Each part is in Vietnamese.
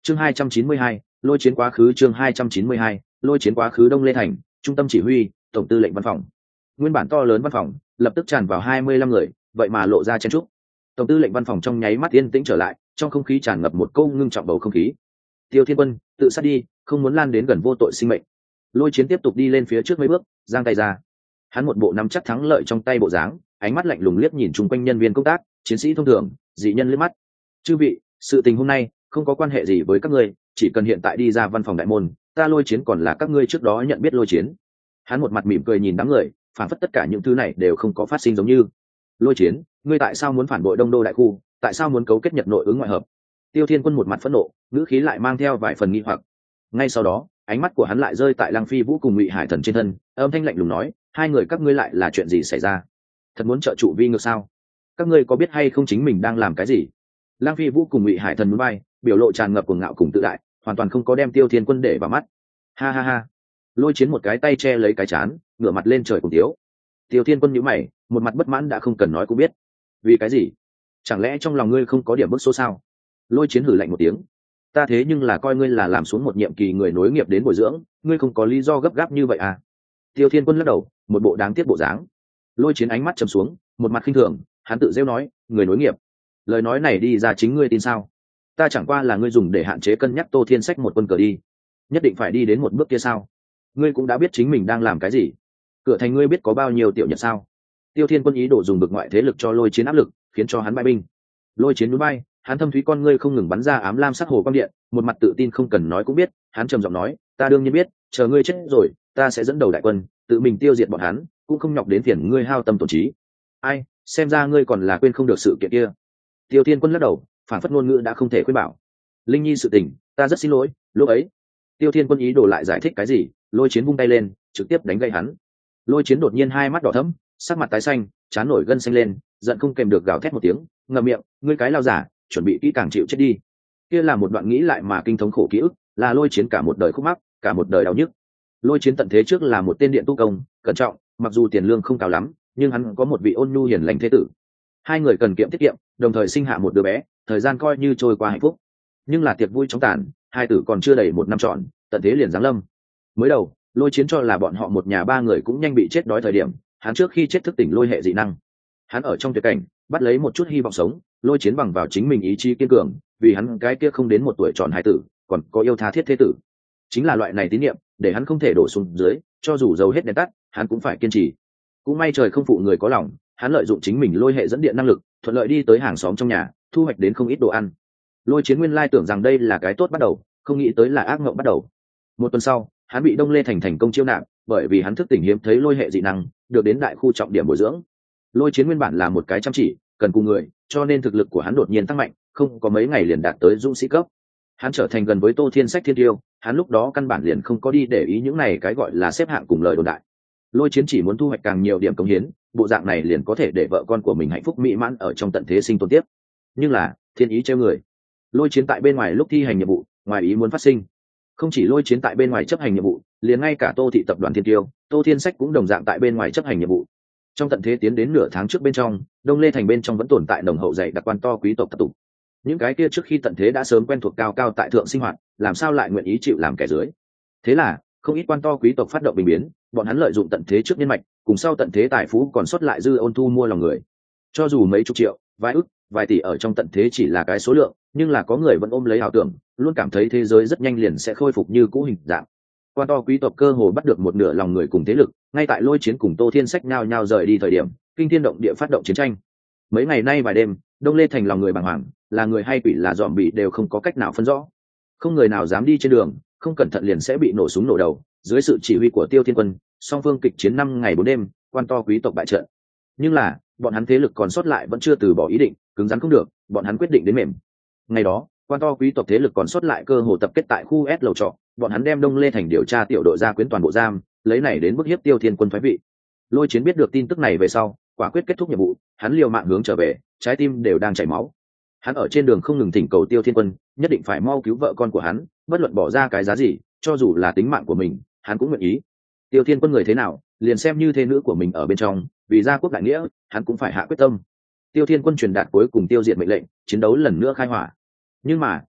Chương 292, lôi chiến quá khứ. Chương 292, lôi chiến quá khứ. Đông Lê Thành, trung tâm chỉ huy, tổng tư lệnh văn phòng. Nguyên bản to lớn văn phòng lập tức tràn vào 25 người, vậy mà lộ ra chen trúc. Tổng tư lệnh văn phòng trong nháy mắt yên tĩnh trở lại, trong không khí tràn ngập một câu ngưng trọng bầu không khí. Tiêu Thiên Quân, tự sát đi, không muốn lan đến gần vô tội sinh mệnh. Lôi chiến tiếp tục đi lên phía trước mấy bước, giang tay ra. Hắn một bộ nắm chắc thắng lợi trong tay bộ dáng, ánh mắt lạnh lùng liếc nhìn chung quanh nhân viên công tác, chiến sĩ thông thường, dị nhân liếc mắt. Chư vị, sự tình hôm nay không có quan hệ gì với các ngươi, chỉ cần hiện tại đi ra văn phòng đại môn, ta lôi chiến còn là các ngươi trước đó nhận biết lôi chiến. Hắn một mặt mỉm cười nhìn đám người, phản phất tất cả những thứ này đều không có phát sinh giống như. Lôi chiến, ngươi tại sao muốn phản bội Đông Đô đại khu, tại sao muốn cấu kết nhập nội ứng ngoại hợp? Tiêu Thiên Quân một mặt phẫn nộ, ngữ khí lại mang theo vài phần nghi hoặc. Ngay sau đó, ánh mắt của hắn lại rơi tại Lăng Phi Vũ cùng Ngụy Hải Thần trên thân, âm thanh lạnh lùng nói, hai người các ngươi lại là chuyện gì xảy ra? Thật muốn trợ trụ vi ngược sao? Các ngươi có biết hay không chính mình đang làm cái gì? Lăng Phi Vũ cùng Ngụy Hải Thần núi bay, biểu lộ tràn ngập cuồng ngạo cùng tự đại, hoàn toàn không có đem Tiêu Thiên Quân để vào mắt. Ha ha ha. Lôi chiến một cái tay che lấy cái chán, ngửa mặt lên trời cùng tiếu. Tiêu Thiên Quân nhíu mày, một mặt bất mãn đã không cần nói cũng biết. Vì cái gì? Chẳng lẽ trong lòng ngươi không có điểm bức số sao? Lôi chiến hử lạnh một tiếng. Ta thế nhưng là coi ngươi là làm xuống một nhiệm kỳ người nối nghiệp đến bồi dưỡng, ngươi không có lý do gấp gáp như vậy à? Tiêu Thiên Quân lắc đầu, một bộ đáng tiếc bộ dáng. Lôi chiến ánh mắt trầm xuống, một mặt khinh thường, hắn tự rêu nói, người nối nghiệp. Lời nói này đi ra chính ngươi tin sao? Ta chẳng qua là ngươi dùng để hạn chế cân nhắc Tô Thiên Sách một quân cờ đi. Nhất định phải đi đến một bước kia sao? Ngươi cũng đã biết chính mình đang làm cái gì. Cửa thành ngươi biết có bao nhiêu tiểu nhật sao? Tiêu Thiên Quân ý đồ dùng bực ngoại thế lực cho lôi chiến áp lực, khiến cho hắn bại binh. Lôi chiến núi bay, hắn thâm thúy con ngươi không ngừng bắn ra ám lam sắc hồ quang điện, một mặt tự tin không cần nói cũng biết, hắn trầm giọng nói, ta đương nhiên biết, chờ ngươi chết rồi, ta sẽ dẫn đầu đại quân, tự mình tiêu diệt bọn hắn, cũng không nhọc đến phiền ngươi hao tâm tổn trí. Ai, xem ra ngươi còn là quên không được sự kiện kia. Tiêu Thiên Quân lắc đầu, phản phất ngôn ngữ đã không thể khuyên bảo. Linh Nhi sự tình, ta rất xin lỗi, lúc ấy. Tiêu Thiên Quân ý đồ lại giải thích cái gì, lôi chiến vung tay lên, trực tiếp đánh gãy hắn. Lôi chiến đột nhiên hai mắt đỏ thẫm, sắc mặt tái xanh, trán nổi gân xanh lên, giận không kèm được gào thét một tiếng, ngậm miệng, ngươi cái lao giả, chuẩn bị kỹ càng chịu chết đi. Kia là một đoạn nghĩ lại mà kinh thống khổ ký ức, là lôi chiến cả một đời khúc mắc, cả một đời đau nhức. Lôi chiến tận thế trước là một tên điện tu công, cẩn trọng, mặc dù tiền lương không cao lắm, nhưng hắn có một vị ôn nhu hiền lành thế tử. Hai người cần kiệm tiết kiệm, đồng thời sinh hạ một đứa bé, thời gian coi như trôi qua hạnh phúc. Nhưng là tiệc vui chóng tàn, hai tử còn chưa đầy một năm trọn, tận thế liền giáng lâm. Mới đầu, lôi chiến cho là bọn họ một nhà ba người cũng nhanh bị chết đói thời điểm, hắn trước khi chết thức tỉnh lôi hệ dị năng. Hắn ở trong tuyệt cảnh, bắt lấy một chút hy vọng sống, lôi chiến bằng vào chính mình ý chí kiên cường, vì hắn cái kia không đến một tuổi tròn hài tử, còn có yêu tha thiết thế tử. Chính là loại này tín niệm, để hắn không thể đổ xuống dưới, cho dù dầu hết đèn tắt, hắn cũng phải kiên trì. Cũng may trời không phụ người có lòng, hắn lợi dụng chính mình lôi hệ dẫn điện năng lực, thuận lợi đi tới hàng xóm trong nhà, thu hoạch đến không ít đồ ăn. Lôi chiến nguyên lai tưởng rằng đây là cái tốt bắt đầu, không nghĩ tới là ác mộng bắt đầu. Một tuần sau, hắn bị Đông Lê Thành thành công chiêu nạp, bởi vì hắn thức tỉnh hiếm thấy lôi hệ dị năng, được đến đại khu trọng điểm bồi dưỡng. Lôi chiến nguyên bản là một cái chăm chỉ, cần cùng người, cho nên thực lực của hắn đột nhiên tăng mạnh, không có mấy ngày liền đạt tới dũng sĩ cấp. Hắn trở thành gần với Tô Thiên Sách thiên tiêu, hắn lúc đó căn bản liền không có đi để ý những này cái gọi là xếp hạng cùng lời đồn đại. Lôi chiến chỉ muốn thu hoạch càng nhiều điểm cống hiến, bộ dạng này liền có thể để vợ con của mình hạnh phúc mỹ mãn ở trong tận thế sinh tồn tiếp. Nhưng là thiên ý trêu người. Lôi chiến tại bên ngoài lúc thi hành nhiệm vụ, ngoài ý muốn phát sinh. Không chỉ lôi chiến tại bên ngoài chấp hành nhiệm vụ, liền ngay cả Tô thị tập đoàn Thiên Tiêu, Tô Thiên Sách cũng đồng dạng tại bên ngoài chấp hành nhiệm vụ. Trong tận thế tiến đến nửa tháng trước bên trong, Đông Lê Thành bên trong vẫn tồn tại nồng hậu dày đặc quan to quý tộc tập tục. Những cái kia trước khi tận thế đã sớm quen thuộc cao cao tại thượng sinh hoạt, làm sao lại nguyện ý chịu làm kẻ dưới? Thế là, không ít quan to quý tộc phát động bình biến, bọn hắn lợi dụng tận thế trước nhân mạch, cùng sau tận thế tài phú còn sót lại dư ôn thu mua lòng người. Cho dù mấy chục triệu, vài ức, vài tỷ ở trong tận thế chỉ là cái số lượng, nhưng là có người vẫn ôm lấy ảo tưởng, luôn cảm thấy thế giới rất nhanh liền sẽ khôi phục như cũ hình dạng. Quan to quý tộc cơ hồ bắt được một nửa lòng người cùng thế lực, ngay tại lôi chiến cùng Tô Thiên Sách nhao nhao rời đi thời điểm, kinh thiên động địa phát động chiến tranh. Mấy ngày nay vài đêm, Đông Lê Thành lòng người bàng hoàng, là người hay quỷ là dòm bị đều không có cách nào phân rõ. Không người nào dám đi trên đường, không cẩn thận liền sẽ bị nổ súng nổ đầu. Dưới sự chỉ huy của Tiêu Thiên Quân, song phương kịch chiến 5 ngày 4 đêm, quan to quý tộc bại trận. Nhưng là, bọn hắn thế lực còn sót lại vẫn chưa từ bỏ ý định, cứng rắn không được, bọn hắn quyết định đến mềm. Ngày đó, quan to quý tộc thế lực còn sót lại cơ hồ tập kết tại khu S lầu trọ, bọn hắn đem Đông Lê Thành điều tra tiểu đội ra quyến toàn bộ giam, lấy này đến bức hiếp Tiêu Thiên Quân thoái vị. Lôi chiến biết được tin tức này về sau, quả quyết kết thúc nhiệm vụ, hắn liều mạng hướng trở về, trái tim đều đang chảy máu. Hắn ở trên đường không ngừng thỉnh cầu Tiêu Thiên Quân, nhất định phải mau cứu vợ con của hắn, bất luận bỏ ra cái giá gì, cho dù là tính mạng của mình, hắn cũng nguyện ý. Tiêu Thiên Quân người thế nào, liền xem như thê nữ của mình ở bên trong, vì gia quốc đại nghĩa, hắn cũng phải hạ quyết tâm. Tiêu Thiên Quân truyền đạt cuối cùng tiêu diệt mệnh lệnh, chiến đấu lần nữa khai hỏa. Nhưng mà,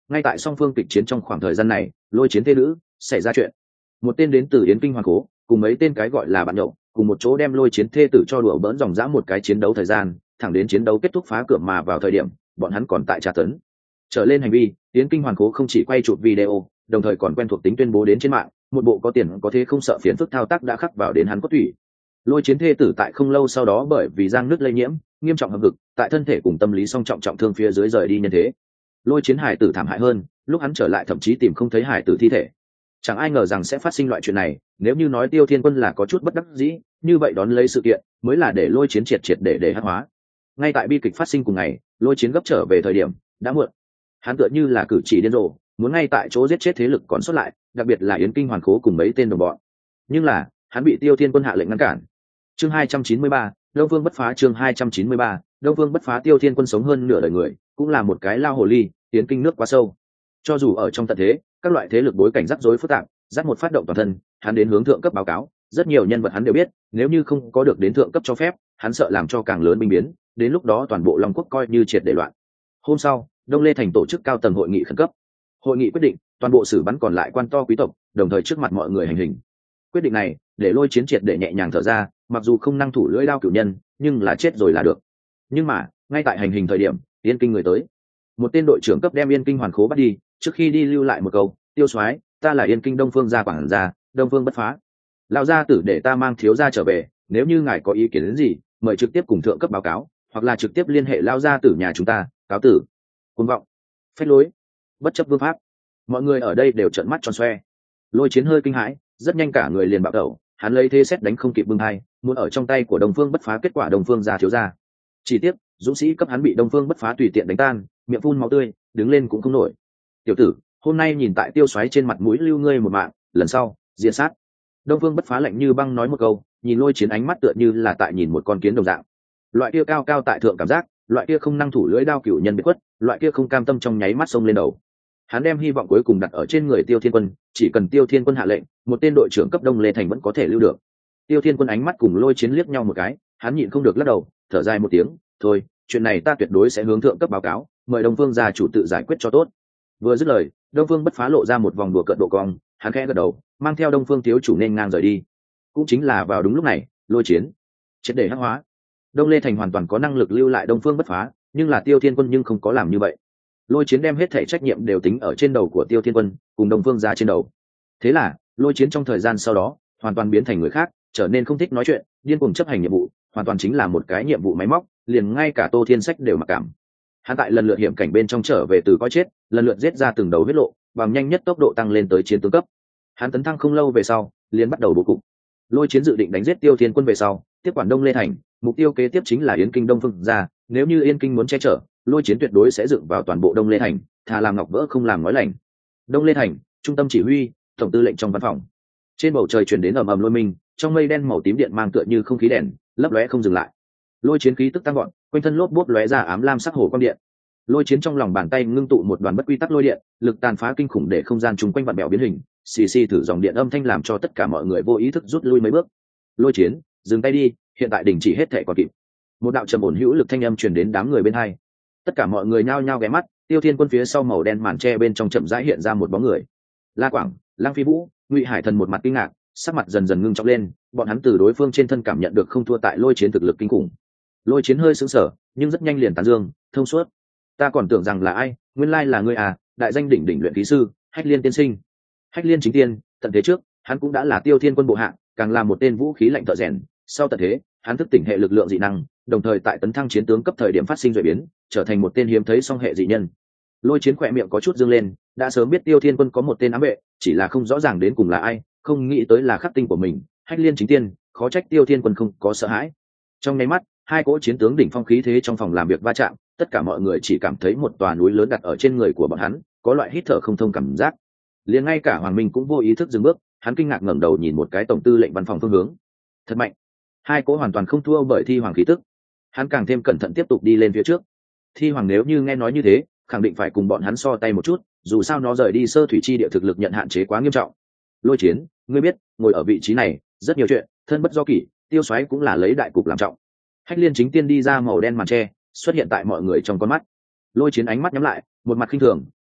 Ngay tại song phương kịch chiến trong khoảng thời gian này, lôi chiến thê nữ xảy ra chuyện. Một tên đến từ Yến Kinh Hoàng Cố cùng mấy tên cái gọi là bạn nhậu cùng một chỗ đem lôi chiến thê tử cho đùa bỡn dòng dã một cái chiến đấu thời gian, thẳng đến chiến đấu kết thúc phá cửa mà vào thời điểm bọn hắn còn tại tra tấn trở lên hành vi. Yến Kinh Hoàng Cố không chỉ quay chụp video, đồng thời còn quen thuộc tính tuyên bố đến trên mạng, một bộ có tiền có thế không sợ phiền phức thao tác đã khắc vào đến hắn cốt thủy. Lôi chiến thê tử tại không lâu sau đó bởi vì giang nứt lây nhiễm nghiêm trọng hầm vực, tại thân thể cùng tâm lý song trọng thương phía dưới rời đi nhân thế. Lôi chiến hải tử thảm hại hơn, lúc hắn trở lại thậm chí tìm không thấy hải tử thi thể. Chẳng ai ngờ rằng sẽ phát sinh loại chuyện này, nếu như nói Tiêu Thiên Quân là có chút bất đắc dĩ, như vậy đón lấy sự kiện mới là để lôi chiến triệt để hắc hóa. Ngay tại bi kịch phát sinh cùng ngày, lôi chiến gấp trở về thời điểm đã muộn. Hắn tựa như là cử chỉ điên rồ, muốn ngay tại chỗ giết chết thế lực còn sót lại, đặc biệt là Yến Kinh Hoàn Cố cùng mấy tên đồng bọn. Nhưng là hắn bị Tiêu Thiên Quân hạ lệnh ngăn cản. Chương 293, Đông Vương bất phá. Chương 293, Đông Vương bất phá. Tiêu Thiên Quân sống hơn nửa đời người, cũng là một cái lao hồ ly, tiến kinh nước quá sâu. Cho dù ở trong tận thế, các loại thế lực bối cảnh rắc rối phức tạp, dắt một phát động toàn thân, hắn đến hướng thượng cấp báo cáo, rất nhiều nhân vật hắn đều biết, nếu như không có được đến thượng cấp cho phép, hắn sợ làm cho càng lớn binh biến, đến lúc đó toàn bộ Long Quốc coi như triệt để loạn. Hôm sau, Đông Lê Thành tổ chức cao tầng hội nghị khẩn cấp. Hội nghị quyết định, toàn bộ xử bắn còn lại quan to quý tộc, đồng thời trước mặt mọi người hành hình. Quyết định này, để lôi chiến triệt để nhẹ nhàng thở ra, mặc dù không năng thủ lưỡi đao cửu nhân, nhưng là chết rồi là được. Nhưng mà, ngay tại hành hình thời điểm, Yên Kinh người tới. Một tên đội trưởng cấp đem Yên Kinh Hoàn Khố bắt đi, trước khi đi lưu lại một câu: "Tiêu soái, ta là Yên Kinh Đông Phương gia quản gia, Đông Phương bất phá. Lão gia tử để ta mang thiếu gia trở về, nếu như ngài có ý kiến đến gì, mời trực tiếp cùng thượng cấp báo cáo, hoặc là trực tiếp liên hệ lão gia tử nhà chúng ta, cáo tử." Cuồng vọng, phách lối, bất chấp vương pháp. Mọi người ở đây đều trợn mắt tròn xoe. Lôi chiến hơi kinh hãi, rất nhanh cả người liền bạo tẩu, hắn lấy thế xét đánh không kịp bưng hai, muốn ở trong tay của Đông Phương bất phá, kết quả Đông Phương gia thiếu gia. Chỉ tiếc, dũng sĩ cấp hắn bị Đông Phương bất phá tùy tiện đánh tan, miệng phun máu tươi, đứng lên cũng không nổi. "Tiểu tử, hôm nay nhìn tại Tiêu soái trên mặt mũi lưu ngươi một mạng, lần sau diện sát." Đông Phương bất phá lạnh như băng nói một câu, nhìn lôi chiến ánh mắt tựa như là tại nhìn một con kiến đồng dạng. Loại kia cao cao tại thượng cảm giác, loại kia không năng thủ lưỡi đao cửu nhân biệt quất, loại kia không cam tâm trong nháy mắt xông lên đầu. Hắn đem hy vọng cuối cùng đặt ở trên người Tiêu Thiên Quân, chỉ cần Tiêu Thiên Quân hạ lệnh, một tên đội trưởng cấp Đông Lê Thành vẫn có thể lưu được. Tiêu Thiên Quân ánh mắt cùng lôi chiến liếc nhau một cái, hắn nhịn không được lắc đầu, thở dài một tiếng, "Thôi, chuyện này ta tuyệt đối sẽ hướng thượng cấp báo cáo, mời Đông Phương gia chủ tự giải quyết cho tốt." Vừa dứt lời, Đông Phương bất phá lộ ra một vòng đùa cợt độ cong, hắn khẽ gật đầu, mang theo Đông Phương thiếu chủ nên ngang rời đi. Cũng chính là vào đúng lúc này, lôi chiến triệt để hắc hóa. Đông Lê Thành hoàn toàn có năng lực lưu lại Đông Phương bất phá, nhưng là Tiêu Thiên Quân nhưng không có làm như vậy. Lôi chiến đem hết thảy trách nhiệm đều tính ở trên đầu của Tiêu Thiên Quân, cùng Đông Phương gia trên đầu. Thế là, lôi chiến trong thời gian sau đó, hoàn toàn biến thành người khác, trở nên không thích nói chuyện, điên cuồng chấp hành nhiệm vụ, hoàn toàn chính là một cái nhiệm vụ máy móc, liền ngay cả Tô Thiên Sách đều mặc cảm. Hắn tại lần lượt hiểm cảnh bên trong trở về từ cõi chết, lần lượt giết ra từng đầu huyết lộ, bằng nhanh nhất tốc độ tăng lên tới chiến tướng cấp. Hắn tấn thăng không lâu về sau, liền bắt đầu bố cục. Lôi chiến dự định đánh giết Tiêu Thiên Quân về sau, tiếp quản Đông Lê Thành, mục tiêu kế tiếp chính là Yến Kinh Đông Phương gia, nếu như Yên Kinh muốn che chở, lôi chiến tuyệt đối sẽ dựng vào toàn bộ Đông Lê Thành, thà làm ngọc vỡ không làm nói lành. Đông Lê Thành, trung tâm chỉ huy, tổng tư lệnh trong văn phòng. Trên bầu trời truyền đến ầm ầm lôi minh, trong mây đen màu tím điện mang tựa như không khí đèn, lấp lóe không dừng lại. Lôi chiến khí tức tăng gọn, quanh thân lốp bốp lóe ra ám lam sắc hồ quang điện. Lôi chiến trong lòng bàn tay ngưng tụ một đoàn bất quy tắc lôi điện, lực tàn phá kinh khủng để không gian chung quanh vặn bèo biến hình, xì xì thử dòng điện âm thanh làm cho tất cả mọi người vô ý thức rút lui mấy bước. Lôi chiến, dừng tay đi, hiện tại đình chỉ hết thảy còn kịp. Một đạo trầm ổn hữu lực thanh âm truyền đến đám người bên hai. Tất cả mọi người nhao nhao ghé mắt, Tiêu Thiên Quân phía sau màu đen màn tre bên trong chậm rãi hiện ra một bóng người. La Quảng, Lăng Phi Vũ, Ngụy Hải Thần một mặt kinh ngạc, sắc mặt dần dần ngưng trọng lên, bọn hắn từ đối phương trên thân cảm nhận được không thua tại lôi chiến thực lực kinh khủng. Lôi chiến hơi sững sờ, nhưng rất nhanh liền tán dương, thông suốt. Ta còn tưởng rằng là ai, nguyên lai là ngươi à, đại danh đỉnh đỉnh luyện khí sư, Hách Liên tiên sinh. Hách Liên chính tiên, tận thế trước, hắn cũng đã là Tiêu Thiên Quân bộ hạ, càng là một tên vũ khí lạnh thợ rèn, sau tận thế, hắn thức tỉnh hệ lực lượng dị năng, đồng thời tại tấn thăng chiến tướng cấp thời điểm phát sinh rồi biến, trở thành một tên hiếm thấy song hệ dị nhân. Lôi chiến khỏe miệng có chút dương lên, đã sớm biết Tiêu Thiên Quân có một tên ám vệ, chỉ là không rõ ràng đến cùng là ai, không nghĩ tới là khắc tinh của mình, Hách Liên chính tiên, khó trách Tiêu Thiên Quân không có sợ hãi. Trong nháy mắt, hai cỗ chiến tướng đỉnh phong khí thế trong phòng làm việc va chạm, tất cả mọi người chỉ cảm thấy một tòa núi lớn đặt ở trên người của bọn hắn, có loại hít thở không thông cảm giác. Liền ngay cả Hoàng Minh cũng vô ý thức dừng bước, hắn kinh ngạc ngẩng đầu nhìn một cái tổng tư lệnh văn phòng phương hướng. Thật mạnh. Hai cỗ hoàn toàn không thua bởi Thi Hoàng khí tức. Hắn càng thêm cẩn thận tiếp tục đi lên phía trước. Thi Hoàng nếu như nghe nói như thế, khẳng định phải cùng bọn hắn so tay một chút, dù sao nó rời đi sơ thủy chi địa thực lực nhận hạn chế quá nghiêm trọng. Lôi chiến, ngươi biết, ngồi ở vị trí này, rất nhiều chuyện, thân bất do kỷ, Tiêu soái cũng là lấy đại cục làm trọng. Hách Liên chính tiên đi ra màu đen màn tre, xuất hiện tại mọi người trong con mắt. Lôi chiến ánh mắt nhắm lại, một mặt khinh thường,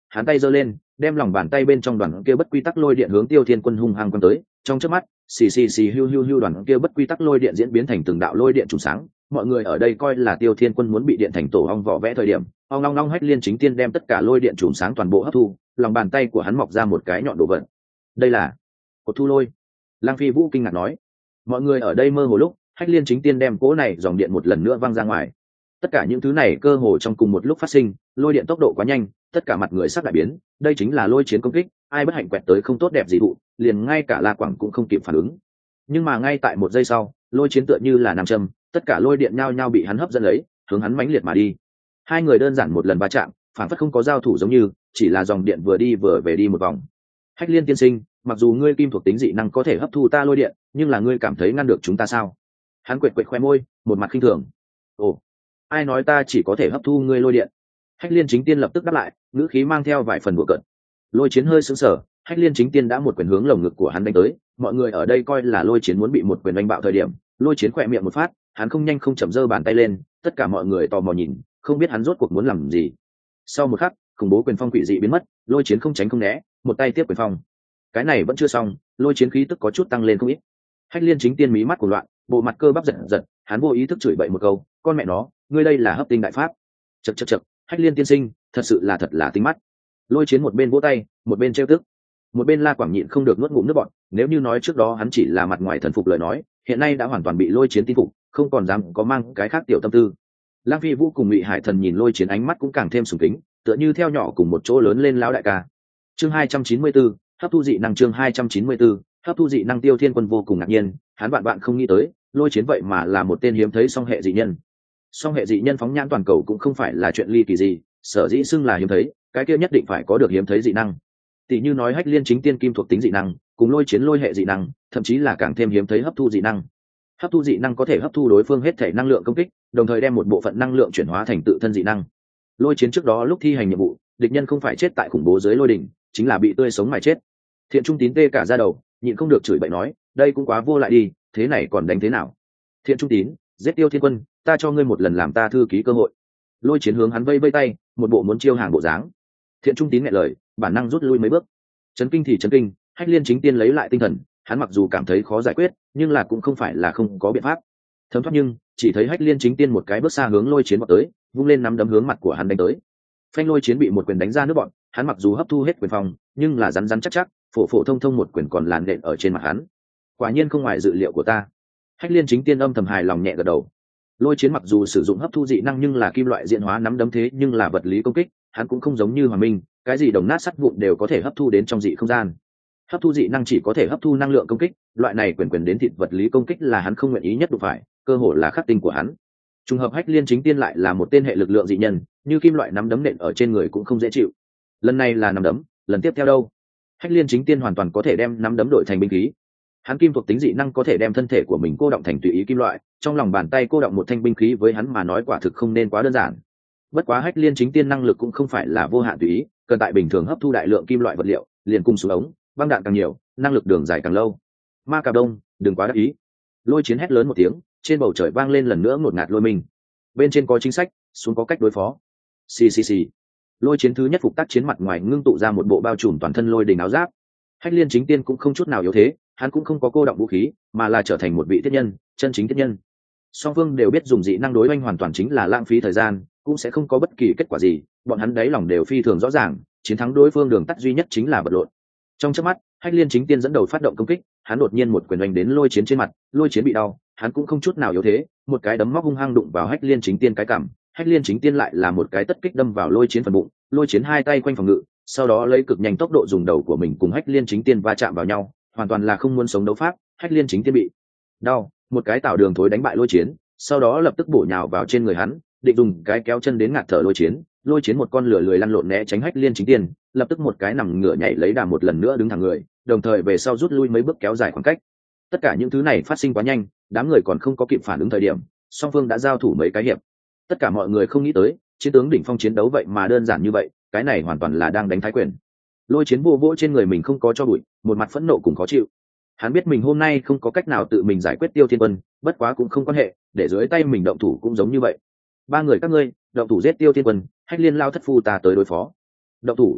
hắn tay giơ lên, đem lòng bàn tay bên trong đoàn kia bất quy tắc lôi điện hướng Tiêu Thiên Quân hung hăng quăng tới. Trong chớp mắt, xì xì xì hưu hưu hưu, đoàn kia bất quy tắc lôi điện diễn biến thành từng đạo lôi điện trùng sáng. Mọi người ở đây coi là Tiêu Thiên Quân muốn bị điện thành tổ ong vỏ vẽ thời điểm, ong long long Hách Liên Chính Tiên đem tất cả lôi điện trùng sáng toàn bộ hấp thu, lòng bàn tay của hắn mọc ra một cái nhọn đồ vật. Đây là cột thu lôi. Lang Phi Vũ kinh ngạc nói. Mọi người ở đây mơ hồ lúc, Hách Liên Chính Tiên đem cỗ này dòng điện một lần nữa văng ra ngoài. Tất cả những thứ này cơ hồ trong cùng một lúc phát sinh, lôi điện tốc độ quá nhanh, tất cả mặt người sắc đại biến. Đây chính là lôi chiến công kích, ai bất hạnh quẹt tới không tốt đẹp gì thụ, liền ngay cả La Quảng cũng không kịp phản ứng. Nhưng mà ngay tại một giây sau, lôi chiến tựa như là nam châm, tất cả lôi điện nhao nhao bị hắn hấp dẫn lấy, hướng hắn mãnh liệt mà đi. Hai người đơn giản một lần va chạm, phản phất không có giao thủ giống như, chỉ là dòng điện vừa đi vừa về đi một vòng. Hách Liên tiên sinh, mặc dù ngươi kim thuộc tính dị năng có thể hấp thu ta lôi điện, nhưng là ngươi cảm thấy ngăn được chúng ta sao? Hắn quệt quệt khoe môi, một mặt khinh thường. Ồ, ai nói ta chỉ có thể hấp thu ngươi lôi điện? Hách Liên Chính Tiên lập tức đáp lại, ngữ khí mang theo vài phần đùa cợt. Lôi chiến hơi sững sờ, Hách Liên Chính Tiên đã một quyền hướng lồng ngực của hắn đánh tới. Mọi người ở đây coi là lôi chiến muốn bị một quyền đánh bạo thời điểm, lôi chiến khỏe miệng một phát, hắn không nhanh không chậm giơ bàn tay lên, tất cả mọi người tò mò nhìn, không biết hắn rốt cuộc muốn làm gì. Sau một khắc, khủng bố quyền phong quỷ dị biến mất, lôi chiến không tránh không né, một tay tiếp quyền phong. Cái này vẫn chưa xong, lôi chiến khí tức có chút tăng lên không ít. Hách Liên Chính Tiên mí mắt của loạn, bộ mặt cơ bắp giật giật, hắn vô ý thức chửi bậy một câu, con mẹ nó, ngươi đây là hấp tinh đại pháp. Chậc chậc chậc, Hách Liên tiên sinh, thật là tinh mắt. Lôi chiến một bên vỗ tay, một bên trêu tức. Một bên La Quảng nhịn không được nuốt ngụm nước bọt, nếu như nói trước đó hắn chỉ là mặt ngoài thần phục lời nói, hiện nay đã hoàn toàn bị lôi chiến tin phục, không còn dám có mang cái khác tiểu tâm tư. Lang Phi Vũ cùng Ngụy Hải Thần nhìn lôi chiến ánh mắt cũng càng thêm sùng kính, tựa như theo nhỏ cùng một chỗ lớn lên lão đại ca. Chương 294, hấp thu dị năng. Chương 294, hấp thu dị năng. Tiêu Thiên Quân vô cùng ngạc nhiên, hắn bạn không nghĩ tới, lôi chiến vậy mà là một tên hiếm thấy song hệ dị nhân. Song hệ dị nhân phóng nhãn toàn cầu cũng không phải là chuyện ly kỳ gì, sở dĩ xưng là hiếm thấy, cái kia nhất định phải có được hiếm thấy dị năng. Tỷ như nói Hách Liên Chính Tiên kim thuộc tính dị năng, cùng lôi chiến lôi hệ dị năng, thậm chí là càng thêm hiếm thấy hấp thu dị năng. Hấp thu dị năng có thể hấp thu đối phương hết thể năng lượng công kích, đồng thời đem một bộ phận năng lượng chuyển hóa thành tự thân dị năng. Lôi chiến trước đó lúc thi hành nhiệm vụ, địch nhân không phải chết tại khủng bố dưới lôi đỉnh, chính là bị tươi sống mà chết. Thiện Trung Tín tê cả da đầu, nhịn không được chửi bậy nói, đây cũng quá vô lại đi, thế này còn đánh thế nào? Thiện Trung Tín, giết Tiêu Thiên Quân, ta cho ngươi một lần làm ta thư ký cơ hội. Lôi chiến hướng hắn vây vây tay, một bộ muốn chiêu hàng bộ dáng. Thiện Trung Tín nghe lời, bản năng rút lui mấy bước. Chấn kinh thì chấn kinh, Hách Liên Chính Tiên lấy lại tinh thần, hắn mặc dù cảm thấy khó giải quyết, nhưng là cũng không phải là không có biện pháp. Thấm thoát nhưng chỉ thấy Hách Liên Chính Tiên một cái bước xa hướng lôi chiến vọt tới, vung lên nắm đấm hướng mặt của hắn đánh tới. Phanh, lôi chiến bị một quyền đánh ra nước bọn, hắn mặc dù hấp thu hết quyền phòng, nhưng là rắn rắn chắc chắc, phổ phổ thông thông một quyền còn làn đện ở trên mặt hắn. Quả nhiên không ngoài dự liệu của ta. Hách Liên Chính Tiên âm thầm hài lòng nhẹ gật đầu. Lôi chiến mặc dù sử dụng hấp thu dị năng nhưng là kim loại diễn hóa nắm đấm thế nhưng là vật lý công kích, hắn cũng không giống như Hoàng Minh, cái gì đồng nát sắt vụn đều có thể hấp thu đến trong dị không gian. Hấp thu dị năng chỉ có thể hấp thu năng lượng công kích, loại này quyền đến thịt vật lý công kích là hắn không nguyện ý nhất đụng phải, cơ hội là khắc tinh của hắn. Trùng hợp Hách Liên Chính Tiên lại là một tên hệ lực lượng dị nhân, như kim loại nắm đấm nện ở trên người cũng không dễ chịu. Lần này là nắm đấm, lần tiếp theo đâu? Hách Liên Chính Tiên hoàn toàn có thể đem nắm đấm đổi thành binh khí. Hắn kim thuộc tính dị năng có thể đem thân thể của mình cô động thành tùy ý kim loại, trong lòng bàn tay cô động một thanh binh khí với hắn mà nói quả thực không nên quá đơn giản. Bất quá Hách Liên Chính Tiên năng lực cũng không phải là vô hạn tùy ý, cần tại bình thường hấp thu đại lượng kim loại vật liệu, liền cùng xuống ống, băng đạn càng nhiều, năng lực đường dài càng lâu. Ma Cà Đông, đừng quá đắc ý. Lôi chiến hét lớn một tiếng, trên bầu trời vang lên lần nữa ngột ngạt lôi mình. Bên trên có chính sách, xuống có cách đối phó. Xì xì xì. Lôi chiến thứ nhất phục tác chiến mặt ngoài ngưng tụ ra một bộ bao trùm toàn thân lôi đình áo giáp. Hách Liên Chính Tiên cũng không chút nào yếu thế, hắn cũng không có cô động vũ khí, mà là trở thành một vị thiết nhân, chân chính thiết nhân. Song phương đều biết dùng dị năng đối oanh hoàn toàn chính là lãng phí thời gian, cũng sẽ không có bất kỳ kết quả gì, bọn hắn đáy lòng đều phi thường rõ ràng, chiến thắng đối phương đường tắt duy nhất chính là vật lộn. Trong chớp mắt, Hách Liên Chính Tiên dẫn đầu phát động công kích, hắn đột nhiên một quyền oanh đến lôi chiến trên mặt, lôi chiến bị đau, hắn cũng không chút nào yếu thế, một cái đấm móc hung hăng đụng vào Hách Liên Chính Tiên cái cằm, Hách Liên Chính Tiên lại là một cái tất kích đâm vào lôi chiến phần bụng, lôi chiến hai tay quanh phòng ngự, sau đó lấy cực nhanh tốc độ dùng đầu của mình cùng Hách Liên Chính Tiên va chạm vào nhau, hoàn toàn là không muốn sống đấu pháp. Hách Liên Chính Tiên bị đau, một cái tạo đường thối đánh bại lôi chiến, sau đó lập tức bổ nhào vào trên người hắn, định dùng cái kéo chân đến ngạt thở lôi chiến một con lửa lười lăn lộn né tránh Hách Liên Chính Tiên, lập tức một cái nằm ngửa nhảy lấy đà một lần nữa đứng thẳng người, đồng thời về sau rút lui mấy bước kéo dài khoảng cách. Tất cả những thứ này phát sinh quá nhanh, đám người còn không có kịp phản ứng thời điểm, song phương đã giao thủ mấy cái hiệp. Tất cả mọi người không nghĩ tới, chiến tướng đỉnh phong chiến đấu vậy mà đơn giản như vậy, cái này hoàn toàn là đang đánh thái quyền. Lôi chiến vô vỗ trên người mình không có cho bụi, một mặt phẫn nộ cùng khó chịu. Hắn biết mình hôm nay không có cách nào tự mình giải quyết Tiêu Thiên Quân, bất quá cũng không quan hệ, để dưới tay mình động thủ cũng giống như vậy. Ba người các ngươi, động thủ giết Tiêu Thiên Quân, Hách Liên lao thất phu ta tới đối phó. Động thủ.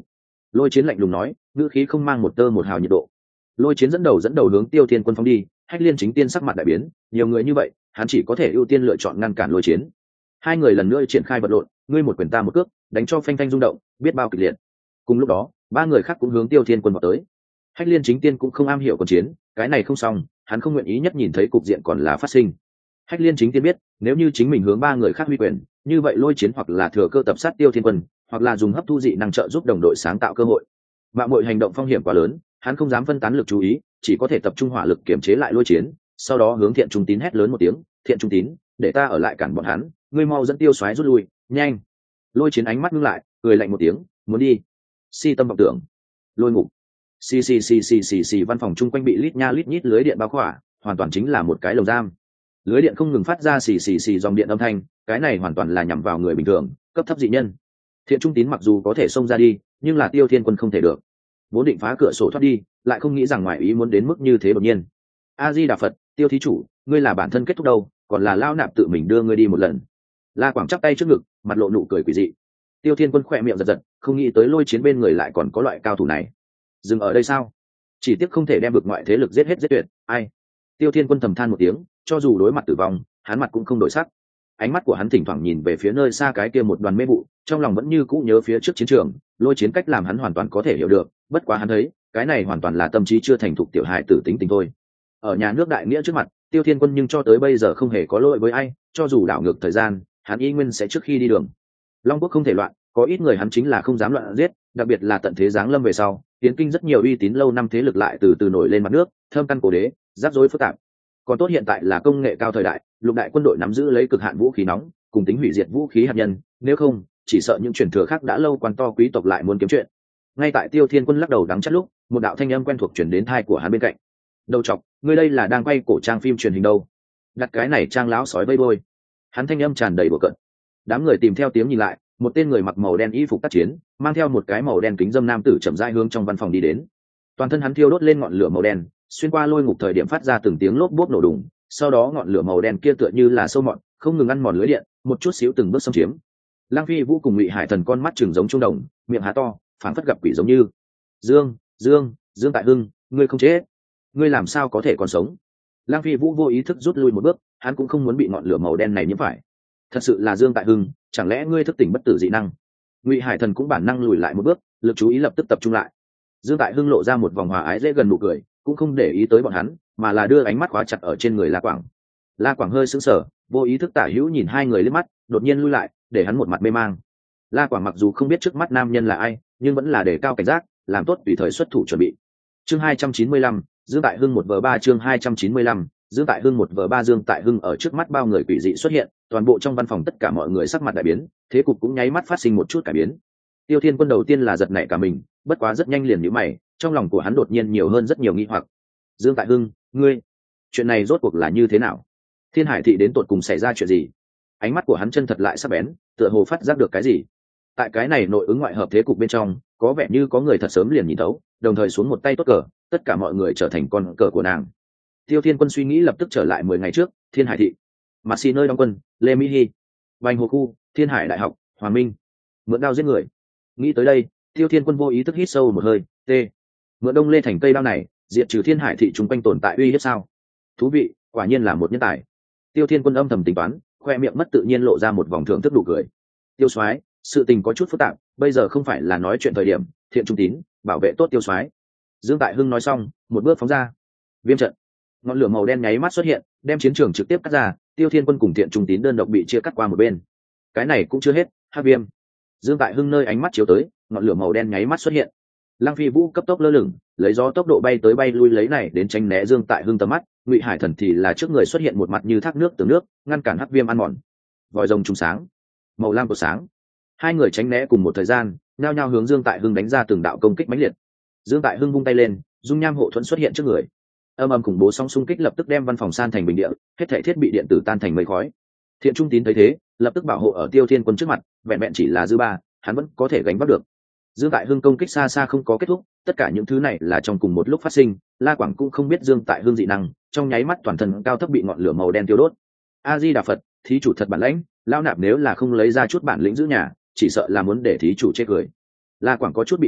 Lôi Chiến lạnh lùng nói, ngữ khí không mang một tơ một hào nhiệt độ. Lôi Chiến dẫn đầu hướng Tiêu Thiên Quân phóng đi. Hách Liên Chính Tiên sắc mặt đại biến, nhiều người như vậy, hắn chỉ có thể ưu tiên lựa chọn ngăn cản Lôi Chiến. Hai người lần nữa triển khai vật lộn, ngươi một quyền ta một cước, đánh cho phanh phanh rung động, biết bao kịch liệt. Cùng lúc đó, ba người khác cũng hướng Tiêu Thiên Quân vào tới. Hách Liên Chính Tiên cũng không am hiểu còn chiến, cái này không xong, hắn không nguyện ý nhất nhìn thấy cục diện còn là phát sinh. Hách Liên Chính Tiên biết, nếu như chính mình hướng ba người khác huy quyền, như vậy Lôi Chiến hoặc là thừa cơ tập sát Tiêu Thiên Quân, hoặc là dùng hấp thu dị năng trợ giúp đồng đội sáng tạo cơ hội. Mạo mọi hành động phong hiểm quá lớn, hắn không dám phân tán lực chú ý, chỉ có thể tập trung hỏa lực kiểm chế lại Lôi Chiến, sau đó hướng Thiện Trung Tín hét lớn một tiếng, "Thiện Trung Tín, để ta ở lại cản bọn hắn, ngươi mau dẫn Tiêu Soái rút lui, nhanh!" Lôi Chiến ánh mắt ngưng lại, cười lạnh một tiếng, "Muốn đi?" Si tâm vọng tưởng. Lôi Ngục. Xì, văn phòng chung quanh bị lít nha lít nhít lưới điện bao khỏa, hoàn toàn chính là một cái lồng giam. Lưới điện không ngừng phát ra xì dòng điện âm thanh, cái này hoàn toàn là nhắm vào người bình thường, cấp thấp dị nhân. Thiện Trung Tín mặc dù có thể xông ra đi, nhưng là Tiêu Thiên Quân không thể được. Vốn định phá cửa sổ thoát đi, lại không nghĩ rằng ngoại ý muốn đến mức như thế đột nhiên. A Di Đà Phật, Tiêu thí chủ, ngươi là bản thân kết thúc đâu, còn là lao nạp tự mình đưa ngươi đi một lần. La Quảng chắp tay trước ngực, mặt lộ nụ cười quỷ dị. Tiêu Thiên Quân khỏe miệng giật giật, không nghĩ tới Lôi Chiến bên người lại còn có loại cao thủ này. Dừng ở đây sao? Chỉ tiếc không thể đem vực ngoại thế lực giết hết giết tuyệt. Ai? Tiêu Thiên Quân thầm than một tiếng, cho dù đối mặt tử vong, hắn mặt cũng không đổi sắc. Ánh mắt của hắn thỉnh thoảng nhìn về phía nơi xa cái kia một đoàn mê vụ, trong lòng vẫn như cũ nhớ phía trước chiến trường. Lôi Chiến cách làm hắn hoàn toàn có thể hiểu được, bất quá hắn thấy cái này hoàn toàn là tâm trí chưa thành thục tiểu hài tử tính tình thôi. Ở nhà nước đại nghĩa trước mặt, Tiêu Thiên Quân nhưng cho tới bây giờ không hề có lỗi với ai, cho dù đảo ngược thời gian, hắn y nguyên sẽ trước khi đi đường. Long Quốc không thể loạn, có ít người hắn chính là không dám loạn giết, đặc biệt là tận thế giáng lâm về sau, tiến kinh rất nhiều uy tín lâu năm thế lực lại từ từ nổi lên mặt nước, thâm căn cổ đế, rắc rối phức tạp. Còn tốt hiện tại là công nghệ cao thời đại, lục đại quân đội nắm giữ lấy cực hạn vũ khí nóng, cùng tính hủy diệt vũ khí hạt nhân, nếu không, chỉ sợ những truyền thừa khác đã lâu quan to quý tộc lại muốn kiếm chuyện. Ngay tại Tiêu Thiên Quân lắc đầu đắng chát lúc, một đạo thanh âm quen thuộc truyền đến tai của hắn bên cạnh. "Đầu chọc, ngươi đây là đang quay cổ trang phim truyền hình đâu? Đặt cái này trang láo sói vây đôi." Hắn thanh âm tràn đầy bừa cợt. Đám người tìm theo tiếng nhìn lại, một tên người mặc màu đen y phục tác chiến, mang theo một cái màu đen kính dâm nam tử chậm rãi hướng trong văn phòng đi đến. Toàn thân hắn thiêu đốt lên ngọn lửa màu đen, xuyên qua lôi ngục thời điểm phát ra từng tiếng lốp bốp nổ đùng, sau đó ngọn lửa màu đen kia tựa như là sâu mọt, không ngừng ăn mòn lưới điện, một chút xíu từng bước xâm chiếm. Lăng Phi Vũ cùng Ngụy Hải Thần con mắt trừng giống trung đồng, miệng há to, phảng phất gặp quỷ giống như. Dương Tại Hưng, ngươi không chết, ngươi làm sao có thể còn sống?" Lăng Phi Vũ vô ý thức rút lui một bước, hắn cũng không muốn bị ngọn lửa màu đen này nhiễm phải. "Thật sự là Dương Tại Hưng, chẳng lẽ ngươi thức tỉnh bất tử dị năng?" Ngụy Hải Thần cũng bản năng lùi lại một bước, lực chú ý lập tức tập trung lại. Dương Tại Hưng lộ ra một vòng hòa ái dễ gần nụ cười, cũng không để ý tới bọn hắn, mà là đưa ánh mắt khóa chặt ở trên người La Quảng. La Quảng hơi sững sờ, vô ý thức tả hữu nhìn hai người liếc mắt, đột nhiên lui lại, để hắn một mặt mê mang. La Quảng mặc dù không biết trước mắt nam nhân là ai, nhưng vẫn là đề cao cảnh giác, làm tốt tùy thời xuất thủ chuẩn bị. Chương 295, Dương Tại Hưng 1v3 chương 295, Dương Tại Hưng 1v3 Dương Tại Hưng ở trước mắt bao người quỷ dị xuất hiện, toàn bộ trong văn phòng tất cả mọi người sắc mặt đại biến, thế cục cũng nháy mắt phát sinh một chút cải biến. Tiêu Thiên Quân đầu tiên là giật nảy cả mình, bất quá rất nhanh liền nhíu mày, trong lòng của hắn đột nhiên nhiều hơn rất nhiều nghi hoặc. "Dương Tại Hưng, ngươi, chuyện này rốt cuộc là như thế nào? Thiên Hải thị đến tột cùng xảy ra chuyện gì?" Ánh mắt của hắn chân thật lại sắc bén, tựa hồ phát giác được cái gì. Tại cái này nội ứng ngoại hợp thế cục bên trong, có vẻ như có người thật sớm liền nhìn thấu, đồng thời xuống một tay tốt cờ, tất cả mọi người trở thành con cờ của nàng. Tiêu Thiên Quân suy nghĩ lập tức trở lại 10 ngày trước, Thiên Hải thị, Mạc Xì nơi đóng quân, Lê Mỹ Hi, Bành Hồ khu, Thiên Hải đại học, Hòa Minh, mượn đao giết người. Nghĩ tới đây, Tiêu Thiên Quân vô ý thức hít sâu một hơi, mượn Đông Lê thành cây đao này, diệt trừ Thiên Hải thị chúng quanh tồn tại uy hiếp sao? Thú vị, quả nhiên là một nhân tài. Tiêu Thiên Quân âm thầm tính toán, khoe miệng mất tự nhiên lộ ra một vòng thưởng thức nụ cười. "Tiêu soái, sự tình có chút phức tạp, bây giờ không phải là nói chuyện thời điểm, Thiện Trung Tín, bảo vệ tốt Tiêu soái." Dương Tại Hưng nói xong, một bước phóng ra. Viêm trận. Ngọn lửa màu đen nháy mắt xuất hiện, đem chiến trường trực tiếp cắt ra, Tiêu Thiên Quân cùng Thiện Trung Tín đơn độc bị chia cắt qua một bên. Cái này cũng chưa hết, Hắc Viêm. Dương Tại Hưng nơi ánh mắt chiếu tới, ngọn lửa màu đen nháy mắt xuất hiện. Lăng Phi Vũ cấp tốc lơ lửng, lấy gió tốc độ bay tới bay lui lấy này đến tránh né Dương Tại Hưng tầm mắt, Ngụy Hải Thần thì là trước người xuất hiện một mặt như thác nước từ nước, ngăn cản Hắc Viêm ăn mòn. Vòi rồng trùng sáng, màu lam của sáng. Hai người tránh né cùng một thời gian, nhao nhao hướng Dương Tại Hưng đánh ra từng đạo công kích mãnh liệt. Dương Tại Hưng vung tay lên, dung nham hộ thuẫn xuất hiện trước người. Âm ầm khủng bố sóng xung kích lập tức đem văn phòng san thành bình địa, hết thảy thiết bị điện tử tan thành mây khói. Thiện Trung Tín thấy thế, lập tức bảo hộ ở Tiêu Thiên Quân trước mặt, vẹn vẹn chỉ là dư ba, hắn vẫn có thể gánh vác được. Dương Tại Hưng công kích xa xa không có kết thúc, tất cả những thứ này là trong cùng một lúc phát sinh. La Quảng cũng không biết Dương Tại Hưng dị năng, trong nháy mắt toàn thân cao thấp bị ngọn lửa màu đen tiêu đốt. A Di Đà Phật, thí chủ thật bản lãnh, lão nạp nếu là không lấy ra chút bản lĩnh giữ nhà, chỉ sợ là muốn để thí chủ chê cười. La Quảng có chút bị đau,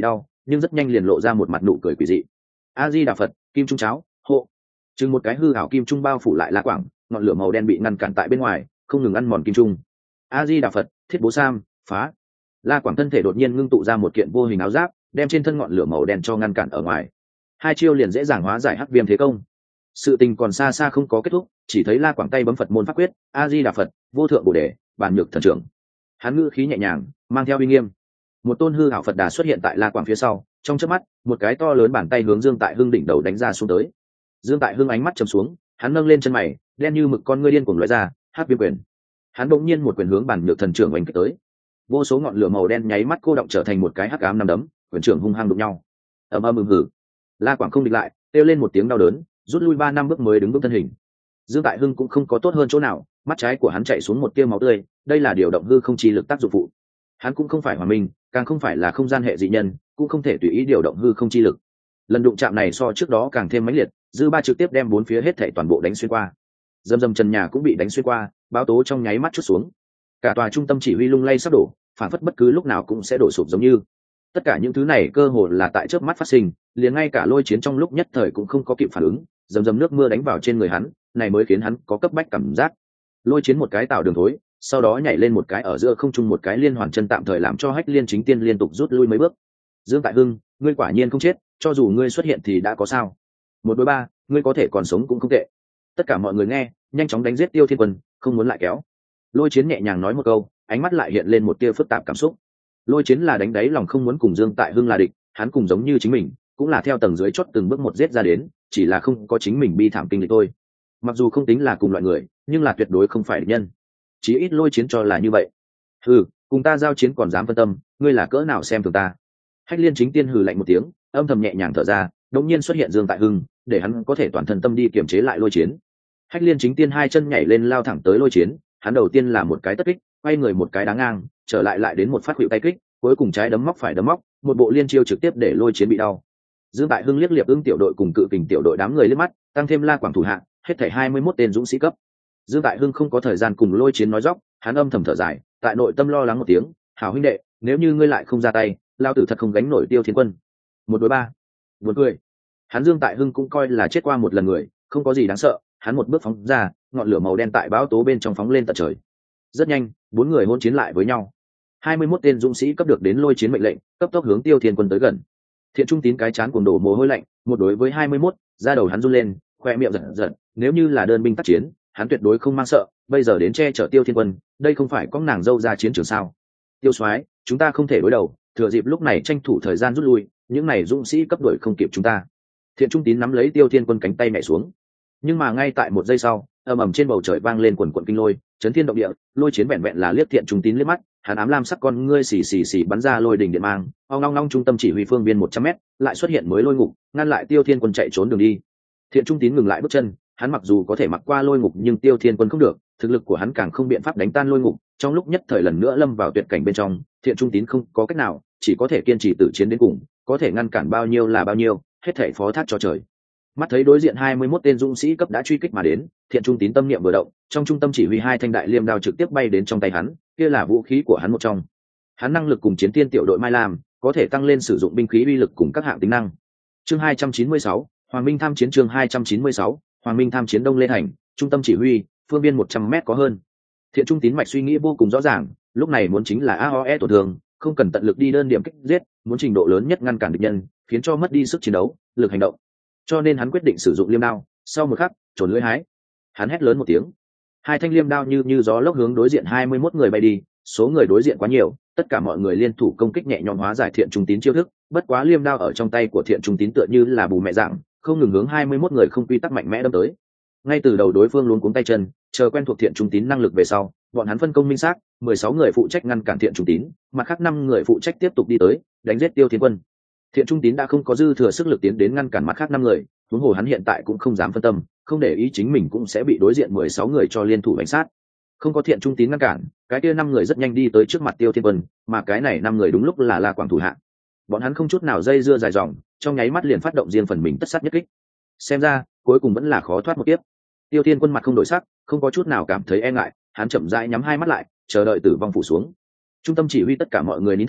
nhưng rất nhanh liền lộ ra một mặt nụ cười quỷ dị. A Di Đà Phật, kim trung cháo, hộ. Chừng một cái hư ảo kim trung bao phủ lại La Quảng, ngọn lửa màu đen bị ngăn cản tại bên ngoài, không ngừng ăn mòn kim trung. A Di Đà Phật, thiết bố sam, phá. La Quảng thân thể đột nhiên ngưng tụ ra một kiện vô hình áo giáp, đem trên thân ngọn lửa màu đen cho ngăn cản ở ngoài. Hai chiêu liền dễ dàng hóa giải hắc viêm thế công. Sự tình còn xa xa không có kết thúc, chỉ thấy La Quảng tay bấm Phật môn pháp quyết, A Di Đà Phật, vô thượng bồ đề, bản nhược thần trưởng. Hắn ngữ khí nhẹ nhàng, mang theo uy nghiêm. Một tôn hư ảo Phật đà xuất hiện tại La Quảng phía sau, trong chớp mắt, một cái to lớn bàn tay hướng Dương Tại Hưng đỉnh đầu đánh ra xuống tới. Dương Tại Hưng ánh mắt trầm xuống, hắn nâng lên chân mày, đen như mực con ngươi điên cuồng lóe ra, hắc viêm quyền. Hắn đột nhiên một quyền hướng bản nhược thần trưởng oanh kích tới. Vô số ngọn lửa màu đen nháy mắt cô động trở thành một cái hắc ám nắm đấm, quyền trưởng hung hăng đụng nhau. Ầm ầm hừ. La Quảng không địch lại, kêu lên một tiếng đau đớn, rút lui 3 năm bước mới đứng vững thân hình. Dương Tại Hưng cũng không có tốt hơn chỗ nào, mắt trái của hắn chảy xuống một tia máu tươi, đây là điều động hư không chi lực tác dụng phụ. Hắn cũng không phải Hỏa Minh, càng không phải là không gian hệ dị nhân, cũng không thể tùy ý điều động hư không chi lực. Lần đụng chạm này so trước đó càng thêm mãnh liệt, dư ba trực tiếp đem bốn phía hết thảy toàn bộ đánh xuyên qua. Dầm dầm trần nhà cũng bị đánh xuyên qua, báo tố trong nháy mắt chút xuống. Cả tòa trung tâm chỉ huy lung lay sắp đổ, phản phất bất cứ lúc nào cũng sẽ đổ sụp giống như. Tất cả những thứ này cơ hồ là tại chớp mắt phát sinh, liền ngay cả lôi chiến trong lúc nhất thời cũng không có kịp phản ứng, dầm dầm nước mưa đánh vào trên người hắn, này mới khiến hắn có cấp bách cảm giác. Lôi chiến một cái tạo đường thối, sau đó nhảy lên một cái ở giữa không trung một cái liên hoàn chân tạm thời làm cho Hách Liên Chính Tiên liên tục rút lui mấy bước. Dương Tại Hưng, ngươi quả nhiên không chết, cho dù ngươi xuất hiện thì đã có sao? 1 đối 3, ngươi có thể còn sống cũng không tệ. Tất cả mọi người nghe, nhanh chóng đánh giết Tiêu Thiên Quân, không muốn lại kéo. Lôi chiến nhẹ nhàng nói một câu, ánh mắt lại hiện lên một tia phức tạp cảm xúc. Lôi chiến là đánh đáy lòng không muốn cùng Dương Tại Hưng là địch, hắn cùng giống như chính mình, cũng là theo tầng dưới chót từng bước một giết ra đến, chỉ là không có chính mình bi thảm kinh lịch thôi. Mặc dù không tính là cùng loại người, nhưng là tuyệt đối không phải địch nhân. Chí ít lôi chiến cho là như vậy. Hừ, cùng ta giao chiến còn dám phân tâm, ngươi là cỡ nào xem thường ta? Hách Liên Chính Tiên hừ lạnh một tiếng, âm thầm nhẹ nhàng thở ra, đột nhiên xuất hiện Dương Tại Hưng, để hắn có thể toàn thân tâm đi kiềm chế lại lôi chiến. Hách Liên Chính Tiên hai chân nhảy lên lao thẳng tới lôi chiến, hắn đầu tiên là một cái tất kích, quay người một cái đá ngang, trở lại đến một phát hữu tay kích, cuối cùng trái đấm móc phải đấm móc, một bộ liên chiêu trực tiếp để lôi chiến bị đau. Dương Tại Hưng liếc liệp ưng tiểu đội cùng cự kình tiểu đội đám người liếc mắt, tăng thêm La Quảng thủ hạ, hết thảy 21 tên dũng sĩ cấp. Dương Tại Hưng không có thời gian cùng lôi chiến nói dóc, hắn âm thầm thở dài, tại nội tâm lo lắng một tiếng, hảo huynh đệ, nếu như ngươi lại không ra tay, lao tử thật không gánh nổi Tiêu Thiên Quân. 1 đối 3. Buồn cười. Hắn Dương Tại Hưng cũng coi là chết qua một lần người, không có gì đáng sợ, hắn một bước phóng ra, ngọn lửa màu đen tại bão tố bên trong phóng lên tận trời. Rất nhanh, 4 người hỗn chiến lại với nhau. 21 tên dũng sĩ cấp được đến lôi chiến mệnh lệnh, cấp tốc hướng Tiêu Thiên Quân tới gần. Thiện Trung Tín cái chán cuồng đổ mồ hôi lạnh, một đối với 21, da đầu hắn run lên, khoe miệng giật giật, nếu như là đơn binh tác chiến, hắn tuyệt đối không mang sợ, bây giờ đến che chở Tiêu Thiên Quân, đây không phải có nàng dâu ra chiến trường sao? Tiêu soái, chúng ta không thể đối đầu, thừa dịp lúc này tranh thủ thời gian rút lui, những này dũng sĩ cấp đuổi không kịp chúng ta. Thiện Trung Tín nắm lấy Tiêu Thiên Quân cánh tay nhảy xuống, nhưng mà ngay tại một giây sau, ầm ầm trên bầu trời vang lên quần quần kinh lôi, chấn thiên động địa, lôi chiến vẹn vẹn là liếc Thiện Trung Tín liếc mắt, hắn ám lam sắc con ngươi xì bắn ra lôi đỉnh điện mang, ong long trung tâm chỉ huy phương viên 100m, lại xuất hiện mới lôi ngục, ngăn lại Tiêu Thiên Quân chạy trốn đường đi. Thiện Trung Tín ngừng lại bước chân, hắn mặc dù có thể mặc qua lôi ngục nhưng Tiêu Thiên Quân không được, thực lực của hắn càng không biện pháp đánh tan lôi ngục, trong lúc nhất thời lần nữa lâm vào tuyệt cảnh bên trong, Thiện Trung Tín không có cách nào, chỉ có thể kiên trì tử chiến đến cùng, có thể ngăn cản bao nhiêu là bao nhiêu, hết thảy phó thác cho trời. Mắt thấy đối diện 21 tên dũng sĩ cấp đã truy kích mà đến, Thiện Trung Tín tâm niệm vừa động, trong trung tâm chỉ huy 2 thanh đại liêm đao trực tiếp bay đến trong tay hắn, kia là vũ khí của hắn một trong. Hắn năng lực cùng chiến tiên tiểu đội Mai Lam, có thể tăng lên sử dụng binh khí uy lực cùng các hạng tính năng. Chương 296, Hoàng Minh tham chiến. Chương 296, Hoàng Minh tham chiến. Đông Lê Thành, trung tâm chỉ huy, phương biên 100m có hơn. Thiện Trung Tín mạch suy nghĩ vô cùng rõ ràng, lúc này muốn chính là AOE tổn thương, không cần tận lực đi đơn điểm kích giết, muốn trình độ lớn nhất ngăn cản địch nhân, khiến cho mất đi sức chiến đấu, lực hành động. Cho nên hắn quyết định sử dụng liêm đao, sau một khắc, trồn lưỡi hái. Hắn hét lớn một tiếng. 2 thanh liêm đao như gió lốc hướng đối diện 21 người bay đi, số người đối diện quá nhiều, tất cả mọi người liên thủ công kích nhẹ nhõm hóa giải Thiện Trung Tín chiêu thức, bất quá liêm đao ở trong tay của Thiện Trung Tín tựa như là bù mẹ dạng, không ngừng hướng 21 người không quy tắc mạnh mẽ đâm tới. Ngay từ đầu đối phương luống cuống tay chân, chờ quen thuộc Thiện Trung Tín năng lực về sau, bọn hắn phân công minh xác, 16 người phụ trách ngăn cản Thiện Trung Tín, mặt khác 5 người phụ trách tiếp tục đi tới, đánh giết Tiêu Thiên Quân. Thiện Trung Tín đã không có dư thừa sức lực tiến đến ngăn cản mặt khác 5 người, huống hồ hắn hiện tại cũng không dám phân tâm, không để ý chính mình cũng sẽ bị đối diện 16 người cho liên thủ đánh sát. Không có Thiện Trung Tín ngăn cản, cái kia 5 người rất nhanh đi tới trước mặt Tiêu Thiên Quân, mà cái này 5 người đúng lúc là La Quảng thủ hạ. Bọn hắn không chút nào dây dưa dài dòng, trong nháy mắt liền phát động riêng phần mình tất sát nhất kích. Xem ra, cuối cùng vẫn là khó thoát một kiếp. Tiêu Thiên Quân mặt không đổi sắc, không có chút nào cảm thấy e ngại, hắn chậm rãi nhắm hai mắt lại, chờ đợi tử vong phủ xuống. Trung tâm chỉ huy tất cả mọi người nín thở,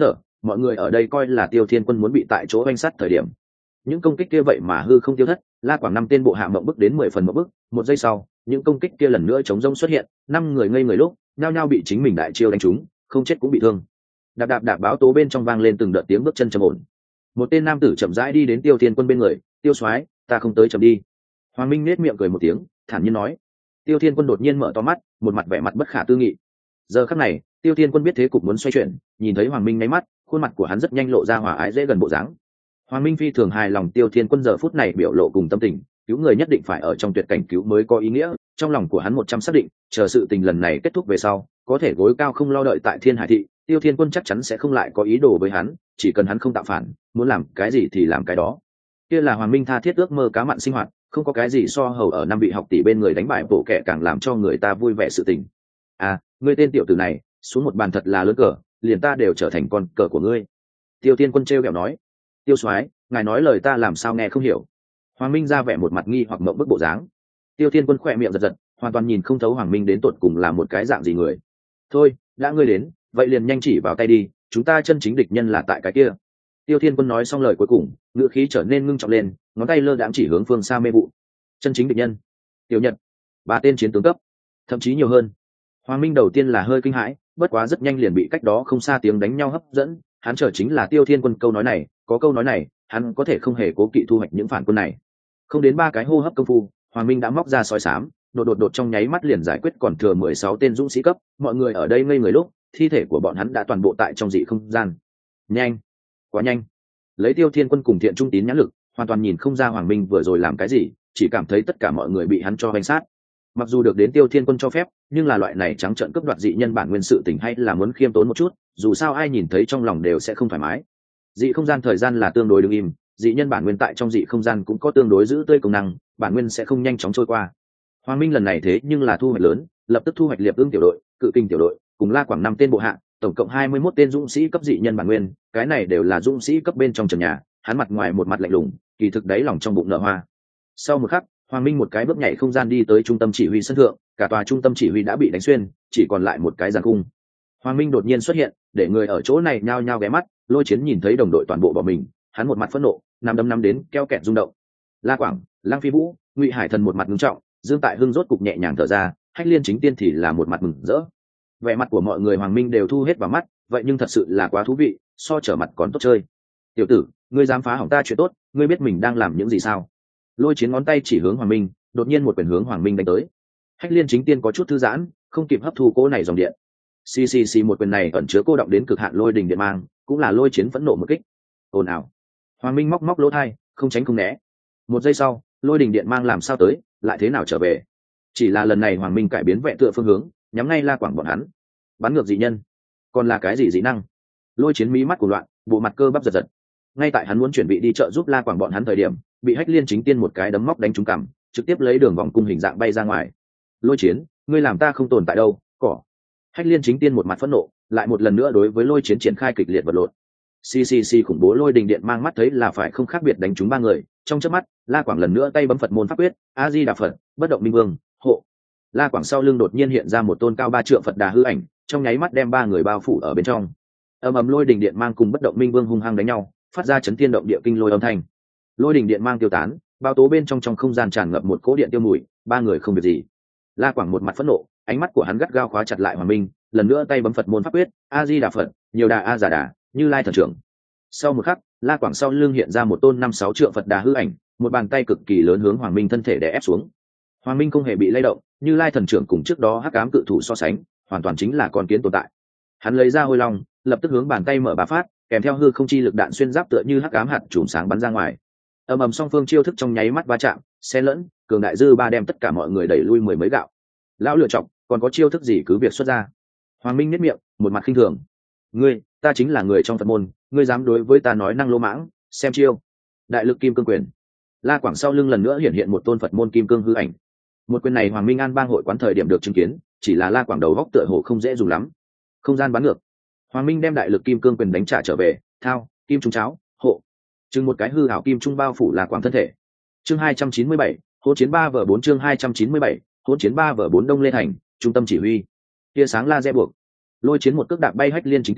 mọi người ở đây coi là Tiêu Thiên Quân muốn bị tại chỗ oanh sát thời điểm. Những công kích kia vậy mà hư không tiêu thất, La Quảng năm tên bộ hạ mộng bức đến 10 phần mộng bức, một giây sau, những công kích kia lần nữa chống rông xuất hiện, năm người ngây người lúc, nhao nhao bị chính mình đại chiêu đánh trúng, không chết cũng bị thương. Đạp đạp đạp báo tố bên trong vang lên từng đợt tiếng bước chân trầm ổn. Một tên nam tử chậm rãi đi đến Tiêu Thiên Quân bên người, "Tiêu soái, ta không tới chậm đi." Hoàng Minh nét miệng cười một tiếng, thản nhiên nói. Tiêu Thiên Quân đột nhiên mở to mắt, một mặt vẻ mặt bất khả tư nghị. Giờ khắc này, Tiêu Thiên Quân biết thế cục muốn xoay chuyển, nhìn thấy Hoàng Minh nháy mắt, khuôn mặt của hắn rất nhanh lộ ra hòa ái dễ gần bộ dáng. Hoàng Minh phi thường hài lòng Tiêu Thiên Quân giờ phút này biểu lộ cùng tâm tình, cứu người nhất định phải ở trong tuyệt cảnh cứu mới có ý nghĩa, trong lòng của hắn 100 xác định, chờ sự tình lần này kết thúc về sau, có thể gối cao không lo đợi tại Thiên Hải thị, Tiêu Thiên Quân chắc chắn sẽ không lại có ý đồ với hắn, chỉ cần hắn không tạo phản, muốn làm cái gì thì làm cái đó. Kia là Hoàng Minh tha thiết ước mơ cá mặn sinh hoạt, không có cái gì so hầu ở năm vị học tỷ bên người đánh bại bộ kẻ càng làm cho người ta vui vẻ sự tình. À, ngươi tên tiểu tử này, xuống một bàn thật là lớn cờ, liền ta đều trở thành con cờ của ngươi. Tiêu Thiên Quân trêu ghẹo nói. Tiêu soái, ngài nói lời ta làm sao nghe không hiểu. Hoàng Minh ra vẻ một mặt nghi hoặc mộng bức bộ dáng. Tiêu Thiên Quân khỏe miệng giật giật, hoàn toàn nhìn không thấu Hoàng Minh đến tột cùng là một cái dạng gì người. Thôi, đã ngươi đến, vậy liền nhanh chỉ vào tay đi, chúng ta chân chính địch nhân là tại cái kia. Tiêu Thiên Quân nói xong lời cuối cùng, ngữ khí trở nên ngưng trọng lên, ngón tay lơ đãng chỉ hướng phương xa mê vụ. Chân chính địch nhân? Tiểu Nhật, 3 tên chiến tướng cấp, thậm chí nhiều hơn. Hoàng Minh đầu tiên là hơi kinh hãi, bất quá rất nhanh liền bị cách đó không xa tiếng đánh nhau hấp dẫn, hắn chờ chính là Tiêu Thiên Quân câu nói này, có câu nói này, hắn có thể không hề cố kỵ thu hoạch những phản quân này. Không đến 3 cái hô hấp công phu, Hoàng Minh đã móc ra sói xám, đột trong nháy mắt liền giải quyết còn thừa 16 tên dũng sĩ cấp, mọi người ở đây ngây người lúc, thi thể của bọn hắn đã toàn bộ tại trong dị không gian. Nhanh, quá nhanh. Lấy Tiêu Thiên Quân cùng Thiện Trung Tín nhãn lực, hoàn toàn nhìn không ra Hoàng Minh vừa rồi làm cái gì, chỉ cảm thấy tất cả mọi người bị hắn cho bánh sát. Mặc dù được đến Tiêu Thiên Quân cho phép, nhưng là loại này trắng trợn cướp đoạt dị nhân bản nguyên sự tình hay là muốn khiêm tốn một chút, dù sao ai nhìn thấy trong lòng đều sẽ không thoải mái. Dị không gian thời gian là tương đối đứng im, dị nhân bản nguyên tại trong dị không gian cũng có tương đối giữ tươi công năng, bản nguyên sẽ không nhanh chóng trôi qua. Hoàng Minh lần này thế nhưng là thu hoạch lớn, lập tức thu hoạch Liệp Ưng tiểu đội, Cự Kinh tiểu đội, cùng La Quảng 5 tên bộ hạ, tổng cộng 21 tên dũng sĩ cấp dị nhân bản nguyên, cái này đều là dũng sĩ cấp bên trong trần nhà, hắn mặt ngoài một mặt lạnh lùng, kỳ thực đáy lòng trong bụng nở hoa. Sau một khắc, Hoàng Minh một cái bước nhảy không gian đi tới trung tâm chỉ huy sân thượng, cả tòa trung tâm chỉ huy đã bị đánh xuyên, chỉ còn lại một cái giàn cung. Hoàng Minh đột nhiên xuất hiện, để người ở chỗ này nhao nhao ghé mắt, Lôi Chiến nhìn thấy đồng đội toàn bộ bỏ mình, hắn một mặt phẫn nộ, nắm đấm đến keo kẹt rung động. La Quảng, Lăng Phi Vũ, Ngụy Hải Thần một mặt nghiêm trọng, Dương Tại Hưng rốt cục nhẹ nhàng thở ra, Hách Liên Chính Tiên thì là một mặt mừng rỡ. Vẻ mặt của mọi người Hoàng Minh đều thu hết vào mắt, vậy nhưng thật sự là quá thú vị, so trở mặt còn tốt chơi. Tiểu tử, ngươi dám phá hỏng ta chuyện tốt, ngươi biết mình đang làm những gì sao? Lôi Chiến ngón tay chỉ hướng Hoàng Minh, đột nhiên một quyền hướng Hoàng Minh đánh tới. Hách Liên Chính Tiên có chút thư giãn, không kịp hấp thu cỗ này dòng điện. Xì một quyền này ẩn chứa cô động đến cực hạn lôi đình điện mang, cũng là Lôi Chiến phẫn nộ một kích. Ồn ào. Hoàng Minh móc lỗ tai, không tránh không né. Một giây sau, lôi đình điện mang làm sao tới, lại thế nào trở về? Chỉ là lần này Hoàng Minh cải biến vẹn tựa phương hướng, nhắm ngay La Quảng bọn hắn. Bắn ngược dị nhân, còn là cái gì dị năng? Lôi Chiến mí mắt của loạn, bộ mặt cơ bắp giật giật. Ngay tại hắn muốn chuẩn bị đi trợ giúp La Quảng bọn hắn thời điểm, bị Hách Liên Chính Tiên một cái đấm móc đánh trúng cằm, trực tiếp lấy đường vòng cung hình dạng bay ra ngoài. Lôi Chiến, ngươi làm ta không tồn tại đâu, cỏ. Hách Liên Chính Tiên một mặt phẫn nộ, lại một lần nữa đối với Lôi Chiến triển khai kịch liệt vật lộn. Khủng bố lôi đình điện mang mắt thấy là phải không khác biệt đánh trúng 3 người, trong chớp mắt, La Quảng lần nữa tay bấm Phật môn pháp quyết, A Di Đà Phật, Bất Động Minh Vương, hộ. La Quảng sau lưng đột nhiên hiện ra một tôn cao 3 trượng Phật Đà hư ảnh, trong nháy mắt đem 3 người bao phủ ở bên trong. Ầm lôi đình điện mang cùng Bất Động Minh Vương hung hăng đánh nhau, phát ra chấn thiên động địa kinh lôi âm thanh. Lôi đình điện mang tiêu tán, bao tố bên trong không gian tràn ngập một cỗ điện tiêu mùi, 3 người không việc gì. La Quảng một mặt phẫn nộ, ánh mắt của hắn gắt gao khóa chặt lại Hoàng Minh, lần nữa tay bấm Phật môn pháp quyết, A Di Đà Phật, nhiều đà a giả đà, Như Lai thần trưởng. Sau một khắc, La Quảng sau lưng hiện ra một tôn 5-6 trượng Phật Đà hư ảnh, một bàn tay cực kỳ lớn hướng Hoàng Minh thân thể đè ép xuống. Hoàng Minh không hề bị lay động, Như Lai thần trưởng cùng trước đó hắc ám cự thủ so sánh, hoàn toàn chính là con kiến tồn tại. Hắn lấy ra hôi long, lập tức hướng bàn tay mở bá phát, kèm theo hư không chi lực đạn xuyên giáp tựa như hắc ám hạt chùm sáng bắn ra ngoài. Song phương chiêu thức trong nháy mắt va chạm, xen lẫn, cường đại dư ba đem tất cả mọi người đẩy lui 10 mấy gạo. Lão lựa chọc, còn có chiêu thức gì cứ việc xuất ra. Hoàng Minh nhếch miệng, một mặt khinh thường. Ngươi, ta chính là người trong Phật môn, ngươi dám đối với ta nói năng lô mãng, xem chiêu. Đại lực kim cương quyền. La Quảng sau lưng lần nữa hiện một tôn Phật môn kim cương hư ảnh. Một quyền này Hoàng Minh An bang hội quán thời điểm được chứng kiến, chỉ là La Quảng đầu góc tựa hồ không dễ dùng lắm. Không gian bắn ngược. Hoàng Minh đem đại lực kim cương quyền đánh trả trở về, thao, kim trung cháo, hộ. Chừng một cái hư ảo kim trung bao phủ La Quảng thân thể. Chương 297, hỗn chiến 3v4 chương 297, hỗn chiến 3v4 Đông Lê thành, trung tâm chỉ huy. Tia sáng laser buộc. Lôi Chiến một cước đạp bay Hách Liên Chính Tiên,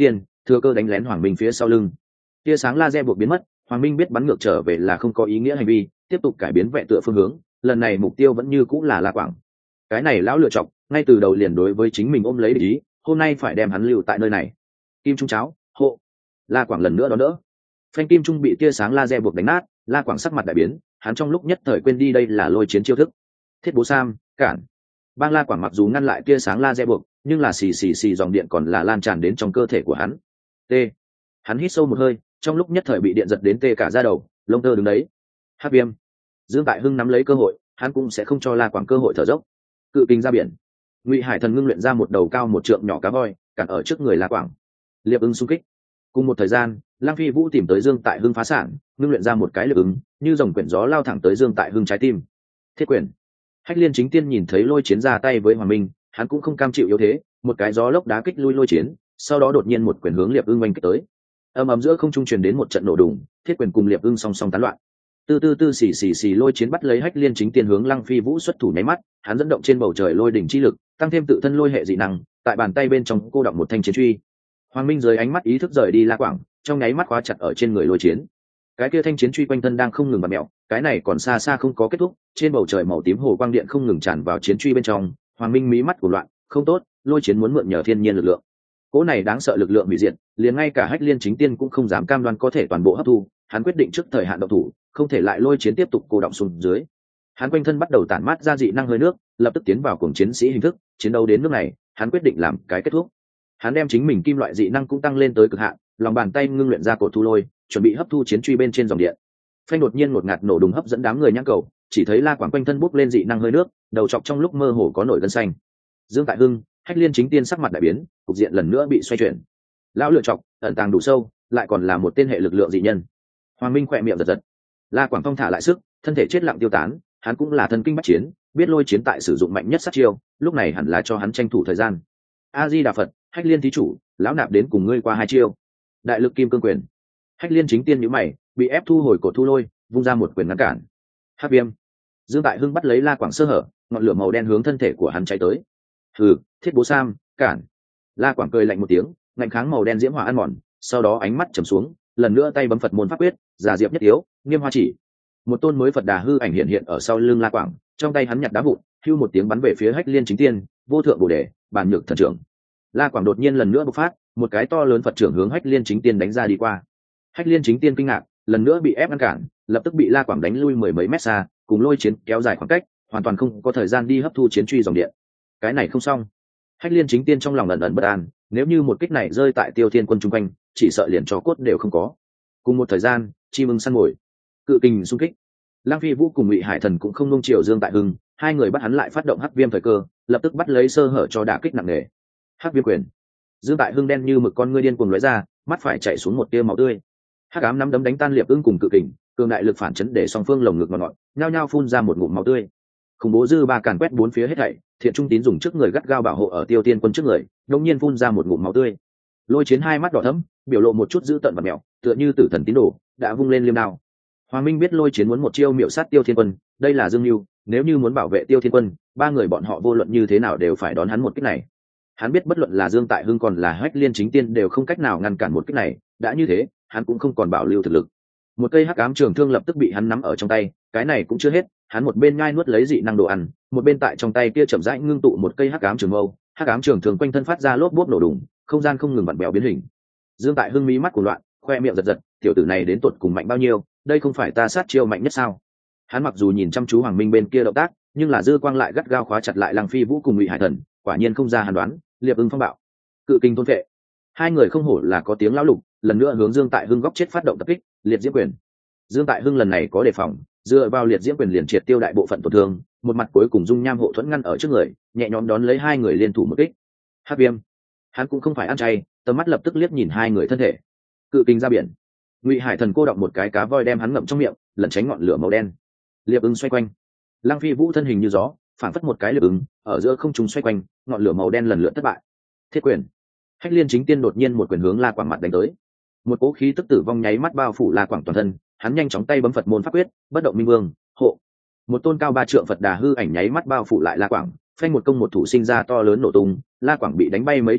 thừa cơ đánh lén Hoàng Minh phía sau lưng. Tia sáng laser buộc biến mất, Hoàng Minh biết bắn ngược trở về là không có ý nghĩa hành vi, tiếp tục cải biến vẽ tựa phương hướng, lần này mục tiêu vẫn như cũng là La Quảng. Cái này lão lựa chọc, ngay từ đầu liền đối với chính mình ôm lấy ý, hôm nay phải đem hắn lưu tại nơi này. Kim trung cháo, hộ. La Quảng lần nữa đón đỡ. Phanh kim trung bị tia sáng laser buộc đánh nát, La Quảng sắc mặt đại biến, hắn trong lúc nhất thời quên đi đây là lôi chiến chiêu thức. Thiết bố sam, cản. Bang La Quảng mặc dù ngăn lại tia sáng laser buộc, nhưng là xì dòng điện còn là lan tràn đến trong cơ thể của hắn. T. Hắn hít sâu một hơi, trong lúc nhất thời bị điện giật đến tê cả da đầu, lông tơ đứng đấy. Hắc viêm. Dương Tại Hưng nắm lấy cơ hội, hắn cũng sẽ không cho La Quảng cơ hội thở dốc. Cự kình ra biển. Ngụy Hải Thần ngưng luyện ra một đầu cao 1 trượng nhỏ cá voi, cản ở trước người La Quảng. Liệp ứng xung kích. Cùng một thời gian, Lang Phi Vũ tìm tới Dương Tại Hưng phá sản, ngưng luyện ra một cái liệp ứng, như dòng quyển gió lao thẳng tới Dương Tại Hưng trái tim. Thiết quyền. Hách Liên Chính Tiên nhìn thấy lôi chiến ra tay với Hoàng Minh, hắn cũng không cam chịu yếu thế, một cái gió lốc đá kích lui lôi chiến, sau đó đột nhiên một quyền hướng liệp ưng oanh kích tới. Ầm ầm giữa không trung truyền đến một trận nổ đùng, thiết quyền cùng liệp ưng song song tán loạn. Tư xì lôi chiến bắt lấy Hách Liên Chính Tiên hướng Lăng Phi Vũ xuất thủ nháy mắt, hắn dẫn động trên bầu trời lôi đỉnh chi lực, tăng thêm tự thân lôi hệ dị năng, tại bàn tay bên trong cô đọng một thanh chiến truy. Hoàng Minh dưới ánh mắt ý thức rời đi La Quảng, trong nháy mắt khóa chặt ở trên người lôi chiến. Cái kia thanh chiến truy quanh thân đang không ngừng bật mèo, cái này còn xa xa không có kết thúc, trên bầu trời màu tím hồ quang điện không ngừng tràn vào chiến truy bên trong. Hoàng Minh mí mắt của loạn, không tốt, lôi chiến muốn mượn nhờ thiên nhiên lực lượng. Cỗ này đáng sợ lực lượng hủy diệt, liền ngay cả Hách Liên Chính Tiên cũng không dám cam đoan có thể toàn bộ hấp thu, hắn quyết định trước thời hạn động thủ, không thể lại lôi chiến tiếp tục cô động xuống dưới. Hắn quanh thân bắt đầu tản mát ra dị năng hơi nước, lập tức tiến vào cuồng chiến sĩ hình thức, chiến đấu đến nước này, hắn quyết định làm cái kết thúc. Hắn đem chính mình kim loại dị năng cũng tăng lên tới cực hạn, lòng bàn tay ngưng luyện ra cột thu lôi, chuẩn bị hấp thu chiến truy bên trên dòng điện. Phanh đột nhiên một ngạt nổ đùng hấp dẫn đám người nhãn cầu, chỉ thấy La Quảng quanh thân bốc lên dị năng hơi nước, đầu chọc trong lúc mơ hồ có nổi gân xanh. Dương Tại Hưng, Hách Liên Chính Tiên sắc mặt đại biến, cục diện lần nữa bị xoay chuyển. Lão lựa chọc, ẩn tàng đủ sâu, lại còn là một tên hệ lực lượng dị nhân. Hoàng Minh khỏe miệng giật giật. La Quảng thong thả lại sức, thân thể chết lặng tiêu tán, hắn cũng là thần kinh bách chiến, biết lôi chiến tại sử dụng mạnh nhất sát chiêu, lúc này hẳn là cho hắn tranh thủ thời gian. A Di Đà Phật, Hách Liên thí chủ, lão nạp đến cùng ngươi qua 2 chiêu. Đại lực kim cương quyền. Hách Liên Chính Tiên nhíu mày, bị ép thu hồi cột thu lôi, vung ra một quyền ngăn cản. Hắc viêm. Dương Tại Hưng bắt lấy La Quảng sơ hở, ngọn lửa màu đen hướng thân thể của hắn cháy tới. Hừ, thiết bố sam, cản. La Quảng cười lạnh một tiếng, ngạnh kháng màu đen diễm hỏa ăn mòn, sau đó ánh mắt trầm xuống, lần nữa tay bấm Phật môn pháp quyết, giả diệp nhất yếu, nghiêm hoa chỉ. Một tôn mới Phật Đà hư ảnh hiện ở sau lưng La Quảng, trong tay hắn nhặt đá vụn, hưu một tiếng bắn về phía Hách Liên Chính Tiên, vô thượng bổ đề, bản nhược thần trưởng. La Quảng đột nhiên lần nữa bộc phát, một cái to lớn Phật trưởng hướng Hách Liên Chính Tiên đánh ra đi qua. Hách Liên Chính Tiên kinh ngạc, lần nữa bị ép ngăn cản, lập tức bị La Quảng đánh lui 10 mấy mét xa, cùng lôi chiến kéo dài khoảng cách, hoàn toàn không có thời gian đi hấp thu chiến truy dòng điện. Cái này không xong. Hách Liên Chính Tiên trong lòng ẩn ẩn bất an, nếu như một kích này rơi tại Tiêu Thiên Quân chung quanh, chỉ sợ liền cho cốt đều không có. Cùng một thời gian, chim ưng săn mồi, cự kình xung kích. Lăng Phi Vũ cùng Ngụy Hải Thần cũng không nung chiều Dương Tại Hưng, hai người bắt hắn lại phát động hắc viêm thời cơ, lập tức bắt lấy sơ hở cho đả kích nặng nề. Hắc viêm quyền. Dương Tại Hưng đen như mực con ngươi điên cuồng lóe ra, mắt phải chảy xuống một tia máu tươi. Hắc ám nắm đấm đánh tan liệp ưng cùng cự kình, cường đại lực phản chấn để song phương lồng ngực ngọt ngọt, nhao nhao phun ra một ngụm máu tươi. Khủng bố dư ba càn quét bốn phía hết thảy, Thiện Trung Tín dùng trước người gắt gao bảo hộ ở Tiêu Tiên Quân trước người, đột nhiên phun ra một ngụm máu tươi. Lôi chiến hai mắt đỏ thẫm, biểu lộ một chút dữ tợn và mèo, tựa như tử thần tín đồ, đã vung lên liêm đao. Hoàng Minh biết lôi chiến muốn một chiêu miểu sát Tiêu Thiên Quân, đây là dương mưu, nếu như muốn bảo vệ Tiêu Thiên Quân, ba người bọn họ vô luận như thế nào đều phải đón hắn một kích này. Hắn biết bất luận là Dương Tại Hưng còn là Hách Liên Chính Tiên đều không cách nào ngăn cản một kích này, đã như thế, hắn cũng không còn bảo lưu thực lực. Một cây hắc ám trường thương lập tức bị hắn nắm ở trong tay, cái này cũng chưa hết, hắn một bên nhai nuốt lấy dị năng đồ ăn, một bên tại trong tay kia chậm rãi ngưng tụ một cây hắc ám trường mâu, hắc ám trường thường quanh thân phát ra lốp bốp nổ đùng, không gian không ngừng vặn bèo biến hình. Dương Tại Hưng mí mắt của loạn, khoe miệng giật giật, tiểu tử này đến tột cùng mạnh bao nhiêu, đây không phải ta sát chiêu mạnh nhất sao? Hắn mặc dù nhìn chăm chú Hoàng Minh bên kia động tác, nhưng là dư quang lại gắt gao khóa chặt lại Lăng Phi Vũ cùng Ngụy Hải Thần, quả nhiên không ra hàn đoán, liệp ưng phong bạo, cự kinh thôn vệ. Hai người không hổ là có tiếng lão lục, lần nữa hướng Dương Tại Hưng góc chết phát động tập kích, liệt diễm quyền. Dương Tại Hưng lần này có đề phòng, dựa vào liệt diễm quyền liền triệt tiêu đại bộ phận tổn thương, một mặt cuối cùng dung nham hộ thuẫn ngăn ở trước người, nhẹ nhõm đón lấy hai người liên thủ một kích. Hắc viêm, hắn cũng không phải ăn chay, tầm mắt lập tức liếc nhìn hai người thân thể. Cự kinh ra biển. Ngụy Hải Thần cô động một cái cá voi đem hắn ngậm trong miệng, lẩn tránh ngọn lửa màu đen. Liệp ưng xoay quanh. Lăng Phi Vũ thân hình như gió, phản phất một cái liệp ưng, ở giữa không trung xoay quanh, ngọn lửa màu đen lần lượt thất bại. Thiết quyền. Hách Liên Chính Tiên đột nhiên một quyền hướng La Quảng mặt đánh tới. Một cỗ khí tức tử vong nháy mắt bao phủ La Quảng toàn thân, hắn nhanh chóng tay bấm Phật môn pháp quyết, bất động minh vương, hộ. Một tôn cao 3 trượng Phật Đà hư ảnh nháy mắt bao phủ lại La Quảng, phanh một công một thủ sinh ra to lớn nổ tung, La Quảng bị đánh bay mấy chục mét,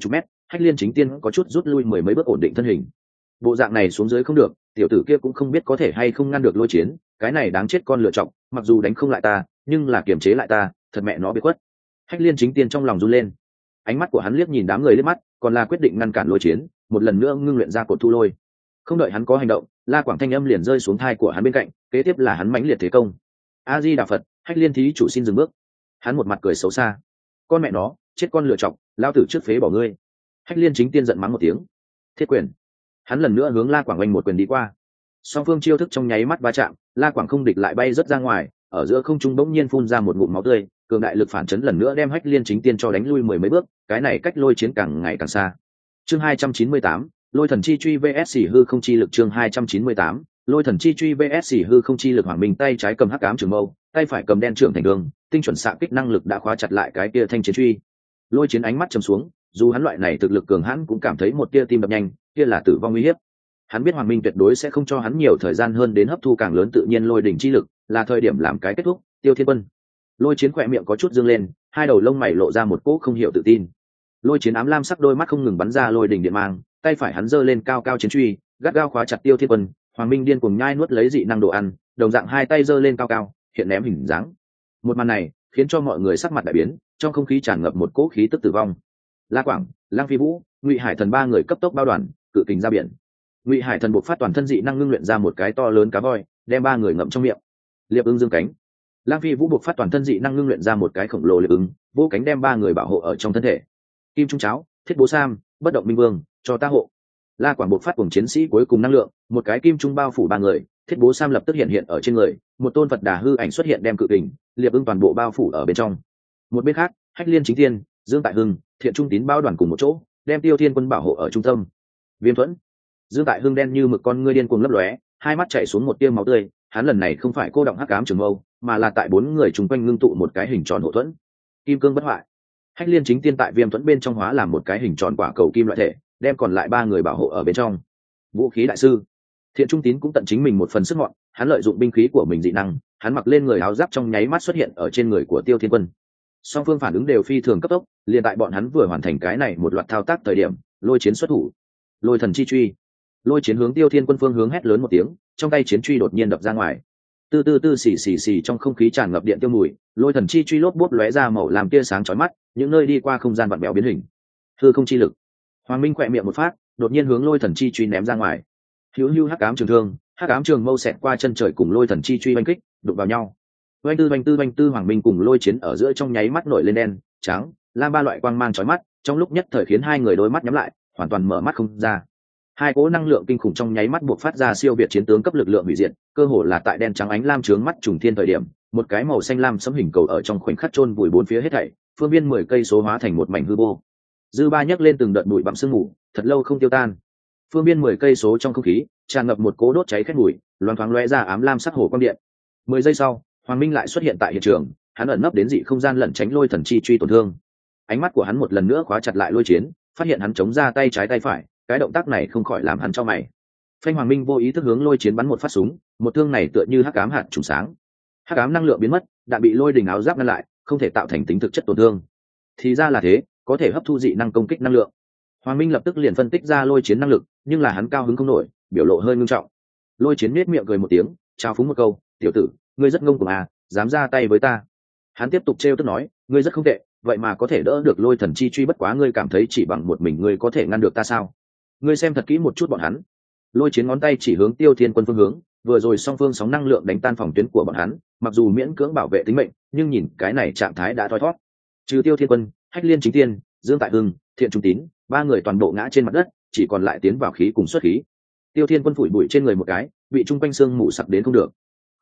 Hách Liên Chính Tiên có chút rút lui mười mấy bước ổn định thân hình. Bộ dạng này xuống dưới không được, tiểu tử kia cũng không biết có thể hay không ngăn được lôi chiến, cái này đáng chết con lựa chọc, mặc dù đánh không lại ta nhưng là kiềm chế lại ta, thật mẹ nó biết quất. Hách Liên Chính Tiên trong lòng run lên, ánh mắt của hắn liếc nhìn đám người liếc mắt, còn là quyết định ngăn cản lôi chiến, một lần nữa ngưng luyện ra cột thu lôi. Không đợi hắn có hành động, La Quảng thanh âm liền rơi xuống thai của hắn bên cạnh, kế tiếp là hắn mãnh liệt thế công. A Di Đà Phật, Hách Liên thí chủ xin dừng bước. Hắn một mặt cười xấu xa, con mẹ nó, chết con lựa chọc, lao tử trước phế bỏ ngươi. Hách Liên Chính Tiên giận mắng một tiếng, thiết quyền. Hắn lần nữa hướng La Quảng oanh một quyền đi qua, song phương chiêu thức trong nháy mắt va chạm, La Quảng không địch lại bay rất ra ngoài, ở giữa không trung bỗng nhiên phun ra một ngụm máu tươi, cường đại lực phản chấn lần nữa đem Hách Liên Chính Tiên cho đánh lui mười mấy bước, cái này cách lôi chiến càng ngày càng xa. Chương 298, Lôi Thần Chi Truy VS hư không chi lực. Chương 298, Lôi Thần Chi Truy VS hư không chi lực. Hoàng Minh tay trái cầm hắc ám trường mâu, tay phải cầm đen trưởng thành đường, tinh chuẩn xạ kích năng lực đã khóa chặt lại cái kia thanh chiến truy. Lôi Chiến ánh mắt trầm xuống, dù hắn loại này thực lực cường hãn cũng cảm thấy một tia tim đập nhanh, kia là tử vong nguy hiểm. Hắn biết Hoàng Minh tuyệt đối sẽ không cho hắn nhiều thời gian hơn đến hấp thu càng lớn tự nhiên lôi đỉnh chi lực, là thời điểm làm cái kết thúc. Tiêu Thiên Quân. Lôi Chiến khỏe miệng có chút dương lên, hai đầu lông mày lộ ra một cỗ không hiểu tự tin. Lôi Chiến ám lam sắc đôi mắt không ngừng bắn ra lôi đỉnh điện mang, tay phải hắn giơ lên cao cao chiến truy, gắt gao khóa chặt Tiêu Thiên Quân. Hoàng Minh điên cuồng nhai nuốt lấy dị năng đồ ăn, đồng dạng hai tay giơ lên cao cao, hiện ném hình dáng. Một màn này khiến cho mọi người sắc mặt đại biến, trong không khí tràn ngập một cỗ khí tức tử vong. La Quảng, Lang Phi Vũ, Ngụy Hải Thần ba người cấp tốc bao đoàn, cự kình ra biển. Ngụy Hải Thần buộc phát toàn thân dị năng ngưng luyện ra một cái to lớn cá voi, đem ba người ngậm trong miệng. Liệp ưng dương cánh. Lang Phi Vũ buộc phát toàn thân dị năng ngưng luyện ra một cái khổng lồ liệp ưng, vỗ cánh đem ba người bảo hộ ở trong thân thể. Kim Trung Cháo, Thiết Bố Sam, Bất Động Minh Vương, cho ta hộ. La Quảng buộc phát cùng chiến sĩ cuối cùng năng lượng, một cái kim trung bao phủ ba người, Thiết Bố Sam lập tức hiện ở trên người, một tôn Phật Đà hư ảnh xuất hiện đem cự kình, liệp ưng toàn bộ bao phủ ở bên trong. Một bên khác, Hách Liên Chính Thiên, Dương Tại Hưng, Thiện Trung Tín bao đoàn cùng một chỗ, đem Tiêu Thiên Quân bảo hộ ở trung tâm. Viêm Thuẫn. Dương Tại Hưng đen như mực con ngươi điên cuồng lấp lóe, hai mắt chảy xuống một tia máu tươi, hắn lần này không phải cô động hắc ám trường mâu, mà là tại bốn người chung quanh ngưng tụ một cái hình tròn hộ thuẫn. Kim cương bất hoại. Hách Liên Chính Tiên tại Viêm Thuẫn bên trong hóa làm một cái hình tròn quả cầu kim loại thể, đem còn lại ba người bảo hộ ở bên trong. Vũ khí đại sư. Thiện Trung Tín cũng tận chính mình một phần sức mọn, hắn lợi dụng binh khí của mình dị năng, hắn mặc lên người áo giáp trong nháy mắt xuất hiện ở trên người của Tiêu Thiên Quân. Song phương phản ứng đều phi thường cấp tốc, liền tại bọn hắn vừa hoàn thành cái này một loạt thao tác thời điểm, Lôi Chiến xuất thủ. Lôi Thần Chi Truy. Lôi Chiến hướng Tiêu Thiên Quân phương hướng hét lớn một tiếng, trong tay chiến truy đột nhiên đập ra ngoài. Tư tư tư xì xì xì, trong không khí tràn ngập điện tiêu mùi, Lôi Thần Chi Truy lốp bốp lóe ra màu làm tia sáng chói mắt, những nơi đi qua không gian vặn vẹo biến hình. Hư không chi lực. Hoàng Minh khỏe miệng một phát, đột nhiên hướng Lôi Thần Chi Truy ném ra ngoài. Hữu hữu hắc ám trường thương, hắc ám trường mâu xẹt qua chân trời cùng Lôi Thần Chi Truy oanh kích, đụng vào nhau. Oanh tư, Hoàng Minh cùng Lôi Chiến ở giữa trong nháy mắt nổi lên đen, trắng, lam ba loại quang mang chói mắt, trong lúc nhất thời khiến hai người đôi mắt nhắm lại, hoàn toàn mở mắt không ra. Hai cỗ năng lượng kinh khủng trong nháy mắt buộc phát ra siêu việt chiến tướng cấp lực lượng hủy diệt, cơ hồ là tại đen trắng ánh lam trướng mắt trùng thiên thời điểm, một cái màu xanh lam sấm hình cầu ở trong khoảnh khắc chôn vùi bốn phía hết thảy, phương viên 10 cây số hóa thành một mảnh hư vô. Dư ba nhấc lên từng đợt bụi bặm sương mù, thật lâu không tiêu tan. Phương viên 10 cây số trong không khí tràn ngập một cỗ đốt cháy khét mùi, loáng thoáng lóe ra ám lam sắc hồ quang điện. 10 giây sau, Hoàng Minh lại xuất hiện tại hiện trường, hắn ẩn nấp đến dị không gian lẩn tránh Lôi Thần Chi Truy tổn thương. Ánh mắt của hắn một lần nữa khóa chặt lại Lôi Chiến, phát hiện hắn chống ra tay trái tay phải, cái động tác này không khỏi làm hắn chau mày. Phanh. Hoàng Minh vô ý thức hướng Lôi Chiến bắn một phát súng, một thương này tựa như hắc ám hạt trùng sáng. Hắc ám năng lượng biến mất, đạn bị lôi đình áo giáp ngăn lại, không thể tạo thành tính thực chất tổn thương. Thì ra là thế, có thể hấp thu dị năng công kích năng lượng. Hoàng Minh lập tức liền phân tích ra Lôi Chiến năng lực, nhưng là hắn cao hứng không nổi, biểu lộ hơi nghiêm trọng. Lôi Chiến nhếch miệng cười một tiếng, chào phúng một câu, "Tiểu tử, ngươi rất ngông cuồng à, dám ra tay với ta." Hắn tiếp tục trêu tức nói, "Ngươi rất không tệ, vậy mà có thể đỡ được Lôi Thần Chi Truy, bất quá ngươi cảm thấy chỉ bằng một mình ngươi có thể ngăn được ta sao? Ngươi xem thật kỹ một chút bọn hắn." Lôi Chiến ngón tay chỉ hướng Tiêu Thiên Quân phương hướng, vừa rồi song phương sóng năng lượng đánh tan phòng tuyến của bọn hắn, mặc dù miễn cưỡng bảo vệ tính mệnh, nhưng nhìn cái này trạng thái đã thoi thoát. Trừ Tiêu Thiên Quân, Hách Liên Chính Tiên, Dương Tại Hưng, Thiện Trung Tín, ba người toàn bộ ngã trên mặt đất, chỉ còn lại tiến vào khí cùng xuất khí. Tiêu Thiên Quân phủi bụi trên người một cái, bị trung quanh xương mù sặc đến không được.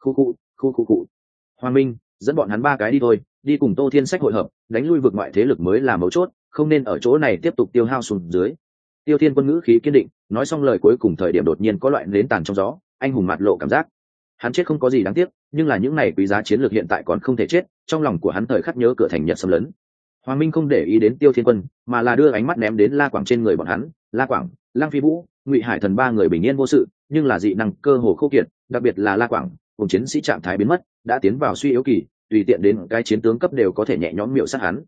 Khu. Hoàng Minh, dẫn bọn hắn ba cái đi thôi, đi cùng Tô Thiên Sách hội hợp, đánh lui vực ngoại thế lực mới là mấu chốt, không nên ở chỗ này tiếp tục tiêu hao xuống dưới. Tiêu Thiên Quân ngữ khí kiên định, nói xong lời cuối cùng thời điểm đột nhiên có loại nến tàn trong gió, anh hùng mặt lộ cảm giác. Hắn chết không có gì đáng tiếc, nhưng là những này quý giá chiến lược hiện tại còn không thể chết, trong lòng của hắn thời khắc nhớ cửa thành Nhật xâm lấn. Hoàng Minh không để ý đến Tiêu Thiên Quân, mà là đưa ánh mắt ném đến La Quảng trên người bọn hắn. La Quảng, Lang Phi Vũ, Ngụy Hải Thần ba người bình yên vô sự, nhưng là dị năng cơ hồ khô kiệt, đặc biệt là La Quảng, cùng chiến sĩ trạng thái biến mất, đã tiến vào suy yếu kỳ, tùy tiện đến cái chiến tướng cấp đều có thể nhẹ nhõm miệu sát hắn.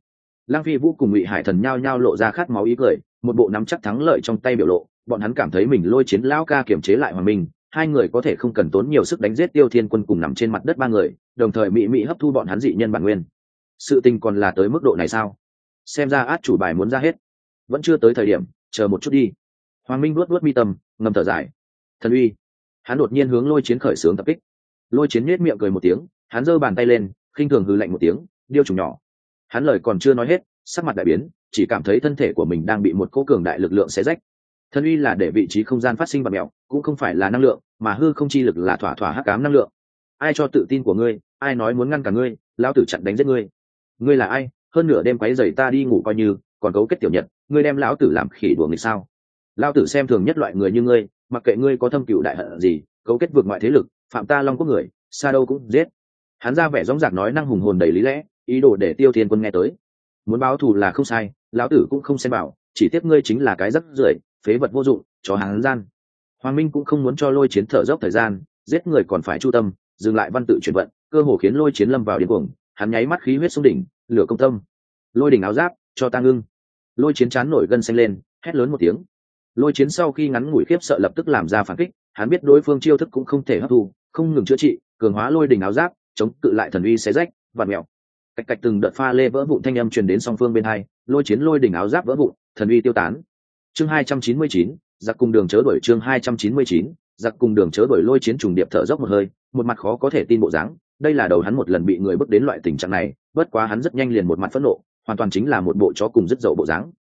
Lăng Phi Vũ cùng Ngụy Hải Thần nhao nhao lộ ra khát máu ý cười, một bộ nắm chắc thắng lợi trong tay biểu lộ. Bọn hắn cảm thấy mình lôi chiến lão ca kiểm chế lại Hoàng Minh, hai người có thể không cần tốn nhiều sức đánh giết Tiêu Thiên Quân cùng nằm trên mặt đất ba người, đồng thời mị hấp thu bọn hắn dị nhân bản nguyên. Sự tình còn là tới mức độ này sao? Xem ra át chủ bài muốn ra hết, vẫn chưa tới thời điểm, chờ một chút đi. Hoàng Minh luốt mi tâm, ngầm thở dài. Thần uy. Hắn đột nhiên hướng lôi chiến khởi xướng tập kích. Lôi chiến nhếch miệng cười một tiếng, hắn giơ bàn tay lên, khinh thường hừ lạnh một tiếng, điêu trùng nhỏ. Hắn lời còn chưa nói hết, sắc mặt đại biến, chỉ cảm thấy thân thể của mình đang bị một cỗ cường đại lực lượng xé rách. Thần uy là để vị trí không gian phát sinh vật mèo, cũng không phải là năng lượng, mà hư không chi lực là thỏa thỏa hắc ám năng lượng. Ai cho tự tin của ngươi, ai nói muốn ngăn cả ngươi, lão tử chặn đánh giết ngươi. Ngươi là ai? Hơn nửa đêm quấy rầy ta đi ngủ coi như, còn cấu kết tiểu nhật, ngươi đem lão tử làm khỉ đùa nghịch sao? Lão tử xem thường nhất loại người như ngươi, mặc kệ ngươi có thâm cừu đại hận gì, cấu kết vượt ngoại thế lực, phạm ta Long Quốc người, xa đâu cũng giết. Hắn ra vẻ dõng dạc nói năng hùng hồn đầy lý lẽ, ý đồ để Tiêu Thiên Quân nghe tới. Muốn báo thù là không sai, lão tử cũng không xem bảo, chỉ tiếc ngươi chính là cái rắc rưởi, phế vật vô dụng, chó hắn gian. Hoàng Minh cũng không muốn cho lôi chiến thở dốc thời gian, giết người còn phải chu tâm, dừng lại văn tự chuyển vận, cơ hồ khiến lôi chiến lâm vào điên cuồng. Hắn nháy mắt khí huyết xung đỉnh, lửa công tâm. Lôi đỉnh áo giáp, cho ta ngưng. Lôi chiến chán nổi gân xanh lên, hét lớn một tiếng. Lôi chiến sau khi ngắn ngủi khiếp sợ lập tức làm ra phản kích, hắn biết đối phương chiêu thức cũng không thể hấp thu, không ngừng chữa trị, cường hóa lôi đỉnh áo giáp, chống cự lại thần uy xé rách, vặn mèo. Cạch cạch từng đợt pha lê vỡ vụn thanh âm truyền đến song phương bên hai, lôi chiến lôi đỉnh áo giáp vỡ vụn, thần uy tiêu tán. Chương 299, giặc cùng đường chớ đuổi. Chương 299, giặc cùng đường chớ đuổi. Lôi chiến trùng điệp thở dốc một hơi, một mặt khó có thể tin bộ dáng, đây là đầu hắn một lần bị người bước đến loại tình trạng này, bất quá hắn rất nhanh liền một mặt phẫn nộ, hoàn toàn chính là một bộ chó cùng rất dậu bộ dáng.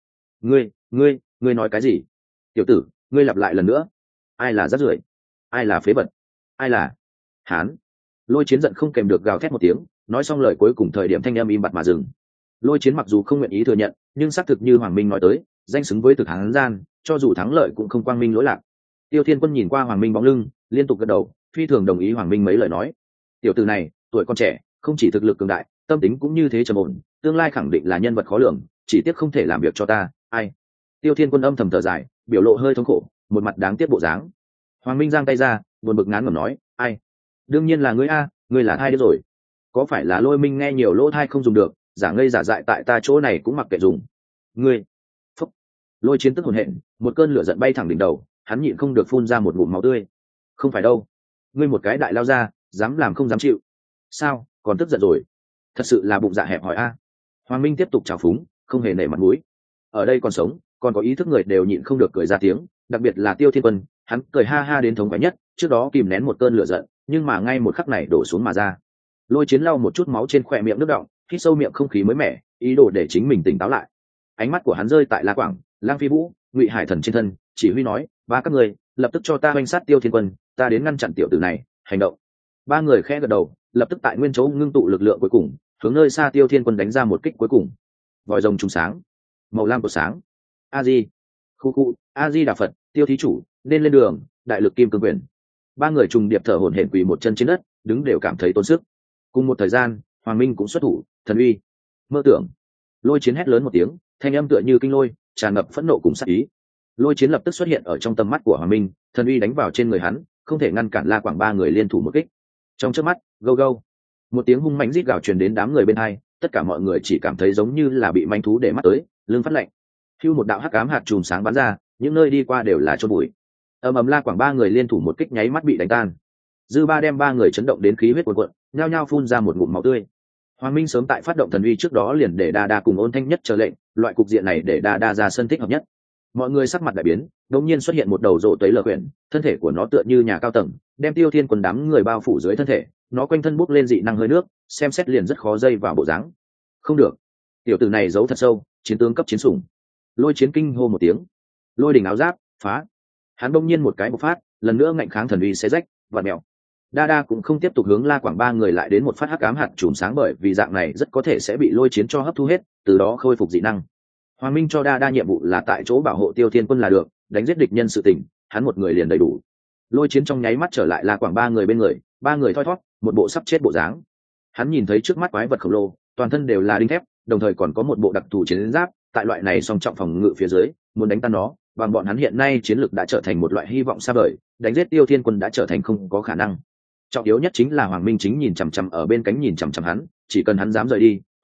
Ngươi nói cái gì? Tiểu tử, ngươi lặp lại lần nữa. Ai là rác rưởi? Ai là phế vật? Ai là? Hán. Lôi chiến giận không kèm được gào thét một tiếng, nói xong lời cuối cùng thời điểm thanh âm im bặt mà dừng. Lôi chiến mặc dù không nguyện ý thừa nhận, nhưng xác thực như Hoàng Minh nói tới, danh xứng với thực hán gian, cho dù thắng lợi cũng không quang minh lỗi lạc. Tiêu Thiên Quân nhìn qua Hoàng Minh bóng lưng, liên tục gật đầu, phi thường đồng ý Hoàng Minh mấy lời nói. Tiểu tử này, tuổi còn trẻ, không chỉ thực lực cường đại, tâm tính cũng như thế trầm ổn, tương lai khẳng định là nhân vật khó lường, chỉ tiếc không thể làm việc cho ta. Ai? Tiêu Thiên Quân âm thầm thở dài, biểu lộ hơi thống khổ, một mặt đáng tiếc bộ dáng. Hoàng Minh giang tay ra, buồn bực ngán ngẩm nói, ai? Đương nhiên là ngươi a, ngươi là thai đấy rồi. Có phải là Lôi Minh nghe nhiều lỗ thai không dùng được, giả ngây giả dại tại ta chỗ này cũng mặc kệ dùng. Ngươi. Phúc. Lôi chiến tức hồn hện, một cơn lửa giận bay thẳng đỉnh đầu, hắn nhịn không được phun ra một ngụm máu tươi. Không phải đâu, ngươi một cái đại lao ra, dám làm không dám chịu. Sao, còn tức giận rồi? Thật sự là bụng dạ hẹp hòi a. Hoàng Minh tiếp tục trào phúng, không hề nể mặt mũi. Ở đây còn sống, còn có ý thức người đều nhịn không được cười ra tiếng, đặc biệt là Tiêu Thiên Quân, hắn cười ha ha đến thống khoái nhất, trước đó kìm nén một cơn lửa giận, nhưng mà ngay một khắc này đổ xuống mà ra. Lôi chiến lau một chút máu trên khóe miệng nước đọng, hít sâu miệng không khí mới mẻ, ý đồ để chính mình tỉnh táo lại. Ánh mắt của hắn rơi tại La Quảng, Lang Phi Vũ, Ngụy Hải Thần trên thân, chỉ huy nói, ba các người lập tức cho ta oanh sát Tiêu Thiên Quân, ta đến ngăn chặn tiểu tử này. Hành động. Ba người khẽ gật đầu, lập tức tại nguyên chỗ ngưng tụ lực lượng cuối cùng, hướng nơi xa Tiêu Thiên Quân đánh ra một kích cuối cùng. Vòi rồng trùng sáng, màu lam của sáng. A Di, khu A Di Đà Phật, Tiêu thí chủ nên lên đường, đại lực kim cương quyền. Ba người trùng điệp thở hổn hển quỳ một chân trên đất, đứng đều cảm thấy tốn sức. Cùng một thời gian, Hoàng Minh cũng xuất thủ, thần uy. Mơ tưởng. Lôi chiến hét lớn một tiếng, thanh âm tựa như kinh lôi, tràn ngập phẫn nộ cùng sát ý. Lôi chiến lập tức xuất hiện ở trong tầm mắt của Hoàng Minh, thần uy đánh vào trên người hắn, không thể ngăn cản La Quảng ba người liên thủ một kích. Trong chớp mắt, go go, một tiếng hung mãnh rít gào truyền đến đám người bên hai, tất cả mọi người chỉ cảm thấy giống như là bị manh thú để mắt tới, lưng phát lạnh. Hưu một đạo hắc ám hạt chùm sáng bắn ra, những nơi đi qua đều là chôn bụi. Ầm La Quảng ba người liên thủ một kích nháy mắt bị đánh tan. Dư Ba đem ba người chấn động đến khí huyết cuồn cuộn, nhao nhao phun ra một ngụm máu tươi. Hoàng Minh sớm tại phát động thần uy trước đó liền để Đa Đa cùng Ôn Thanh Nhất chờ lệnh, loại cục diện này để Đa Đa ra sân thích hợp nhất. Mọi người sắc mặt đại biến, đột nhiên xuất hiện một đầu rộ tấy lờ quyển, thân thể của nó tựa như nhà cao tầng, đem Tiêu Thiên Quân đám người bao phủ dưới thân thể, nó quanh thân bốc lên dị năng hơi nước, xem xét liền rất khó dây vào bộ dáng. Không được, tiểu tử này giấu thật sâu, chiến tướng cấp chiến sủng. Lôi chiến kinh hô một tiếng, lôi đỉnh áo giáp phá. Hắn bỗng nhiên một cái bộc phát, lần nữa ngạnh kháng thần uy xé rách và mèo. Đa Đa cũng không tiếp tục hướng La Quảng ba người lại đến một phát hắc ám hạt chùm sáng, bởi vì dạng này rất có thể sẽ bị lôi chiến cho hấp thu hết, từ đó khôi phục dị năng. Hoàng Minh cho Đa Đa nhiệm vụ là tại chỗ bảo hộ Tiêu Thiên Quân là được, đánh giết địch nhân sự tình, hắn một người liền đầy đủ. Lôi chiến trong nháy mắt trở lại La Quảng ba người bên người, ba người thoi thót, một bộ sắp chết bộ dáng. Hắn nhìn thấy trước mắt quái vật khổng lồ, toàn thân đều là đinh thép, đồng thời còn có một bộ đặc thù chiến giáp, tại loại này song trọng phòng ngự phía dưới, muốn đánh tan nó, bằng bọn hắn hiện nay chiến lực đã trở thành một loại hy vọng xa vời, đánh giết Tiêu Thiên Quân đã trở thành không có khả năng. Trọng yếu nhất chính là Hoàng Minh chính nhìn chằm chằm ở bên cánh nhìn chằm chằm hắn, chỉ cần hắn dám rời đi,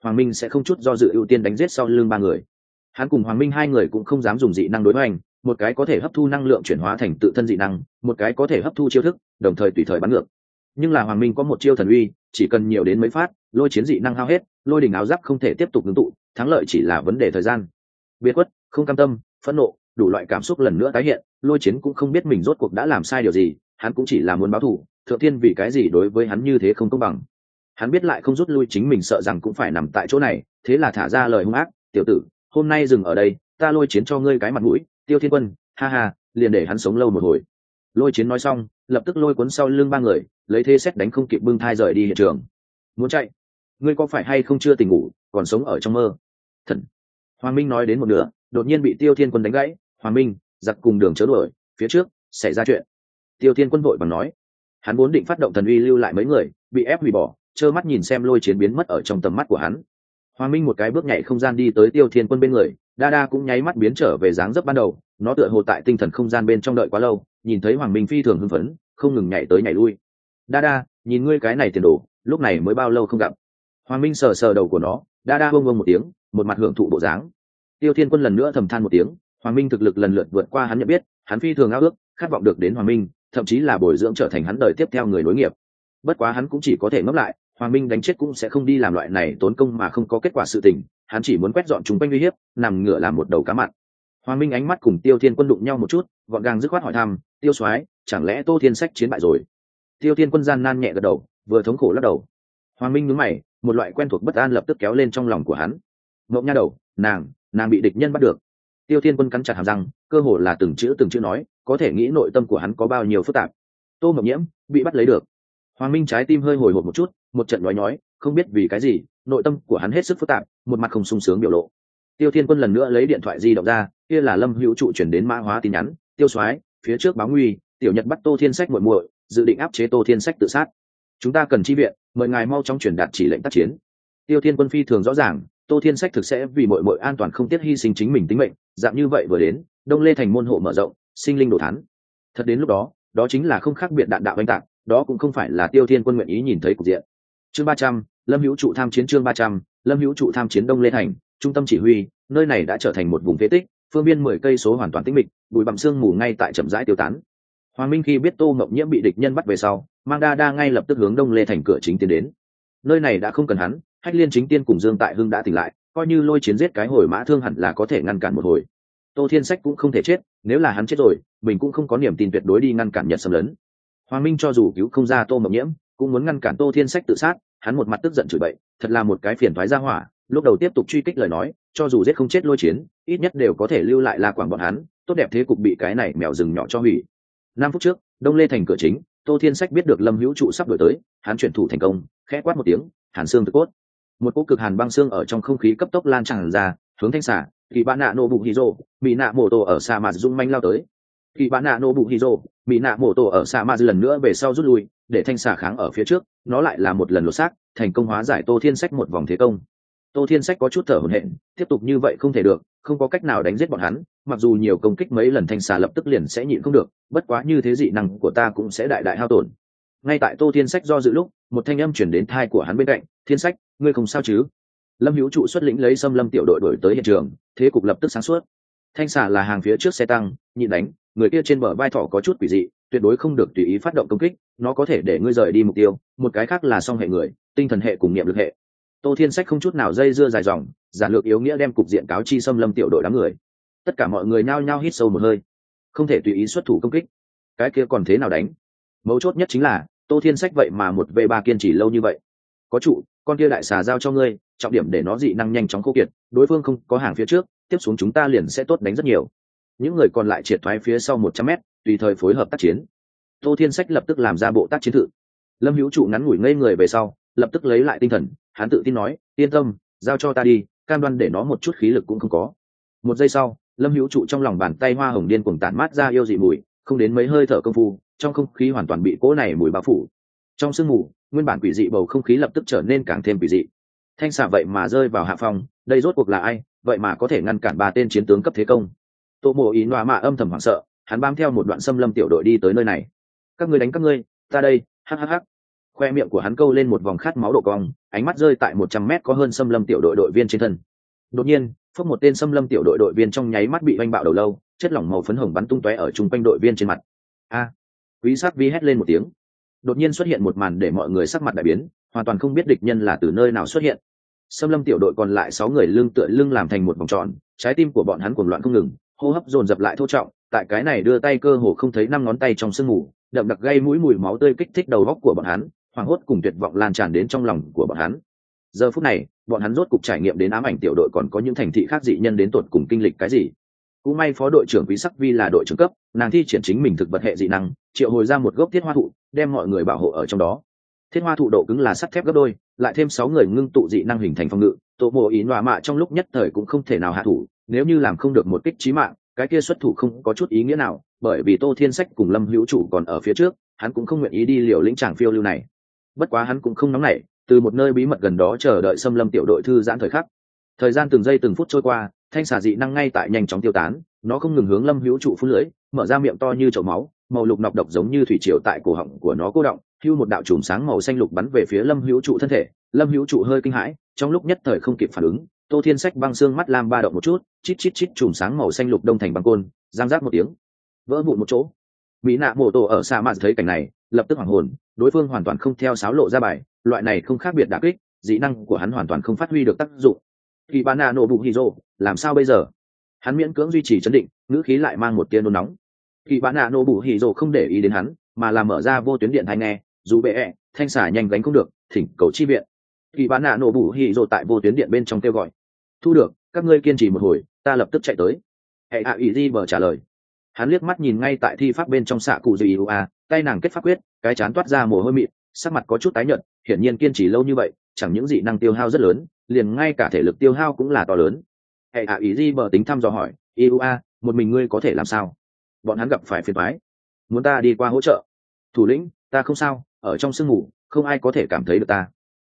Hoàng Minh sẽ không chút do dự ưu tiên đánh giết sau lưng ba người. Hắn cùng Hoàng Minh hai người cũng không dám dùng dị năng đối hoành, một cái có thể hấp thu năng lượng chuyển hóa thành tự thân dị năng, một cái có thể hấp thu chiêu thức, đồng thời tùy thời bắn ngược. Nhưng là Hoàng Minh có một chiêu thần uy, chỉ cần nhiều đến mấy phát, lôi chiến dị năng hao hết, lôi đỉnh áo giáp không thể tiếp tục ngưng tụ, thắng lợi chỉ là vấn đề thời gian. Biệt khuất, không cam tâm, phẫn nộ, đủ loại cảm xúc lần nữa tái hiện, lôi chiến cũng không biết mình rốt cuộc đã làm sai điều gì, hắn cũng chỉ là muốn báo thù, thượng thiên vì cái gì đối với hắn như thế không công bằng. Hắn biết lại không rút lui chính mình sợ rằng cũng phải nằm tại chỗ này, thế là thả ra lời hung ác, tiểu tử, hôm nay dừng ở đây, ta lôi chiến cho ngươi cái mặt mũi, Tiêu Thiên Quân, ha ha, liền để hắn sống lâu một hồi. Lôi chiến nói xong, lập tức lôi cuốn sau lưng ba người, lấy thế xét đánh không kịp bưng thai rời đi hiện trường. Muốn chạy? Ngươi có phải hay không chưa tỉnh ngủ, còn sống ở trong mơ? Thần. Hoàng Minh nói đến một nửa, đột nhiên bị Tiêu Thiên Quân đánh gãy. Hoàng Minh, giặc cùng đường chớ đuổi, phía trước xảy ra chuyện. Tiêu Thiên Quân vội vàng nói, hắn vốn định phát động thần uy lưu lại mấy người, bị ép hủy bỏ, trơ mắt nhìn xem lôi chiến biến mất ở trong tầm mắt của hắn. Hoàng Minh một cái bước nhảy không gian đi tới Tiêu Thiên Quân bên người, đa đa cũng nháy mắt biến trở về dáng dấp ban đầu, nó tựa hồ tại tinh thần không gian bên trong đợi quá lâu, nhìn thấy Hoàng Minh phi thường hưng phấn, không ngừng nhảy tới nhảy lui. Đa đa, nhìn ngươi cái này tiền đồ, lúc này mới bao lâu không gặp. Hoàng Minh sờ sờ đầu của nó, đa đa bông bông một tiếng, một mặt hưởng thụ bộ dáng. Tiêu Thiên Quân lần nữa thầm than một tiếng, Hoàng Minh thực lực lần lượt vượt qua hắn nhận biết, hắn phi thường ao ước, khát vọng được đến Hoàng Minh, thậm chí là bồi dưỡng trở thành hắn đời tiếp theo người nối nghiệp. Bất quá hắn cũng chỉ có thể ngấp lại, Hoàng Minh đánh chết cũng sẽ không đi làm loại này tốn công mà không có kết quả sự tình, hắn chỉ muốn quét dọn chúng quanh uy hiếp, nằm ngửa làm một đầu cá mặn. Hoàng Minh ánh mắt cùng Tiêu Thiên Quân đụng nhau một chút, gọn gàng dứt khoát hỏi thăm, Tiêu soái, chẳng lẽ Tô Thiên Sách chiến bại rồi? Tiêu Thiên Quân gian nan nhẹ gật đầu, vừa thống khổ lắc đầu. Hoàng Minh nhướng mày, một loại quen thuộc bất an lập tức kéo lên trong lòng của hắn. Ngộng nha đầu, nàng bị địch nhân bắt được. Tiêu Thiên Quân cắn chặt hàm răng, cơ hồ là từng chữ nói, có thể nghĩ nội tâm của hắn có bao nhiêu phức tạp. Tô Mộng Nhiễm bị bắt lấy được. Hoàng Minh trái tim hơi hồi hộp một chút, một trận nói, không biết vì cái gì, nội tâm của hắn hết sức phức tạp, một mặt không sung sướng biểu lộ. Tiêu Thiên Quân lần nữa lấy điện thoại di động ra, kia là Lâm Hữu Trụ chuyển đến mã hóa tin nhắn, Tiêu soái, phía trước báo nguy, tiểu Nhật bắt Tô Thiên Sách muội muội, dự định áp chế Tô Thiên Sách tự sát. Chúng ta cần chi viện, mời ngài mau chóng truyền đạt chỉ lệnh tác chiến. Tiêu Thiên Quân phi thường rõ ràng, Tô Thiên Sách thực sẽ vì muội muội an toàn không tiếc hy sinh chính mình tính mệnh, dạng như vậy vừa đến, Đông Lê thành môn hộ mở rộng, sinh linh đồ thán. Thật đến lúc đó, đó chính là không khác biệt đạn đạo oanh tạc, đó cũng không phải là Tiêu Thiên Quân nguyện ý nhìn thấy cục diện. Chương 300, Lâm Hữu Trụ tham chiến. Chương 300, Lâm Hữu Trụ tham chiến. Đông Lê thành, trung tâm chỉ huy, nơi này đã trở thành một vùng phế tích, phương biên 10 cây số hoàn toàn tĩnh mịch, bụi bặm sương mù ngay tại chậm rãi tiêu tán. Hoàng Minh khi biết Tô Mộng Nhiễm bị địch nhân bắt về sau, mang đa đa ngay lập tức hướng Đông Lê thành cửa chính tiến đến. Nơi này đã không cần hắn, Hách Liên Chính Tiên cùng Dương Tại Hưng đã tỉnh lại, coi như lôi chiến giết cái hồi mã thương hẳn là có thể ngăn cản một hồi. Tô Thiên Sách cũng không thể chết, nếu là hắn chết rồi, mình cũng không có niềm tin tuyệt đối đi ngăn cản Nhật xâm lấn. Hoàng Minh cho dù cứu không ra Tô Mộng Nhiễm, cũng muốn ngăn cản Tô Thiên Sách tự sát, hắn một mặt tức giận chửi bậy, thật là một cái phiền toái ra hỏa, lúc đầu tiếp tục truy kích lời nói, cho dù giết không chết lôi chiến, ít nhất đều có thể lưu lại La Quảng bọn hắn, tốt đẹp thế cục bị cái này mèo rừng nhỏ cho hủy. 5 phút trước, Đông Lê thành cửa chính, Tô Thiên Sách biết được Lâm Hữu Trụ sắp đổi tới, hắn chuyển thủ thành công, khẽ quát một tiếng, hàn xương thực cốt. Một cỗ cực hàn băng xương ở trong không khí cấp tốc lan tràn ra, hướng Thanh Xà, Kỳ Bá Nạ Nô Bụ Hiro, Mỹ Nạ Mổ Tổ ở Sa Mạc Dung manh lao tới. Kỳ Bá Nạ Nô Bụ Hiro, Mỹ Nạ Mổ Tổ ở Sa Mạc lần nữa về sau rút lui, để Thanh Xà kháng ở phía trước, nó lại là một lần lột xác, thành công hóa giải Tô Thiên Sách một vòng thế công. Tô Thiên Sách có chút thở hổn hển, tiếp tục như vậy không thể được, không có cách nào đánh giết bọn hắn, mặc dù nhiều công kích mấy lần Thanh Xà lập tức liền sẽ nhịn không được, bất quá như thế dị năng của ta cũng sẽ đại đại hao tổn. Ngay tại Tô Thiên Sách do dự lúc, một thanh âm truyền đến tai của hắn bên cạnh, "Thiên Sách, ngươi không sao chứ?" Lâm Hữu Trụ xuất lĩnh lấy Xâm Lâm tiểu đội đuổi tới hiện trường, thế cục lập tức sáng suốt. Thanh Xà là hàng phía trước xe tăng, nhịn đánh, người kia trên bờ vai thỏ có chút quỷ dị, tuyệt đối không được tùy ý phát động công kích, nó có thể để ngươi rời đi mục tiêu, một cái khác là song hệ người, tinh thần hệ cùng niệm lực hệ. Tô Thiên Sách không chút nào dây dưa dài dòng, giản lược yếu nghĩa đem cục diện cáo chi Xâm Lâm tiểu đội đám người. Tất cả mọi người nhao nhao hít sâu một hơi, không thể tùy ý xuất thủ công kích, cái kia còn thế nào đánh? Mấu chốt nhất chính là Tô Thiên Sách vậy mà 1v3 kiên trì lâu như vậy. Có trụ, con kia đại xà giao cho ngươi, trọng điểm để nó dị năng nhanh chóng khô kiệt, đối phương không có hàng phía trước, tiếp xuống chúng ta liền sẽ tốt đánh rất nhiều. Những người còn lại triệt thoái phía sau 100m, tùy thời phối hợp tác chiến. Tô Thiên Sách lập tức làm ra bộ tác chiến thự. Lâm Hữu Trụ ngắn ngủi ngây người về sau, lập tức lấy lại tinh thần, hắn tự tin nói, yên tâm, giao cho ta đi, cam đoan để nó một chút khí lực cũng không có. Một giây sau, Lâm Hữu Trụ trong lòng bàn tay hoa hồng điên cuồng tản mát ra yêu dị mùi, không đến mấy hơi thở công phu, trong không khí hoàn toàn bị cỗ này mùi bao phủ. Trong sương mù, nguyên bản quỷ dị bầu không khí lập tức trở nên càng thêm quỷ dị. Thanh Xà vậy mà rơi vào hạ phòng, đây rốt cuộc là ai, vậy mà có thể ngăn cản 3 tên chiến tướng cấp thế công. Tô Mộ Ý Nọa Mạ âm thầm hoảng sợ, hắn bám theo một đoạn Xâm Lâm tiểu đội đi tới nơi này. Các ngươi đánh các ngươi, ta đây, hắc hắc hắc. Khoe miệng của hắn câu lên một vòng khát máu độ cong, ánh mắt rơi tại 100 mét có hơn xâm lâm tiểu đội đội viên trên thân. Đột nhiên phốc một tên xâm lâm tiểu đội đội viên trong nháy mắt bị oanh bạo đầu lâu, chất lỏng màu phấn hồng bắn tung tóe ở chung quanh đội viên trên mặt. A! Quý sát vi hét lên một tiếng. Đột nhiên xuất hiện một màn để mọi người sắc mặt đại biến, hoàn toàn không biết địch nhân là từ nơi nào xuất hiện. Xâm lâm tiểu đội còn lại 6 người lưng tựa lưng làm thành một vòng tròn, trái tim của bọn hắn cuồng loạn không ngừng, hô hấp dồn dập lại thô trọng, tại cái này đưa tay cơ hồ không thấy 5 ngón tay trong sương mù, đậm đặc gây mũi mùi máu tươi kích thích đầu óc của bọn hắn, hoảng hốt cùng tuyệt vọng lan tràn đến trong lòng của bọn hắn. Giờ phút này, bọn hắn rốt cục trải nghiệm đến ám ảnh tiểu đội còn có những thành thị khác dị nhân đến tột cùng kinh lịch cái gì. Cũng may phó đội trưởng Quý Sắc Vi là đội trưởng cấp, nàng thi triển chính mình thực vật hệ dị năng, triệu hồi ra một gốc thiết hoa thụ, đem mọi người bảo hộ ở trong đó. Thiết hoa thụ độ cứng là sắt thép gấp đôi, lại thêm 6 người ngưng tụ dị năng hình thành phòng ngự, tổ mộ ý nọa mạ trong lúc nhất thời cũng không thể nào hạ thủ, nếu như làm không được một kích chí mạng, cái kia xuất thủ không có chút ý nghĩa nào, bởi vì Tô Thiên Sách cùng Lâm Hữu Chủ còn ở phía trước, hắn cũng không nguyện ý đi liều lĩnh tràng phiêu lưu này. Bất quá hắn cũng không nóng nảy, từ một nơi bí mật gần đó chờ đợi xâm lâm tiểu đội thư giãn thời khắc. Thời gian từng giây từng phút trôi qua, thanh xà dị năng ngay tại nhanh chóng tiêu tán, nó không ngừng hướng Lâm Hữu Trụ phun lưỡi, mở ra miệng to như chậu máu, màu lục nọc độc giống như thủy triều tại cổ họng của nó cô động, hưu một đạo chùm sáng màu xanh lục bắn về phía Lâm Hữu Trụ thân thể. Lâm Hữu Trụ hơi kinh hãi, trong lúc nhất thời không kịp phản ứng, Tô Thiên Sách băng xương mắt lam ba động một chút, chít chít chít chùm sáng màu xanh lục đông thành băng côn, giang rác một tiếng, vỡ vụn một chỗ. Mỹ nạ mổ tổ ở xa mạn thấy cảnh này, lập tức hoảng hồn, đối phương hoàn toàn không theo sáo lộ ra bài, loại này không khác biệt đả kích, dị năng của hắn hoàn toàn không phát huy được tác dụng. Kỳ Bán Nạ nổ bụng hì rồ, làm sao bây giờ? Hắn miễn cưỡng duy trì trấn định, ngữ khí lại mang một tia nôn nóng. Kỳ Bán Nạ nổ bụng hì rồ không để ý đến hắn, mà là mở ra vô tuyến điện tai nghe, dù bệ thanh xả nhanh gánh không được, thỉnh cầu chi viện. Kỳ Bán Nạ nổ bụng hì rồ tại vô tuyến điện bên trong kêu gọi. Thu được, các ngươi kiên trì một hồi, ta lập tức chạy tới. Hệ hạ ủy di bờ trả lời. Hắn liếc mắt nhìn ngay tại thi pháp bên trong xạ cụ dì a, tay nàng kết pháp quyết, cái chán toát ra mồ hôi mịn, sắc mặt có chút tái nhợt, hiển nhiên kiên trì lâu như vậy, chẳng những dị năng tiêu hao rất lớn, liền ngay cả thể lực tiêu hao cũng là to lớn. Hệ hạ ý di bờ tính thăm dò hỏi, a, một mình ngươi có thể làm sao? Bọn hắn gặp phải phiền toái, muốn ta đi qua hỗ trợ. Thủ lĩnh, ta không sao, ở trong sương mù, không ai có thể cảm thấy được ta.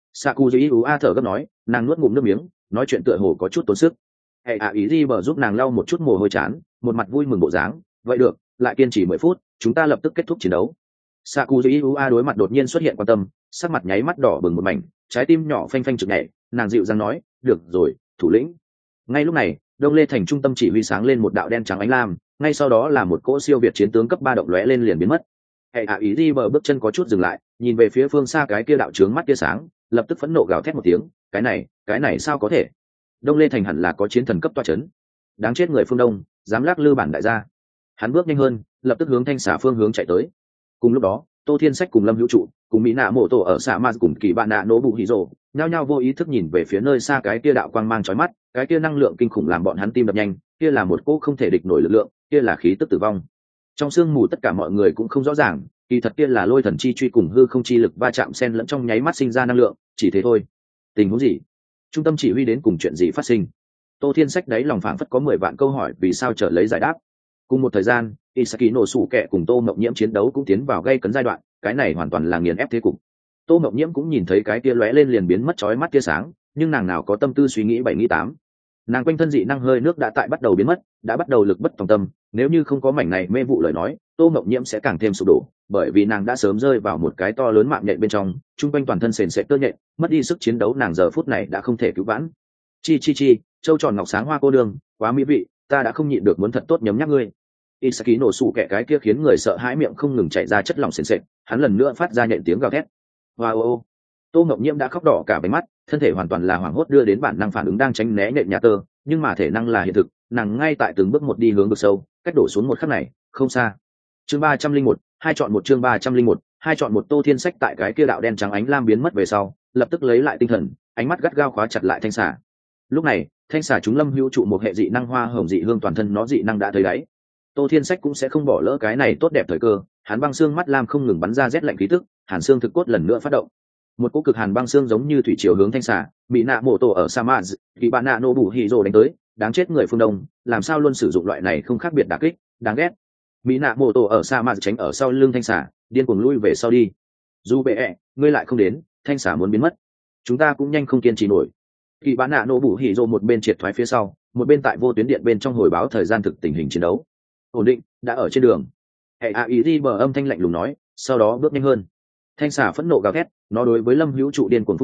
Sakuji a thở gấp nói, nàng nuốt ngụm nước miếng, nói chuyện tựa hồ có chút tốn sức. Hệ hạ ý di bờ giúp nàng lau một chút mồ hôi chán, một mặt vui mừng bộ dáng. Vậy được, lại kiên trì 10 phút, chúng ta lập tức kết thúc chiến đấu. Sakuji a đối mặt đột nhiên xuất hiện quan tâm, sắc mặt nháy mắt đỏ bừng một mảnh, trái tim nhỏ phanh phanh trực nhảy, nàng dịu dàng nói, được rồi, thủ lĩnh. Ngay lúc này, Đông Lê thành trung tâm chỉ huy sáng lên một đạo đen trắng ánh lam, ngay sau đó là một cỗ siêu việt chiến tướng cấp 3 động lóe lên liền biến mất. Hệ hạ ý di bờ bước chân có chút dừng lại, nhìn về phía phương xa cái kia đạo trướng mắt tia sáng, lập tức phẫn nộ gào thét một tiếng, cái này sao có thể? Đông Lê thành hẳn là có chiến thần cấp tọa chấn. Đáng chết người phương Đông, dám lắc lư bản đại gia. Hắn bước nhanh hơn, lập tức hướng thanh xà phương hướng chạy tới. Cùng lúc đó, Tô Thiên Sách cùng Lâm Hữu Trụ cùng Mỹ nạ mổ tổ ở xạ ma cùng Kỳ Bạn Nạ nổ bụ hì rồ nhao nhao vô ý thức nhìn về phía nơi xa cái kia đạo quang mang chói mắt, cái kia năng lượng kinh khủng làm bọn hắn tim đập nhanh, kia là một cỗ không thể địch nổi lực lượng, kia là khí tức tử vong. Trong sương mù tất cả mọi người cũng không rõ ràng, kỳ thật kia là lôi thần chi truy cùng hư không chi lực va chạm xen lẫn trong nháy mắt sinh ra năng lượng, chỉ thế thôi. Tình huống gì? Trung tâm chỉ huy đến cùng chuyện gì phát sinh? Tô Thiên Sách đấy lòng phảng phất có 10 vạn câu hỏi vì sao trở lấy giải đáp. Cùng một thời gian, Isaki nổ sủ kẹ cùng Tô Mộng Nhiễm chiến đấu cũng tiến vào gây cấn giai đoạn, cái này hoàn toàn là nghiền ép thế cục. Tô Mộng Nhiễm cũng nhìn thấy cái kia lóe lên liền biến mất chói mắt tia sáng, nhưng nàng nào có tâm tư suy nghĩ 7 nghĩ 8. Nàng quanh thân dị năng hơi nước đã tại bắt đầu biến mất, đã bắt đầu lực bất tòng tâm, nếu như không có mảnh này mê vụ lời nói, Tô Mộng Nhiễm sẽ càng thêm sụp đổ, bởi vì nàng đã sớm rơi vào một cái to lớn mạng nhện bên trong, trung quanh toàn thân sền sệt tơ nhện, mất đi sức chiến đấu, nàng giờ phút này đã không thể cứu vãn. Chi, châu tròn ngọc sáng hoa cô đường, quá mỹ vị, ta đã không nhịn được muốn thật tốt nhấm nháp ngươi. Isaki nổ sủ kẻ cái kia khiến người sợ hãi miệng không ngừng chảy ra chất lỏng sền sệt, hắn lần nữa phát ra nhện tiếng gào thét. Wow! Tô Ngọc Nhiễm đã khóc đỏ cả váy mắt, thân thể hoàn toàn là hoảng hốt đưa đến bản năng phản ứng đang tránh né nhện nhà tơ, nhưng mà thể năng là hiện thực, nàng ngay tại từng bước một đi hướng vực sâu, cách đổ xuống một khắc này, không xa. Chương 301, hai chọn một chương 301, hai chọn một. Tô Thiên Sách tại cái kia đạo đen trắng ánh lam biến mất về sau, lập tức lấy lại tinh thần, ánh mắt gắt gao khóa chặt lại thanh xà. Lúc này, thanh xà chúng Lâm Hữu Trụ một hệ dị năng hoa hồng dị hương toàn thân nó dị năng đã thấy đáy. Tô Thiên Sách cũng sẽ không bỏ lỡ cái này tốt đẹp thời cơ, hắn băng xương mắt lam không ngừng bắn ra rét lạnh khí tức, hàn xương thực cốt lần nữa phát động. Một cỗ cực hàn băng xương giống như thủy triều hướng thanh xà, bị nạ mổ tổ ở Samaz, Kỳ Bạn Nạ nổ bụ hì rồ đánh tới, đáng chết người phương Đông, làm sao luôn sử dụng loại này không khác biệt đả kích, đáng ghét. Mỹ nạ mổ tổ ở Samaz tránh ở sau lưng thanh xà, điên cuồng lui về sau đi. Dù bệ, ngươi lại không đến, thanh xà muốn biến mất, chúng ta cũng nhanh không kiên trì nổi. Kỳ Bạn Nạ nổ bụ hì rồ một bên triệt thoái phía sau, một bên tại vô tuyến điện bên trong hồi báo thời gian thực tình hình chiến đấu. Ổn định, đã ở trên đường. Hệ a ý đi bờ âm thanh lạnh lùng nói, sau đó bước nhanh hơn. Thanh xà phẫn nộ gào thét, nó đối với Lâm Hữu Trụ điên cuồng phút lưới,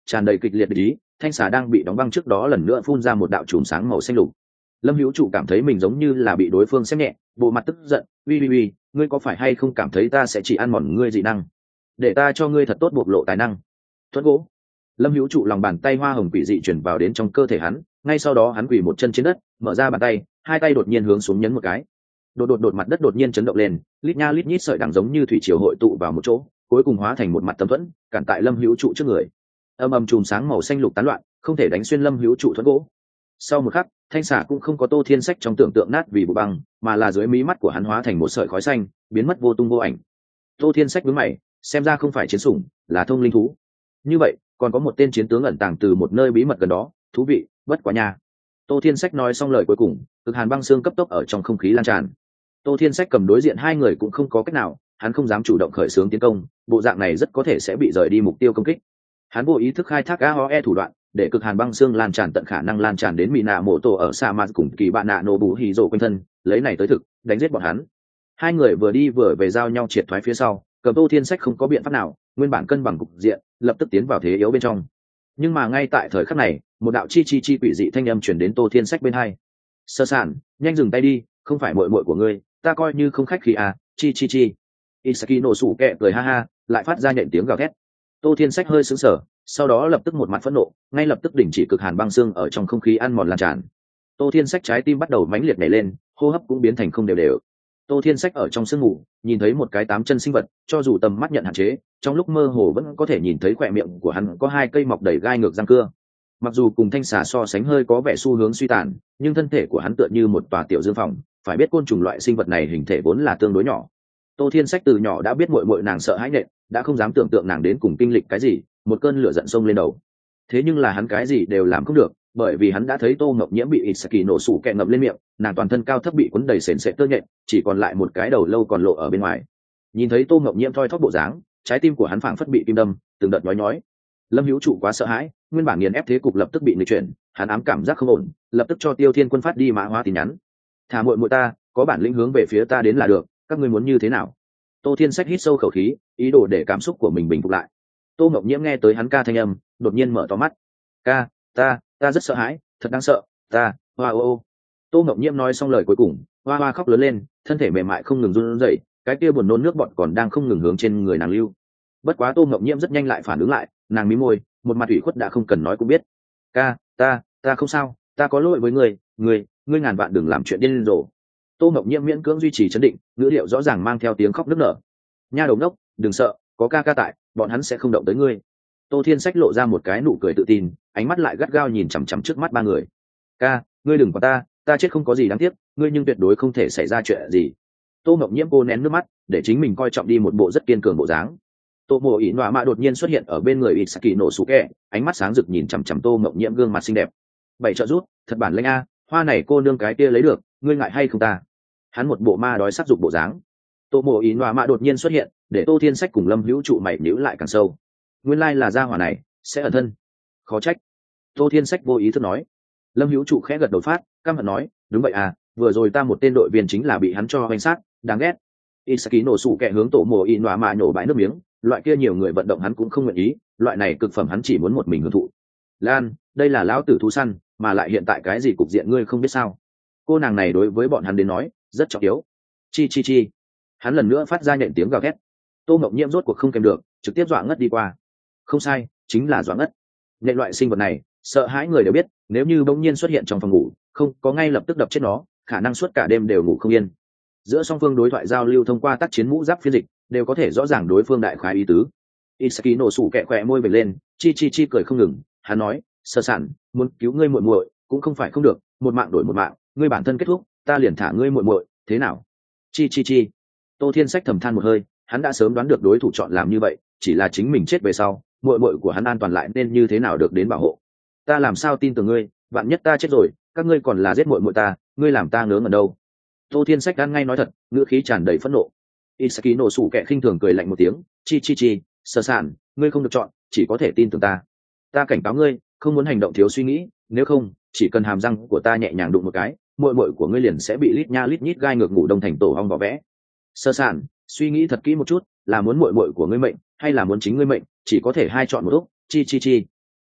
tràn đầy kịch liệt ý. Thanh xà đang bị đóng băng trước đó lần nữa phun ra một đạo chùm sáng màu xanh lục. Lâm Hữu Trụ cảm thấy mình giống như là bị đối phương xem nhẹ, bộ mặt tức giận, uy, ngươi có phải hay không cảm thấy ta sẽ chỉ ăn mòn ngươi dị năng, để ta cho ngươi thật tốt bộc lộ tài năng. Thuẫn gỗ. Lâm Hữu Trụ lòng bàn tay hoa hồng quỷ dị chuyển vào đến trong cơ thể hắn, ngay sau đó hắn quỳ một chân trên đất, mở ra bàn tay, hai tay đột nhiên hướng xuống nhấn một cái. Đột mặt đất đột nhiên chấn động lên, lít nha lít nhít sợi đằng giống như thủy triều hội tụ vào một chỗ, cuối cùng hóa thành một mặt tấm thuẫn, cản tại Lâm Hữu Trụ trước người. Âm chùm sáng màu xanh lục tán loạn, không thể đánh xuyên Lâm Hữu Trụ thuẫn gỗ. Sau một khắc, thanh xà cũng không có Tô Thiên Sách trong tưởng tượng nát vì vụ băng, mà là dưới mí mắt của hắn hóa thành một sợi khói xanh, biến mất vô tung vô ảnh. Tô Thiên Sách nhướng mày, xem ra không phải chiến sủng, là thông linh thú. Như vậy, còn có một tên chiến tướng ẩn tàng từ một nơi bí mật gần đó, thú vị, bất quá nha. Tô Thiên Sách nói xong lời cuối cùng, cực hàn băng xương cấp tốc ở trong không khí lan tràn. Tô Thiên Sách cầm đối diện hai người cũng không có cách nào, hắn không dám chủ động khởi xướng tiến công, bộ dạng này rất có thể sẽ bị rời đi mục tiêu công kích. Hắn vô ý thức khai thác AOE thủ đoạn, để cực hàn băng xương lan tràn tận khả năng lan tràn đến mỹ nạ mộ tổ ở sa mạc cùng kỳ bạn nạ nổ bù hì rồ quanh thân, lấy này tới thực đánh giết bọn hắn. Hai người vừa đi vừa về giao nhau triệt thoái phía sau, cầm Tô Thiên Sách không có biện pháp nào, nguyên bản cân bằng cục diện lập tức tiến vào thế yếu bên trong. Nhưng mà ngay tại thời khắc này, một đạo chi quỷ dị thanh âm truyền đến Tô Thiên Sách bên hai. Sơ sản, nhanh dừng tay đi, không phải muội muội của ngươi, ta coi như không khách khí à, chi. Isaki nổ sủ kẹ cười ha ha, lại phát ra nhện tiếng gào thét. Tô Thiên Sách hơi sững sờ, sau đó lập tức một mặt phẫn nộ, ngay lập tức đình chỉ cực hàn băng xương ở trong không khí ăn mòn lan tràn. Tô Thiên Sách trái tim bắt đầu mãnh liệt nhảy lên, hô hấp cũng biến thành không đều đều. Tô Thiên Sách ở trong sương mù nhìn thấy một cái tám chân sinh vật, cho dù tầm mắt nhận hạn chế, trong lúc mơ hồ vẫn có thể nhìn thấy khỏe miệng của hắn có hai cây mọc đầy gai ngược răng cưa. Mặc dù cùng thanh xà so sánh hơi có vẻ xu hướng suy tàn, nhưng thân thể của hắn tựa như một tòa tiểu dương phòng, phải biết côn trùng loại sinh vật này hình thể vốn là tương đối nhỏ. Tô Thiên Sách từ nhỏ đã biết muội nàng sợ hãi nện, đã không dám tưởng tượng nàng đến cùng kinh lịch cái gì, một cơn lửa giận xông lên đầu. Thế nhưng là hắn cái gì đều làm không được, bởi vì hắn đã thấy Tô Ngọc Nhiễm bị Isaki nổ sủ kẹ ngậm lên miệng, nàng toàn thân cao thấp bị cuốn đầy sền sệt tơ nhện, chỉ còn lại một cái đầu lâu còn lộ ở bên ngoài. Nhìn thấy Tô Ngọc Nhiễm thoi thóp bộ dáng, trái tim của hắn phảng phất bị kim đâm, từng đợt nhói. Lâm Hữu Trụ quá sợ hãi, nguyên bản nghiền ép thế cục lập tức bị nghịch chuyển, hắn ám cảm giác không ổn, lập tức cho Tiêu Thiên Quân phát đi mã hóa tin nhắn. Thả muội ta, có bản lĩnh hướng về phía ta đến là được, các ngươi muốn như thế nào? Tô Thiên Sách hít sâu khẩu khí, ý đồ để cảm xúc của mình bình phục lại. Tô Ngọc Nhiễm nghe tới hắn ca thanh âm, đột nhiên mở to mắt. Ca, ta rất sợ hãi, thật đáng sợ, hoa ô. Tô Ngọc Nhiễm nói xong lời cuối cùng, hoa khóc lớn lên, thân thể mềm mại không ngừng run rẩy, cái kia buồn nôn nước bọt còn đang không ngừng hướng trên người nàng lưu. Bất quá Tô Ngọc Nhiễm rất nhanh lại phản ứng lại, nàng mím môi, một mặt ủy khuất đã không cần nói cũng biết. Ca, ta không sao, ta có lỗi với ngươi ngàn vạn đừng làm chuyện điên rồ. Tô Ngọc Nhiễm miễn cưỡng duy trì trấn định, ngữ điệu rõ ràng mang theo tiếng khóc nức nở. Nha đầu ngốc, đừng sợ, có ca tại, bọn hắn sẽ không động tới ngươi. Tô Thiên Sách lộ ra một cái nụ cười tự tin, ánh mắt lại gắt gao nhìn chằm chằm trước mắt ba người. Ca, ngươi đừng có ta chết không có gì đáng tiếc, ngươi nhưng tuyệt đối không thể xảy ra chuyện gì. Tô Ngọc Nhiễm cô nén nước mắt, để chính mình coi trọng đi một bộ rất kiên cường bộ dáng. Tô Mộ ỉ nọa mạ đột nhiên xuất hiện ở bên người Isaki nổ sủ kẹ, ánh mắt sáng rực nhìn chằm chằm Tô Ngọc Nhiễm gương mặt xinh đẹp. Bảy trợ rút, thật bản lĩnh a, hoa này cô nương cái kia lấy được, ngươi ngại hay không ta? Hắn một bộ ma đói sắc dục bộ dáng. Tô Mộ ỉ nọa mạ đột nhiên xuất hiện, để Tô Thiên Sách cùng Lâm Hữu Trụ mày nhíu lại càng sâu. Nguyên lai là gia hỏa này sẽ ẩn thân, khó trách. Tô Thiên Sách vô ý thức nói. Lâm Hữu Trụ khẽ gật đầu phát, căm hận nói, đúng vậy à, vừa rồi ta một tên đội viên chính là bị hắn cho hoành sát, đáng ghét. Isaki nổ sủ kẹ hướng Tổ Mộ ỉ nọa mạ nhổ bãi nước miếng, loại kia nhiều người vận động hắn cũng không nguyện ý, loại này cực phẩm hắn chỉ muốn một mình hưởng thụ. Lan, đây là lão tử thú săn, mà lại hiện tại cái gì cục diện ngươi không biết sao? Cô nàng này đối với bọn hắn đến nói rất trọng yếu. Chi. Hắn lần nữa phát ra nhện tiếng gào thét. Tô Ngọc Nhiễm rốt cuộc không kèm được, trực tiếp dọa ngất đi qua. Không sai, chính là dọa ngất. Nhện loại sinh vật này, sợ hãi người đều biết, nếu như bỗng nhiên xuất hiện trong phòng ngủ, không có ngay lập tức đập chết nó, khả năng suốt cả đêm đều ngủ không yên. Giữa song phương đối thoại giao lưu thông qua tác chiến mũ giáp phiên dịch, đều có thể rõ ràng đối phương đại khái ý tứ. Isaki nổ sủ kẹ khỏe môi vểnh lên, chi cười không ngừng, hắn nói, sơ sản, muốn cứu ngươi muội cũng không phải không được, một mạng đổi một mạng, ngươi bản thân kết thúc, ta liền thả ngươi muội, thế nào? Chi. Tô Thiên Sách thầm than một hơi, hắn đã sớm đoán được đối thủ chọn làm như vậy, chỉ là chính mình chết về sau, muội của hắn an toàn lại nên như thế nào được đến bảo hộ. Ta làm sao tin tưởng ngươi, vạn nhất ta chết rồi, các ngươi còn là giết muội ta, ngươi làm ta ngớ ngẩn đâu. Tô Thiên Sách ăn ngay nói thật, ngữ khí tràn đầy phẫn nộ. Isaki nổ sủ kẹ khinh thường cười lạnh một tiếng, chi, sơ sản, ngươi không được chọn, chỉ có thể tin tưởng ta. Ta cảnh cáo ngươi, không muốn hành động thiếu suy nghĩ, nếu không, chỉ cần hàm răng của ta nhẹ nhàng đụng một cái, muội của ngươi liền sẽ bị lít nha lít nhít gai ngược ngủ đông thành tổ ong vỏ vẽ. Sơ sản, suy nghĩ thật kỹ một chút, là muốn muội của ngươi mệnh, hay là muốn chính ngươi mệnh, chỉ có thể hai chọn một lúc, chi.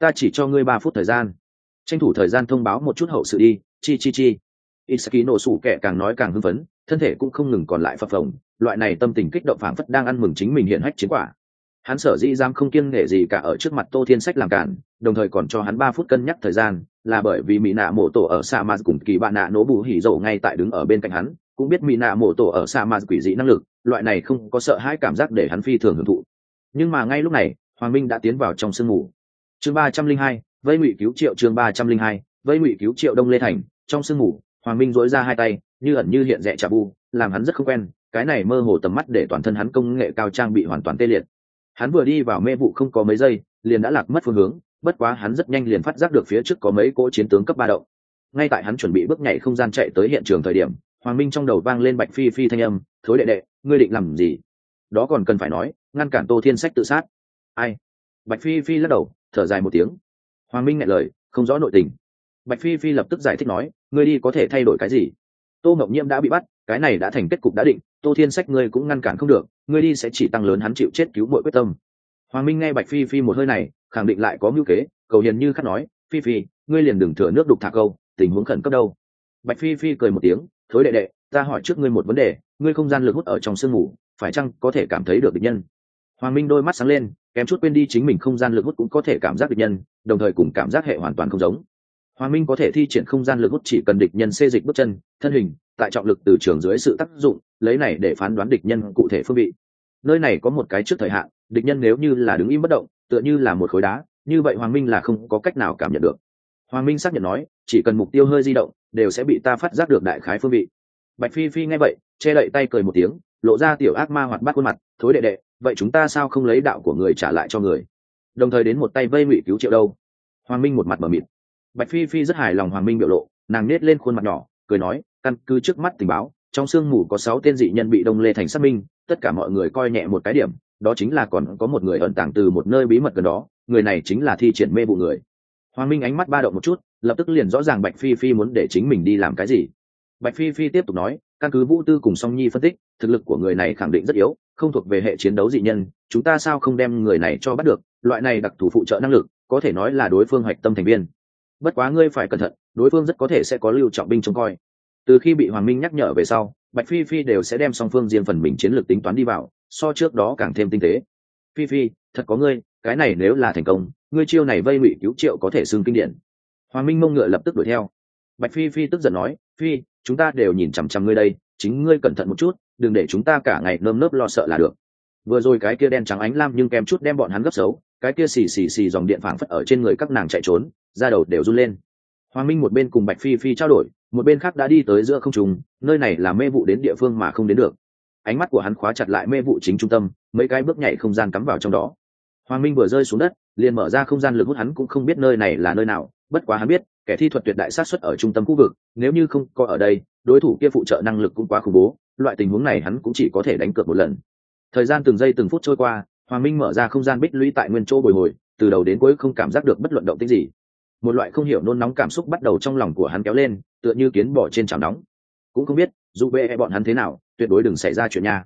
ta chỉ cho ngươi 3 phút thời gian, tranh thủ thời gian thông báo một chút hậu sự đi. Chi. Isaki nổ sủ kẻ càng nói càng hưng phấn, thân thể cũng không ngừng còn lại phập phồng, loại này tâm tình kích động phảng phất đang ăn mừng chính mình hiện hách chiến quả. Hắn sở dĩ dám không kiêng nể gì cả ở trước mặt Tô Thiên Sách làm cản, đồng thời còn cho hắn 3 phút cân nhắc thời gian, là bởi vì mỹ nạ mổ tổ ở sa ma cùng kỳ bạn nạ nổ bù hỉ dầu ngay tại đứng ở bên cạnh hắn, cũng biết mỹ nạ mổ tổ ở sa ma quỷ dị năng lực, loại này không có sợ hãi cảm giác để hắn phi thường hưởng thụ. Nhưng mà ngay lúc này, Hoàng Minh đã tiến vào trong sương mù. Chương 302, vây ngụy cứu Triệu. Chương 302, vây ngụy cứu Triệu. Đông Lê Thành, trong sương mù, Hoàng Minh duỗi ra hai tay, như ẩn như hiện rẽ chà bu, làm hắn rất không quen, cái này mơ hồ tầm mắt để toàn thân hắn công nghệ cao trang bị hoàn toàn tê liệt. Hắn vừa đi vào mê vụ không có mấy giây, liền đã lạc mất phương hướng, bất quá hắn rất nhanh liền phát giác được phía trước có mấy cỗ chiến tướng cấp 3 động. Ngay tại hắn chuẩn bị bước nhảy không gian chạy tới hiện trường thời điểm, Hoàng Minh trong đầu vang lên Bạch Phi Phi thanh âm, "Thối đệ đệ, ngươi định làm gì?" Đó còn cần phải nói, ngăn cản Tô Thiên Sách tự sát. Ai? Bạch Phi Phi lắc đầu, thở dài một tiếng. Hoàng Minh nghẹn lời, không rõ nội tình. Bạch Phi Phi lập tức giải thích nói, ngươi đi có thể thay đổi cái gì? Tô Ngọc Nhiễm đã bị bắt, cái này đã thành kết cục đã định, Tô Thiên Sách ngươi cũng ngăn cản không được, ngươi đi sẽ chỉ tăng lớn hắn chịu chết cứu muội quyết tâm. Hoàng Minh nghe Bạch Phi Phi một hơi này, khẳng định lại có mưu kế, cầu hiền như khát nói, Phi Phi, ngươi liền đừng thừa nước đục thả câu, tình huống khẩn cấp đâu. Bạch Phi Phi cười một tiếng, thối đệ đệ, ta hỏi trước ngươi một vấn đề, ngươi không gian lực hút ở trong sương mù, phải chăng có thể cảm thấy được địch nhân? Hoàng Minh đôi mắt sáng lên, kém chút quên đi chính mình không gian lực hút cũng có thể cảm giác địch nhân, đồng thời cùng cảm giác hệ hoàn toàn không giống. Hoàng Minh có thể thi triển không gian lực hút chỉ cần địch nhân xê dịch bước chân, thân hình, tại trọng lực từ trường dưới sự tác dụng, lấy này để phán đoán địch nhân cụ thể phương vị. Nơi này có một cái trước thời hạn, địch nhân nếu như là đứng im bất động, tựa như là một khối đá, như vậy Hoàng Minh là không có cách nào cảm nhận được. Hoàng Minh xác nhận nói, chỉ cần mục tiêu hơi di động, đều sẽ bị ta phát giác được đại khái phương vị. Bạch Phi Phi nghe vậy, che đậy tay cười một tiếng, lộ ra tiểu ác ma hoạt bát khuôn mặt, thối đệ đệ, vậy chúng ta sao không lấy đạo của người trả lại cho người, đồng thời đến một tay vây ngụy cứu Triệu đâu? Hoàng Minh một mặt mở mịt. Bạch Phi Phi rất hài lòng Hoàng Minh biểu lộ, nàng nết lên khuôn mặt nhỏ, cười nói, căn cứ trước mắt tình báo, trong sương mù có 6 tên dị nhân bị Đông Lê Thành xác minh, tất cả mọi người coi nhẹ một cái điểm, đó chính là còn có một người ẩn tàng từ một nơi bí mật gần đó, người này chính là thi triển mê vụ người. Hoàng Minh ánh mắt ba động một chút, lập tức liền rõ ràng Bạch Phi Phi muốn để chính mình đi làm cái gì. Bạch Phi Phi tiếp tục nói, căn cứ Vũ Tư cùng Song Nhi phân tích, thực lực của người này khẳng định rất yếu, không thuộc về hệ chiến đấu dị nhân, chúng ta sao không đem người này cho bắt được, loại này đặc thù phụ trợ năng lực, có thể nói là đối phương hoạch tâm thành viên. Bất quá ngươi phải cẩn thận, đối phương rất có thể sẽ có lưu trọng binh trông coi. Từ khi bị Hoàng Minh nhắc nhở về sau, Bạch Phi Phi đều sẽ đem song phương riêng phần mình chiến lược tính toán đi vào, so trước đó càng thêm tinh tế. Phi Phi, thật có ngươi, cái này nếu là thành công, ngươi chiêu này vây ngụy cứu Triệu có thể xưng kinh điển. Hoàng Minh mông ngựa lập tức đuổi theo. Bạch Phi Phi tức giận nói, Phi, chúng ta đều nhìn chằm chằm ngươi đây, chính ngươi cẩn thận một chút, đừng để chúng ta cả ngày nơm nớp lo sợ là được. Vừa rồi cái kia đen trắng ánh lam nhưng kém chút đem bọn hắn gấp xấu, cái kia xì dòng điện phảng phất ở trên người các nàng chạy trốn, da đầu đều run lên. Hoàng Minh một bên cùng Bạch Phi Phi trao đổi, một bên khác đã đi tới giữa không trung, nơi này là mê vụ đến địa phương mà không đến được. Ánh mắt của hắn khóa chặt lại mê vụ chính trung tâm, mấy cái bước nhảy không gian cắm vào trong đó. Hoàng Minh vừa rơi xuống đất, liền mở ra không gian lực hút, hắn cũng không biết nơi này là nơi nào, bất quá hắn biết, kẻ thi thuật tuyệt đại sát suất ở trung tâm khu vực, nếu như không có ở đây, đối thủ kia phụ trợ năng lực cũng quá khủng bố, loại tình huống này hắn cũng chỉ có thể đánh cược một lần. Thời gian từng giây từng phút trôi qua, Hoàng Minh mở ra không gian bích lũy tại nguyên chỗ bồi hồi, từ đầu đến cuối không cảm giác được bất luận động tĩnh gì. Một loại không hiểu nôn nóng cảm xúc bắt đầu trong lòng của hắn kéo lên, tựa như kiến bò trên chảo nóng. Cũng không biết, dù bệ bọn hắn thế nào, tuyệt đối đừng xảy ra chuyện nha.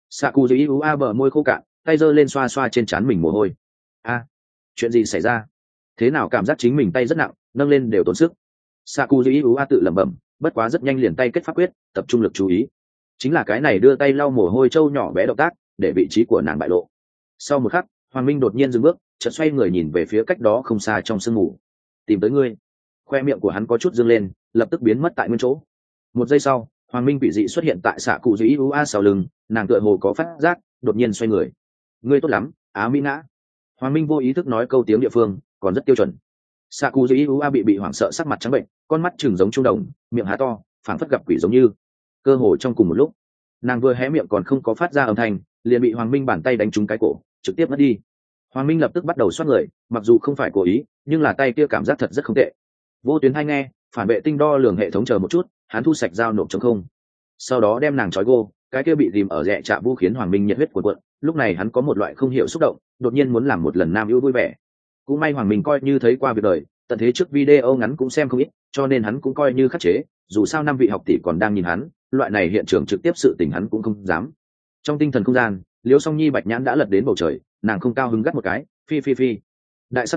Sakuji bờ môi khô cạn, tay giơ lên xoa xoa trên trán mình mồ hôi. Chuyện gì xảy ra? Thế nào cảm giác chính mình tay rất nặng, nâng lên đều tốn sức. Sakuji tự lẩm bẩm, bất quá rất nhanh liền tay kết pháp quyết, tập trung lực chú ý. Chính là cái này đưa tay lau mồ hôi trâu nhỏ bé động tác, để vị trí của nàng bại lộ. Sau một khắc, Hoàng Minh đột nhiên dừng bước, chợt xoay người nhìn về phía cách đó không xa trong sương mù. Tìm tới ngươi. Khoe miệng của hắn có chút dương lên, lập tức biến mất tại nguyên chỗ. Một giây sau, Hoàng Minh quỷ dị xuất hiện tại xạ cụ dĩ sau lưng, nàng tựa hồ có phát giác, đột nhiên xoay người. Ngươi tốt lắm, Á Mỹ Ngã. Hoàng Minh vô ý thức nói câu tiếng địa phương, còn rất tiêu chuẩn. Xạ cụ dĩ bị hoảng sợ, sắc mặt trắng bệnh, con mắt trừng giống trung đồng, miệng há to, phảng phất gặp quỷ giống như. Cơ hồ trong cùng một lúc, nàng vừa hé miệng còn không có phát ra âm thanh, liền bị Hoàng Minh bàn tay đánh trúng cái cổ, trực tiếp mất đi. Hoàng Minh lập tức bắt đầu xoát người, mặc dù không phải cố ý, nhưng là tay kia cảm giác thật rất không tệ. Vô tuyến hay nghe, phản vệ tinh đo lường hệ thống chờ một chút, hắn thu sạch dao nộp trong không. Sau đó đem nàng trói gô, cái kia bị dìm ở rẽ chạ vu khiến Hoàng Minh nhiệt huyết cuộn cuộn. Lúc này hắn có một loại không hiểu xúc động, đột nhiên muốn làm một lần nam ưu vui vẻ. Cũng may Hoàng Minh coi như thấy qua việc đời, tận thế trước video ngắn cũng xem không ít, cho nên hắn cũng coi như khắc chế. Dù sao 5 vị học tỷ còn đang nhìn hắn, loại này hiện trường trực tiếp sự tình hắn cũng không dám. Trong tinh thần không gian, Liễu Song Nhi bạch nhãn đã lật đến bầu trời, nàng không cao hứng gắt một cái, phi. Đại sát lang,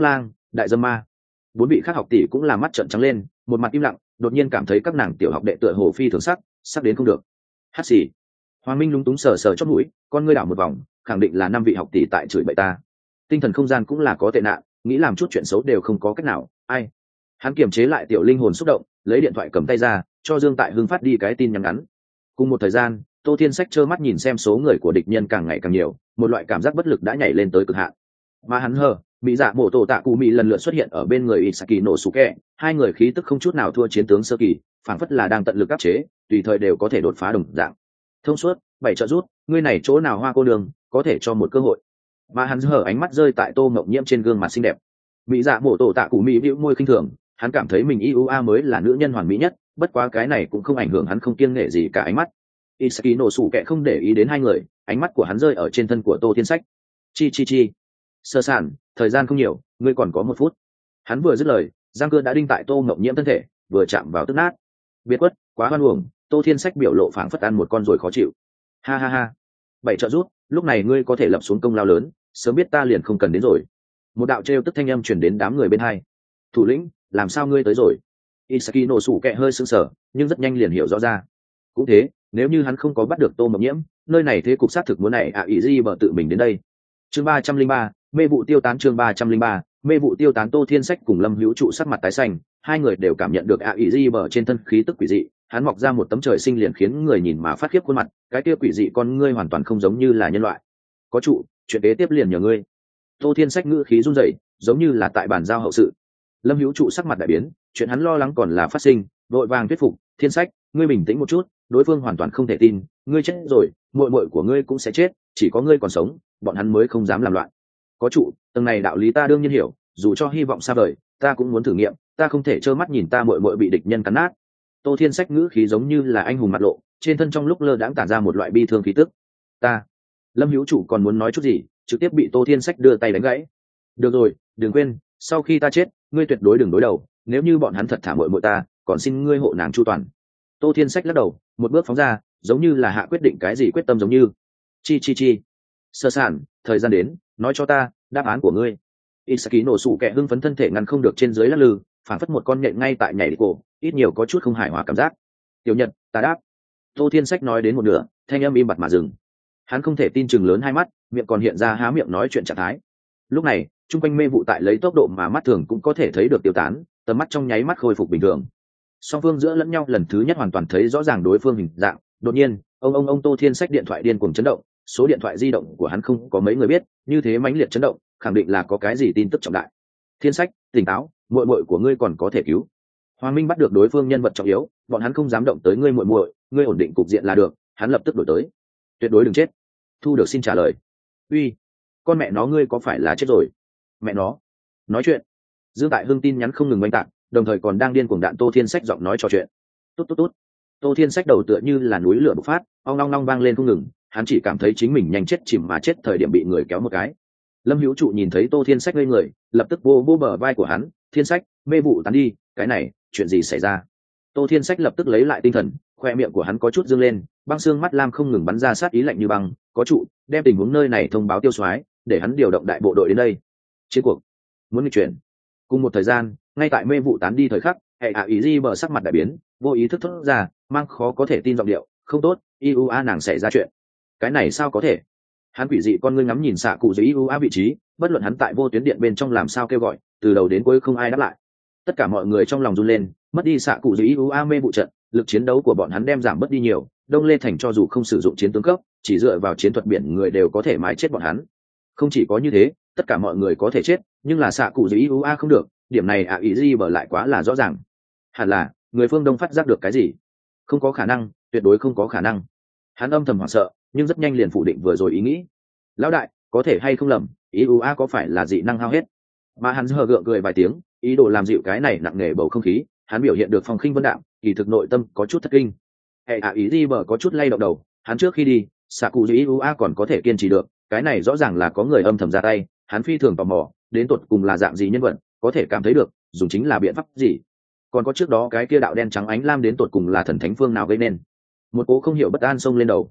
đại dâm ma. Bốn vị khác học tỷ cũng là mắt trợn trắng lên, một mặt im lặng, đột nhiên cảm thấy các nàng tiểu học đệ tựa hồ phi thường sắc đến không được. Hát xì. Hoàng Minh lúng túng sờ sờ chót mũi, con ngươi đảo một vòng, khẳng định là 5 vị học tỷ tại chửi bậy ta. Tinh thần không gian cũng là có tệ nạn, nghĩ làm chút chuyện xấu đều không có cách nào, ai. Hắn kiềm chế lại tiểu linh hồn xúc động, lấy điện thoại cầm tay ra, cho Dương Tại Hưng phát đi cái tin nhắn ngắn. Cùng một thời gian, Tô Thiên Sách trơ mắt nhìn xem số người của địch nhân càng ngày càng nhiều, một loại cảm giác bất lực đã nhảy lên tới cực hạn. Mà hắn mỹ dạ mổ tổ tạ cụ mỹ lần lượt xuất hiện ở bên người Isaki nổ sủ kẹ, hai người khí tức không chút nào thua chiến tướng sơ kỳ, phảng phất là đang tận lực áp chế, tùy thời đều có thể đột phá đồng dạng. Thông suốt, 7 trợ rút, ngươi này chỗ nào hoa cô đường, có thể cho một cơ hội. Mà hắn ánh mắt rơi tại Tô Ngọc Nhiễm trên gương mặt xinh đẹp. Mỹ dạ mổ tổ tạ cụ mỹ bĩu môi khinh thường, hắn cảm thấy mình IUA mới là nữ nhân hoàn mỹ nhất, bất quá cái này cũng không ảnh hưởng hắn không kiêng nể gì cả ánh mắt. Isaki nổ sủ kẹ không để ý đến hai người, ánh mắt của hắn rơi ở trên thân của Tô Thiên Sách. Chi. Sơ sản, thời gian không nhiều, ngươi còn có 1 phút. Hắn vừa dứt lời, giang cơ đã đinh tại Tô Ngọc Nhiễm thân thể, vừa chạm vào tức nát. Biệt quất, quá hoan uổng, Tô Thiên Sách biểu lộ phảng phất ăn một con rồi khó chịu. Ha. 7 trợ rút, lúc này ngươi có thể lập xuống công lao lớn, sớm biết ta liền không cần đến rồi. Một đạo trêu tức thanh âm truyền đến đám người bên hai. Thủ lĩnh, làm sao ngươi tới rồi? Isaki nổ sủ kẹ hơi sững sờ, nhưng rất nhanh liền hiểu rõ ra. Cũng thế, nếu như hắn không có bắt được Tô Ngọc Nhiễm, nơi này thế cục sát thực muốn này ý gì bở tự mình đến đây. Chương 303, mê vụ tiêu tán. Chương 303, mê vụ tiêu tán. Tô Thiên Sách cùng Lâm Hữu Trụ sắc mặt tái xanh, hai người đều cảm nhận được ý gì bở trên thân khí tức quỷ dị, hắn mọc ra một tấm trời sinh liền khiến người nhìn mà phát khiếp khuôn mặt, cái kia quỷ dị con ngươi hoàn toàn không giống như là nhân loại. Có trụ, chuyện kế tiếp liền nhờ ngươi. Tô Thiên Sách ngữ khí run rẩy, giống như là tại bàn giao hậu sự. Lâm Hữu Trụ sắc mặt đại biến, chuyện hắn lo lắng còn là phát sinh, vội vàng thuyết phục, Thiên Sách, ngươi bình tĩnh một chút, đối phương hoàn toàn không thể tin, ngươi chết rồi, muội muội của ngươi cũng sẽ chết, chỉ có ngươi còn sống, bọn hắn mới không dám làm loạn. Có trụ, tầng này đạo lý ta đương nhiên hiểu, dù cho hy vọng xa vời, ta cũng muốn thử nghiệm, ta không thể trơ mắt nhìn ta muội muội bị địch nhân cắn nát. Tô Thiên Sách ngữ khí giống như là anh hùng mặt lộ, trên thân trong lúc lơ đãng tản ra một loại bi thương khí tức. Ta. Lâm Hữu Trụ còn muốn nói chút gì, trực tiếp bị Tô Thiên Sách đưa tay đánh gãy. Được rồi, đừng quên, sau khi ta chết, ngươi tuyệt đối đừng đối đầu, nếu như bọn hắn thật thả muội muội ta, còn xin ngươi hộ nàng chu toàn. Tô Thiên Sách lắc đầu, một bước phóng ra, giống như là hạ quyết định cái gì quyết tâm giống như. Chi. Sơ sản, thời gian đến, nói cho ta đáp án của ngươi. Isaki nổ sủ kẹ hưng phấn thân thể ngăn không được trên dưới lắc lư, phản phất một con nhện ngay tại nhảy cổ, ít nhiều có chút không hài hòa cảm giác. Tiểu Nhật, ta đáp. Tô Thiên Sách nói đến một nửa, thanh âm im bặt mà dừng. Hắn không thể tin chừng lớn hai mắt, miệng còn hiện ra há miệng nói chuyện trạng thái. Lúc này, trung quanh mê vụ tại lấy tốc độ mà mắt thường cũng có thể thấy được tiêu tán, tầm mắt trong nháy mắt khôi phục bình thường. Song phương giữa lẫn nhau lần thứ nhất hoàn toàn thấy rõ ràng đối phương hình dạng. Đột nhiên, ông Tô Thiên Sách điện thoại điên cuồng chấn động, số điện thoại di động của hắn không có mấy người biết, như thế mãnh liệt chấn động, khẳng định là có cái gì tin tức trọng đại. Thiên Sách, tỉnh táo, muội muội của ngươi còn có thể cứu. Hoàng Minh bắt được đối phương nhân vật trọng yếu, bọn hắn không dám động tới ngươi muội muội, ngươi ổn định cục diện là được, hắn lập tức đổi tới. Tuyệt đối đừng chết. Thu được xin trả lời. Uy, con mẹ nó ngươi có phải là chết rồi? Mẹ nó. Nói chuyện. Dương Tại Hưng tin nhắn không ngừng oanh tạc, đồng thời còn đang điên cuồng đạn Tô Thiên Sách giọng nói trò chuyện. Tốt. Tô Thiên Sách đầu tựa như là núi lửa bộc phát, ong long vang lên không ngừng, hắn chỉ cảm thấy chính mình nhanh chết chìm mà chết thời điểm bị người kéo một cái. Lâm Hữu Trụ nhìn thấy Tô Thiên Sách ngây người, lập tức vô bờ vai của hắn, Thiên Sách, mê vụ tán đi, cái này, chuyện gì xảy ra? Tô Thiên Sách lập tức lấy lại tinh thần, khoe miệng của hắn có chút dương lên, băng xương mắt lam không ngừng bắn ra sát ý lạnh như băng, có trụ, đem tình huống nơi này thông báo Tiêu Soái, để hắn điều động đại bộ đội đến đây. Chiến cuộc muốn nghịch chuyển. Cùng một thời gian, ngay tại mê vụ tán đi thời khắc, hệ ý di bờ sắc mặt đại biến, vô ý thức thốt ra, mang khó có thể tin giọng điệu, không tốt, IUA nàng xảy ra chuyện. Cái này sao có thể? Hắn quỷ dị con ngươi ngắm nhìn xạ cụ dưới IUA vị trí, bất luận hắn tại vô tuyến điện bên trong làm sao kêu gọi, từ đầu đến cuối không ai đáp lại. Tất cả mọi người trong lòng run lên, mất đi xạ cụ dưới IUA mê vụ trận, lực chiến đấu của bọn hắn đem giảm bớt đi nhiều. Đông Lê Thành cho dù không sử dụng chiến tướng cấp, chỉ dựa vào chiến thuật biển người đều có thể mái chết bọn hắn. Không chỉ có như thế, tất cả mọi người có thể chết, nhưng là xạ cụ dưới IUA không được, điểm này ý gì bở lại quá là rõ ràng. Hẳn là người phương Đông phát giác được cái gì? Không có khả năng, tuyệt đối không có khả năng. Hắn âm thầm hoảng sợ, nhưng rất nhanh liền phủ định vừa rồi ý nghĩ. Lão đại, có thể hay không lầm, IUA có phải là dị năng hao hết? Mà hắn hờ gượng cười vài tiếng, ý đồ làm dịu cái này nặng nề bầu không khí. Hắn biểu hiện được phong khinh vân đạm, kỳ thực nội tâm có chút thất kinh. Hệ ý gì bở có chút lay động đầu, hắn trước khi đi, xạ cụ dưới IUA còn có thể kiên trì được, cái này rõ ràng là có người âm thầm ra tay. Hắn phi thường tò mò, đến tột cùng là dạng gì nhân vật, có thể cảm thấy được, dùng chính là biện pháp gì. Còn có trước đó cái kia đạo đen trắng ánh lam đến tột cùng là thần thánh phương nào gây nên. Một cố không hiểu bất an xông lên đầu.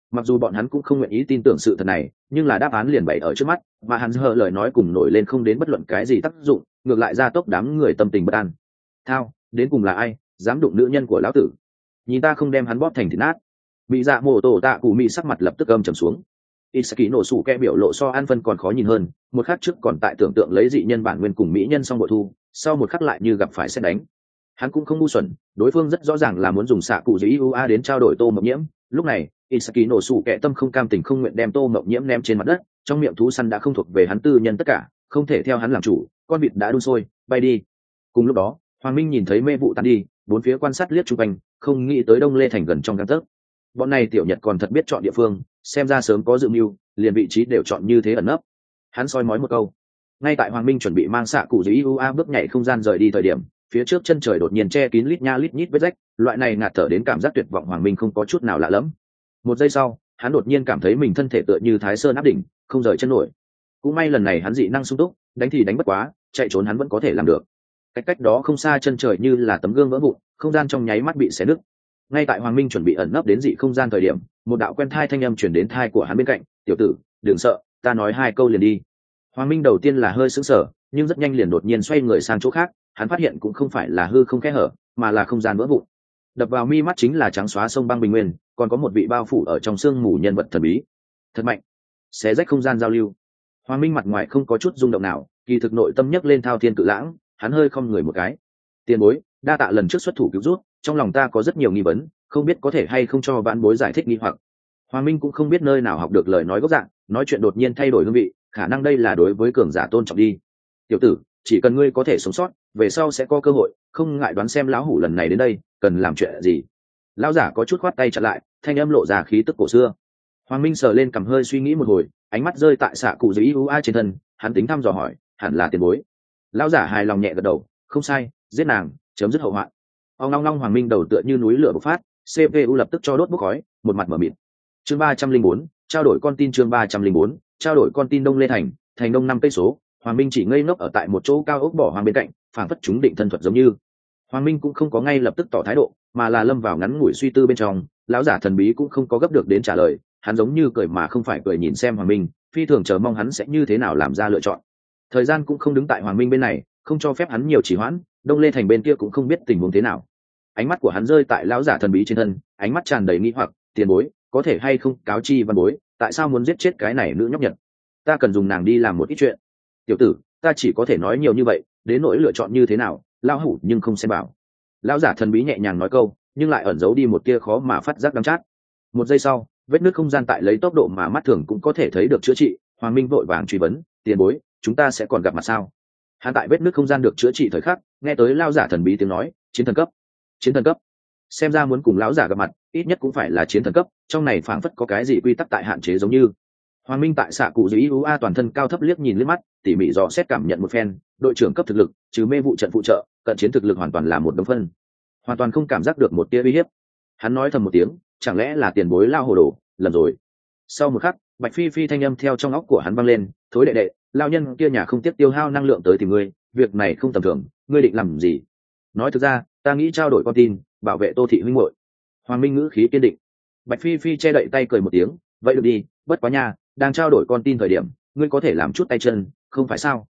Mặc dù bọn hắn cũng không nguyện ý tin tưởng sự thật này, nhưng là đáp án liền bày ở trước mắt, mà hắn hờ lời nói cùng nổi lên không đến bất luận cái gì tác dụng, ngược lại gia tốc đám người tâm tình bất an. Thao, đến cùng là ai dám đụng nữ nhân của lão tử? Nhìn ta không đem hắn bóp thành thịt nát. Bị dạ mổ tổ tạ cụ mỹ sắc mặt lập tức âm trầm xuống. Isaki nổ sủ kẹ biểu lộ so an phân còn khó nhìn hơn, một khắc trước còn tại tưởng tượng lấy dị nhân bản nguyên cùng mỹ nhân xong bội thu, sau một khắc lại như gặp phải xét đánh. Hắn cũng không ngu xuẩn, đối phương rất rõ ràng là muốn dùng xạ cụ dưới UA đến trao đổi Tô Mộng Nhiễm. Lúc này Isaki nổ sủ kẹ tâm không cam tình không nguyện đem Tô Mộng Nhiễm ném trên mặt đất, trong miệng thú săn đã không thuộc về hắn tư nhân tất cả, không thể theo hắn làm chủ, con vịt đã đun sôi, bay đi. Cùng lúc đó Hoàng Minh nhìn thấy mê vụ tan đi, bốn phía quan sát liếc chung quanh, không nghĩ tới Đông Lê thành gần trong gang tấc. Bọn này tiểu Nhật còn thật biết chọn địa phương, xem ra sớm có dự mưu, liền vị trí đều chọn như thế ẩn nấp. Hắn soi mói một câu. Ngay tại Hoàng Minh chuẩn bị mang xạ cụ dưới UA bước nhảy không gian rời đi thời điểm, phía trước chân trời đột nhiên che kín lít nha lít nhít vết rách, loại này ngạt thở đến cảm giác tuyệt vọng Hoàng Minh không có chút nào lạ lẫm. Một giây sau, hắn đột nhiên cảm thấy mình thân thể tựa như Thái Sơn áp đỉnh, không rời chân nổi. Cũng may lần này hắn dị năng sung túc, đánh thì đánh bất quá, chạy trốn hắn vẫn có thể làm được. Cách đó không xa chân trời như là tấm gương vỡ vụn, không gian trong nháy mắt bị xé nứt. Ngay tại Hoàng Minh chuẩn bị ẩn nấp đến dị không gian thời điểm, một đạo quen thai thanh âm chuyển đến thai của hắn bên cạnh. Tiểu tử, đừng sợ, ta nói hai câu liền đi. Hoàng Minh đầu tiên là hơi sững sờ, nhưng rất nhanh liền đột nhiên xoay người sang chỗ khác. Hắn phát hiện cũng không phải là hư không kẽ hở, mà là không gian vỡ vụn. Đập vào mi mắt chính là trắng xóa sông băng bình nguyên, còn có một vị bao phủ ở trong sương mù nhân vật thần bí. Thật mạnh, xé rách không gian giao lưu. Hoàng Minh mặt ngoài không có chút rung động nào, kỳ thực nội tâm nhấc lên thao thiên cự lãng. Hắn hơi không người một cái. Tiền bối, đa tạ lần trước xuất thủ cứu rút, trong lòng ta có rất nhiều nghi vấn, không biết có thể hay không cho vãn bối giải thích nghi hoặc. Hoàng Minh cũng không biết nơi nào học được lời nói gốc dạng, nói chuyện đột nhiên thay đổi hương vị, khả năng đây là đối với cường giả tôn trọng đi. Tiểu tử, chỉ cần ngươi có thể sống sót, về sau sẽ có cơ hội, không ngại đoán xem lão hủ lần này đến đây cần làm chuyện gì. Lão giả có chút khoát tay chặn lại, thanh âm lộ ra khí tức cổ xưa. Hoàng Minh sờ lên cằm hơi suy nghĩ một hồi, ánh mắt rơi tại xạ cụ dưới UA trên thân, hắn tính thăm dò hỏi, hẳn là tiền bối. Lão giả hài lòng nhẹ gật đầu, không sai, giết nàng, chấm dứt hậu hoạn. Ông long long Hoàng Minh đầu tựa như núi lửa bộc phát, CPU lập tức cho đốt bốc khói, một mặt mở mịt. Chương 304, trao đổi con tin. Chương 304, trao đổi con tin. Đông Lê thành đông 5 cây số. Hoàng Minh chỉ ngây ngốc ở tại một chỗ cao ốc bỏ hoang bên cạnh, phảng phất chúng định thân thuật giống như. Hoàng Minh cũng không có ngay lập tức tỏ thái độ, mà là lâm vào ngắn ngủi suy tư bên trong. Lão giả thần bí cũng không có gấp được đến trả lời, hắn giống như cười mà không phải cười nhìn xem Hoàng Minh, phi thường chờ mong hắn sẽ như thế nào làm ra lựa chọn. Thời gian cũng không đứng tại Hoàng Minh bên này, không cho phép hắn nhiều trì hoãn. Đông Lê thành bên kia cũng không biết tình huống thế nào. Ánh mắt của hắn rơi tại lão giả thần bí trên thân, ánh mắt tràn đầy nghi hoặc. Tiền bối, có thể hay không cáo chi văn bối, tại sao muốn giết chết cái này nữ nhóc Nhật? Ta cần dùng nàng đi làm một ít chuyện. Tiểu tử, ta chỉ có thể nói nhiều như vậy, đến nỗi lựa chọn như thế nào, lão hủ nhưng không xem bảo. Lão giả thần bí nhẹ nhàng nói câu, nhưng lại ẩn giấu đi một tia khó mà phát giác đắng chát. Một giây sau, vết nứt không gian tại lấy tốc độ mà mắt thường cũng có thể thấy được chữa trị. Hoàng Minh vội vàng truy vấn, tiền bối, chúng ta sẽ còn gặp mặt sao? Hắn tại vết nứt không gian được chữa trị thời khắc, nghe tới lão giả thần bí tiếng nói, chiến thần cấp. Chiến thần cấp, xem ra muốn cùng lão giả gặp mặt, ít nhất cũng phải là chiến thần cấp, trong này phảng phất có cái gì quy tắc tại hạn chế giống như. Hoàng Minh tại xạ cụ dưới UA toàn thân cao thấp liếc nhìn liếc mắt, tỉ mỉ dò xét cảm nhận một phen, đội trưởng cấp thực lực, trừ mê vụ trận phụ trợ, cận chiến thực lực hoàn toàn là một đống phân, hoàn toàn không cảm giác được một tia uy hiếp. Hắn nói thầm một tiếng, chẳng lẽ là tiền bối lao hồ đồ, lầm rồi. Sau một khắc, Bạch Phi Phi thanh âm theo trong óc của hắn vang lên, thối đệ đệ, lao nhân kia nhà không tiếc tiêu hao năng lượng tới tìm ngươi, việc này không tầm thường, ngươi định làm gì? Nói thực ra, ta nghĩ trao đổi con tin, bảo vệ Tô thị huynh muội. Hoàng Minh ngữ khí kiên định. Bạch Phi Phi che đậy tay cười một tiếng, vậy được đi, bất quá nha, đang trao đổi con tin thời điểm, ngươi có thể làm chút tay chân, không phải sao?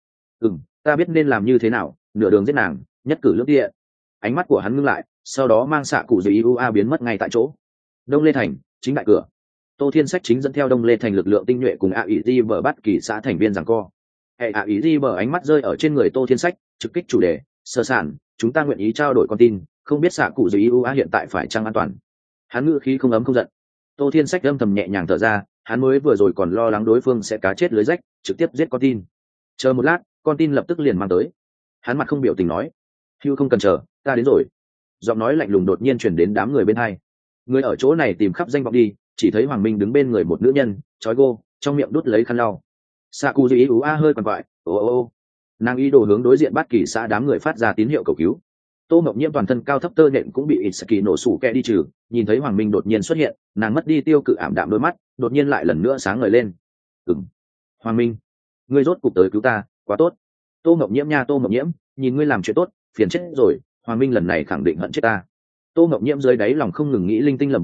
Ta biết nên làm như thế nào, nửa đường giết nàng, nhất cử lưỡng tiện. Ánh mắt của hắn ngưng lại, sau đó mang xạ cụ dưới UA biến mất ngay tại chỗ. Đông Lê thành, chính đại cửa. Tô Thiên Sách chính dẫn theo Đông Lê thành lực lượng tinh nhuệ cùng A Ý Di bờ bắt kỳ xã thành viên giằng co. Hệ A Ý Di bờ ánh mắt rơi ở trên người Tô Thiên Sách, trực kích chủ đề, sơ sản, chúng ta nguyện ý trao đổi con tin, không biết xạ cụ dưới UA hiện tại phải chăng an toàn. Hắn ngữ khí không ấm không giận. Tô Thiên Sách âm thầm nhẹ nhàng thở ra, hắn mới vừa rồi còn lo lắng đối phương sẽ cá chết lưới rách, trực tiếp giết con tin. Chờ một lát, con tin lập tức liền mang tới. Hắn mặt không biểu tình nói, hưu không cần chờ, ta đến rồi. Giọng nói lạnh lùng đột nhiên truyền đến đám người bên hai. Người ở chỗ này tìm khắp danh vọng đi, chỉ thấy Hoàng Minh đứng bên người một nữ nhân, trói gô, trong miệng đút lấy khăn lau. Xạ cụ dưới UA hơi quằn quại, ô. Nàng ý đồ hướng đối diện bát kỳ xã đám người phát ra tín hiệu cầu cứu. Tô Mộng Nhiễm toàn thân cao thấp tơ nện cũng bị Isaki nổ sủ kẹ đi trừ, nhìn thấy Hoàng Minh đột nhiên xuất hiện, nàng mất đi tiêu cự ảm đạm đôi mắt, đột nhiên lại lần nữa sáng ngời lên. Hoàng Minh, ngươi rốt cục tới cứu ta, quá tốt. Tô Mộng Nhiễm nha, Tô Mộng Nhiễm, nhìn ngươi làm chuyện tốt, phiền chết rồi, Hoàng Minh lần này khẳng định hận chết ta. Tô Mộng Nhiễm dưới đáy lòng không ngừng nghĩ linh tinh lẩm bẩm,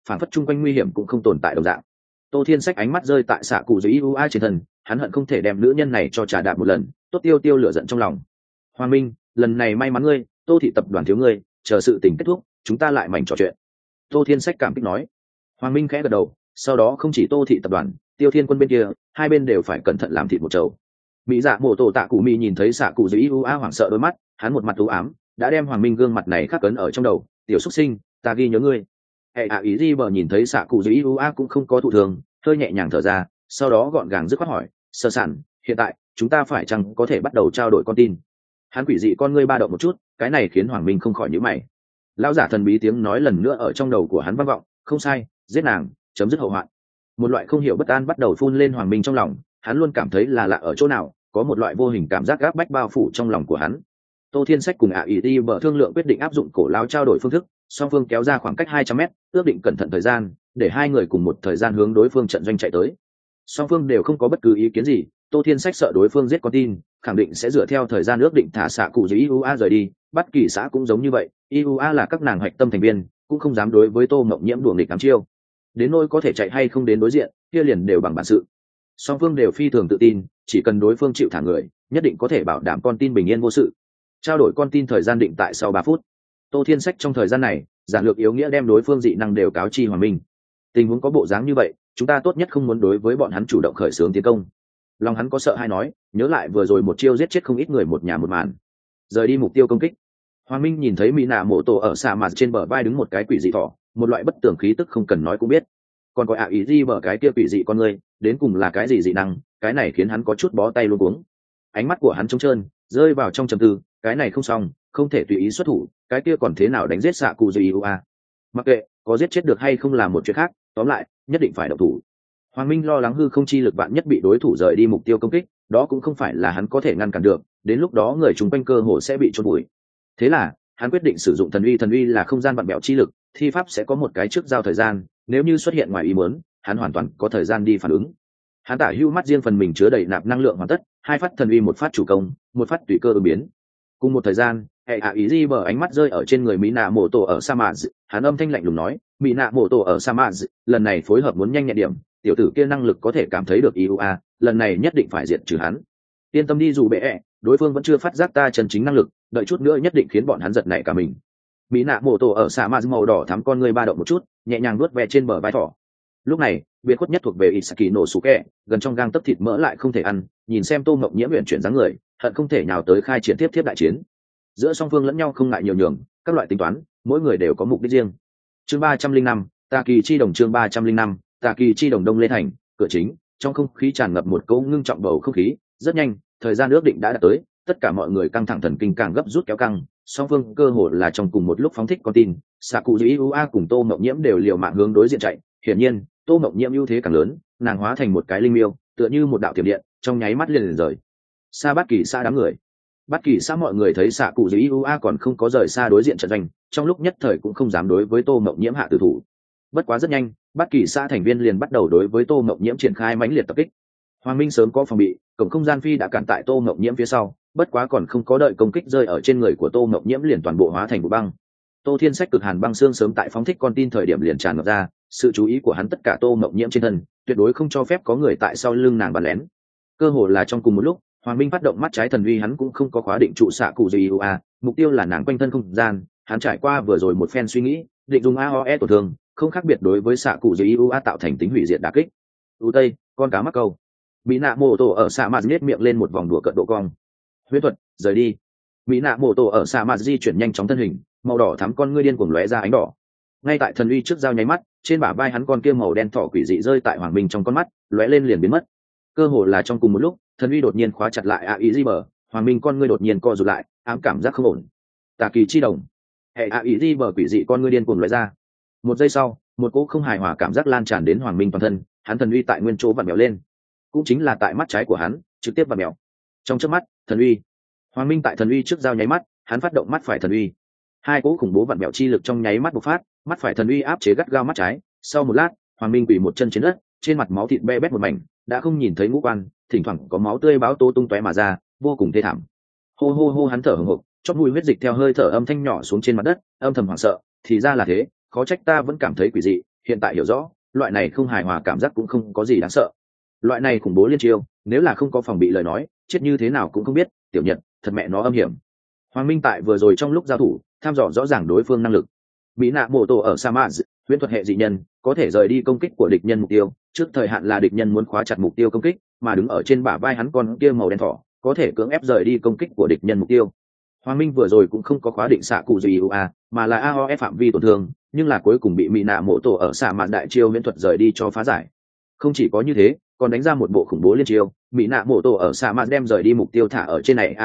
phản phất chung quanh nguy hiểm cũng không tồn tại đồng dạng. Tô Thiên Sách ánh mắt rơi tại xạ cụ dưới ua trên thân, hắn hận không thể đem nữ nhân này cho trà đạp một lần, tốt tiêu tiêu lửa giận trong lòng. Hoàng Minh, lần này may mắn ngươi, Tô thị tập đoàn thiếu ngươi, chờ sự tình kết thúc chúng ta lại mảnh trò chuyện. Tô Thiên Sách cảm kích nói. Hoàng Minh khẽ gật đầu, sau đó không chỉ Tô thị tập đoàn, Tiêu Thiên Quân bên kia, hai bên đều phải cẩn thận làm thịt một chầu. Mỹ Dạ Mộ Tổ Tạ Cụ Mỹ nhìn thấy xạ cụ dưới ua hoảng sợ đôi mắt, hắn một mặt u ám, đã đem Hoàng Minh gương mặt này khắc cấn ở trong đầu. Tiểu xuất sinh, ta ghi nhớ ngươi. Hệ ý gì bờ nhìn thấy xạ cụ dưới ua cũng không có thụ thường, hơi nhẹ nhàng thở ra, sau đó gọn gàng dứt khoát hỏi, sơ sản, hiện tại chúng ta phải chăng có thể bắt đầu trao đổi con tin? Hắn quỷ dị con ngươi ba động một chút, cái này khiến Hoàng Minh không khỏi nhíu mày. Lão giả thần bí tiếng nói lần nữa ở trong đầu của hắn vang vọng, không sai, giết nàng, chấm dứt hậu hoạn. Một loại không hiểu bất an bắt đầu phun lên Hoàng Minh trong lòng, hắn luôn cảm thấy là lạ ở chỗ nào, có một loại vô hình cảm giác gáp bách bao phủ trong lòng của hắn. Tô Thiên Sách cùng ý đi bờ thương lượng quyết định áp dụng cổ lao trao đổi phương thức, song phương kéo ra khoảng cách 200 m, ước định cẩn thận thời gian, để hai người cùng một thời gian hướng đối phương trận doanh chạy tới. Song phương đều không có bất cứ ý kiến gì. Tô Thiên Sách sợ đối phương giết con tin, khẳng định sẽ dựa theo thời gian ước định thả xạ cụ dưới iua rời đi. Bất kỳ xã cũng giống như vậy, iua là các nàng hạch tâm thành viên, cũng không dám đối với Tô Mộng Nhiễm đuổi nghịch ám chiêu. Đến nỗi có thể chạy hay không đến đối diện, kia liền đều bằng bản sự. Song phương đều phi thường tự tin, chỉ cần đối phương chịu thả người, nhất định có thể bảo đảm con tin bình yên vô sự. Trao đổi con tin thời gian định tại sau 3 phút. Tô Thiên Sách trong thời gian này, giản lược yếu nghĩa đem đối phương dị năng đều cáo chi Hoàng Minh. Tình huống có bộ dáng như vậy, chúng ta tốt nhất không muốn đối với bọn hắn chủ động khởi xướng tiến công. Lòng hắn có sợ hay nói, nhớ lại vừa rồi một chiêu giết chết không ít người một nhà một màn. Rời đi mục tiêu công kích. Hoàng Minh nhìn thấy Mỹ Nạ Mộ Tổ ở xạ mặt trên bờ vai đứng một cái quỷ dị thỏ, một loại bất tường khí tức không cần nói cũng biết. Còn có ý gì bờ cái kia quỷ dị con người, đến cùng là cái gì dị năng, cái này khiến hắn có chút bó tay luống cuống. Ánh mắt của hắn trống trơn, rơi vào trong trầm tư, cái này không xong, không thể tùy ý xuất thủ, cái kia còn thế nào đánh giết xạ cụ Ua. Mặc kệ có giết chết được hay không là một chuyện khác, tóm lại nhất định phải động thủ. Hoàng Minh lo lắng hư không chi lực vạn nhất bị đối thủ rời đi mục tiêu công kích, đó cũng không phải là hắn có thể ngăn cản được, đến lúc đó người chúng quanh cơ hồ sẽ bị chôn bụi. Thế là hắn quyết định sử dụng thần uy là không gian vặn bẹo chi lực, thi pháp sẽ có một cái trước giao thời gian, nếu như xuất hiện ngoài ý muốn, hắn hoàn toàn có thời gian đi phản ứng. Hắn tả hưu mắt riêng phần mình chứa đầy nạp năng lượng hoàn tất, 2 phát thần uy, 1 phát chủ công, 1 phát tùy cơ ứng biến. Cùng một thời gian, hệ ý gì bờ ánh mắt rơi ở trên người Mỹ Nạ Mộ Tổ ở sa mạc, hắn âm thanh lạnh lùng nói, Mỹ Nạ Mộ Tổ ở sa mạc, lần này phối hợp muốn nhanh nhẹn điểm, tiểu tử kia năng lực có thể cảm thấy được Iua, lần này nhất định phải diệt trừ hắn. Yên tâm đi, dù bệ, đối phương vẫn chưa phát giác ta chân chính năng lực, đợi chút nữa nhất định khiến bọn hắn giật nảy cả mình. Mỹ Nạ Mộ Tổ ở sa mạc màu đỏ thắm con người ba động một chút, nhẹ nhàng nuốt ve trên bờ vai thỏ. Lúc này, biệt khuất nhất thuộc về Isaki Nosuke, gần trong gang tấc thịt mỡ lại không thể ăn, nhìn xem Tô Mộng Nhiễm uyển chuyển dáng người, hận không thể nhào tới khai triển tiếp đại chiến. Giữa song phương lẫn nhau không ngại nhiều nhường, các loại tính toán, mỗi người đều có mục đích riêng. Chương 305, Tà Kỳ chi đồng. Chương 305, Tà Kỳ chi đồng. Đông Lê Thành, cửa chính, trong không khí tràn ngập một cỗ ngưng trọng bầu không khí. Rất nhanh, thời gian ước định đã đạt tới, tất cả mọi người căng thẳng thần kinh càng gấp rút kéo căng, song phương cơ hồ là trong cùng một lúc phóng thích con tin. Sakuji Ua cùng Tô Mộng Nhiễm đều liều mạng hướng đối diện chạy. Hiển nhiên, Tô Mộng Nhiễm ưu thế càng lớn, nàng hóa thành một cái linh miêu, tựa như một đạo tiềm điện, trong nháy mắt liền rời xa Bát Kỳ xã đám người. Bát Kỳ xã mọi người thấy xạ cụ dưới Iua còn không có rời xa đối diện trận doanh, trong lúc nhất thời cũng không dám đối với Tô Mộng Nhiễm hạ tử thủ. Bất quá rất nhanh, Bát Kỳ xã thành viên liền bắt đầu đối với Tô Mộng Nhiễm triển khai mãnh liệt tập kích. Hoàng Minh sớm có phòng bị, cổng không gian phi đã cản tại Tô Mộng Nhiễm phía sau, bất quá còn không có đợi công kích rơi ở trên người của Tô Mộng Nhiễm liền toàn bộ hóa thành bụi băng. Tô Thiên Sách cực hàn băng xương sớm tại phóng thích con tin thời điểm liền tràn ngập ra, sự chú ý của hắn tất cả Tô Mộng Nhiễm trên thân, tuyệt đối không cho phép có người tại sau lưng nàng bắn lén. Cơ hồ là trong cùng một lúc, Hoàng Minh phát động mắt trái thần uy, hắn cũng không có khóa định trụ xạ cụ gì Ua, mục tiêu là nàng quanh thân không gian, hắn trải qua vừa rồi một phen suy nghĩ, định dùng AOE tổn thương, không khác biệt đối với xạ cụ gì Ua tạo thành tính hủy diệt đả kích. U Tây, con cá mắc câu. Mỹ Nạ Mộ Tổ ở xạ mạt nhếch miệng lên một vòng đùa cợt độ cong. Huyễn thuật, rời đi. Mỹ Nạ Mộ Tổ ở xạ mạt di chuyển nhanh chóng thân hình, màu đỏ thắm con ngươi điên cuồng lóe ra ánh đỏ. Ngay tại thần uy trước giao nháy mắt, trên bả vai hắn con kia màu đen thỏ quỷ dị rơi tại Hoàng Minh trong con mắt, lóe lên liền biến mất. Cơ hồ là trong cùng một lúc, thần uy đột nhiên khóa chặt lại ý di bờ, Hoàng Minh con ngươi đột nhiên co rụt lại, ám cảm giác không ổn. Tà Kỳ chi đồng. Hệ ý di bờ quỷ dị con ngươi điên cuồng lóe ra. Một giây sau, một cỗ không hài hòa cảm giác lan tràn đến Hoàng Minh toàn thân, hắn thần uy tại nguyên chỗ vặn mèo lên, cũng chính là tại mắt trái của hắn, trực tiếp vặn mèo. Trong chớp mắt, thần uy. Hoàng Minh tại thần uy trước giao nháy mắt, hắn phát động mắt phải thần uy. Hai cỗ khủng bố vặn mèo chi lực trong nháy mắt bộc phát, mắt phải thần uy áp chế gắt gao mắt trái. Sau một lát, Hoàng Minh quỳ một chân trên đất, trên mặt máu thịt be bét một mảnh, đã không nhìn thấy ngũ quan, thỉnh thoảng có máu tươi báo tố tung tóe mà ra, vô cùng thê thảm. Hô hô hô, hắn thở hổn hộc, chóp mũi huyết dịch theo hơi thở âm thanh nhỏ xuống trên mặt đất, âm thầm hoảng sợ, thì ra là thế, khó trách ta vẫn cảm thấy quỷ dị, hiện tại hiểu rõ loại này không hài hòa cảm giác cũng không có gì đáng sợ. Loại này khủng bố liên chiêu nếu là không có phòng bị lời nói chết như thế nào cũng không biết. Tiểu Nhật thật mẹ nó âm hiểm. Hoàng Minh tại vừa rồi trong lúc giao thủ tham dò rõ ràng đối phương năng lực. Bị nạ mổ tổ ở sa mã huyễn thuật hệ dị nhân có thể rời đi công kích của địch nhân mục tiêu, trước thời hạn là địch nhân muốn khóa chặt mục tiêu công kích, mà đứng ở trên bả vai hắn con kia màu đen thỏ có thể cưỡng ép rời đi công kích của địch nhân mục tiêu. Hoàng Minh vừa rồi cũng không có khóa định xạ cụ gì UA, mà là AOE phạm vi tổn thương, nhưng là cuối cùng bị mỹ nạ mổ tổ ở xạ mạn đại chiêu huyễn thuật rời đi cho phá giải. Không chỉ có như thế, còn đánh ra một bộ khủng bố liên chiêu, mỹ nạ mổ tổ ở xạ mạn đem rời đi mục tiêu thả ở trên này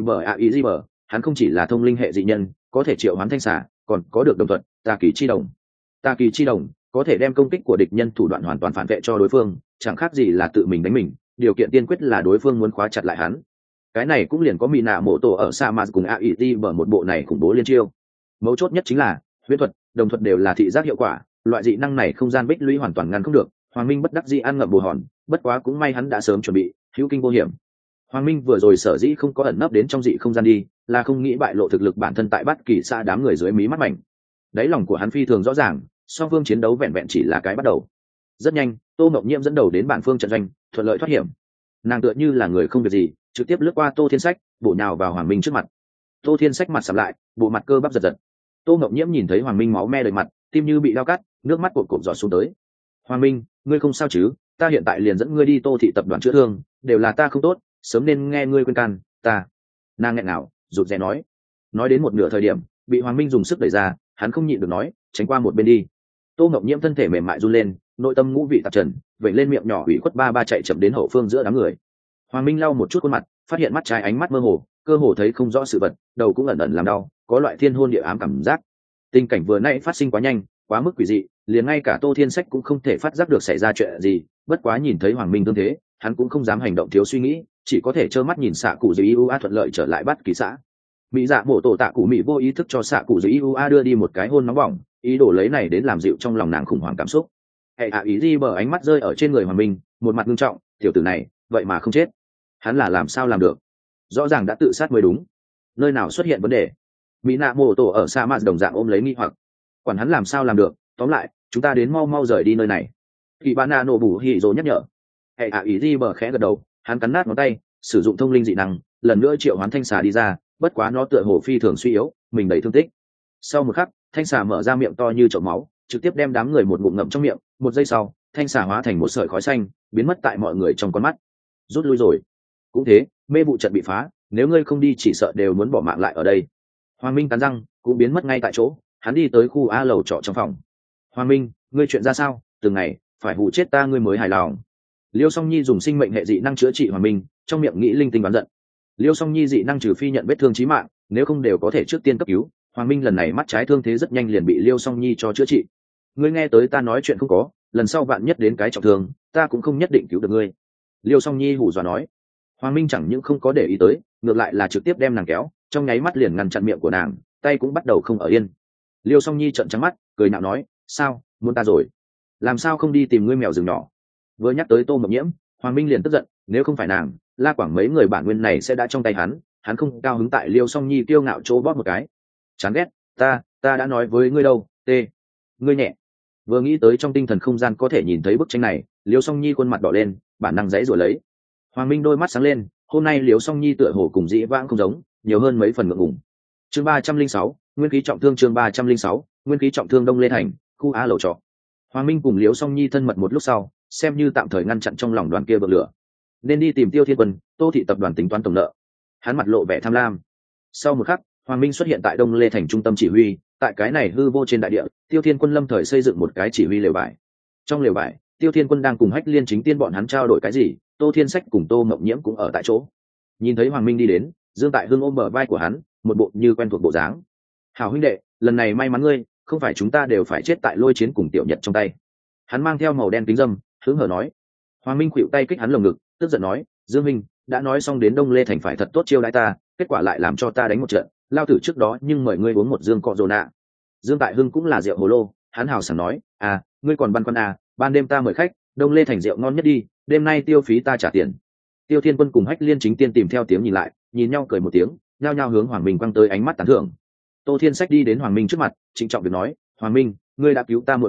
AIZB, hắn không chỉ là thông linh hệ dị nhân, có thể triệu hoán thanh xà, còn có được đồng thuận, tà kỳ chi đồng. Tà kỳ chi đồng có thể đem công kích của địch nhân thủ đoạn hoàn toàn phản vệ cho đối phương, chẳng khác gì là tự mình đánh mình, điều kiện tiên quyết là đối phương muốn khóa chặt lại hắn. Cái này cũng liền có mỹ nạ mổ tổ ở sa mạc cùng AIT bở một bộ này khủng bố liên chiêu. Mấu chốt nhất chính là huyễn thuật, đồng thuật đều là thị giác hiệu quả, loại dị năng này không gian bích lũy hoàn toàn ngăn không được. Hoàng Minh bất đắc dĩ ăn ngậm bồ hòn, bất quá cũng may hắn đã sớm chuẩn bị, hữu kinh vô hiểm. Hoàng Minh vừa rồi sở dĩ không có ẩn nấp đến trong dị không gian đi, là không nghĩ bại lộ thực lực bản thân tại Bát Kỳ Sa đám người dưới mí mắt mảnh. Đáy lòng của hắn phi thường rõ ràng, song phương chiến đấu vẹn vẹn chỉ là cái bắt đầu. Rất nhanh, Tô Ngọc Nhiễm dẫn đầu đến bản phương trận doanh, thuận lợi thoát hiểm. Nàng tựa như là người không việc gì, trực tiếp lướt qua Tô Thiên Sách, bổ nhào vào Hoàng Minh trước mặt. Tô Thiên Sách mặt sầm lại, bộ mặt cơ bắp giật giật. Tô Ngọc Nhiễm nhìn thấy Hoàng Minh máu me đầy mặt, tim như bị dao cắt, nước mắt cột cột giọt xuống tới. Hoàng Minh, ngươi không sao chứ? Ta hiện tại liền dẫn ngươi đi Tô thị tập đoàn chữa thương, đều là ta không tốt, sớm nên nghe ngươi khuyên can, ta. Nàng nghẹn ngào, rụt rè nói đến một nửa thời điểm, bị Hoàng Minh dùng sức đẩy ra, hắn không nhịn được nói, tránh qua một bên đi. Tô Ngọc Nhiễm thân thể mềm mại run lên, nội tâm ngũ vị tạp trần, vậy lên miệng nhỏ ủy khuất ba chạy chậm đến hậu phương giữa đám người. Hoàng Minh lau một chút khuôn mặt, phát hiện mắt trái ánh mắt mơ hồ, cơ hồ thấy không rõ sự vật, đầu cũng ẩn ẩn làm đau, có loại thiên hôn địa ám cảm giác. Tình cảnh vừa nãy phát sinh quá nhanh, quá mức quỷ dị, liền ngay cả Tô Thiên Sách cũng không thể phát giác được xảy ra chuyện gì. Bất quá nhìn thấy Hoàng Minh tương thế, hắn cũng không dám hành động thiếu suy nghĩ, chỉ có thể trơ mắt nhìn xạ cụ dưới UA thuận lợi trở lại Bát Kỳ xã. Mỹ Dạ mổ tổ tạ cụ Mỹ vô ý thức cho xạ cụ dưới UA đưa đi một cái hôn nóng bỏng, ý đồ lấy này đến làm dịu trong lòng nàng khủng hoảng cảm xúc. Hệ ý di bờ ánh mắt rơi ở trên người Hoàng Minh, một mặt nghiêm trọng, tiểu tử này vậy mà không chết, hắn là làm sao làm được? Rõ ràng đã tự sát mới đúng, nơi nào xuất hiện vấn đề? Mỹ nạ mổ tổ ở sa mạc đồng dạng ôm lấy nghi hoặc, quản hắn làm sao làm được, tóm lại chúng ta đến mau rời đi nơi này. Kỳ Ba Na nổ bù hỉ rồi nhắc nhở. Hệ ý di bờ khẽ gật đầu, hắn cắn nát ngón tay, sử dụng thông linh dị năng, lần nữa triệu hoán thanh xà đi ra, bất quá nó tựa hồ phi thường suy yếu, mình đầy thương tích. Sau một khắc, thanh xà mở ra miệng to như chậu máu, trực tiếp đem đám người một ngụm ngậm trong miệng. Một giây sau, thanh xà hóa thành một sợi khói xanh, biến mất tại mọi người trong con mắt. Rút lui rồi. Cũng thế, mê vụ trận bị phá, nếu ngươi không đi chỉ sợ đều muốn bỏ mạng lại ở đây. Hoàng Minh cắn răng, cũng biến mất ngay tại chỗ. Hắn đi tới khu A lầu trọ trong phòng. Hoàng Minh, ngươi chuyện ra sao? Từng ngày phải hù chết ta ngươi mới hài lòng. Liêu Song Nhi dùng sinh mệnh hệ dị năng chữa trị Hoàng Minh, trong miệng nghĩ linh tinh đoán giận. Liêu Song Nhi dị năng trừ phi nhận vết thương chí mạng, nếu không đều có thể trước tiên cấp cứu. Hoàng Minh lần này mắt trái thương thế rất nhanh liền bị Liêu Song Nhi cho chữa trị. Ngươi nghe tới ta nói chuyện không có, lần sau vạn nhất đến cái trọng thương, ta cũng không nhất định cứu được ngươi. Liêu Song Nhi hù dọa nói. Hoàng Minh chẳng những không có để ý tới, ngược lại là trực tiếp đem nàng kéo, trong nháy mắt liền ngăn chặn miệng của nàng, tay cũng bắt đầu không ở yên. Liêu Song Nhi trợn trắng mắt, cười nhạo nói, sao, muốn ta rồi? Làm sao không đi tìm ngươi mèo rừng nhỏ? Vừa nhắc tới Tô Mộng Nhiễm, Hoàng Minh liền tức giận, nếu không phải nàng, La Quảng mấy người bản nguyên này sẽ đã trong tay hắn không cao hứng tại Liêu Song Nhi kiêu ngạo chỗ bóp một cái. Chán ghét, ta đã nói với ngươi đâu, ngươi nhẹ. Vừa nghĩ tới trong tinh thần không gian có thể nhìn thấy bức tranh này, Liêu Song Nhi khuôn mặt đỏ lên, bản năng giãy giụa lấy. Hoàng Minh đôi mắt sáng lên, hôm nay Liêu Song Nhi tựa hồ cùng dĩ vãng không giống, nhiều hơn mấy phần ngượng ngùng. Chương 306, nguyên khí trọng thương. Chương 306, nguyên khí trọng thương Đông Lê Thành, khu A lầu trọ. Hoàng Minh cùng Liêu Song Nhi thân mật một lúc sau, xem như tạm thời ngăn chặn trong lòng đoàn kia bậc lửa. Nên đi tìm Tiêu Thiên Quân, Tô thị tập đoàn tính toán tổng nợ. Hắn mặt lộ vẻ tham lam. Sau một khắc, Hoàng Minh xuất hiện tại Đông Lê Thành trung tâm chỉ huy, tại cái này hư vô trên đại địa, Tiêu Thiên Quân lâm thời xây dựng một cái chỉ huy lều vải. Trong lều vải, Tiêu Thiên Quân đang cùng Hách Liên Chính Tiên bọn hắn trao đổi cái gì, Tô Thiên Sách cùng Tô Mộng Nhiễm cũng ở tại chỗ. Nhìn thấy Hoàng Minh đi đến, Dương Tại Hưng ôm bờ vai của hắn, một bộ như quen thuộc bộ dáng. "Hảo huynh đệ, lần này may mắn ngươi, không phải chúng ta đều phải chết tại lôi chiến cùng Tiểu Nhật trong tay." Hắn mang theo màu đen kính dâm, hứng hở nói. Hoàng Minh khuỵu tay kích hắn lồng ngực, tức giận nói, "Dương Minh, đã nói xong đến Đông Lê Thành phải thật tốt chiêu đãi ta, kết quả lại làm cho ta đánh một trận, lao tử trước đó nhưng mời ngươi uống một dương cọ rồ nạ." Dương Tại Hưng cũng là rượu hồ lô, hắn hào sảng nói, ngươi còn băn khoăn ban đêm ta mời khách, Đông Lê Thành rượu ngon nhất đi, đêm nay tiêu phí ta trả tiền." Tiêu Thiên Quân cùng Hách Liên Chính Tiên tìm theo tiếng nhìn lại, nhìn nhau cười một tiếng, nhao nhao hướng Hoàng Minh quăng tới ánh mắt tán thưởng. Tô Thiên Sách đi đến Hoàng Minh trước mặt, trịnh trọng việc nói, "Hoàng Minh, ngươi đã cứu ta muội muội,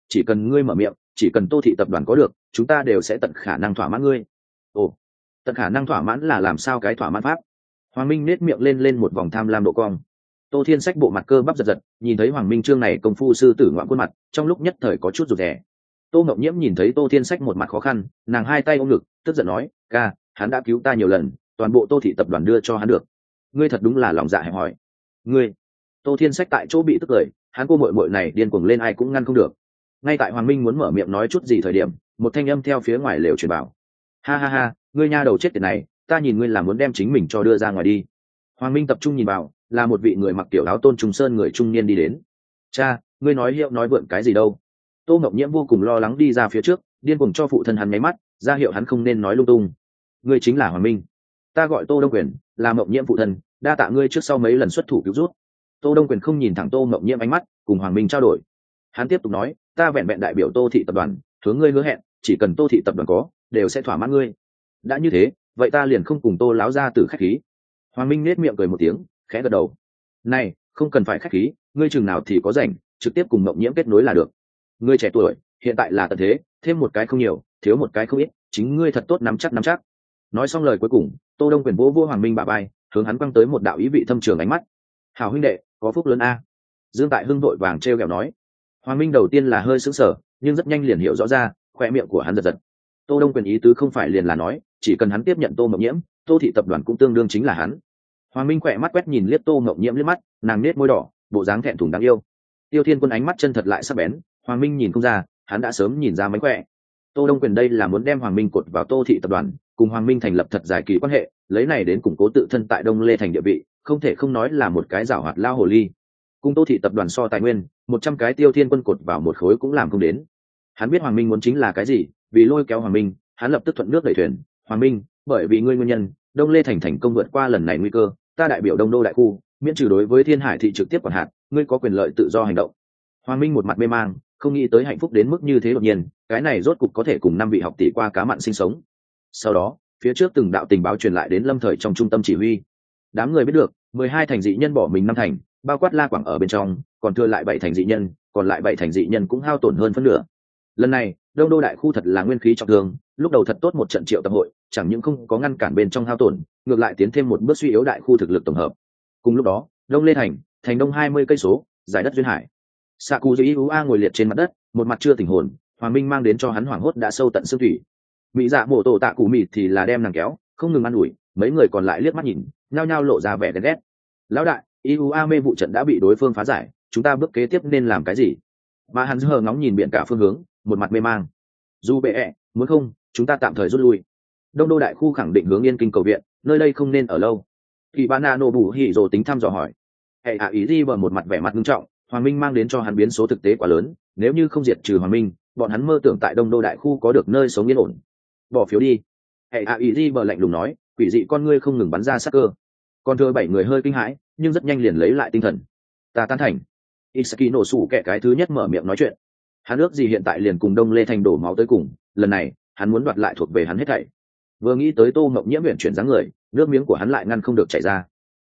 chỉ cần ngươi mở miệng, chỉ cần Tô thị tập đoàn có được, chúng ta đều sẽ tận khả năng thỏa mãn ngươi. Ồ, tận khả năng thỏa mãn là làm sao cái thỏa mãn pháp? Hoàng Minh nết miệng lên một vòng tham lam độ cong. Tô Thiên Sách bộ mặt cơ bắp giật giật, nhìn thấy Hoàng Minh Trương này công phu sư tử ngoạn khuôn mặt, trong lúc nhất thời có chút rụt rè. Tô Ngọc Nhiễm nhìn thấy Tô Thiên Sách một mặt khó khăn, nàng hai tay ôm ngực, tức giận nói: "Ca, hắn đã cứu ta nhiều lần, toàn bộ Tô thị tập đoàn đưa cho hắn được. Ngươi thật đúng là lòng dạ hẹp hòi." "Ngươi?" Tô Thiên Sách tại chỗ bị tức cười, hắn cô muội muội này điên cuồng lên ai cũng ngăn không được. Ngay tại Hoàng Minh muốn mở miệng nói chút gì thời điểm, một thanh âm theo phía ngoài lều truyền bảo: "Ha ha ha, ngươi nha đầu chết tiệt này, ta nhìn ngươi là muốn đem chính mình cho đưa ra ngoài đi." Hoàng Minh tập trung nhìn vào, là một vị người mặc tiểu áo tôn trùng sơn người trung niên đi đến. "Cha, ngươi nói hiệu nói vượn cái gì đâu?" Tô Ngọc Nhiễm vô cùng lo lắng đi ra phía trước, điên cuồng cho phụ thân hắn nháy mắt, ra hiệu hắn không nên nói lung tung. "Ngươi chính là Hoàng Minh." "Ta gọi Tô Đông Quyền, là Ngọc Nhiễm phụ thân, đa tạ ngươi trước sau mấy lần xuất thủ cứu rút." Tô Đông Quyền không nhìn thẳng Tô Ngọc Nhiễm ánh mắt, cùng Hoàng Minh trao đổi. Hắn tiếp tục nói: "Ta vẹn vẹn đại biểu Tô thị tập đoàn, hướng ngươi hứa hẹn, chỉ cần Tô thị tập đoàn có, đều sẽ thỏa mãn ngươi. Đã như thế, vậy ta liền không cùng Tô láo ra tử khách khí." Hoàng Minh nét miệng cười một tiếng, khẽ gật đầu. "Này, không cần phải khách khí, ngươi chừng nào thì có rảnh, trực tiếp cùng Ngọc Nhiễm kết nối là được. Ngươi trẻ tuổi, hiện tại là tận thế, thêm một cái không nhiều, thiếu một cái không ít, chính ngươi thật tốt nắm chắc nắm chắc." Nói xong lời cuối cùng, Tô Đông Quyền vỗ vỗ Hoàng Minh bả vai, hướng hắn quăng tới một đạo ý vị thâm trường ánh mắt. "Hảo huynh đệ, có phúc lớn a." Dương Tại Hưng vội vàng trêu ghẹo nói. Hoàng Minh đầu tiên là hơi sững sờ, nhưng rất nhanh liền hiểu rõ ra, khoe miệng của hắn giật giật. Tô Đông Quyền ý tứ không phải liền là nói, chỉ cần hắn tiếp nhận Tô Ngọc Nhiễm, Tô thị tập đoàn cũng tương đương chính là hắn. Hoàng Minh khỏe mắt quét nhìn liếc Tô Ngọc Nhiễm liếc mắt, nàng nết môi đỏ, bộ dáng thẹn thùng đáng yêu. Tiêu Thiên Quân ánh mắt chân thật lại sắc bén, Hoàng Minh nhìn không ra, hắn đã sớm nhìn ra mánh khỏe. Tô Đông Quyền đây là muốn đem Hoàng Minh cột vào Tô thị tập đoàn, cùng Hoàng Minh thành lập thật dài kỳ quan hệ, lấy này đến củng cố tự thân tại Đông Lê thành địa vị, không thể không nói là một cái giảo hoạt lao hồ ly. Cùng Tô thị tập đoàn so tài nguyên, 100 cái Tiêu Thiên Quân cột vào một khối cũng làm không đến. Hắn biết Hoàng Minh muốn chính là cái gì, vì lôi kéo Hoàng Minh, hắn lập tức thuận nước đẩy thuyền. "Hoàng Minh, bởi vì ngươi nguyên nhân, Đông Lê thành thành công vượt qua lần này nguy cơ, ta đại biểu Đông Đô đại khu, miễn trừ đối với Thiên Hải thị trực tiếp quản hạt, ngươi có quyền lợi tự do hành động." Hoàng Minh một mặt mê mang, không nghĩ tới hạnh phúc đến mức như thế đột nhiên, cái này rốt cục có thể cùng 5 vị học tỷ qua cá mặn sinh sống. Sau đó, phía trước từng đạo tình báo truyền lại đến Lâm Thời trong trung tâm chỉ huy. Đám người biết được, 12 thành dị nhân bỏ mình 5 thành, bao quát La Quảng ở bên trong, còn thừa lại 7 thành dị nhân, còn lại 7 thành dị nhân cũng hao tổn hơn phân nửa. Lần này, Đông Đô đại khu thật là nguyên khí trọng thương, lúc đầu thật tốt một trận triệu tập hội, chẳng những không có ngăn cản bên trong hao tổn, ngược lại tiến thêm một bước suy yếu đại khu thực lực tổng hợp. Cùng lúc đó, Đông Lê thành, thành đông 20 cây số, giải đất duyên hải. Sakuji ngồi liệt trên mặt đất, một mặt chưa tỉnh hồn, Hoàng Minh mang đến cho hắn hoảng hốt đã sâu tận xương thủy. Mỹ Dạ Mộ Tổ Tạ Cụ Mị thì là đem nàng kéo, không ngừng ăn ủi, mấy người còn lại liếc mắt nhìn, nhao nhao lộ ra vẻ ghen ghét. "Lão đại, Iua mê vụ trận đã bị đối phương phá giải, chúng ta bước kế tiếp nên làm cái gì?" Mà hắn hờ ngóng nhìn biển cả phương hướng, một mặt mê mang. "Dù bệ ẹ, muốn không, chúng ta tạm thời rút lui." Đông Đô đại khu khẳng định hướng Yên Kinh cầu viện, nơi đây không nên ở lâu. Kỳ Bana nổ bù hỉ rồi tính thăm dò hỏi. Hệ hạ ý gì bờ một mặt vẻ mặt nghiêm trọng, Hoàng Minh mang đến cho hắn biến số thực tế quá lớn, nếu như không diệt trừ Hoàng Minh, bọn hắn mơ tưởng tại Đông Đô đại khu có được nơi sống yên ổn. "Bỏ phiếu đi." Hệ hạ ý gì bờ lạnh lùng nói, quỷ dị con ngươi không ngừng bắn ra sát cơ. Còn thừa 7 người hơi kinh hãi, nhưng rất nhanh liền lấy lại tinh thần. "Ta tán thành." Isaki nổ sủ kẻ cái thứ nhất mở miệng nói chuyện. Hắn ước gì hiện tại liền cùng Đông Lê thành đổ máu tới cùng, lần này, hắn muốn đoạt lại thuộc về hắn hết thảy. Vừa nghĩ tới Tô Ngọc Nhiễm uyển chuyển dáng người, nước miếng của hắn lại ngăn không được chảy ra.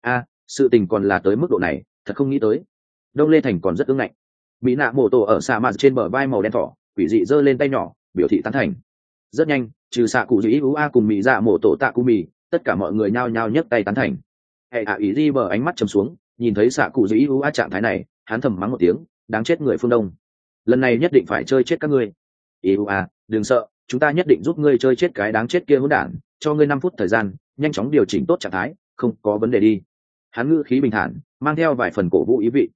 Sự tình còn là tới mức độ này, thật không nghĩ tới. Đông Lê thành còn rất ương ngạnh. Mỹ Nạ Mộ Tổ ở xa mà trên bờ vai màu đen thỏ, quỷ dị giơ lên tay nhỏ, biểu thị tán thành. Rất nhanh, trừ xạ cụ dĩ cùng Mỹ Dạ Mộ Tổ Tạ Cụ Mì, tất cả mọi người nhao nhao nhấc tay tán thành. Hệ hạ ý di bờ ánh mắt trầm xuống, nhìn thấy xạ cụ dĩ trạng thái này, hắn thầm mắng một tiếng, đáng chết người phương Đông. Lần này nhất định phải chơi chết các ngươi. Đừng sợ, chúng ta nhất định giúp ngươi chơi chết cái đáng chết kia hỗn đản, cho ngươi 5 phút thời gian, nhanh chóng điều chỉnh tốt trạng thái, không có vấn đề đi. Hắn ngữ khí bình thản, mang theo vài phần cổ vũ ý vị.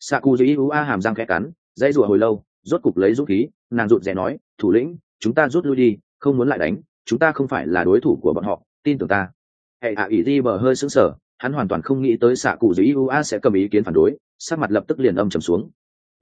Sakuji hàm răng khẽ cắn, dãy rủa hồi lâu, rốt cục lấy dũng khí, nàng rụt rè nói, "Thủ lĩnh, chúng ta rút lui đi, không muốn lại đánh, chúng ta không phải là đối thủ của bọn họ, tin tưởng ta." Hệ hạ ý di bờ hơi sững sờ, hắn hoàn toàn không nghĩ tới Sakuji sẽ cầm ý kiến phản đối, sắc mặt lập tức liền âm trầm xuống.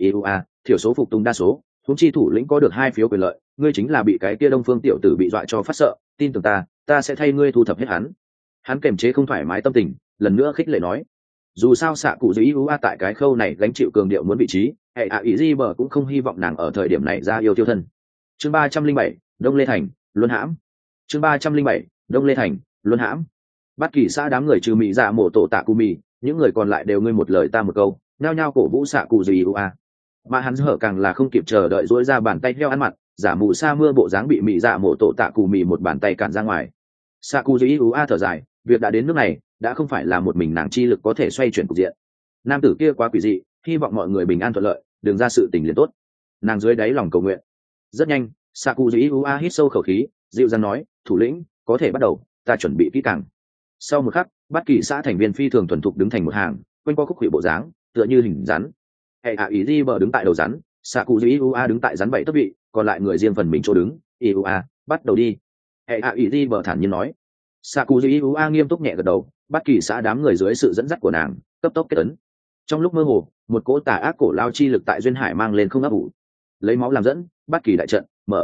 Thiểu số phục tùng đa số, huống chi thủ lĩnh có được 2 phiếu quyền lợi, ngươi chính là bị cái kia Đông Phương tiểu tử bị dọa cho phát sợ, tin tưởng ta, ta sẽ thay ngươi thu thập hết hắn. Hắn kiềm chế không thoải mái tâm tình, lần nữa khích lệ nói. Dù sao xạ cụ dưới tại cái khâu này gánh chịu cường điệu muốn vị trí, hệ ý di bờ cũng không hy vọng nàng ở thời điểm này ra yêu tiêu thân. Chương 307, Đông Lê thành, Luân hãm. Chương 307, Đông Lê thành, Luân hãm. Bất kỳ xã đám người trừ Mỹ Dạ Mộ Tổ Tạ Cụ Mì, những người còn lại đều ngươi một lời ta một câu, nhao nhao cổ vũ xạ cụ dưới mà hắn hở càng là không kịp chờ đợi dỗi ra bàn tay heo ăn mặt, giả mù sa mưa bộ dáng bị mị dạ mổ tổ tạ cù mị một bàn tay cản ra ngoài. Sakuji thở dài, việc đã đến nước này đã không phải là một mình nàng chi lực có thể xoay chuyển cục diện. Nam tử kia quá quỷ dị, hy vọng mọi người bình an thuận lợi, đừng ra sự tình liền tốt. Nàng dưới đáy lòng cầu nguyện. Rất nhanh, Sakuji hít sâu khẩu khí, dịu dàng nói, thủ lĩnh, có thể bắt đầu, ta chuẩn bị kỹ càng. Sau một khắc, bất kỳ xã thành viên phi thường thuần thục đứng thành một hàng, quanh co khúc hiệu bộ dáng, tựa như hình rắn. Hệ hạ ý di bờ đứng tại đầu rắn, Sakuji đứng tại rắn bảy tấc vị, còn lại người riêng phần mình chỗ đứng. Iua, bắt đầu đi. Hệ hạ ý di bờ thản nhiên nói. Sakuji nghiêm túc nhẹ gật đầu, bất kỳ xã đám người dưới sự dẫn dắt của nàng, cấp tốc kết ấn. Trong lúc mơ hồ, một cỗ tà ác cổ lao chi lực tại duyên hải mang lên không ấp ủ. Lấy máu làm dẫn, bất kỳ đại trận mở.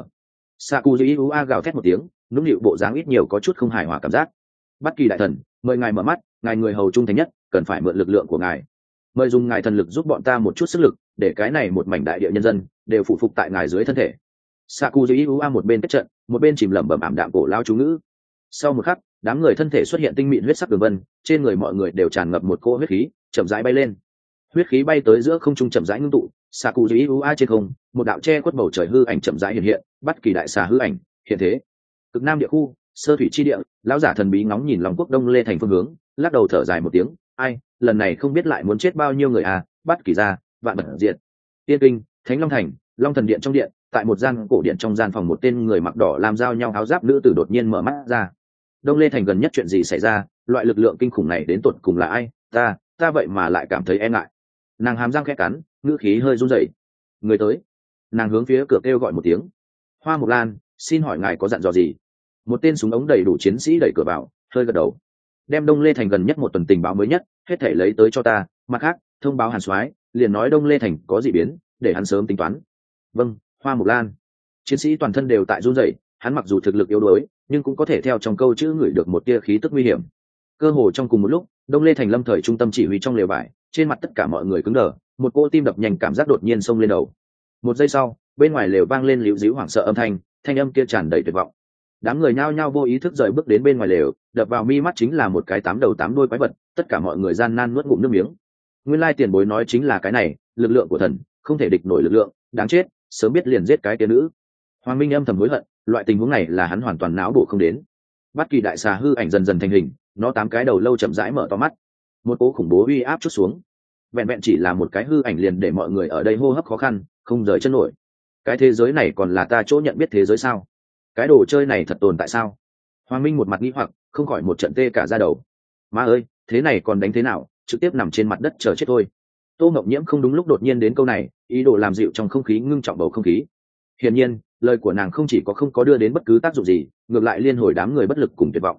Sakuji gào thét một tiếng, nũng nịu bộ dáng ít nhiều có chút không hài hòa cảm giác. Bất kỳ đại thần, mời ngài mở mắt, ngài người hầu trung thành nhất, cần phải mượn lực lượng của ngài. Mời dùng ngài thần lực giúp bọn ta một chút sức lực, để cái này một mảnh đại địa nhân dân đều phụ phục tại ngài dưới thân thể. Sakuji một bên kết trận, một bên chìm lẩm bẩm ảm đạm cổ lao chú ngữ. Sau một khắc, đám người thân thể xuất hiện tinh mịn huyết sắc đường vân, trên người mọi người đều tràn ngập một cỗ huyết khí, chậm rãi bay lên. Huyết khí bay tới giữa không trung chậm rãi ngưng tụ, Sakuji trên không, một đạo che khuất bầu trời hư ảnh chậm rãi hiện hiện, bất kỳ đại xà hư ảnh hiện thế. Cực Nam địa khu, sơ thủy chi địa, lão giả thần bí ngóng nhìn Long Quốc Đông Lê thành phương hướng, lắc đầu thở dài một tiếng, ai, lần này không biết lại muốn chết bao nhiêu người à, bất kỳ ra, vạn bật diệt. Tiên Kinh, Thánh Long thành, Long Thần điện trong điện, tại một gian cổ điện trong gian phòng một tên người mặc đỏ làm giao nhau áo giáp nữ tử đột nhiên mở mắt ra. Đông Lê thành gần nhất chuyện gì xảy ra, loại lực lượng kinh khủng này đến tột cùng là ai, ta vậy mà lại cảm thấy e ngại. Nàng hàm răng khẽ cắn, ngữ khí hơi run rẩy. Người tới. Nàng hướng phía cửa kêu gọi một tiếng. Hoa Mộc Lan, xin hỏi ngài có dặn dò gì? Một tên súng ống đầy đủ chiến sĩ đẩy cửa vào, hơi gật đầu. Đem Đông Lê thành gần nhất một tuần tình báo mới nhất, hết thảy lấy tới cho ta, mặt khác, thông báo Hàn Soái, liền nói Đông Lê thành có dị biến, để hắn sớm tính toán. Vâng, Hoa Mộc Lan. Chiến sĩ toàn thân đều tại run rẩy, hắn mặc dù thực lực yếu đuối, nhưng cũng có thể theo trong câu chữ ngửi được một tia khí tức nguy hiểm. Cơ hồ trong cùng một lúc, Đông Lê thành lâm thời trung tâm chỉ huy trong lều vải, trên mặt tất cả mọi người cứng đờ, một cô tim đập nhanh cảm giác đột nhiên xông lên đầu. Một giây sau, bên ngoài lều vang lên líu díu hoảng sợ thanh âm kia tràn đầy tuyệt vọng. Đám người nhao nhao vô ý thức rời bước đến bên ngoài lều, đập vào mi mắt chính là một cái 8 đầu 8 đuôi quái vật, tất cả mọi người gian nan nuốt ngụm nước miếng. Nguyên lai tiền bối nói chính là cái này, lực lượng của thần, không thể địch nổi lực lượng, đáng chết, sớm biết liền giết cái kia nữ. Hoàng Minh âm thầm hối hận, loại tình huống này là hắn hoàn toàn não bộ không đến. Bất kỳ đại xà hư ảnh dần dần thành hình, nó 8 cái đầu lâu chậm rãi mở to mắt. Một cỗ khủng bố uy áp chút xuống. Vẹn vẹn chỉ là một cái hư ảnh liền để mọi người ở đây hô hấp khó khăn, không rời chân nổi. Cái thế giới này còn là ta chỗ nhận biết thế giới sao? Cái đồ chơi này thật tồn tại sao? Hoàng Minh một mặt nghi hoặc, không khỏi một trận tê cả da đầu. Má ơi, thế này còn đánh thế nào, trực tiếp nằm trên mặt đất chờ chết thôi. Tô Ngọc Nhiễm không đúng lúc đột nhiên đến câu này, ý đồ làm dịu trong không khí ngưng trọng bầu không khí. Hiển nhiên, lời của nàng không chỉ có không có đưa đến bất cứ tác dụng gì, ngược lại liên hồi đám người bất lực cùng tuyệt vọng.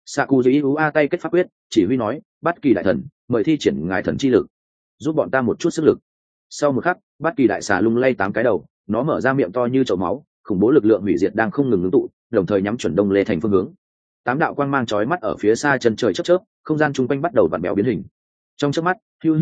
Sakuji tay kết pháp quyết, chỉ huy nói, Bất kỳ đại thần, mời thi triển ngài thần chi lực, giúp bọn ta một chút sức lực. Sau một khắc, Bất kỳ đại xà lung lay 8 cái đầu, nó mở ra miệng to như chậu máu, khủng bố lực lượng hủy diệt đang không ngừng ngưng tụ, đồng thời nhắm chuẩn Đông Lê thành phương hướng. 8 đạo quang mang chói mắt ở phía xa chân trời chớp chớp, không gian chung quanh bắt đầu vặn bèo biến hình. Trong chớp mắt,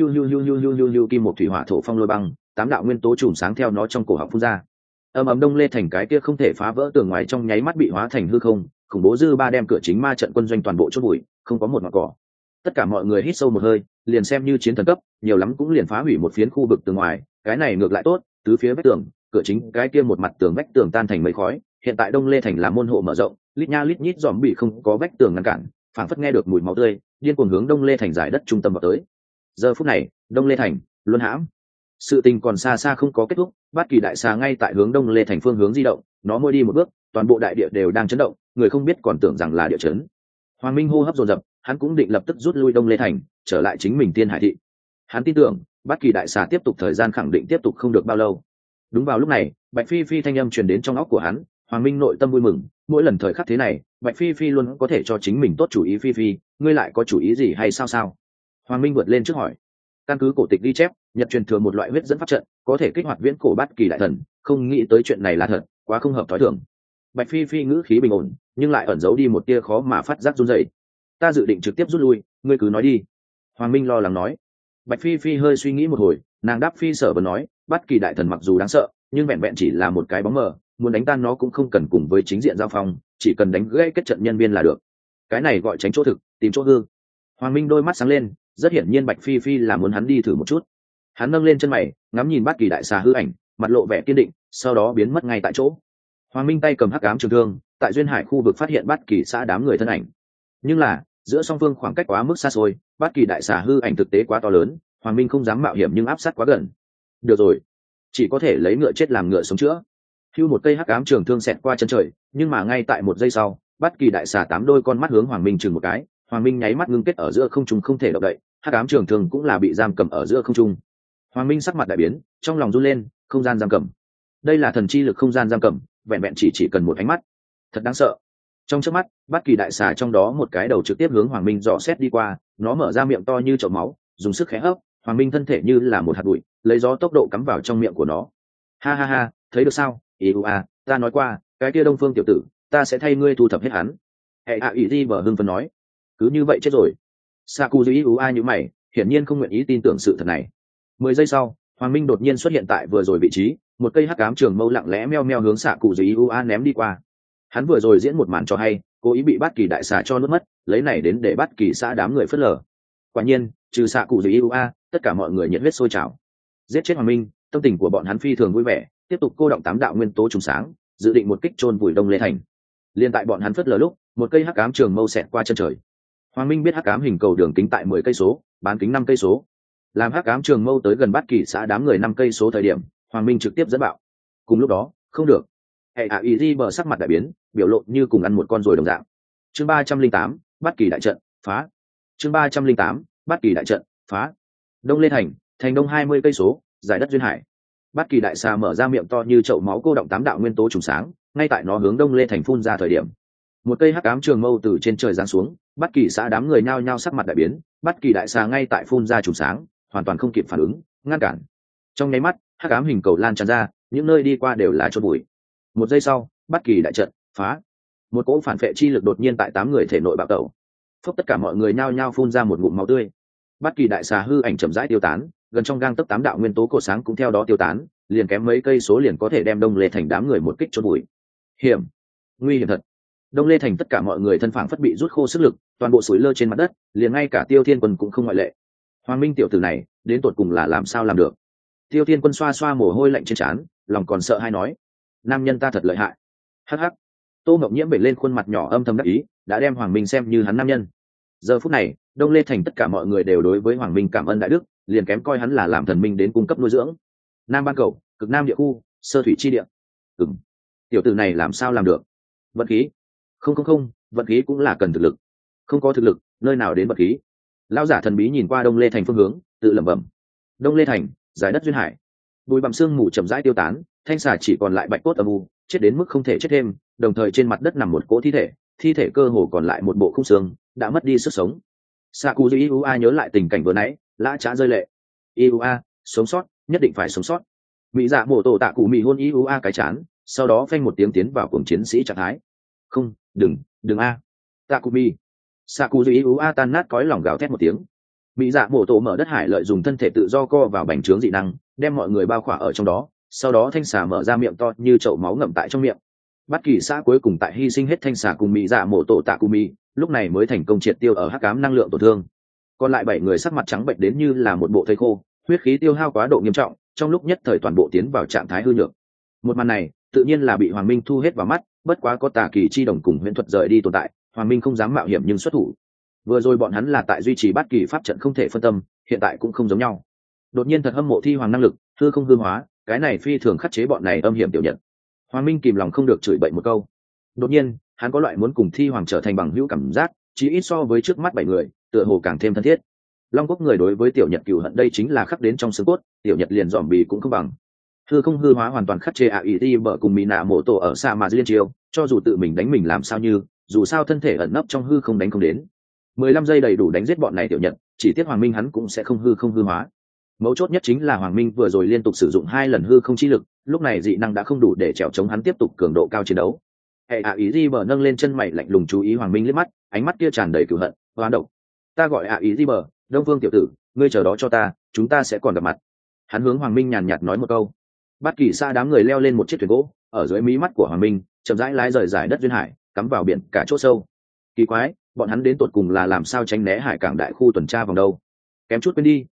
hiu kim một thủy hỏa thổ phong lôi băng, 8 đạo nguyên tố chùm sáng theo nó trong cổ họng phun ra. Ầm Đông Lê thành cái kia không thể phá vỡ tường ngoài trong nháy mắt bị hóa thành hư không, khủng bố dư ba đem cửa chính ma trận quân doanh toàn bộ chốt bụi, không có một ngọn cỏ. Tất cả mọi người hít sâu một hơi, liền xem như chiến thần cấp, nhiều lắm cũng liền phá hủy một phiến khu vực tường ngoài, cái này ngược lại tốt, tứ phía vách tường, cửa chính cái kia một mặt tường vách tường tan thành mây khói. Hiện tại Đông Lê thành là môn hộ mở rộng, lít nha lít nhít dòm bị không có vách tường ngăn cản, phảng phất nghe được mùi máu tươi, điên cuồng hướng Đông Lê thành giải đất trung tâm vào tới. Giờ phút này, Đông Lê thành luân hãm. Sự tình còn xa xa không có kết thúc, Bát Kỳ đại xà ngay tại hướng Đông Lê thành phương hướng di động, nó mỗi đi một bước, toàn bộ đại địa đều đang chấn động, người không biết còn tưởng rằng là địa chấn. Hoàng Minh hô hấp dồn dập, hắn cũng định lập tức rút lui Đông Lê thành, trở lại chính mình Tiên Hải thị. Hắn tin tưởng, Bát Kỳ đại xà tiếp tục thời gian khẳng định tiếp tục không được bao lâu. Đúng vào lúc này, Bạch Phi Phi thanh âm truyền đến trong óc của hắn, Hoàng Minh nội tâm vui mừng, mỗi lần thời khắc thế này, Bạch Phi Phi luôn có thể cho chính mình tốt chủ ý. Phi Phi, ngươi lại có chủ ý gì hay sao? Hoàng Minh vượt lên trước hỏi. Căn cứ cổ tịch ghi chép, Nhật truyền thừa một loại huyết dẫn pháp trận, có thể kích hoạt viễn cổ Bát Kỳ đại thần, không nghĩ tới chuyện này là thật, quá không hợp thói thường. Bạch Phi Phi ngữ khí bình ổn, nhưng lại ẩn giấu đi một tia khó mà phát giác run rẩy. Ta dự định trực tiếp rút lui, ngươi cứ nói đi. Hoàng Minh lo lắng nói. Bạch Phi Phi hơi suy nghĩ một hồi, nàng đáp phi sở và nói, Bát Kỳ đại thần mặc dù đáng sợ, nhưng vẹn vẹn chỉ là một cái bóng mờ, muốn đánh tan nó cũng không cần cùng với chính diện giao phong, chỉ cần đánh gãy kết trận nhân viên là được. Cái này gọi tránh chỗ thực, tìm chỗ hư. Hoàng Minh đôi mắt sáng lên, rất hiển nhiên Bạch Phi Phi là muốn hắn đi thử một chút. Hắn nâng lên chân mày ngắm nhìn bát kỳ đại xà hư ảnh, mặt lộ vẻ kiên định, sau đó biến mất ngay tại chỗ. Hoàng Minh tay cầm hắc ám trường thương, tại duyên hải khu vực phát hiện bát kỳ xã đám người thân ảnh. Nhưng là giữa song phương khoảng cách quá mức xa xôi, bát kỳ đại xà hư ảnh thực tế quá to lớn, Hoàng Minh không dám mạo hiểm nhưng áp sát quá gần. Được rồi, chỉ có thể lấy ngựa chết làm ngựa sống chữa. Hưu một cây hắc ám trường thương xẹt qua chân trời, nhưng mà ngay tại một giây sau, bát kỳ đại xà 8 đôi con mắt hướng Hoàng Minh chừng một cái, Hoàng Minh nháy mắt ngưng kết ở giữa không trung không thể động đậy, hắc ám trường thương cũng là bị giam cầm ở giữa không trung. Hoàng Minh sắc mặt đại biến, trong lòng run lên, không gian giam cầm. Đây là thần chi lực không gian giam cầm, vẹn vẹn chỉ cần một ánh mắt, thật đáng sợ. Trong chớp mắt, bát kỳ đại xà trong đó một cái đầu trực tiếp hướng Hoàng Minh dò xét đi qua, nó mở ra miệng to như chậu máu, dùng sức khẽ hấp, Hoàng Minh thân thể như là một hạt bụi, lấy gió tốc độ cắm vào trong miệng của nó. Ha ha ha, thấy được sao? Ta nói qua, cái kia Đông Phương tiểu tử, ta sẽ thay ngươi thu thập hết hắn. Hệ hạ ủy di bờ hưng phấn nói, cứ như vậy chết rồi. Sakuji như mày, hiển nhiên không nguyện ý tin tưởng sự thật này. 10 giây sau, Hoàng Minh đột nhiên xuất hiện tại vừa rồi vị trí, một cây hắc ám trường mâu lặng lẽ meo meo hướng Sakuji ném đi qua. Hắn vừa rồi diễn một màn cho hay, cố ý bị bát kỳ đại xà cho nuốt mất, lấy này đến để bát kỳ xã đám người phớt lờ. Quả nhiên, trừ Sakuji, tất cả mọi người nhiệt huyết sôi trào. Giết chết Hoàng Minh, tâm tình của bọn hắn phi thường vui vẻ, tiếp tục cô động 8 đạo nguyên tố trùng sáng, dự định một kích chôn vùi Đông Lê Thành. Liên tại bọn hắn phớt lờ lúc, một cây hắc ám trường mâu xẹt qua chân trời. Hoàng Minh biết hắc ám hình cầu đường kính tại 10 cây số, bán kính 5 cây số. Làm hắc ám trường mâu tới gần bát kỳ xã đám người 5 cây số thời điểm, Hoàng Minh trực tiếp dẫn bạo. Cùng lúc đó, không được. Hệ hạ ý di bờ sắc mặt đại biến, biểu lộ như cùng ăn một con rồi đồng dạng. Chương 308, bát kỳ đại trận phá. Chương 308, bát kỳ đại trận phá. Đông Lê Thành, thành đông 20 cây số, giải đất duyên hải. Bát kỳ đại xà mở ra miệng to như chậu máu cô động 8 đạo nguyên tố trùng sáng, ngay tại nó hướng Đông Lê Thành phun ra thời điểm, một cây hắc ám trường mâu từ trên trời giáng xuống, bát kỳ xã đám người nhao nhao sắc mặt đại biến, bát kỳ đại xà ngay tại phun ra trùng sáng, hoàn toàn không kịp phản ứng, ngăn cản. Trong nháy mắt, hắc ám hình cầu lan tràn ra, những nơi đi qua đều là chôn bụi. Một giây sau, bát kỳ đại trận phá. Một cỗ phản phệ chi lực đột nhiên tại 8 người thể nội bạo tẩu. Phốc, tất cả mọi người nhao nhao phun ra một ngụm máu tươi. Bát kỳ đại xà hư ảnh chậm rãi tiêu tán, gần trong gang tấc 8 đạo nguyên tố cột sáng cũng theo đó tiêu tán, liền kém mấy cây số liền có thể đem Đông Lê Thành đám người một kích chôn bụi. Hiểm, nguy hiểm thật. Đông Lê Thành tất cả mọi người thân phảng phất bị rút khô sức lực, toàn bộ sủi lơ trên mặt đất, liền ngay cả Tiêu Thiên Quân cũng không ngoại lệ. Hoàng Minh tiểu tử này, đến tột cùng là làm sao làm được? Tiêu Thiên Quân xoa xoa mồ hôi lạnh trên trán, lòng còn sợ hay nói: "Nam nhân ta thật lợi hại." Hắc hắc. Tô Ngọc Nhiễm bể lên khuôn mặt nhỏ âm thầm đắc ý, đã đem Hoàng Minh xem như hắn nam nhân. Giờ phút này, Đông Lê Thành tất cả mọi người đều đối với Hoàng Minh cảm ơn đại đức, liền kém coi hắn là làm thần minh đến cung cấp nuôi dưỡng. Nam Ban Cầu, Cực Nam địa khu, Sơ Thủy chi địa. Tiểu tử này làm sao làm được? Vận khí? Không, vận khí cũng là cần thực lực. Không có thực lực, nơi nào đến vận khí? Lão giả thần bí nhìn qua Đông Lê Thành phương hướng, tự lẩm bẩm. Đông Lê Thành, giải đất duyên hải. Bụi bặm sương mù chậm rãi tiêu tán, thanh xà chỉ còn lại bạch cốt âm u, chết đến mức không thể chết thêm, đồng thời trên mặt đất nằm một cỗ thi thể cơ hồ còn lại một bộ khung xương, đã mất đi sức sống. Sakuji nhớ lại tình cảnh vừa nãy, lã chã rơi lệ. Sống sót, nhất định phải sống sót. Mỹ Dạ Mộ Tổ Tạ Cụ Mị hôn cái chán, sau đó phanh một tiếng tiến vào cuồng chiến sĩ trạng thái. Không, đừng a. Takumi. Sakuji tan nát cõi lòng gào thét một tiếng. Mỹ Dạ Mộ Tổ mở đất hải lợi dùng thân thể tự do co vào bành trướng dị năng, đem mọi người bao khỏa ở trong đó, sau đó thanh xà mở ra miệng to như chậu máu ngậm tại trong miệng. Bát kỳ xã cuối cùng tại hy sinh hết thanh xà cùng Mỹ Dạ Mộ Tổ Takumi, lúc này mới thành công triệt tiêu ở hắc ám năng lượng tổn thương. Còn lại 7 người sắc mặt trắng bệnh đến như là một bộ thây khô, huyết khí tiêu hao quá độ nghiêm trọng, trong lúc nhất thời toàn bộ tiến vào trạng thái hư nhược. Một màn này, tự nhiên là bị Hoàng Minh thu hết vào mắt, bất quá có Tà Kỳ chi đồng cùng huyễn thuật rời đi tồn tại, Hoàng Minh không dám mạo hiểm nhưng xuất thủ. Vừa rồi bọn hắn là tại duy trì Bát Kỳ pháp trận không thể phân tâm, hiện tại cũng không giống nhau. Đột nhiên thật hâm mộ Thi Hoàng năng lực, hư không hư hóa, cái này phi thường khắc chế bọn này âm hiểm tiểu nhật. Hoàng Minh kìm lòng không được chửi bậy một câu. Đột nhiên, hắn có loại muốn cùng Thi Hoàng trở thành bằng hữu cảm giác, chỉ ít so với trước mắt 7 người, tựa hồ càng thêm thân thiết. Long Quốc người đối với tiểu nhật cừu hận đây chính là khắc đến trong xương cốt, tiểu nhật liền dòm bì cũng không bằng. Hư không hư hóa hoàn toàn khắc chế AIT bở cùng Mỹ Nạ Mộ Tổ ở xa mà liên chiêu, cho dù tự mình đánh mình làm sao như, dù sao thân thể ẩn nấp trong hư không đánh không đến. 15 giây đầy đủ đánh giết bọn này tiểu nhật, chỉ tiếc Hoàng Minh hắn cũng sẽ không hư hóa. Mấu chốt nhất chính là Hoàng Minh vừa rồi liên tục sử dụng 2 lần hư không chi lực, lúc này dị năng đã không đủ để trèo chống hắn tiếp tục cường độ cao chiến đấu. Hệ AIT bở nâng lên chân mày lạnh lùng chú ý Hoàng Minh liếc mắt, ánh mắt kia tràn đầy cừu hận, oán độc. Ta gọi AIT bở, Đông Phương tiểu tử, ngươi chờ đó cho ta, chúng ta sẽ còn gặp mặt. Hắn hướng Hoàng Minh nhàn nhạt nói một câu. Bát Kỳ xa đám người leo lên một chiếc thuyền gỗ, ở dưới mí mắt của Hoàng Minh, chậm rãi lái rời giải đất duyên hải, cắm vào biển cả chỗ sâu. Kỳ quái, bọn hắn đến tột cùng là làm sao tránh né hải cảng đại khu tuần tra vòng đâu? Kém chút quên đi,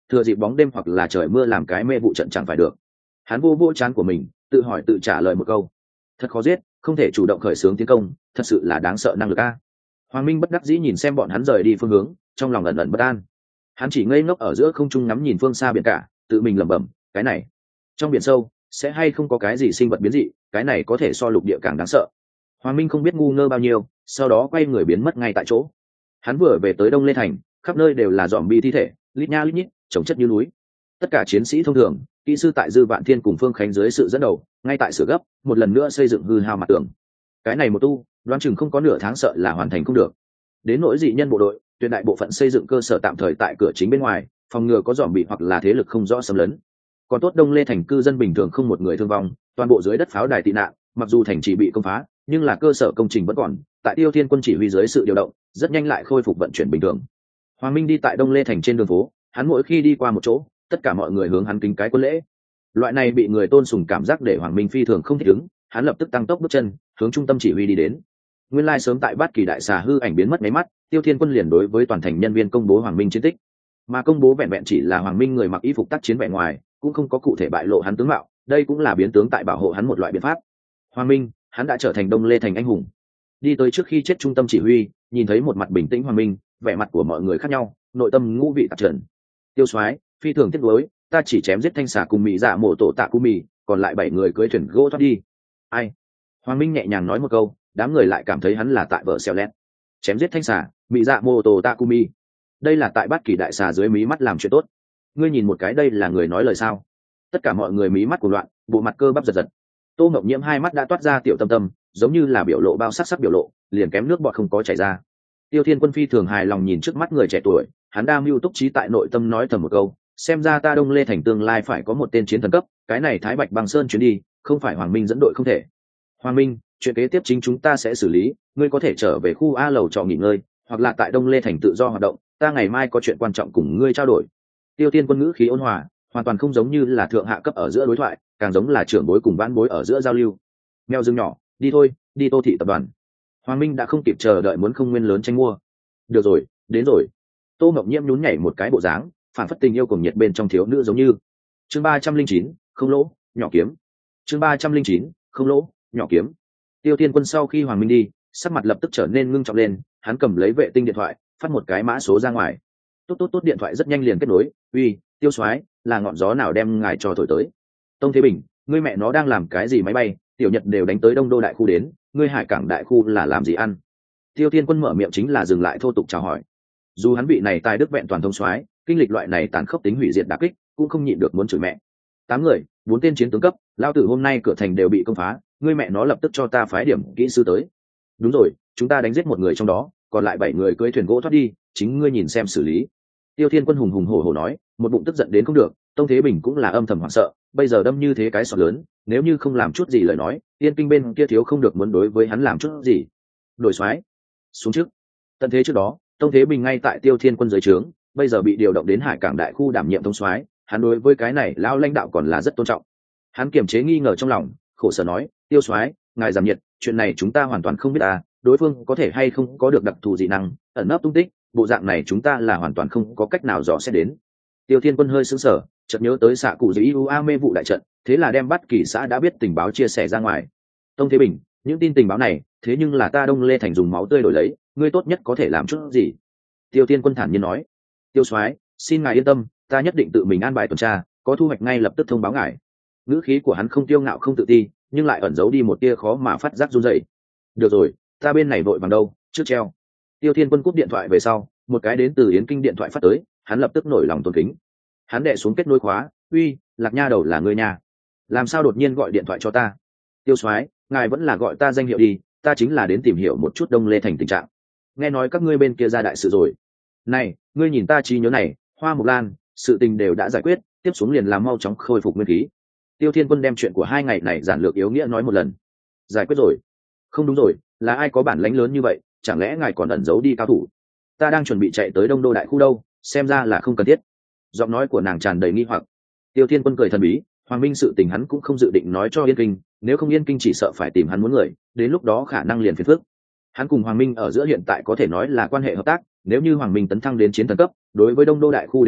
thừa dịp bóng đêm hoặc là trời mưa làm cái mê vụ trận chẳng phải được. Hắn vô vô chán của mình, tự hỏi tự trả lời một câu: thật khó giết, không thể chủ động khởi xướng tiến công, thật sự là đáng sợ năng lực a. Hoàng Minh bất đắc dĩ nhìn xem bọn hắn rời đi phương hướng, trong lòng ẩn ẩn bất an. Hắn chỉ ngây ngốc ở giữa không trung ngắm nhìn phương xa biển cả, tự mình lẩm bẩm: cái này trong biển sâu sẽ hay không có cái gì sinh vật biến dị, cái này có thể so lục địa càng đáng sợ. Hoàng Minh không biết ngu ngơ bao nhiêu, sau đó quay người biến mất ngay tại chỗ. Hắn vừa về tới Đông Lê Thành, khắp nơi đều là zombie thi thể, lít nha lít nhít, chồng chất như núi. Tất cả chiến sĩ thông thường, kỹ sư tại Dư Vạn Thiên cùng Phương Khánh dưới sự dẫn đầu, ngay tại sửa gấp, một lần nữa xây dựng hư hao mặt tường. Cái này một tu, đoán chừng không có nửa tháng sợ là hoàn thành không được. Đến nỗi dị nhân bộ đội, tuyệt đại bộ phận xây dựng cơ sở tạm thời tại cửa chính bên ngoài, phòng ngừa có zombie hoặc là thế lực không rõ xâm lấn. Còn tốt Đông Lê Thành cư dân bình thường không một người thương vong, toàn bộ dưới đất pháo đài tị nạn, mặc dù thành trì bị công phá, nhưng là cơ sở công trình vẫn còn, tại Tiêu Thiên Quân chỉ huy dưới sự điều động, rất nhanh lại khôi phục vận chuyển bình thường. Hoàng Minh đi tại Đông Lê Thành trên đường phố, hắn mỗi khi đi qua một chỗ, tất cả mọi người hướng hắn kính cái quân lễ. Loại này bị người tôn sùng cảm giác để Hoàng Minh phi thường không thích ứng, hắn lập tức tăng tốc bước chân, hướng trung tâm chỉ huy đi đến. Nguyên lai sớm tại Bát Kỳ đại xà hư ảnh biến mất mấy mắt, Tiêu Thiên Quân liền đối với toàn thành nhân viên công bố Hoàng Minh chiến tích. Mà công bố vẹn vẹn chỉ là Hoàng Minh người mặc y phục tác chiến vẻ ngoài, cũng không có cụ thể bại lộ hắn tướng mạo, đây cũng là biến tướng tại bảo hộ hắn một loại biện pháp. Hoàng Minh, hắn đã trở thành Đông Lê Thành anh hùng. Đi tới trước khi chết trung tâm chỉ huy, nhìn thấy một mặt bình tĩnh Hoàng Minh, vẻ mặt của mọi người khác nhau, nội tâm ngũ vị tạp trần. Tiêu soái, phi thường tiếc nuối, ta chỉ chém giết thanh xà cùng mỹ dạ mổ tổ tạ cu mì, còn lại 7 người cưỡi thuyền gỗ thoát đi. Ai? Hoàng Minh nhẹ nhàng nói một câu, đám người lại cảm thấy hắn là tại vợ xèo lét. Chém giết thanh xà, mỹ dạ mổ tổ tạ cu mì, đây là tại Bát Kỳ đại xà dưới mí mắt làm chuyện tốt. Ngươi nhìn một cái, đây là người nói lời sao? Tất cả mọi người mí mắt của loạn, bộ mặt cơ bắp giật giật. Tô Ngọc Nhiễm hai mắt đã toát ra tiểu tâm tâm, giống như là biểu lộ bao sắc sắc biểu lộ, liền kém nước bọt không có chảy ra. Tiêu Thiên Quân phi thường hài lòng nhìn trước mắt người trẻ tuổi, hắn đam mưu túc trí tại nội tâm nói thầm một câu: xem ra ta Đông Lê Thành tương lai phải có một tên chiến thần cấp, cái này Thái Bạch Băng Sơn chuyến đi, không phải Hoàng Minh dẫn đội không thể. Hoàng Minh, chuyện kế tiếp chính chúng ta sẽ xử lý, ngươi có thể trở về khu A lầu trọ nghỉ ngơi, hoặc là tại Đông Lê Thành tự do hoạt động, ta ngày mai có chuyện quan trọng cùng ngươi trao đổi. Tiêu Thiên Quân ngữ khí ôn hòa, hoàn toàn không giống như là thượng hạ cấp ở giữa đối thoại, càng giống là trưởng bối cùng vãn bối ở giữa giao lưu. Mèo rừng nhỏ, đi thôi, đi Tô thị tập đoàn. Hoàng Minh đã không kịp chờ đợi muốn không nguyên lớn tranh mua. Được rồi, đến rồi. Tô Ngọc Nhiễm nhún nhảy một cái bộ dáng, phản phất tình yêu cùng nhiệt bên trong thiếu nữ giống như. Chương 309, không lỗ, nhỏ kiếm. Chương 309, không lỗ, nhỏ kiếm. Tiêu Thiên Quân sau khi Hoàng Minh đi, sắc mặt lập tức trở nên ngưng trọng lên, hắn cầm lấy vệ tinh điện thoại, phát một cái mã số ra ngoài. Tốt, điện thoại rất nhanh liền kết nối. Uy, Tiêu soái, là ngọn gió nào đem ngài cho thổi tới? Tông Thế Bình, ngươi mẹ nó đang làm cái gì máy bay? Tiểu Nhật đều đánh tới Đông Đô đại khu đến, ngươi Hải Cảng đại khu là làm gì ăn? Tiêu Thiên Quân mở miệng chính là dừng lại thô tục chào hỏi. Dù hắn vị này tài đức vẹn toàn thông soái, kinh lịch loại này tàn khốc tính hủy diệt đả kích, cũng không nhịn được muốn chửi mẹ. 8 người, 4 tên chiến tướng cấp, lao tử hôm nay cửa thành đều bị công phá, ngươi mẹ nó lập tức cho ta phái điểm kỹ sư tới. Đúng rồi, chúng ta đánh giết một người trong đó, còn lại 7 người cưỡi thuyền gỗ thoát đi, chính ngươi nhìn xem xử lý. Tiêu Thiên Quân hùng hùng hổ hổ nói, một bụng tức giận đến không được. Tông Thế Bình cũng là âm thầm hoảng sợ, bây giờ đâm như thế cái sọt lớn, nếu như không làm chút gì lời nói, Yên Kinh bên kia thiếu không được muốn đối với hắn làm chút gì. Đổi soái, xuống trước. Tận thế trước đó, Tông Thế Bình ngay tại Tiêu Thiên Quân dưới trướng, bây giờ bị điều động đến Hải Cảng đại khu đảm nhiệm thống soái, hắn đối với cái này lao lãnh đạo còn là rất tôn trọng. Hắn kiềm chế nghi ngờ trong lòng, khổ sở nói, Tiêu soái, ngài giảm nhiệt, chuyện này chúng ta hoàn toàn không biết à, đối phương có thể hay không có được đặc thù dị năng, ẩn nấp tung tích, bộ dạng này chúng ta là hoàn toàn không có cách nào dò xét đến. Tiêu Thiên Quân hơi sững sờ, chợt nhớ tới xạ cụ dưới UA mê vụ đại trận, thế là đem Bát Kỳ xã đã biết tình báo chia sẻ ra ngoài. Tông Thế Bình, những tin tình báo này, thế nhưng là ta Đông Lê Thành dùng máu tươi đổi lấy, ngươi tốt nhất có thể làm chút gì? Tiêu Thiên Quân thản nhiên nói. Tiêu soái, xin ngài yên tâm, ta nhất định tự mình an bài tuần tra, có thu hoạch ngay lập tức thông báo ngài. Ngữ khí của hắn không tiêu ngạo không tự ti, nhưng lại ẩn giấu đi một tia khó mà phát giác run rẩy. Được rồi, ta bên này vội vàng đâu, trước treo. Tiêu Thiên Quân cúp điện thoại về sau, một cái đến từ Yến Kinh điện thoại phát tới, hắn lập tức nổi lòng tôn kính. Hắn đệ xuống kết nối khóa, uy, Lạc Nha đầu là người nhà, làm sao đột nhiên gọi điện thoại cho ta? Tiêu soái, ngài vẫn là gọi ta danh hiệu đi, ta chính là đến tìm hiểu một chút Đông Lê Thành tình trạng. Nghe nói các ngươi bên kia ra đại sự rồi. Này, ngươi nhìn ta trí nhớ này, Hoa Mộc Lan, sự tình đều đã giải quyết, tiếp xuống liền làm mau chóng khôi phục nguyên khí. Tiêu Thiên Quân đem chuyện của 2 ngày này giản lược yếu nghĩa nói một lần. Giải quyết rồi? Không đúng rồi, là ai có bản lãnh lớn như vậy, chẳng lẽ ngài còn ẩn giấu đi cao thủ? Ta đang chuẩn bị chạy tới Đông Đô đại khu đâu, xem ra là không cần thiết. Giọng nói của nàng tràn đầy nghi hoặc. Tiêu Thiên Quân cười thần bí, Hoàng Minh sự tình hắn cũng không dự định nói cho Yên Kinh, nếu không Yên Kinh chỉ sợ phải tìm hắn muốn người, đến lúc đó khả năng liền phiền phức. Hắn cùng Hoàng Minh ở giữa hiện tại có thể nói là quan hệ hợp tác, nếu như Hoàng Minh tấn thăng đến chiến thần cấp, đối với Đông Đô đại khu đến nói,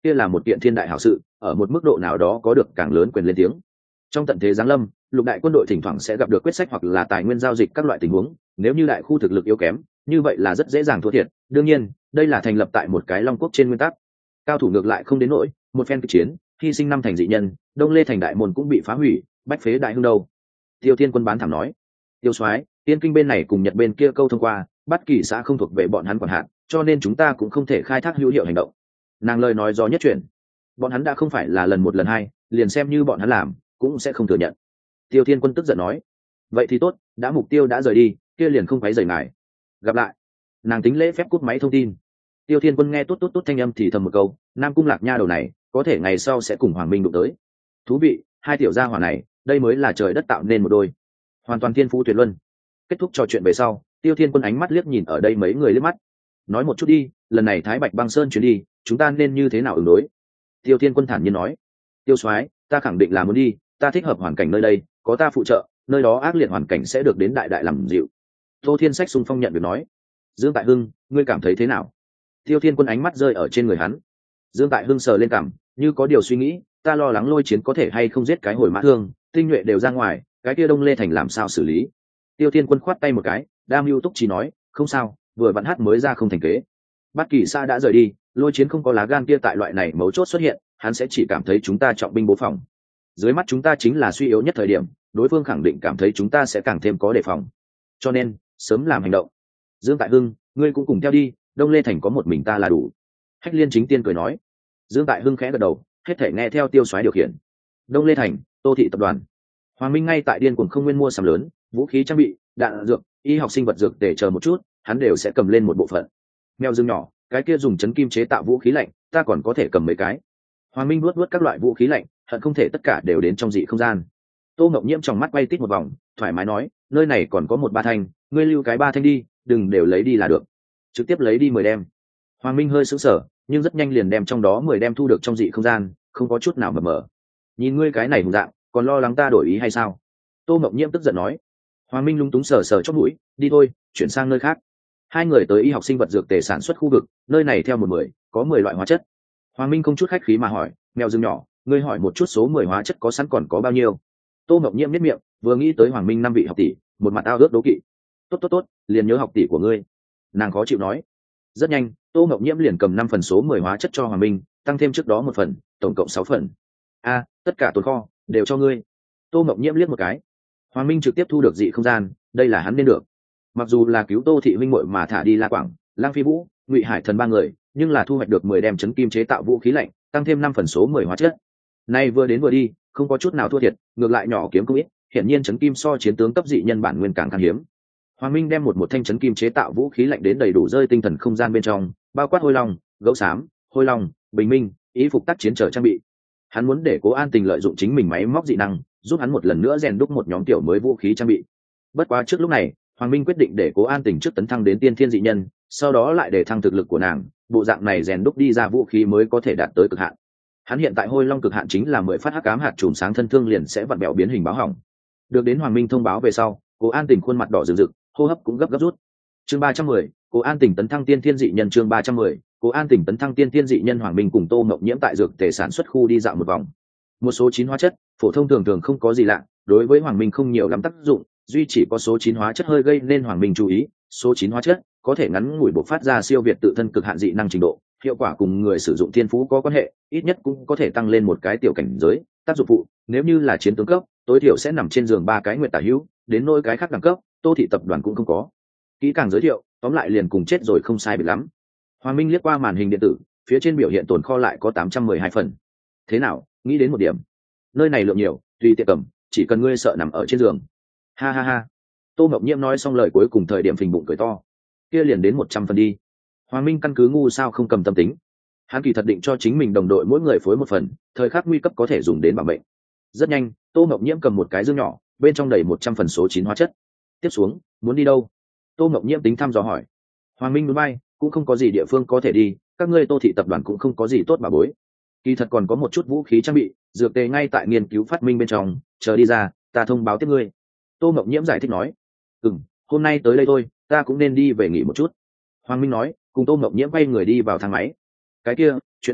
kia là một kiện thiên đại hảo sự, ở một mức độ nào đó có được càng lớn quyền lên tiếng. Trong tận thế giáng lâm, lục đại quân đội thỉnh thoảng sẽ gặp được quyết sách hoặc là tài nguyên giao dịch các loại tình huống, nếu như đại khu thực lực yếu kém, như vậy là rất dễ dàng thua thiệt. Đương nhiên, đây là thành lập tại một cái long quốc trên nguyên tắc. Cao thủ ngược lại không đến nỗi, một phen kịch chiến, hy sinh năm thành dị nhân, Đông Lê thành đại môn cũng bị phá hủy, bách phế đại hưng đâu. Tiêu Thiên Quân bán thảm nói, Tiêu soái, Tiên Kinh bên này cùng Nhật bên kia câu thông qua, bất kỳ xã không thuộc về bọn hắn quản hạt, cho nên chúng ta cũng không thể khai thác hữu hiệu hành động. Nàng lời nói do nhất chuyển, bọn hắn đã không phải là lần một lần hai, liền xem như bọn hắn làm cũng sẽ không thừa nhận. Tiêu Thiên Quân tức giận nói, vậy thì tốt, đã mục tiêu đã rời đi, kia liền không phải rời ngài. Gặp lại. Nàng tính lễ phép cút máy thông tin. Tiêu Thiên Quân nghe tốt tốt tốt thanh âm thì thầm một câu, Nam Cung Lạc Nha đầu này, có thể ngày sau sẽ cùng Hoàng Minh đụng tới. Thú vị, hai tiểu gia hỏa này, đây mới là trời đất tạo nên một đôi, hoàn toàn thiên phú tuyệt luân. Kết thúc trò chuyện về sau, Tiêu Thiên Quân ánh mắt liếc nhìn ở đây mấy người liếc mắt. Nói một chút đi, lần này Thái Bạch Băng Sơn chuyến đi, chúng ta nên như thế nào ứng đối? Tiêu Thiên Quân thản nhiên nói, Tiêu soái, ta khẳng định là muốn đi, ta thích hợp hoàn cảnh nơi đây, có ta phụ trợ, nơi đó ác liệt hoàn cảnh sẽ được đến đại đại làm dịu. Tô Thiên Sách xung phong nhận việc nói, Dương Tại Hưng, ngươi cảm thấy thế nào? Tiêu Thiên Quân ánh mắt rơi ở trên người hắn. Dương Tại Hưng sờ lên cằm, như có điều suy nghĩ, ta lo lắng Lôi Chiến có thể hay không giết cái hồi mã thương, tinh nhuệ đều ra ngoài, cái kia Đông Lê thành làm sao xử lý? Tiêu Thiên Quân khoát tay một cái, Đam Mưu Túc chỉ nói, không sao, vừa vặn hát mới ra không thành kế. Bát Kỳ Sa đã rời đi, Lôi Chiến không có lá gan kia tại loại này mấu chốt xuất hiện, hắn sẽ chỉ cảm thấy chúng ta trọng binh bố phòng. Dưới mắt chúng ta chính là suy yếu nhất thời điểm, đối phương khẳng định cảm thấy chúng ta sẽ càng thêm có đề phòng. Cho nên, sớm làm hành động. Dương Tại Hưng, ngươi cũng cùng theo đi, Đông Lê thành có một mình ta là đủ. Hách Liên Chính Tiên cười nói. Dương Tại Hưng khẽ gật đầu, hết thể nghe theo Tiêu soái điều khiển. Đông Lê thành, Tô thị tập đoàn. Hoàng Minh ngay tại điên cuồng không nguyên mua sắm lớn, vũ khí trang bị, đạn dược, y học sinh vật dược để chờ một chút, hắn đều sẽ cầm lên một bộ phận. Mèo Dương nhỏ, cái kia dùng chấn kim chế tạo vũ khí lạnh, ta còn có thể cầm mấy cái. Hoàng Minh nuốt các loại vũ khí lạnh, hận không thể tất cả đều đến trong dị không gian. Tô Ngọc Nhiễm trong mắt quay tít một vòng, thoải mái nói, nơi này còn có một ba thanh, ngươi lưu cái ba thanh đi, đừng đều lấy đi là được. Trực tiếp lấy đi 10 đem. Hoàng Minh hơi sững sờ, nhưng rất nhanh liền đem trong đó 10 đem thu được trong dị không gian, không có chút nào mờ mờ. Nhìn ngươi cái này hùng dạng, còn lo lắng ta đổi ý hay sao? Tô Ngọc Nhiễm tức giận nói. Hoàng Minh lung túng sờ sờ chóp mũi, đi thôi, chuyển sang nơi khác. Hai người tới y học sinh vật dược tề sản xuất khu vực, nơi này theo 10, có 10 loại hóa chất. Hoàng Minh không chút khách khí mà hỏi, mèo rừng nhỏ, ngươi hỏi một chút số 10 hóa chất có sẵn còn có bao nhiêu? Tô Ngọc Nhiễm nhếch miệng, vừa nghĩ tới Hoàng Minh 5 vị học tỷ, một mặt ao ước đố kỵ. Tốt, liền nhớ học tỷ của ngươi. Nàng khó chịu nói. Rất nhanh, Tô Ngọc Nhiễm liền cầm 5 phần số 10 hóa chất cho Hoàng Minh, tăng thêm trước đó 1 phần, tổng cộng 6 phần. A, tất cả tồn kho đều cho ngươi. Tô Ngọc Nhiễm liếc một cái. Hoàng Minh trực tiếp thu được dị không gian, đây là hắn nên được. Mặc dù là cứu Tô thị huynh muội mà thả đi La Quảng, Lang Phi Vũ, Ngụy Hải Thần ba người, nhưng là thu hoạch được 10 đem chấn kim chế tạo vũ khí lạnh, tăng thêm 5 phần số 10 hóa chất. Nay vừa đến vừa đi, không có chút nào thua thiệt, ngược lại nhỏ kiếm không ít, hiển nhiên chấn kim so chiến tướng cấp dị nhân bản nguyên càng khan hiếm. Hoàng Minh đem một thanh chấn kim chế tạo vũ khí lạnh đến đầy đủ rơi tinh thần không gian bên trong, bao quát hôi long, gấu xám, hôi long, bình minh, ý phục tác chiến trở trang bị. Hắn muốn để Cố An Tình lợi dụng chính mình máy móc dị năng, giúp hắn một lần nữa rèn đúc một nhóm tiểu mới vũ khí trang bị. Bất quá trước lúc này, Hoàng Minh quyết định để Cố An Tình trước tấn thăng đến tiên thiên dị nhân, sau đó lại để thăng thực lực của nàng, bộ dạng này rèn đúc đi ra vũ khí mới có thể đạt tới cực hạn. Hắn hiện tại hôi long cực hạn chính là 10 phát hắc ám hạt chùm sáng thân thương liền sẽ vặn bẹo biến hình báo hỏng. Được đến Hoàng Minh thông báo về sau, Cố An Tình khuôn mặt đỏ rực rực, hô hấp cũng gấp gáp rút. Chương 310, Cố An Tình tấn thăng tiên thiên dị nhân. Chương 310, Cố An Tình tấn thăng tiên thiên dị nhân. Hoàng Minh cùng Tô Ngọc Nhiễm tại dược tề sản xuất khu đi dạo một vòng. Một số 9 hóa chất, phổ thông thường thường không có gì lạ, đối với Hoàng Minh không nhiều lắm tác dụng, duy chỉ có số 9 hóa chất hơi gây nên Hoàng Minh chú ý. Số 9 hóa chất có thể ngắn ngủi bộc phát ra siêu việt tự thân cực hạn dị năng trình độ, hiệu quả cùng người sử dụng thiên phú có quan hệ, ít nhất cũng có thể tăng lên một cái tiểu cảnh giới. Tác dụng phụ, nếu như là chiến tướng cấp, tối thiểu sẽ nằm trên giường 3 cái nguyệt tả hữu, đến nỗi cái khác đẳng cấp, Tô thị tập đoàn cũng không có. Kỹ càng giới thiệu, tóm lại liền cùng chết rồi không sai biệt lắm. Hoàng Minh liếc qua màn hình điện tử, phía trên biểu hiện tồn kho lại có 812 phần. Thế nào, nghĩ đến một điểm. Nơi này lượng nhiều, tùy tiện cầm, chỉ cần ngươi sợ nằm ở trên giường. Ha ha ha. Tô Ngọc Nhiễm nói xong lời cuối cùng thời điểm phình bụng cười to. Kia liền đến 100 phần đi. Hoàng Minh căn cứ ngu sao không cầm tâm tính. Hắn kỳ thật định cho chính mình đồng đội mỗi người phối 1 phần, thời khắc nguy cấp có thể dùng đến bảo mệnh. Rất nhanh, Tô Ngọc Nhiễm cầm một cái dương nhỏ, bên trong đầy 100 phần số 9 hóa chất. Tiếp xuống, muốn đi đâu? Tô Ngọc Nhiễm tính thăm dò hỏi. Hoàng Minh núi bay, cũng không có gì địa phương có thể đi, các ngươi Tô thị tập đoàn cũng không có gì tốt mà bối. Kỳ thật còn có một chút vũ khí trang bị, dược tề ngay tại nghiên cứu phát minh bên trong, chờ đi ra, ta thông báo tiếp ngươi. Tô Ngọc Nhiễm giải thích nói. Hôm nay tới đây thôi, ta cũng nên đi về nghỉ một chút. Hoàng Minh nói, cùng Tô Ngọc Nhiễm quay người đi vào thang máy. Cái kia, chuyện lúc trước,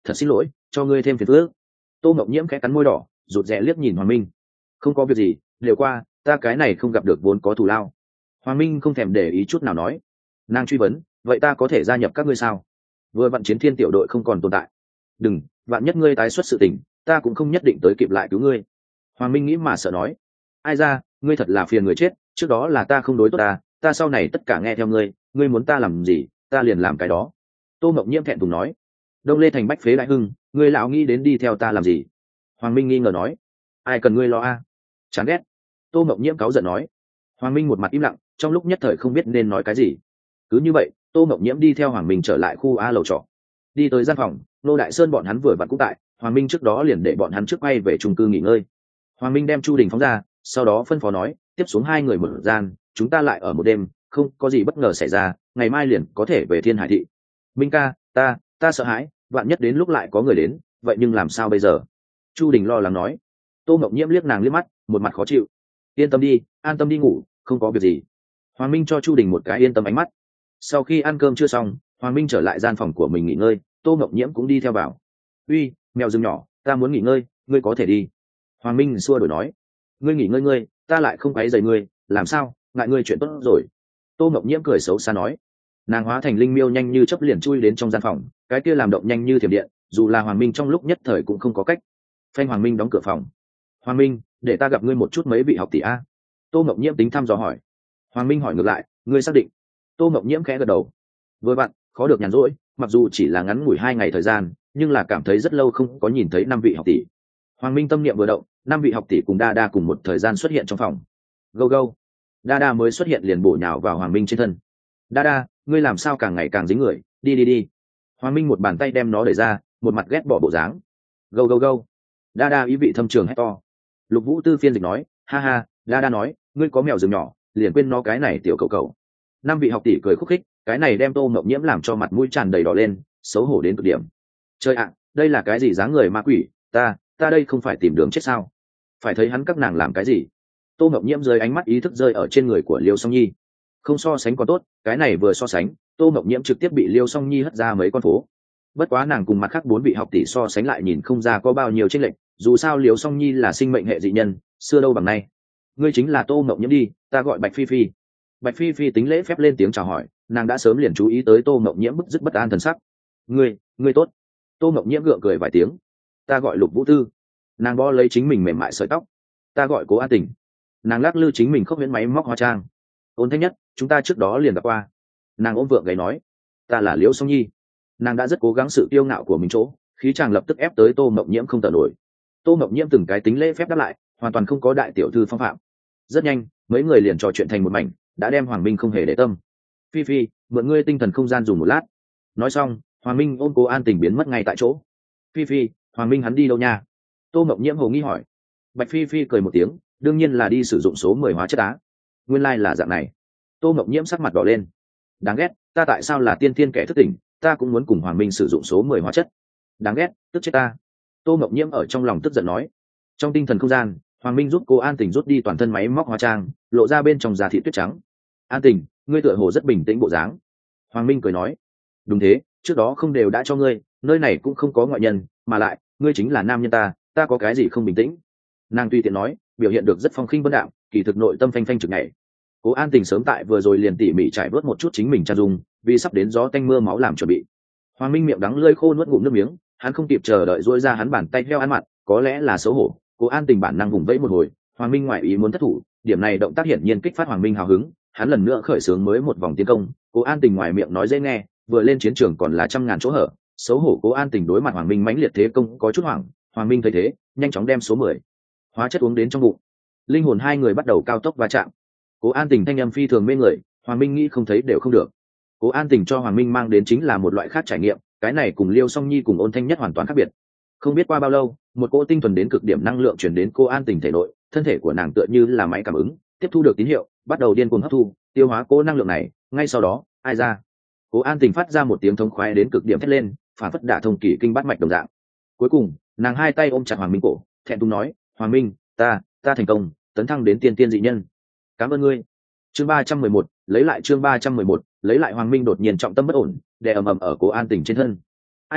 thật xin lỗi cho ngươi thêm phiền phức. Tô Mộng Nhiễm khẽ cắn môi đỏ, rụt rè liếc nhìn Hoàng Minh. Không có việc gì, đều qua, ta cái này không gặp được vốn có thù lao. Hoàng Minh không thèm để ý chút nào nói. Nàng truy vấn, vậy ta có thể gia nhập các ngươi sao? Vừa vặn Chiến Thiên tiểu đội không còn tồn tại. Đừng, vạn nhất ngươi tái xuất sự tình, ta cũng không nhất định tới kịp lại cứu ngươi. Hoàng Minh nghĩ mà sợ nói. Ai ra, ngươi thật là phiền người chết, trước đó là ta không đối tốt ta sau này tất cả nghe theo ngươi, ngươi muốn ta làm gì, ta liền làm cái đó. Tô Mộng Nhiễm thẹn thùng nói. Đông Lê Thành bách phế đại hưng, ngươi lão nghĩ đến đi theo ta làm gì? Hoàng Minh nghi ngờ nói. Ai cần ngươi lo chán ghét. Tô Mộng Nhiễm cáu giận nói. Hoàng Minh một mặt im lặng, trong lúc nhất thời không biết nên nói cái gì. Cứ như vậy, Tô Mộng Nhiễm đi theo Hoàng Minh trở lại khu A lầu trọ. Đi tới gian phòng, Nô Đại Sơn bọn hắn vừa vặn cũng tại, Hoàng Minh trước đó liền để bọn hắn trước quay về chung cư nghỉ ngơi. Hoàng Minh đem Chu Đình phóng ra, sau đó phân phó nói, tiếp xuống 2 người một gian, chúng ta lại ở một đêm, không có gì bất ngờ xảy ra, ngày mai liền có thể về Thiên Hải thị. Minh ca, ta sợ hãi, vạn nhất đến lúc lại có người đến, vậy nhưng làm sao bây giờ? Chu Đình lo lắng nói. Tô Mộng Nhiễm liếc nàng liếc mắt, một mặt khó chịu. Yên tâm đi, an tâm đi ngủ, không có việc gì. Hoàng Minh cho Chu Đình một cái yên tâm ánh mắt. Sau khi ăn cơm chưa xong, Hoàng Minh trở lại gian phòng của mình nghỉ ngơi, Tô Mộng Nhiễm cũng đi theo vào. Uy, mèo rừng nhỏ, ta muốn nghỉ ngơi, ngươi có thể đi. Hoàng Minh xua đuổi nói. Ngươi nghỉ ngơi ngươi, ta lại không quấy rầy ngươi, làm sao, ngại ngươi chuyện tốt rồi. Tô Mộng Nhiễm cười xấu xa nói. Nàng hóa thành linh miêu nhanh như chớp liền chui đến trong gian phòng, cái kia làm động nhanh như thiểm điện, dù là Hoàng Minh trong lúc nhất thời cũng không có cách. Phanh Hoàng Minh đóng cửa phòng. Hoàng Minh, để ta gặp ngươi một chút mấy vị học tỷ a. Tô Mộng Nhiễm tính thăm dò hỏi. Hoàng Minh hỏi ngược lại, ngươi xác định? Tô Mộng Nhiễm khẽ gật đầu. Vừa bạn, khó được nhàn rỗi, mặc dù chỉ là ngắn ngủi 2 ngày thời gian, nhưng là cảm thấy rất lâu không có nhìn thấy 5 vị học tỷ. Hoàng Minh tâm niệm vừa động, 5 vị học tỷ cùng Đa Đa cùng một thời gian xuất hiện trong phòng. Go go. Đa Đa mới xuất hiện liền bổ nhào vào Hoàng Minh trên thân. Đa Đa, ngươi làm sao càng ngày càng dính người, đi. Hoàng Minh một bàn tay đem nó đẩy ra, một mặt ghét bỏ bộ dáng. Go go go. Đa Đa ý vị thâm trường hét to. Lục Vũ Tư phiên dịch nói, ha ha, Đa Đa nói, ngươi có mèo rừng nhỏ, liền quên nó cái này tiểu cậu cậu. 5 vị học tỷ cười khúc khích, cái này đem Tô Mộng Nhiễm làm cho mặt mũi tràn đầy đỏ lên, xấu hổ đến cực điểm. Trời ạ, đây là cái gì dáng người ma quỷ, ta đây không phải tìm đường chết sao? Phải thấy hắn các nàng làm cái gì? Tô Mộng Nhiễm rơi ánh mắt ý thức rơi ở trên người của Liêu Song Nhi. Không so sánh còn tốt, cái này vừa so sánh, Tô Mộng Nhiễm trực tiếp bị Liêu Song Nhi hất ra mấy con phố. Bất quá nàng cùng mặt khác 4 vị học tỷ so sánh lại nhìn không ra có bao nhiêu chênh lệch, dù sao Liêu Song Nhi là sinh mệnh hệ dị nhân, xưa đâu bằng nay. Ngươi chính là Tô Mộng Nhiễm đi, ta gọi Bạch Phi Phi. Bạch Phi Phi tính lễ phép lên tiếng chào hỏi, nàng đã sớm liền chú ý tới Tô Mộng Nhiễm bức dứt bất an thần sắc. Ngươi tốt. Tô Mộng Nhiễm gượng cười vài tiếng. Ta gọi Lục Vũ Tư. Nàng bó lấy chính mình mềm mại sợi tóc. Ta gọi Cố An Tình. Nàng lắc lư chính mình khóc huyễn máy móc hóa trang. Ôn Thanh Nhất, chúng ta trước đó liền gặp qua. Nàng ôm vượng gáy nói. Ta là Liễu Song Nhi. Nàng đã rất cố gắng sự kiêu ngạo của mình chỗ, khí chàng lập tức ép tới Tô Mộng Nhiễm không tở nổi. Tô Mộng Nhiễm từng cái tính lễ phép đáp lại, hoàn toàn không có đại tiểu thư phong phạm. Rất nhanh, mấy người liền trò chuyện thành một mảnh, đã đem Hoàng Minh không hề để tâm. Phi Phi, mượn ngươi tinh thần không gian dùng một lát. Nói xong, Hoàng Minh ôm Cố An Tình biến mất ngay tại chỗ. Phi Phi, Hoàng Minh hắn đi đâu nha? Tô Mộng Nhiễm hồ nghi hỏi. Bạch Phi Phi cười một tiếng, đương nhiên là đi sử dụng số 10 hóa chất á. Nguyên lai là dạng này. Tô Mộng Nhiễm sắc mặt đỏ lên. Đáng ghét, ta tại sao là tiên tiên kẻ thức tỉnh, ta cũng muốn cùng Hoàng Minh sử dụng số 10 hóa chất. Đáng ghét, tức chết ta. Tô Mộng Nhiễm ở trong lòng tức giận nói. Trong tinh thần không gian, Hoàng Minh giúp Cố An Tình rút đi toàn thân máy móc hóa trang, lộ ra bên trong da thịt tuyết trắng. An Tình, ngươi tựa hồ rất bình tĩnh bộ dáng. Hoàng Minh cười nói. Đúng thế, trước đó không đều đã cho ngươi, nơi này cũng không có ngoại nhân, mà lại, ngươi chính là nam nhân ta có cái gì không bình tĩnh? Nàng tùy tiện nói, biểu hiện được rất phong khinh vân đạm, kỳ thực nội tâm phanh phanh trực nhảy. Cố An Tình sớm tại vừa rồi liền tỉ mỉ trải bớt một chút chính mình trang dung, vì sắp đến gió tanh mưa máu làm chuẩn bị. Hoàng Minh miệng đắng lưỡi khô nuốt ngụm nước miếng, hắn không kịp chờ đợi duỗi ra hắn bàn tay theo ăn mặn, có lẽ là xấu hổ, Cố An Tình bản năng vùng vẫy một hồi, Hoàng Minh ngoại ý muốn thất thủ, điểm này động tác hiển nhiên kích phát Hoàng Minh hào hứng, hắn lần nữa khởi xướng mới một vòng tiến công. Cố An Tình ngoài miệng nói dễ nghe, vừa lên chiến trường còn là trăm ngàn chỗ hở, xấu hổ Cố An Tình đối mặt Hoàng Minh mãnh liệt thế công có chút hoảng. Hoàng Minh thấy thế, nhanh chóng đem số 10 hóa chất uống đến trong bụng. Linh hồn hai người bắt đầu cao tốc va chạm. Cố An Tình thanh âm phi thường mê người, Hoàng Minh nghĩ không thấy đều không được. Cố An Tình cho Hoàng Minh mang đến chính là một loại khác trải nghiệm, cái này cùng Liêu Song Nhi cùng Ôn Thanh Nhất hoàn toàn khác biệt. Không biết qua bao lâu, một cỗ tinh thuần đến cực điểm năng lượng truyền đến Cố An Tình thể nội, thân thể của nàng tựa như là máy cảm ứng, tiếp thu được tín hiệu, bắt đầu điên cuồng hấp thu, tiêu hóa cỗ năng lượng này. Ngay sau đó, ai ra? Cố An Tình phát ra một tiếng thống khoái đến cực điểm thét lên, phản phất đả thông kỳ kinh bát mạch đồng dạng. Cuối cùng, nàng hai tay ôm chặt Hoàng Minh cổ, thẹn thùng nói, Hoàng Minh, ta thành công, tấn thăng đến tiên tiên dị nhân. Cảm ơn ngươi. Chương 311, lấy lại chương 311, lấy lại. Hoàng Minh đột nhiên trọng tâm bất ổn, đè ầm ầm ở Cố An Tình trên thân. Ai ra,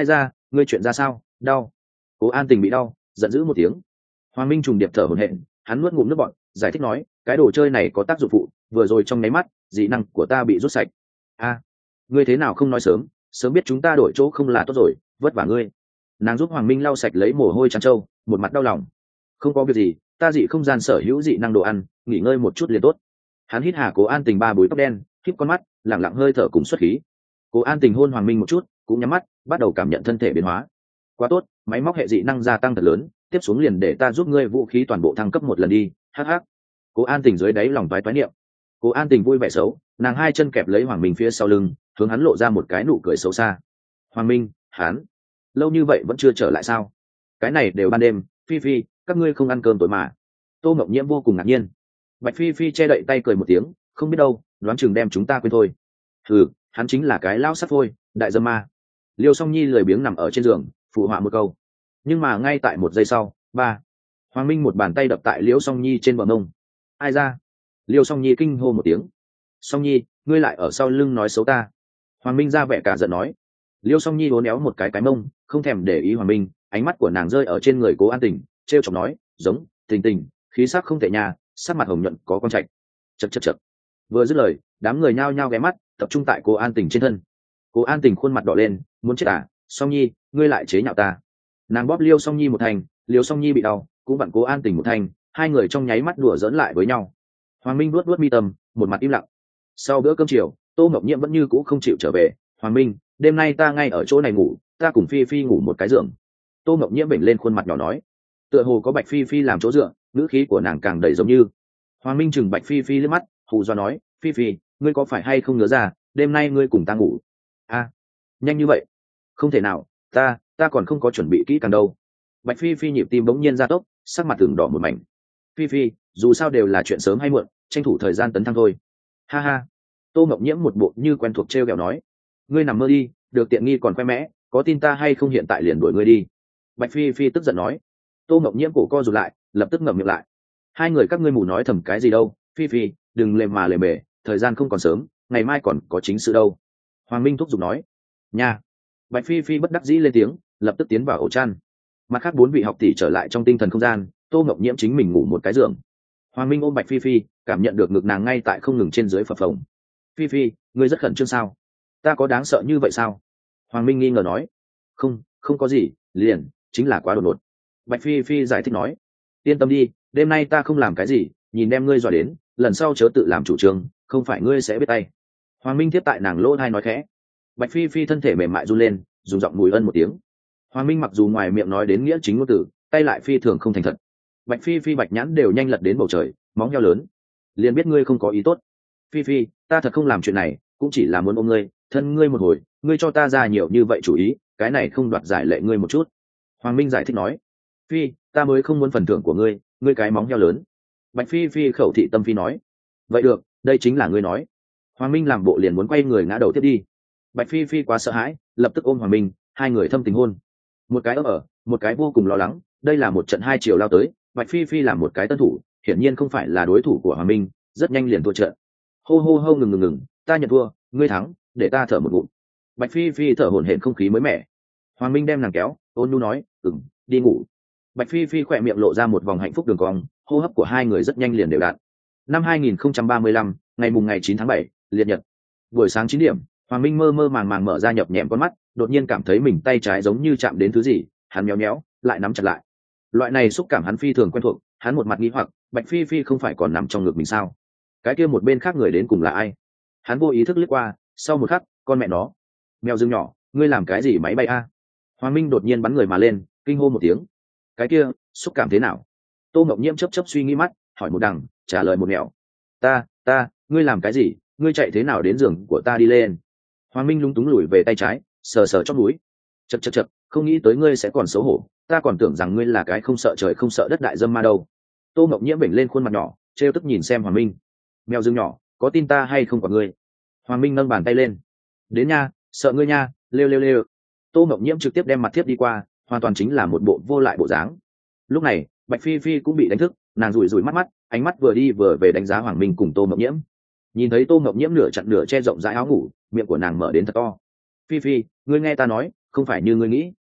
ngươi chuyện ra sao? Đau? Cố An Tình bị đau, giận dữ một tiếng. Hoàng Minh trùng điệp thở hổn hển, hắn nuốt ngụm nước bọt, giải thích nói, cái đồ chơi này có tác dụng phụ, vừa rồi trong nháy mắt, dị năng của ta bị rút sạch. A, ngươi thế nào không nói sớm, sớm biết chúng ta đổi chỗ không là tốt rồi, vất vả ngươi. Nàng giúp Hoàng Minh lau sạch lấy mồ hôi trắng trâu, một mặt đau lòng. Không có việc gì, ta dị không gian sở hữu dị năng đồ ăn, nghỉ ngơi một chút liền tốt. Hắn hít hà Cố An Tình ba búi tóc đen, khép con mắt, lặng lặng hơi thở cùng xuất khí. Cố An Tình hôn Hoàng Minh một chút, cũng nhắm mắt, bắt đầu cảm nhận thân thể biến hóa. Quá tốt, máy móc hệ dị năng gia tăng thật lớn, tiếp xuống liền để ta giúp ngươi vũ khí toàn bộ thăng cấp một lần đi. Hắc hắc. Cố An Tình dưới đáy lòng toái toái niệm. Cố An Tình vui vẻ xấu, nàng hai chân kẹp lấy Hoàng Minh phía sau lưng, hướng hắn lộ ra một cái nụ cười xấu xa. Hoàng Minh, hắn lâu như vậy vẫn chưa trở lại sao? Cái này đều ban đêm, Phi Phi, các ngươi không ăn cơm tối mà. Tô Mộng Nhiễm vô cùng ngạc nhiên. Bạch Phi Phi che đậy tay cười một tiếng, không biết đâu, đoán chừng đem chúng ta quên thôi. Hắn chính là cái lão sắt phôi, đại dâm ma. Liêu Song Nhi lười biếng nằm ở trên giường, phụ họa một câu. Nhưng mà ngay tại một giây sau, Hoàng Minh một bàn tay đập tại Liêu Song Nhi trên bờ mông. Ai ra? Liêu Song Nhi kinh hô một tiếng. Song Nhi, ngươi lại ở sau lưng nói xấu ta. Hoàng Minh ra vẻ cả giận nói. Liêu Song Nhi uốn éo một cái mông, không thèm để ý Hoàng Minh, ánh mắt của nàng rơi ở trên người Cố An Tình, trêu chọc nói, giống, Tình Tình, khí sắc không tệ nhà, sắc mặt hồng nhuận có con trạch. Chậc. Vừa dứt lời, đám người nhao nhao ghé mắt, tập trung tại Cố An Tình trên thân. Cố An Tình khuôn mặt đỏ lên, muốn chết à? Song Nhi, ngươi lại chế nhạo ta. Nàng bóp Liêu Song Nhi một thành, Liêu Song Nhi bị đau, cũng vặn Cố An Tình một thành, hai người trong nháy mắt đùa giỡn lại với nhau. Hoàng Minh vuốt mi tâm, một mặt im lặng. Sau bữa cơm chiều, Tô Mộng Nhiễm vẫn như cũ không chịu trở về. Hoàng Minh, đêm nay ta ngay ở chỗ này ngủ, ta cùng Phi Phi ngủ một cái giường. Tô Mộng Nhiễm bệnh lên khuôn mặt nhỏ nói. Tựa hồ có Bạch Phi Phi làm chỗ dựa, ngữ khí của nàng càng đầy giống như. Hoàng Minh chừng Bạch Phi Phi liếc mắt, hù dọa nói, Phi Phi, ngươi có phải hay không nhớ ra, đêm nay ngươi cùng ta ngủ? Nhanh như vậy? Không thể nào, ta còn không có chuẩn bị kỹ càng đâu. Bạch Phi Phi nhịp tim bỗng nhiên gia tốc, sắc mặt tưởng đỏ một mảnh. Phi Phi, dù sao đều là chuyện sớm hay muộn, tranh thủ thời gian tấn thăng thôi. Ha ha. Tô Mộng Nhiễm một bộ như quen thuộc trêu ghẹo nói, ngươi nằm mơ đi, được tiện nghi còn khoe mẽ, có tin ta hay không hiện tại liền đuổi ngươi đi. Bạch Phi Phi tức giận nói. Tô Mộng Nhiễm cổ co rụt lại, lập tức ngậm miệng lại. Hai người các ngươi mù nói thầm cái gì đâu? Phi Phi, đừng lề mà lề mề, thời gian không còn sớm, ngày mai còn có chính sự đâu. Hoàng Minh thúc giục nói. Nha. Bạch Phi Phi bất đắc dĩ lên tiếng, lập tức tiến vào ổ chăn. Mặt khác bốn vị học tỷ trở lại trong tinh thần không gian, Tô Mộng Nhiễm chính mình ngủ một cái giường. Hoàng Minh ôm Bạch Phi Phi, cảm nhận được ngực nàng ngay tại không ngừng trên dưới phập phồng. Phi Phi, ngươi rất khẩn trương sao? Ta có đáng sợ như vậy sao? Hoàng Minh nghi ngờ nói. Không có gì, liền chính là quá đột ngột. Bạch Phi Phi giải thích nói. Yên tâm đi, đêm nay ta không làm cái gì, nhìn đem ngươi dọa đến, lần sau chớ tự làm chủ trương, không phải ngươi sẽ biết tay. Hoàng Minh tiếp tại nàng lỗ tai nói khẽ. Bạch Phi Phi thân thể mềm mại run lên, dùng giọng mùi ân một tiếng. Hoàng Minh mặc dù ngoài miệng nói đến nghĩa chính ngôn từ, tay lại phi thường không thành thật. Bạch Phi Phi bạch nhãn đều nhanh lật đến bầu trời, móng heo lớn. Liền biết ngươi không có ý tốt. Phi Phi, ta thật không làm chuyện này, cũng chỉ là muốn ôm ngươi, thân ngươi một hồi, ngươi cho ta ra nhiều như vậy chủ ý, cái này không đoạt giải lệ ngươi một chút. Hoàng Minh giải thích nói. Phi, ta mới không muốn phần thưởng của ngươi, ngươi cái móng heo lớn. Bạch Phi Phi khẩu thị tâm phi nói. Vậy được, đây chính là ngươi nói. Hoàng Minh làm bộ liền muốn quay người ngã đầu tiếp đi. Bạch Phi Phi quá sợ hãi, lập tức ôm Hoàng Minh, hai người thâm tình hôn. Một cái ở, một cái vô cùng lo lắng, đây là một trận hai chiều lao tới, Bạch Phi Phi làm một cái tân thủ, hiển nhiên không phải là đối thủ của Hoàng Minh, rất nhanh liền thua trận. Hô ngừng, ta nhận thua, ngươi thắng, để ta thở một ngụm. Bạch Phi Phi thở hổn hển không khí mới mẻ. Hoàng Minh đem nàng kéo, ôn nhu nói, đi ngủ. Bạch Phi Phi khỏe miệng lộ ra một vòng hạnh phúc đường cong, hô hấp của hai người rất nhanh liền đều đặn. Năm 2035, ngày 9 tháng 7, liệt nhật. Buổi sáng 9 điểm, Hoàng Minh mơ màng mở ra nhập nhèm con mắt, đột nhiên cảm thấy mình tay trái giống như chạm đến thứ gì, hắn méo lại nắm chặt lại. Loại này xúc cảm hắn phi thường quen thuộc, hắn một mặt nghi hoặc, Bạch Phi Phi không phải còn nằm trong ngực mình sao? Cái kia một bên khác người đến cùng là ai? Hắn vô ý thức lướt qua, sau một khắc, con mẹ nó, mèo rừng nhỏ, ngươi làm cái gì máy bay a? Hoàng Minh đột nhiên bắn người mà lên, kinh hô một tiếng. Cái kia, xúc cảm thế nào? Tô Mộng Nhiễm chớp suy nghĩ mắt, hỏi một đằng, trả lời một nẻo. Ta, ngươi làm cái gì? Ngươi chạy thế nào đến giường của ta đi lên? Hoàng Minh lúng túng lùi về tay trái, sờ chót núi. Chậc, không nghĩ tới ngươi sẽ còn xấu hổ, ta còn tưởng rằng ngươi là cái không sợ trời không sợ đất đại dâm ma đâu. Tô Mộng Nhiễm bệnh lên khuôn mặt nhỏ, trêu tức nhìn xem Hoàng Minh. Mèo rừng nhỏ, có tin ta hay không của ngươi? Hoàng Minh nâng bàn tay lên. Đến nha, sợ ngươi nha, lêu. Tô Mộng Nhiễm trực tiếp đem mặt thiếp đi qua, hoàn toàn chính là một bộ vô lại bộ dáng. Lúc này, Bạch Phi Phi cũng bị đánh thức, nàng rủi mắt, ánh mắt vừa đi vừa về đánh giá Hoàng Minh cùng Tô Mộng Nhiễm. Nhìn thấy Tô Mộng Nhiễm nửa chặn nửa che rộng rãi áo ngủ, miệng của nàng mở đến thật to. Phi Phi, ngươi nghe ta nói, không phải như ngươi nghĩ.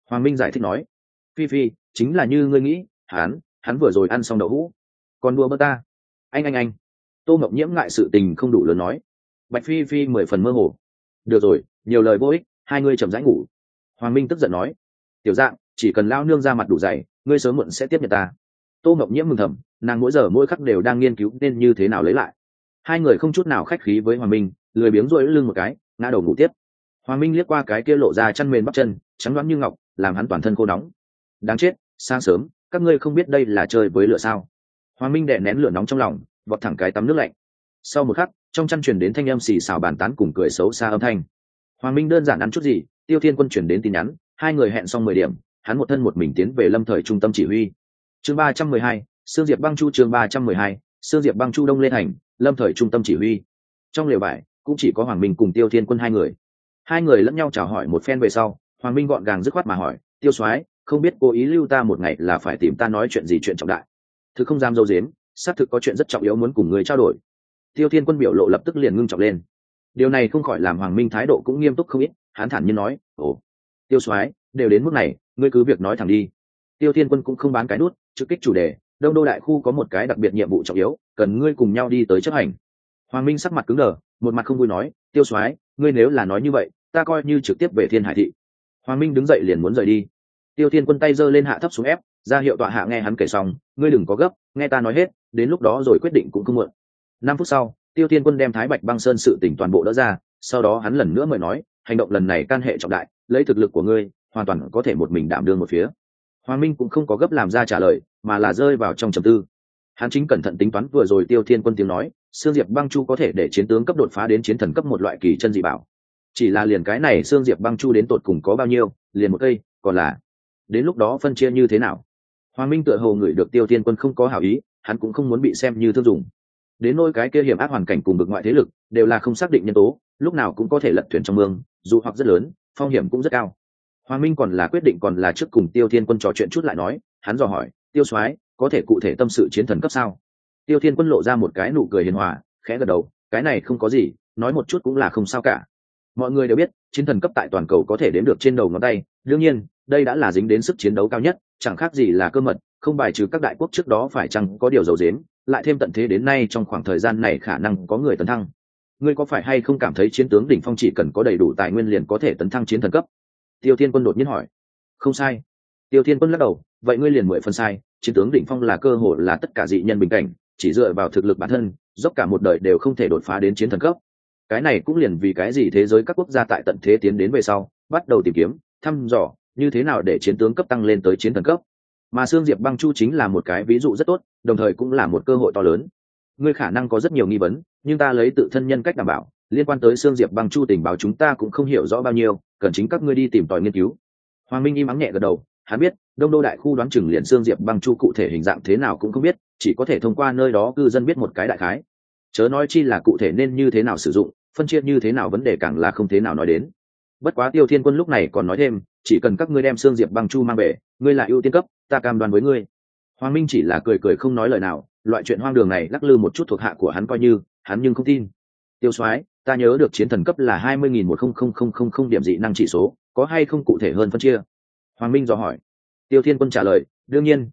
Hoàng Minh giải thích nói. Phi Phi, chính là như ngươi nghĩ, hắn vừa rồi ăn xong đậu hũ, còn đùa bơ ta. Anh. Tô Mộng Nhiễm ngại sự tình không đủ lớn nói. Bạch Phi Phi 10 phần mơ hồ. Được rồi, nhiều lời vô ích, hai ngươi chậm rãi ngủ. Hoàng Minh tức giận nói. Tiểu Dạng, chỉ cần lao nương ra mặt đủ dày, ngươi sớm muộn sẽ tiếp nhận ta. Tô Mộng Nhiễm mừng thầm, nàng mỗi giờ mỗi khắc đều đang nghiên cứu nên như thế nào lấy lại. Hai người không chút nào khách khí với Hoàng Minh, lười biếng duỗi lưng một cái, ngã đầu ngủ tiếp. Hoàng Minh liếc qua cái kia lộ ra chăn mền bắp chân, trắng đoán như ngọc, làm hắn toàn thân khô nóng. Đáng chết, sáng sớm, các ngươi không biết đây là chơi với lửa sao? Hoàng Minh đè nén lửa nóng trong lòng, vọt thẳng cái tắm nước lạnh. Sau một khắc, trong chăn truyền đến thanh âm xì xào bàn tán cùng cười xấu xa âm thanh. Hoàng Minh đơn giản ăn chút gì, Tiêu Thiên Quân chuyển đến tin nhắn, hai người hẹn xong 10 điểm, hắn một thân một mình tiến về Lâm Thời trung tâm chỉ huy. Chương 312, Sương Diệp Băng Chu. Chương 312, Sương Diệp Băng Chu Đông Lê Thành, Lâm Thời trung tâm chỉ huy. Trong lều vải cũng chỉ có Hoàng Minh cùng Tiêu Thiên Quân hai người. Hai người lẫn nhau chào hỏi một phen về sau, Hoàng Minh gọn gàng dứt khoát mà hỏi, Tiêu Soái, không biết cố ý lưu ta một ngày là phải tìm ta nói chuyện gì, chuyện trọng đại? Thực không dám dâu dếm, xác thực có chuyện rất trọng yếu muốn cùng người trao đổi. Tiêu Thiên Quân biểu lộ lập tức liền ngưng trọng lên. Điều này không khỏi làm Hoàng Minh thái độ cũng nghiêm túc không ít, hắn thản nhiên nói, ồ, Tiêu Soái, đều đến mức này, ngươi cứ việc nói thẳng đi. Tiêu Thiên Quân cũng không bán cái nút, trực kích chủ đề, Đông Đô đại khu có một cái đặc biệt nhiệm vụ trọng yếu, cần ngươi cùng nhau đi tới chấp hành. Hoàng Minh sắc mặt cứng đờ, một mặt không vui nói, Tiêu Soái, ngươi nếu là nói như vậy, ta coi như trực tiếp về Thiên Hải thị. Hoàng Minh đứng dậy liền muốn rời đi. Tiêu Thiên Quân tay giơ lên hạ thấp xuống ép, ra hiệu tọa hạ nghe hắn kể xong, ngươi đừng có gấp, nghe ta nói hết, đến lúc đó rồi quyết định cũng không muộn. 5 phút sau, Tiêu Thiên Quân đem Thái Bạch Băng Sơn sự tình toàn bộ đỡ ra, sau đó hắn lần nữa mời nói, hành động lần này can hệ trọng đại, lấy thực lực của ngươi, hoàn toàn có thể một mình đảm đương một phía. Hoàng Minh cũng không có gấp làm ra trả lời, mà là rơi vào trong trầm tư. Hắn chính cẩn thận tính toán vừa rồi Tiêu Thiên Quân tiếng nói, Sương Diệp Băng Chu có thể để chiến tướng cấp đột phá đến chiến thần cấp một loại kỳ chân dị bảo. Chỉ là liền cái này Sương Diệp Băng Chu đến tột cùng có bao nhiêu, liền một cây, còn là đến lúc đó phân chia như thế nào? Hoàng Minh tựa hồ ngửi được Tiêu Thiên Quân không có hảo ý, hắn cũng không muốn bị xem như thương dụng. Đến nỗi cái kia hiểm ác hoàn cảnh cùng bực ngoại thế lực, đều là không xác định nhân tố, lúc nào cũng có thể lật thuyền trong mương, dù hoặc rất lớn, phong hiểm cũng rất cao. Hoàng Minh còn là quyết định còn là trước cùng Tiêu Thiên Quân trò chuyện chút lại nói, hắn dò hỏi, Tiêu Soái, có thể cụ thể tâm sự chiến thần cấp sao? Tiêu Thiên Quân lộ ra một cái nụ cười hiền hòa, khẽ gật đầu, cái này không có gì, nói một chút cũng là không sao cả. Mọi người đều biết, chiến thần cấp tại toàn cầu có thể đếm được trên đầu ngón tay, đương nhiên, đây đã là dính đến sức chiến đấu cao nhất, chẳng khác gì là cơ mật, không bài trừ các đại quốc trước đó phải chăng có điều giấu giếm, lại thêm tận thế đến nay trong khoảng thời gian này khả năng có người tấn thăng. Ngươi có phải hay không cảm thấy chiến tướng đỉnh phong chỉ cần có đầy đủ tài nguyên liền có thể tấn thăng chiến thần cấp? Tiêu Thiên Quân đột nhiên hỏi. Không sai. Tiêu Thiên Quân lắc đầu, vậy ngươi liền 10 phần sai, chiến tướng đỉnh phong là cơ hội là tất cả dị nhân bình cảnh, chỉ dựa vào thực lực bản thân, dốc cả một đời đều không thể đột phá đến chiến thần cấp. Cái này cũng liền vì cái gì thế giới các quốc gia tại tận thế tiến đến về sau, bắt đầu tìm kiếm, thăm dò như thế nào để chiến tướng cấp tăng lên tới chiến thần cấp. Mà Sương Diệp Băng Chu chính là một cái ví dụ rất tốt, đồng thời cũng là một cơ hội to lớn. Ngươi khả năng có rất nhiều nghi vấn, nhưng ta lấy tự thân nhân cách đảm bảo, liên quan tới Sương Diệp Băng Chu tình báo chúng ta cũng không hiểu rõ bao nhiêu, cần chính các ngươi đi tìm tòi nghiên cứu. Hoàng Minh im ắng nhẹ gật đầu, hắn biết Đông Đô đại khu đoán chừng liền Sương Diệp Băng Chu cụ thể hình dạng thế nào cũng không biết, chỉ có thể thông qua nơi đó cư dân biết một cái đại khái, chớ nói chi là cụ thể nên như thế nào sử dụng, phân chia như thế nào vấn đề càng là không thế nào nói đến. Bất quá Tiêu Thiên Quân lúc này còn nói thêm, chỉ cần các ngươi đem Sương Diệp Băng Chu mang về, ngươi là ưu tiên cấp, ta cam đoan với ngươi. Hoàng Minh chỉ là cười cười không nói lời nào, loại chuyện hoang đường này lắc lư một chút thuộc hạ của hắn coi như, hắn nhưng không tin. Tiêu Soái, ta nhớ được chiến thần cấp là 20.10000 điểm dị năng chỉ số, có hay không cụ thể hơn phân chia? Hoàng Minh dò hỏi. Tiêu Thiên Quân trả lời, đương nhiên,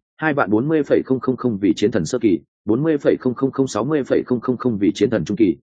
240.000 vì chiến thần sơ kỳ, 40.000-60.000 vì chiến thần trung kỳ,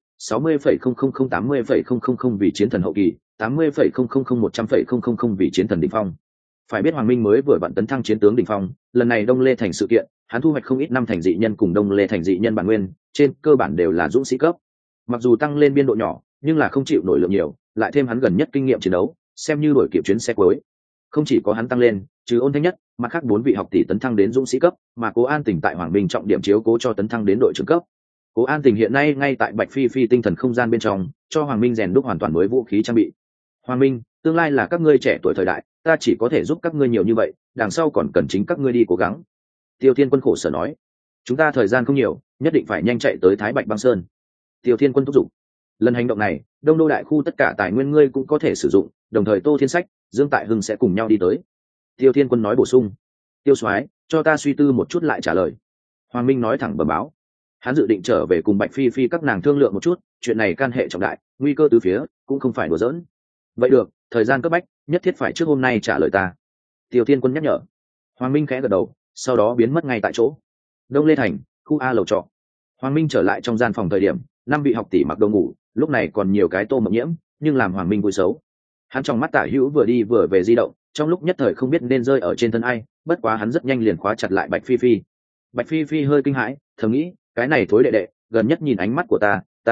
60.000-80.000 vì chiến thần hậu kỳ, 80.000-100.000 vì chiến thần đỉnh phong. Phải biết Hoàng Minh mới vừa vặn tấn thăng chiến tướng đỉnh phong, lần này Đông Lê thành sự kiện, hắn thu hoạch không ít năm thành dị nhân cùng Đông Lê thành dị nhân bản nguyên, trên cơ bản đều là dũng sĩ cấp. Mặc dù tăng lên biên độ nhỏ, nhưng là không chịu nổi lượng nhiều, lại thêm hắn gần nhất kinh nghiệm chiến đấu, xem như đổi kịp chuyến xe cuối. Không chỉ có hắn tăng lên, trừ Ôn Thanh Nhất, mặt khác 4 vị học tỷ tấn thăng đến dũng sĩ cấp, mà Cố An Tỉnh tại Hoàng Minh trọng điểm chiếu cố cho tấn thăng đến đội trưởng cấp. Cố An Tỉnh hiện nay ngay tại Bạch Phi Phi tinh thần không gian bên trong, cho Hoàng Minh rèn đúc hoàn toàn mới vũ khí trang bị. Hoàng Minh, tương lai là các ngươi trẻ tuổi thời đại, ta chỉ có thể giúp các ngươi nhiều như vậy, đằng sau còn cần chính các ngươi đi cố gắng. Tiêu Thiên Quân khổ sở nói, chúng ta thời gian không nhiều, nhất định phải nhanh chạy tới Thái Bạch Băng Sơn. Tiêu Thiên Quân thúc giục. Lần hành động này, Đông Đô đại khu tất cả tài nguyên ngươi cũng có thể sử dụng, đồng thời Tô Thiên Sách, Dương Tại Hưng sẽ cùng nhau đi tới. Tiêu Thiên Quân nói bổ sung. Tiêu Soái, cho ta suy tư một chút lại trả lời. Hoàng Minh nói thẳng bẩm báo. Hắn dự định trở về cùng Bạch Phi Phi các nàng thương lượng một chút, chuyện này can hệ trọng đại, nguy cơ từ phía, cũng không phải đùa giỡn. Vậy được, thời gian cấp bách, nhất thiết phải trước hôm nay trả lời ta. Tiêu Thiên Quân nhắc nhở. Hoàng Minh khẽ gật đầu, sau đó biến mất ngay tại chỗ. Đông Lê Thành, khu A lầu trọ. Hoàng Minh trở lại trong gian phòng thời điểm, 5 vị học tỷ mặc đồ ngủ, lúc này còn nhiều cái Tô Mộng Nhiễm, nhưng làm Hoàng Minh vui xấu. Hắn trong mắt Tả Hữu vừa đi vừa về di động, trong lúc nhất thời không biết nên rơi ở trên thân ai, bất quá hắn rất nhanh liền khóa chặt lại Bạch Phi Phi. Bạch Phi Phi hơi kinh hãi, thầm nghĩ, cái này thối đệ đệ, gần nhất nhìn ánh mắt của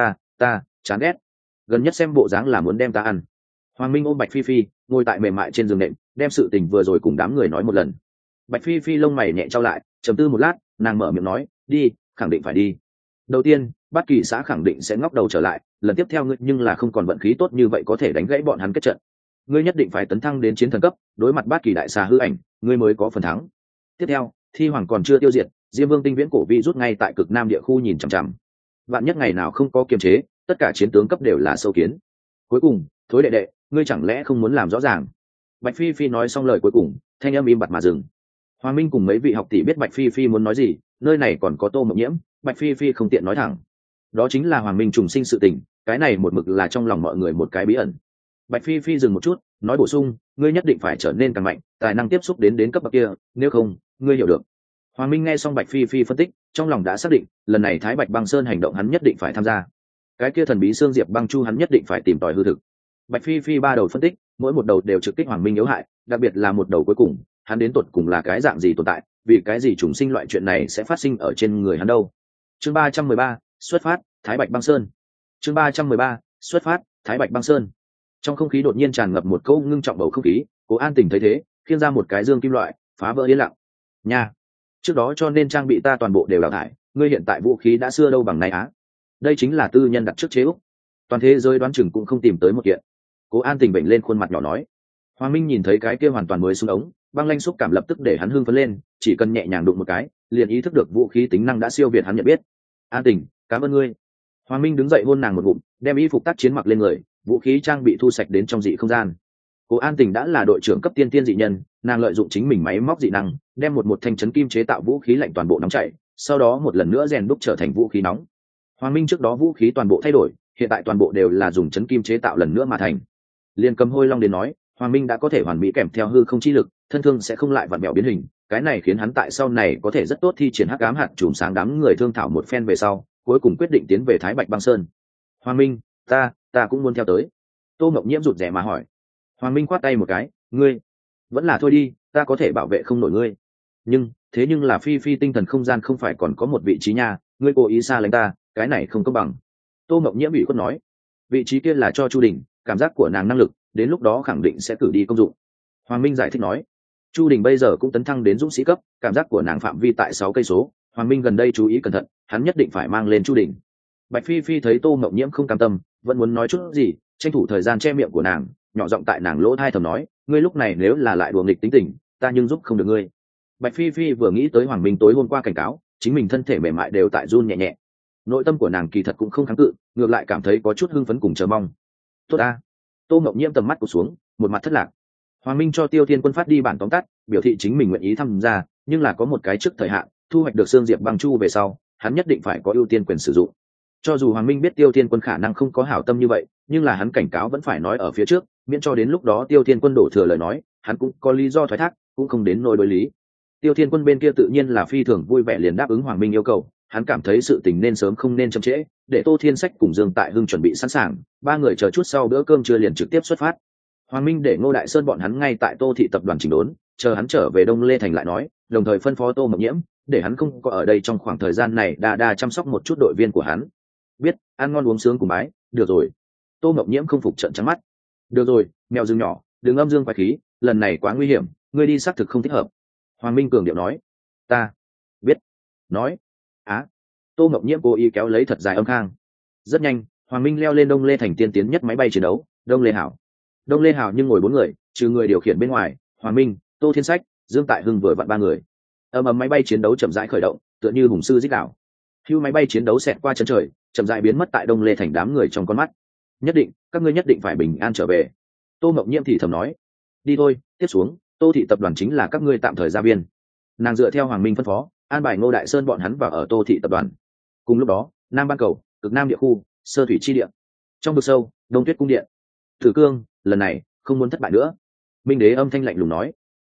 ta chán ghét, gần nhất xem bộ dáng là muốn đem ta ăn. Hoàng Minh ôm Bạch Phi Phi, ngồi tại mềm mại trên giường nệm, đem sự tình vừa rồi cùng đám người nói một lần. Bạch Phi Phi lông mày nhẹ trao lại, trầm tư một lát, nàng mở miệng nói, đi, khẳng định phải đi. Đầu tiên, Bát Kỳ xã khẳng định sẽ ngóc đầu trở lại, lần tiếp theo ngươi nhưng là không còn vận khí tốt như vậy có thể đánh gãy bọn hắn kết trận. Ngươi nhất định phải tấn thăng đến chiến thần cấp, đối mặt Bát Kỳ đại xà hư ảnh, ngươi mới có phần thắng. Tiếp theo, Thi Hoàng còn chưa tiêu diệt, Diêm Vương tinh viễn cổ vi rút ngay tại cực nam địa khu nhìn chằm chằm. Vạn nhất ngày nào không có kiềm chế, tất cả chiến tướng cấp đều là sâu kiến. Cuối cùng, thối đệ đệ, ngươi chẳng lẽ không muốn làm rõ ràng? Bạch Phi Phi nói xong lời cuối cùng, thanh âm im bặt mà dừng. Hoàng Minh cùng mấy vị học tỷ biết Bạch Phi Phi muốn nói gì, nơi này còn có Tô Mộng Nhiễm, Bạch Phi Phi không tiện nói thẳng. Đó chính là Hoàng Minh trùng sinh sự tình, cái này một mực là trong lòng mọi người một cái bí ẩn. Bạch Phi Phi dừng một chút, nói bổ sung, ngươi nhất định phải trở nên càng mạnh, tài năng tiếp xúc đến cấp bậc kia, nếu không, ngươi hiểu được. Hoàng Minh nghe xong Bạch Phi Phi phân tích, trong lòng đã xác định, lần này Thái Bạch Băng Sơn hành động hắn nhất định phải tham gia. Cái kia thần bí xương diệp băng chu hắn nhất định phải tìm tòi hư thực. Bạch Phi Phi ba đầu phân tích, mỗi một đầu đều trực kích Hoàng Minh yếu hại, đặc biệt là một đầu cuối cùng, hắn đến tột cùng là cái dạng gì tồn tại, vì cái gì trùng sinh loại chuyện này sẽ phát sinh ở trên người hắn đâu. Chương 313, xuất phát, Thái Bạch Băng Sơn. Chương 313, xuất phát, Thái Bạch Băng Sơn. Trong không khí đột nhiên tràn ngập một câu ngưng trọng bầu không khí, Cố An Tình thấy thế, khiêng ra một cái dương kim loại, phá vỡ yên lặng. Nha, trước đó cho nên trang bị ta toàn bộ đều đào thải, ngươi hiện tại vũ khí đã xưa đâu bằng nay á. Đây chính là tư nhân đặt trước chế úc, toàn thế giới đoán chừng cũng không tìm tới một kiện. Cố An Tình bệnh lên khuôn mặt nhỏ nói. Hoàng Minh nhìn thấy cái kia hoàn toàn mới xuống ống, băng lanh xúc cảm lập tức để hắn hưng phấn lên, chỉ cần nhẹ nhàng đụng một cái, liền ý thức được vũ khí tính năng đã siêu việt hắn nhận biết. An Tình, cảm ơn ngươi. Hoàng Minh đứng dậy hôn nàng một ngụm, đem y phục tác chiến mặc lên người, vũ khí trang bị thu sạch đến trong dị không gian. Cố An Tình đã là đội trưởng cấp tiên tiên dị nhân, nàng lợi dụng chính mình máy móc dị năng, đem một thanh chấn kim chế tạo vũ khí lạnh toàn bộ nóng chảy, sau đó một lần nữa rèn đúc trở thành vũ khí nóng. Hoàng Minh trước đó vũ khí toàn bộ thay đổi, hiện tại toàn bộ đều là dùng chấn kim chế tạo lần nữa mà thành. Liên Cầm Hôi Long đến nói, Hoàng Minh đã có thể hoàn mỹ kèm theo hư không chi lực, thân thương sẽ không lại vặn vẹo biến hình, cái này khiến hắn tại sau này có thể rất tốt thi triển hắc ám hạt chùm sáng đám người thương thảo một phen về sau, cuối cùng quyết định tiến về Thái Bạch Băng Sơn. Hoàng Minh, ta cũng muốn theo tới. Tô Mộng Nhiễm rụt rè mà hỏi. Hoàng Minh khoát tay một cái, ngươi vẫn là thôi đi, ta có thể bảo vệ không nổi ngươi. Nhưng là Phi Phi tinh thần không gian không phải còn có một vị trí nha, ngươi cố ý xa lánh ta, cái này không công bằng. Tô Mộng Nhiễm bị khuất nói, vị trí kia là cho Chu Đình, cảm giác của nàng năng lực đến lúc đó khẳng định sẽ cử đi công dụng. Hoàng Minh giải thích nói, Chu Đình bây giờ cũng tấn thăng đến dũng sĩ cấp, cảm giác của nàng phạm vi tại 6 cây số. Hoàng Minh gần đây chú ý cẩn thận, hắn nhất định phải mang lên Chu Đình. Bạch Phi Phi thấy Tô Mộng Nhiễm không cam tâm, vẫn muốn nói chút gì, tranh thủ thời gian che miệng của nàng, nhỏ giọng tại nàng lỗ tai thầm nói, ngươi lúc này nếu là lại đùa nghịch tính tình, ta nhưng giúp không được ngươi. Bạch Phi Phi vừa nghĩ tới Hoàng Minh tối hôm qua cảnh cáo, chính mình thân thể mềm mại đều tại run nhẹ nhẹ. Nội tâm của nàng kỳ thật cũng không kháng cự, ngược lại cảm thấy có chút hưng phấn cùng chờ mong. Tốt a. Tô Mộng Nhiễm tầm mắt cụt xuống, một mặt thất lạc. Hoàng Minh cho Tiêu Thiên Quân phát đi bản tóm tắt, biểu thị chính mình nguyện ý tham gia, nhưng là có một cái trước thời hạn, thu hoạch được xương diệp băng chu về sau, hắn nhất định phải có ưu tiên quyền sử dụng. Cho dù Hoàng Minh biết Tiêu Thiên Quân khả năng không có hảo tâm như vậy, nhưng là hắn cảnh cáo vẫn phải nói ở phía trước, miễn cho đến lúc đó Tiêu Thiên Quân đổ thừa lời nói, hắn cũng có lý do thoái thác, cũng không đến nỗi đối lý. Tiêu Thiên Quân bên kia tự nhiên là phi thường vui vẻ liền đáp ứng Hoàng Minh yêu cầu, hắn cảm thấy sự tình nên sớm không nên chậm trễ, để Tô Thiên Sách cùng Dương Tại Hưng chuẩn bị sẵn sàng, ba người chờ chút sau bữa cơm trưa liền trực tiếp xuất phát. Hoàng Minh để Ngô Đại Sơn bọn hắn ngay tại Tô thị tập đoàn chỉnh đốn, chờ hắn trở về Đông Lê Thành lại nói, đồng thời phân phó Tô Mộng Nhiễm, để hắn không có ở đây trong khoảng thời gian này đa chăm sóc một chút đội viên của hắn. Biết, ăn ngon uống sướng cùng bái, được rồi. Tô Mộng Nhiễm không phục trợn trắng mắt. Được rồi, mèo rừng nhỏ, đừng âm dương quái khí, lần này quá nguy hiểm, ngươi đi xác thực không thích hợp. Hoàng Minh cường điệu nói. Ta biết. Nói. Tô Mộng Nhiễm cố ý kéo lấy thật dài âm khang. Rất nhanh, Hoàng Minh leo lên Đông Lê Thành tiên tiến nhất máy bay chiến đấu, Đông Lê Hảo. Đông Lê Hảo nhưng ngồi 4 người, trừ người điều khiển bên ngoài, Hoàng Minh, Tô Thiên Sách, Dương Tại Hưng vừa vặn 3 người. Ầm máy bay chiến đấu chậm rãi khởi động, tựa như hùng sư rít đảo. Hưu máy bay chiến đấu xẹt qua chân trời, chậm rãi biến mất tại Đông Lê Thành đám người trong con mắt. Nhất định, các ngươi nhất định phải bình an trở về. Tô Mộng Nhiễm thì thầm nói. Đi thôi, tiếp xuống, Tô thị tập đoàn chính là các ngươi tạm thời gia viên. Nàng dựa theo Hoàng Minh phân phó, an bài Ngô Đại Sơn bọn hắn vào ở Tô thị tập đoàn. Cùng lúc đó, Nam Ban Cầu, cực Nam địa khu, Sơ Thủy chi địa. Trong vực sâu, Đông Tuyết cung điện. Thử Cương, lần này không muốn thất bại nữa. Minh Đế âm thanh lạnh lùng nói.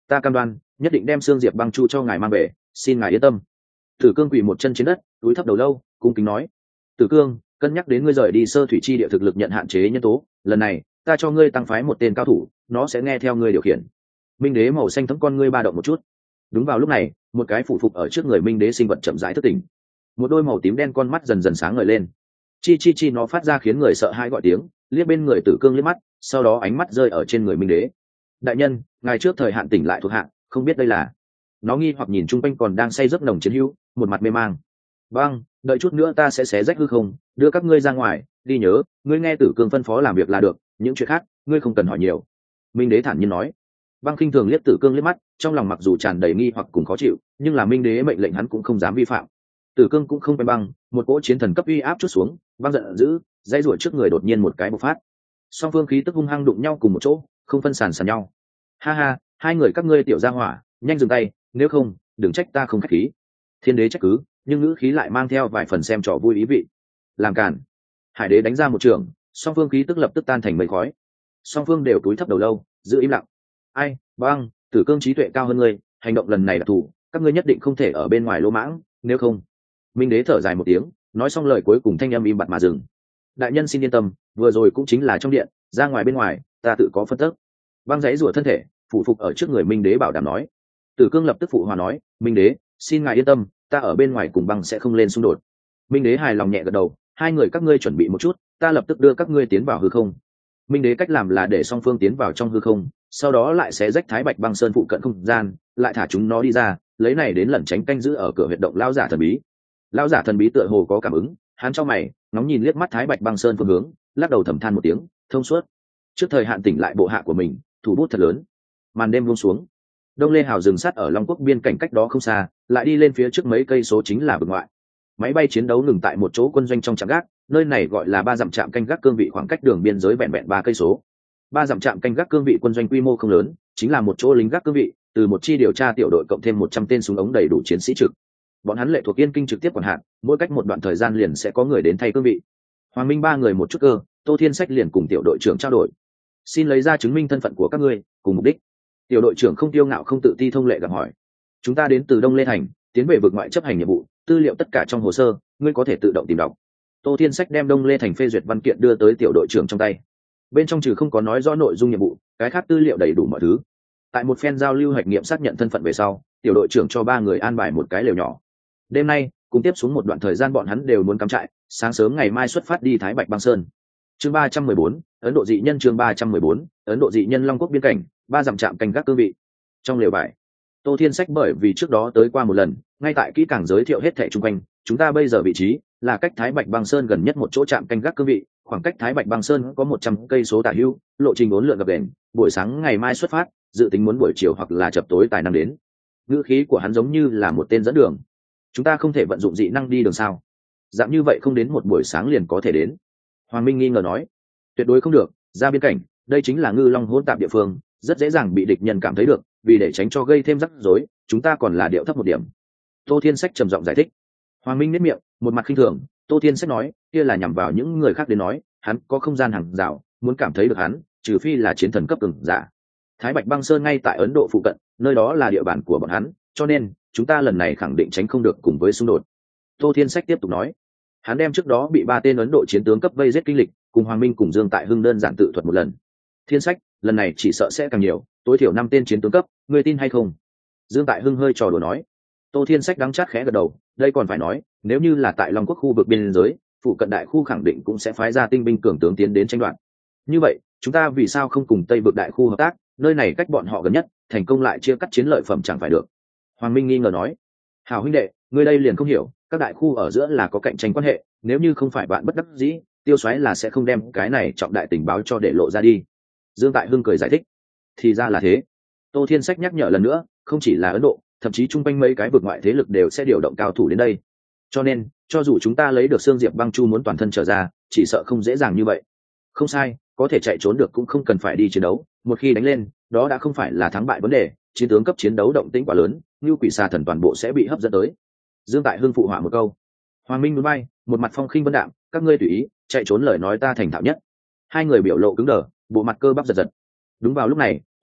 Ta cam đoan nhất định đem xương diệp băng chu cho ngài mang về, xin ngài yên tâm. Tử Cương quỳ một chân trên đất, túi thấp đầu lâu, cung kính nói: Tử Cương, cân nhắc đến ngươi rời đi Sơ Thủy Chi địa thực lực nhận hạn chế nhân tố, lần này ta cho ngươi tăng phái một tên cao thủ, nó sẽ nghe theo ngươi điều khiển. Minh Đế màu xanh thấm con ngươi ba động một chút. Đúng vào lúc này, một cái phủ phục ở trước người Minh Đế sinh vật chậm rãi thức tỉnh, một đôi màu tím đen con mắt dần dần sáng ngời lên. Chi chi chi, nó phát ra khiến người sợ hãi gọi tiếng, liếc bên người Tử Cương liếc mắt, sau đó ánh mắt rơi ở trên người Minh Đế. Đại nhân, ngài trước thời hạn tỉnh lại thuộc hạ, không biết đây là? Nó nghi hoặc nhìn chung quanh còn đang say giấc nồng chiến hữu, một mặt mê mang. Vâng, đợi chút nữa ta sẽ xé rách hư không, đưa các ngươi ra ngoài. Đi nhớ, ngươi nghe Tử Cương phân phó làm việc là được, những chuyện khác ngươi không cần hỏi nhiều. Minh Đế thản nhiên nói. Băng khinh thường liếc Tử Cương liếc mắt, trong lòng mặc dù tràn đầy nghi hoặc cùng khó chịu, nhưng là Minh Đế mệnh lệnh hắn cũng không dám vi phạm. Tử Cương cũng không phải băng, một cỗ chiến thần cấp uy áp chút xuống, băng giận dữ, dãy rủa trước người đột nhiên một cái bộc phát. Song phương khí tức hung hăng đụng nhau cùng một chỗ, không phân sàn sàn nhau. Ha ha, hai người các ngươi tiểu gia hỏa, nhanh dừng tay, nếu không, đừng trách ta không khách khí. Thiên Đế trách cứ, nhưng ngữ khí lại mang theo vài phần xem trò vui ý vị. Làm cản. Hải Đế đánh ra một trường, song phương khí tức lập tức tan thành mây khói. Song phương đều cúi thấp đầu lâu, giữ im lặng. Ai, băng, Tử Cương trí tuệ cao hơn ngươi, hành động lần này là thủ, các ngươi nhất định không thể ở bên ngoài lỗ mãng, nếu không. Minh Đế thở dài một tiếng, nói xong lời cuối cùng thanh âm im bặt mà dừng. Đại nhân xin yên tâm, vừa rồi cũng chính là trong điện, ra ngoài bên ngoài ta tự có phân tức. Băng giấy rủa thân thể, phụ phục ở trước người Minh Đế bảo đảm nói. Tử Cương lập tức phụ hòa nói: Minh Đế, xin ngài yên tâm, ta ở bên ngoài cùng băng sẽ không lên xung đột. Minh Đế hài lòng nhẹ gật đầu, hai người các ngươi chuẩn bị một chút, ta lập tức đưa các ngươi tiến vào hư không. Minh Đế cách làm là để song phương tiến vào trong hư không, sau đó lại sẽ rách Thái Bạch băng sơn phụ cận không gian, lại thả chúng nó đi ra, lấy này đến lẩn tránh canh giữ ở cửa huyệt động lão giả thần bí. Lão giả thần bí tựa hồ có cảm ứng, hắn cho mày, ngóng nhìn liếc mắt Thái Bạch băng sơn phương hướng, lắc đầu thầm than một tiếng, thông suốt. Trước thời hạn tỉnh lại bộ hạ của mình, thủ bút thật lớn. Màn đêm buông xuống, Đông Lê Hào dừng sát ở Long Quốc biên cảnh cách đó không xa, lại đi lên phía trước mấy cây số chính là vực ngoại. Máy bay chiến đấu ngừng tại một chỗ quân doanh trong trạm gác, nơi này gọi là 3 dặm trạm canh gác cương vị, khoảng cách đường biên giới vẹn vẹn 3 cây số. 3 dặm trạm canh gác cương vị quân doanh quy mô không lớn, chính là một chỗ lính gác cương vị, từ một chi điều tra tiểu đội cộng thêm 100 tên súng ống đầy đủ chiến sĩ trực. Bọn hắn lệ thuộc Yên Kinh trực tiếp quản hạt, mỗi cách một đoạn thời gian liền sẽ có người đến thay cương vị. Hoàng Minh ba người một chút cơ, Tô Thiên Sách liền cùng tiểu đội trưởng trao đổi. Xin lấy ra chứng minh thân phận của các ngươi, cùng mục đích. Tiểu đội trưởng không tiêu ngạo không tự ti thông lệ gặp hỏi. Chúng ta đến từ Đông Lê Thành, tiến về vực ngoại chấp hành nhiệm vụ, tư liệu tất cả trong hồ sơ, ngươi có thể tự động tìm đọc. Tô Thiên Sách đem Đông Lê Thành phê duyệt văn kiện đưa tới tiểu đội trưởng trong tay. Bên trong trừ không có nói rõ nội dung nhiệm vụ, cái khác tư liệu đầy đủ mọi thứ. Tại một phen giao lưu hạch nghiệm xác nhận thân phận về sau, tiểu đội trưởng cho 3 người an bài một cái lều nhỏ. Đêm nay, cùng tiếp xuống một đoạn thời gian bọn hắn đều muốn cắm trại, sáng sớm ngày mai xuất phát đi Thái Bạch băng sơn. Chương 314, Ấn Độ dị nhân. Chương 314, Ấn Độ dị nhân. Long Quốc biên cảnh, 3 dặm trạm canh gác cương vị. Trong lều vải, Tô Thiên Sách bởi vì trước đó tới qua một lần, ngay tại kỹ càng giới thiệu hết thảy xung quanh. Chúng ta bây giờ vị trí là cách Thái Bạch băng sơn gần nhất một chỗ trạm canh gác cương vị, khoảng cách Thái Bạch băng sơn có 100 cây số tả hữu, lộ trình 4 lượn gập đền. Buổi sáng ngày mai xuất phát, dự tính muốn buổi chiều hoặc là chập tối tài năng đến. Ngữ khí của hắn giống như là một tên dẫn đường. Chúng ta không thể vận dụng dị năng đi đường sao? Dạng như vậy không đến một buổi sáng liền có thể đến. Hoàng Minh nghi ngờ nói. Tuyệt đối không được, ra biên cảnh, đây chính là ngư long hỗn tạp địa phương, rất dễ dàng bị địch nhân cảm thấy được, vì để tránh cho gây thêm rắc rối, chúng ta còn là điệu thấp một điểm. Tô Thiên Sách trầm giọng giải thích. Hoàng Minh nếp miệng, một mặt khinh thường. Tô Thiên Sách nói, kia là nhằm vào những người khác đến nói, hắn có không gian hàng rào, muốn cảm thấy được hắn, trừ phi là chiến thần cấp cường giả. Thái Bạch băng sơn ngay tại Ấn Độ phụ cận, nơi đó là địa bàn của bọn hắn, cho nên chúng ta lần này khẳng định tránh không được cùng với xung đột. Tô Thiên Sách tiếp tục nói, hắn đem trước đó bị 3 tên Ấn Độ chiến tướng cấp vây giết kinh lịch, cùng Hoàng Minh cùng Dương Tại Hưng đơn giản tự thuật một lần. Thiên Sách, lần này chỉ sợ sẽ càng nhiều, tối thiểu 5 tên chiến tướng cấp, ngươi tin hay không? Dương Tại Hưng hơi trò đùa nói. Tô Thiên Sách đắng chát khẽ gật đầu, đây còn phải nói, nếu như là tại Long Quốc khu vực biên giới, phụ cận đại khu khẳng định cũng sẽ phái ra tinh binh cường tướng tiến đến tranh đoạt. Như vậy, chúng ta vì sao không cùng Tây vực đại khu hợp tác, nơi này cách bọn họ gần nhất, thành công lại chia cắt chiến lợi phẩm chẳng phải được. Hoàng Minh nghi ngờ nói, hảo huynh đệ, ngươi đây liền không hiểu, các đại khu ở giữa là có cạnh tranh quan hệ, nếu như không phải bạn bất đắc dĩ, Tiêu Soái là sẽ không đem cái này trọng đại tình báo cho để lộ ra đi. Dương Tại Hưng cười giải thích, thì ra là thế. Tô Thiên Sách nhắc nhở lần nữa, không chỉ là Ấn Độ, thậm chí chung quanh mấy cái vực ngoại thế lực đều sẽ điều động cao thủ đến đây, cho nên cho dù chúng ta lấy được xương diệp băng chu muốn toàn thân trở ra, chỉ sợ không dễ dàng như vậy. Không sai, có thể chạy trốn được cũng không cần phải đi chiến đấu, một khi đánh lên, đó đã không phải là thắng bại vấn đề, chiến tướng cấp chiến đấu động tĩnh quá lớn, như quỷ xà thần toàn bộ sẽ bị hấp dẫn tới. Dương Tại Hưng phụ họa một câu. Hoàng Minh núi bay, một mặt phong khinh vân đạm, các ngươi tùy ý, chạy trốn lời nói ta thành thạo nhất. Hai người biểu lộ cứng đờ, bộ mặt cơ bắp giật giật. Đúng vào lúc này,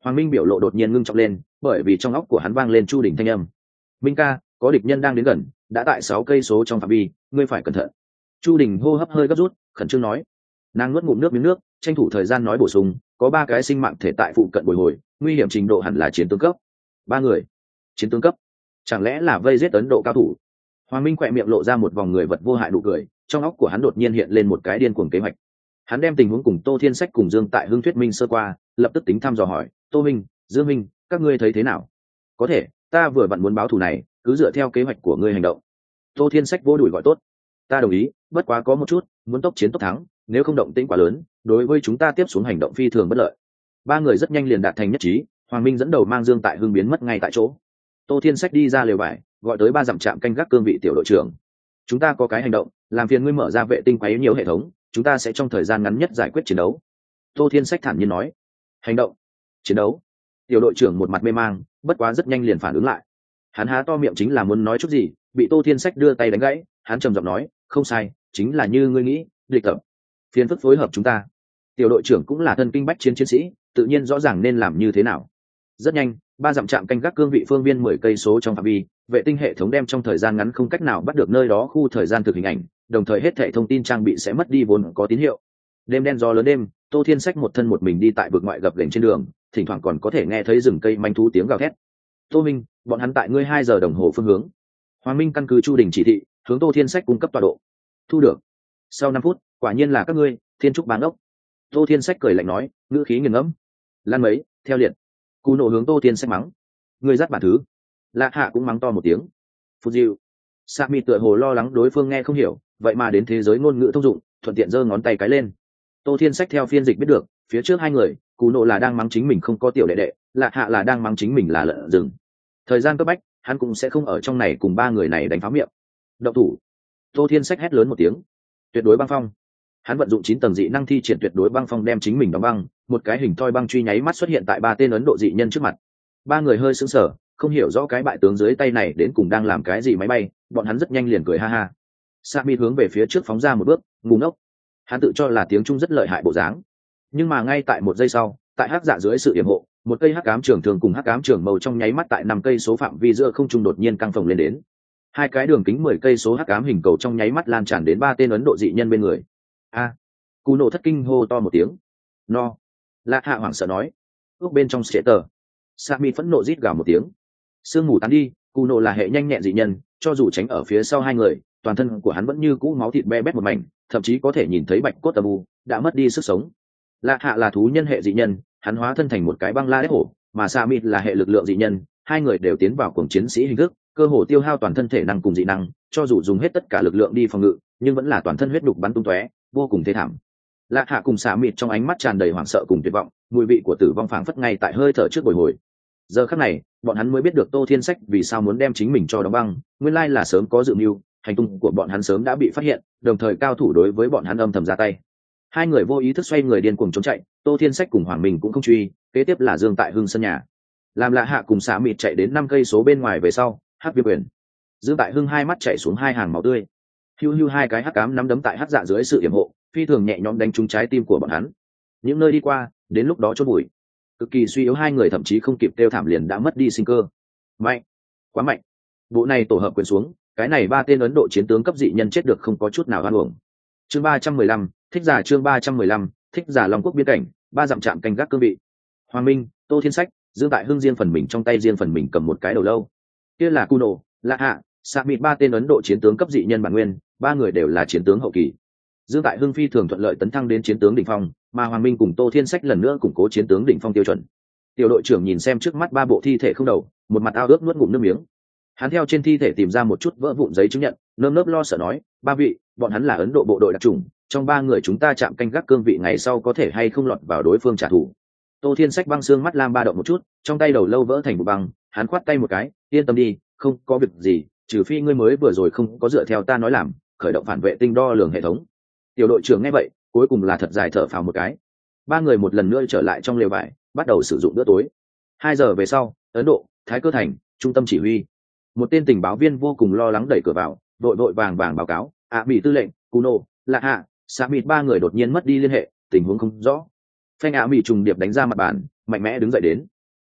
Hoàng Minh biểu lộ đột nhiên ngưng trọng lên, bởi vì trong óc của hắn vang lên Chu Đình thanh âm. Minh ca, có địch nhân đang đến gần, đã tại 6 cây số trong phạm vi, ngươi phải cẩn thận. Chu Đình hô hấp hơi gấp rút, khẩn trương nói. Nàng nuốt ngụm nước miếng nước, tranh thủ thời gian nói bổ sung, có 3 cái sinh mạng thể tại phụ cận bồi hồi, nguy hiểm trình độ hẳn là chiến tướng cấp. 3 người, chiến tướng cấp, chẳng lẽ là vây giết Ấn Độ cao thủ? Hoàng Minh khỏe miệng lộ ra một vòng người vật vô hại nụ cười, trong óc của hắn đột nhiên hiện lên một cái điên cuồng kế hoạch. Hắn đem tình huống cùng Tô Thiên Sách cùng Dương Tại Hưng thuyết minh sơ qua, lập tức tính thăm dò hỏi, Tô Minh, Dương Minh, các ngươi thấy thế nào? Có thể, ta vừa vặn muốn báo thù này, cứ dựa theo kế hoạch của ngươi hành động. Tô Thiên Sách vô đuổi gọi tốt. Ta đồng ý, bất quá có một chút, muốn tốc chiến tốc thắng, nếu không động tĩnh quá lớn, đối với chúng ta tiếp xuống hành động phi thường bất lợi. 3 người rất nhanh liền đạt thành nhất trí, Hoàng Minh dẫn đầu mang Dương Tại Hưng biến mất ngay tại chỗ. Tô Thiên Sách đi ra lều vải, gọi tới 3 dặm trạm canh gác cương vị tiểu đội trưởng. Chúng ta có cái hành động, làm phiền ngươi mở ra vệ tinh quấy nhiều hệ thống, chúng ta sẽ trong thời gian ngắn nhất giải quyết chiến đấu. Tô Thiên Sách thản nhiên nói. Hành động, chiến đấu. Tiểu đội trưởng một mặt mê mang, bất quá rất nhanh liền phản ứng lại. Hắn há to miệng chính là muốn nói chút gì, bị Tô Thiên Sách đưa tay đánh gãy. Hắn trầm giọng nói, không sai, chính là như ngươi nghĩ, địch tập, phiền phức phối hợp chúng ta. Tiểu đội trưởng cũng là thân kinh bách chiến chiến sĩ, tự nhiên rõ ràng nên làm như thế nào. Rất nhanh, 3 dặm trạm canh gác cương vị phương viên 10 cây số trong phạm vi, vệ tinh hệ thống đem trong thời gian ngắn không cách nào bắt được nơi đó khu thời gian thực hình ảnh, đồng thời hết thảy thông tin trang bị sẽ mất đi vốn có tín hiệu. Đêm đen gió lớn đêm, Tô Thiên Sách một thân một mình đi tại vực ngoại gập ghềnh trên đường, thỉnh thoảng còn có thể nghe thấy rừng cây manh thú tiếng gào thét. Tô Minh, bọn hắn tại ngươi 2 giờ đồng hồ phương hướng. Hoàng Minh căn cứ Chu Đình chỉ thị, hướng Tô Thiên Sách cung cấp tọa độ. Thu được. Sau 5 phút, quả nhiên là các ngươi, Thiên Trúc Bang đốc. Tô Thiên Sách cười lạnh nói, ngữ khí nghiền ngẫm. Lan mấy, theo liệt. Cú nộ hướng Tô Thiên Sách mắng. Ngươi dắt bản thứ. Lạ Hạ cũng mắng to một tiếng. Phút diệu. Sa Mi tựa hồ lo lắng đối phương nghe không hiểu, vậy mà đến thế giới ngôn ngữ thông dụng, thuận tiện giơ ngón tay cái lên. Tô Thiên Sách theo phiên dịch biết được, phía trước 2 người, Cú nộ là đang mắng chính mình không có tiểu đệ đệ, Lạ Hạ là đang mắng chính mình là lợn rừng. Thời gian cấp bách, hắn cũng sẽ không ở trong này cùng 3 người này đánh pháo miệng. Động thủ. Tô Thiên Sách hét lớn một tiếng. Tuyệt đối băng phong. Hắn vận dụng 9 tầng dị năng thi triển tuyệt đối băng phong đem chính mình đóng băng, một cái hình thoi băng truy nháy mắt xuất hiện tại 3 tên Ấn Độ dị nhân trước mặt. 3 người hơi sững sờ, không hiểu rõ cái bại tướng dưới tay này đến cùng đang làm cái gì máy bay, bọn hắn rất nhanh liền cười ha ha. Sami hướng về phía trước phóng ra một bước, ngu ngốc. Hắn tự cho là tiếng Trung rất lợi hại bộ dáng, nhưng mà ngay tại 1 giây sau, tại hắc dạ dưới sự yểm hộ, một cây hắc ám trường thường cùng hắc ám trường màu trong nháy mắt tại 5 cây số phạm vi giữa không trung đột nhiên căng phồng lên đến. 2 cái đường kính 10 cây số hắc ám hình cầu trong nháy mắt lan tràn đến 3 tên Ấn Độ dị nhân bên người. A! Cú nổ thất kinh hô to một tiếng. No! Lạ Hạ hoảng sợ nói. Ước bên trong sẽ tờ. Sami phẫn nộ rít gào một tiếng. Sương mù tán đi, Cú nổ là hệ nhanh nhẹn dị nhân, cho dù tránh ở phía sau 2 người, toàn thân của hắn vẫn như cũ máu thịt be bét một mảnh, thậm chí có thể nhìn thấy bạch cốt âm u, đã mất đi sức sống. Lạ Hạ là thú nhân hệ dị nhân, hắn hóa thân thành một cái băng la đét hổ, mà Sami là hệ lực lượng dị nhân, 2 người đều tiến vào cuồng chiến sĩ hình thức, cơ hồ tiêu hao toàn thân thể năng cùng dị năng, cho dù dùng hết tất cả lực lượng đi phòng ngự, nhưng vẫn là toàn thân huyết đục bắn tung tóe, vô cùng thê thảm. Lạ Hạ cùng Sami trong ánh mắt tràn đầy hoảng sợ cùng tuyệt vọng, mùi vị của tử vong phảng phất ngay tại hơi thở trước bồi hồi. Giờ khắc này, bọn hắn mới biết được Tô Thiên Sách vì sao muốn đem chính mình cho đóng băng, nguyên lai là sớm có dự mưu, hành tung của bọn hắn sớm đã bị phát hiện, đồng thời cao thủ đối với bọn hắn âm thầm ra tay. 2 người vô ý thức xoay người điên cuồng trốn chạy, Tô Thiên Sách cùng Hoàng Minh cũng không truy, kế tiếp là Dương Tại Hưng sân nhà. Làm Lạ Hạ cùng Xạ Mịt chạy đến 5 cây số bên ngoài về sau, Hắc Viêm Quyền. Dương Tại Hưng hai mắt chảy xuống 2 hàng máu tươi. Hưu hưu 2 cái hắc ám nắm đấm tại hắc dạ dưới sự yểm hộ, phi thường nhẹ nhõm đánh trúng trái tim của bọn hắn. Những nơi đi qua, đến lúc đó chôn bụi. Cực kỳ suy yếu 2 người thậm chí không kịp kêu thảm liền đã mất đi sinh cơ. Mạnh, quá mạnh. Bộ này tổ hợp quyền xuống, cái này 3 tên Ấn Độ chiến tướng cấp dị nhân chết được không có chút nào oan uổng. Chương 315, thích giả chương 315, thích giả Long Quốc biên cảnh, 3 dặm trạm canh gác cương vị. Hoàng Minh, Tô Thiên Sách, Dương Tại Hưng riêng phần mình trong tay riêng phần mình cầm một cái đầu lâu. Kia là Kuno, Lạ Hạ, Sa Mịt 3 tên Ấn Độ chiến tướng cấp dị nhân bản nguyên, 3 người đều là chiến tướng hậu kỳ. Dương Tại Hưng phi thường thuận lợi tấn thăng đến chiến tướng đỉnh phong, mà Hoàng Minh cùng Tô Thiên Sách lần nữa củng cố chiến tướng đỉnh phong tiêu chuẩn. Tiểu đội trưởng nhìn xem trước mắt 3 bộ thi thể không đầu, một mặt ao ước nuốt ngụm nước miếng. Hắn theo trên thi thể tìm ra một chút vỡ vụn giấy chứng nhận, nơm nớp lo sợ nói, 3 vị, bọn hắn là Ấn Độ bộ đội đặc chủng, trong 3 người chúng ta chạm canh gác cương vị ngày sau có thể hay không lọt vào đối phương trả thù. Tô Thiên Sách băng xương mắt lam ba động một chút, trong tay đầu lâu vỡ thành một băng, hắn khoát tay một cái, yên tâm đi, không có việc gì, trừ phi ngươi mới vừa rồi không có dựa theo ta nói làm, khởi động phản vệ tinh đo lường hệ thống. Tiểu đội trưởng nghe vậy, cuối cùng là thật dài thở phào một cái. 3 người một lần nữa trở lại trong lều vải, bắt đầu sử dụng bữa tối. 2 giờ về sau, Ấn Độ, Thái Cơ thành, trung tâm chỉ huy. Một tên tình báo viên vô cùng lo lắng đẩy cửa vào, vội vội vàng vàng báo cáo, Bị tư lệnh, Kuno, Lạ Hạ, Sa Mịt 3 người đột nhiên mất đi liên hệ, tình huống không rõ. Phanh Bị trùng điệp đánh ra mặt bàn, mạnh mẽ đứng dậy đến,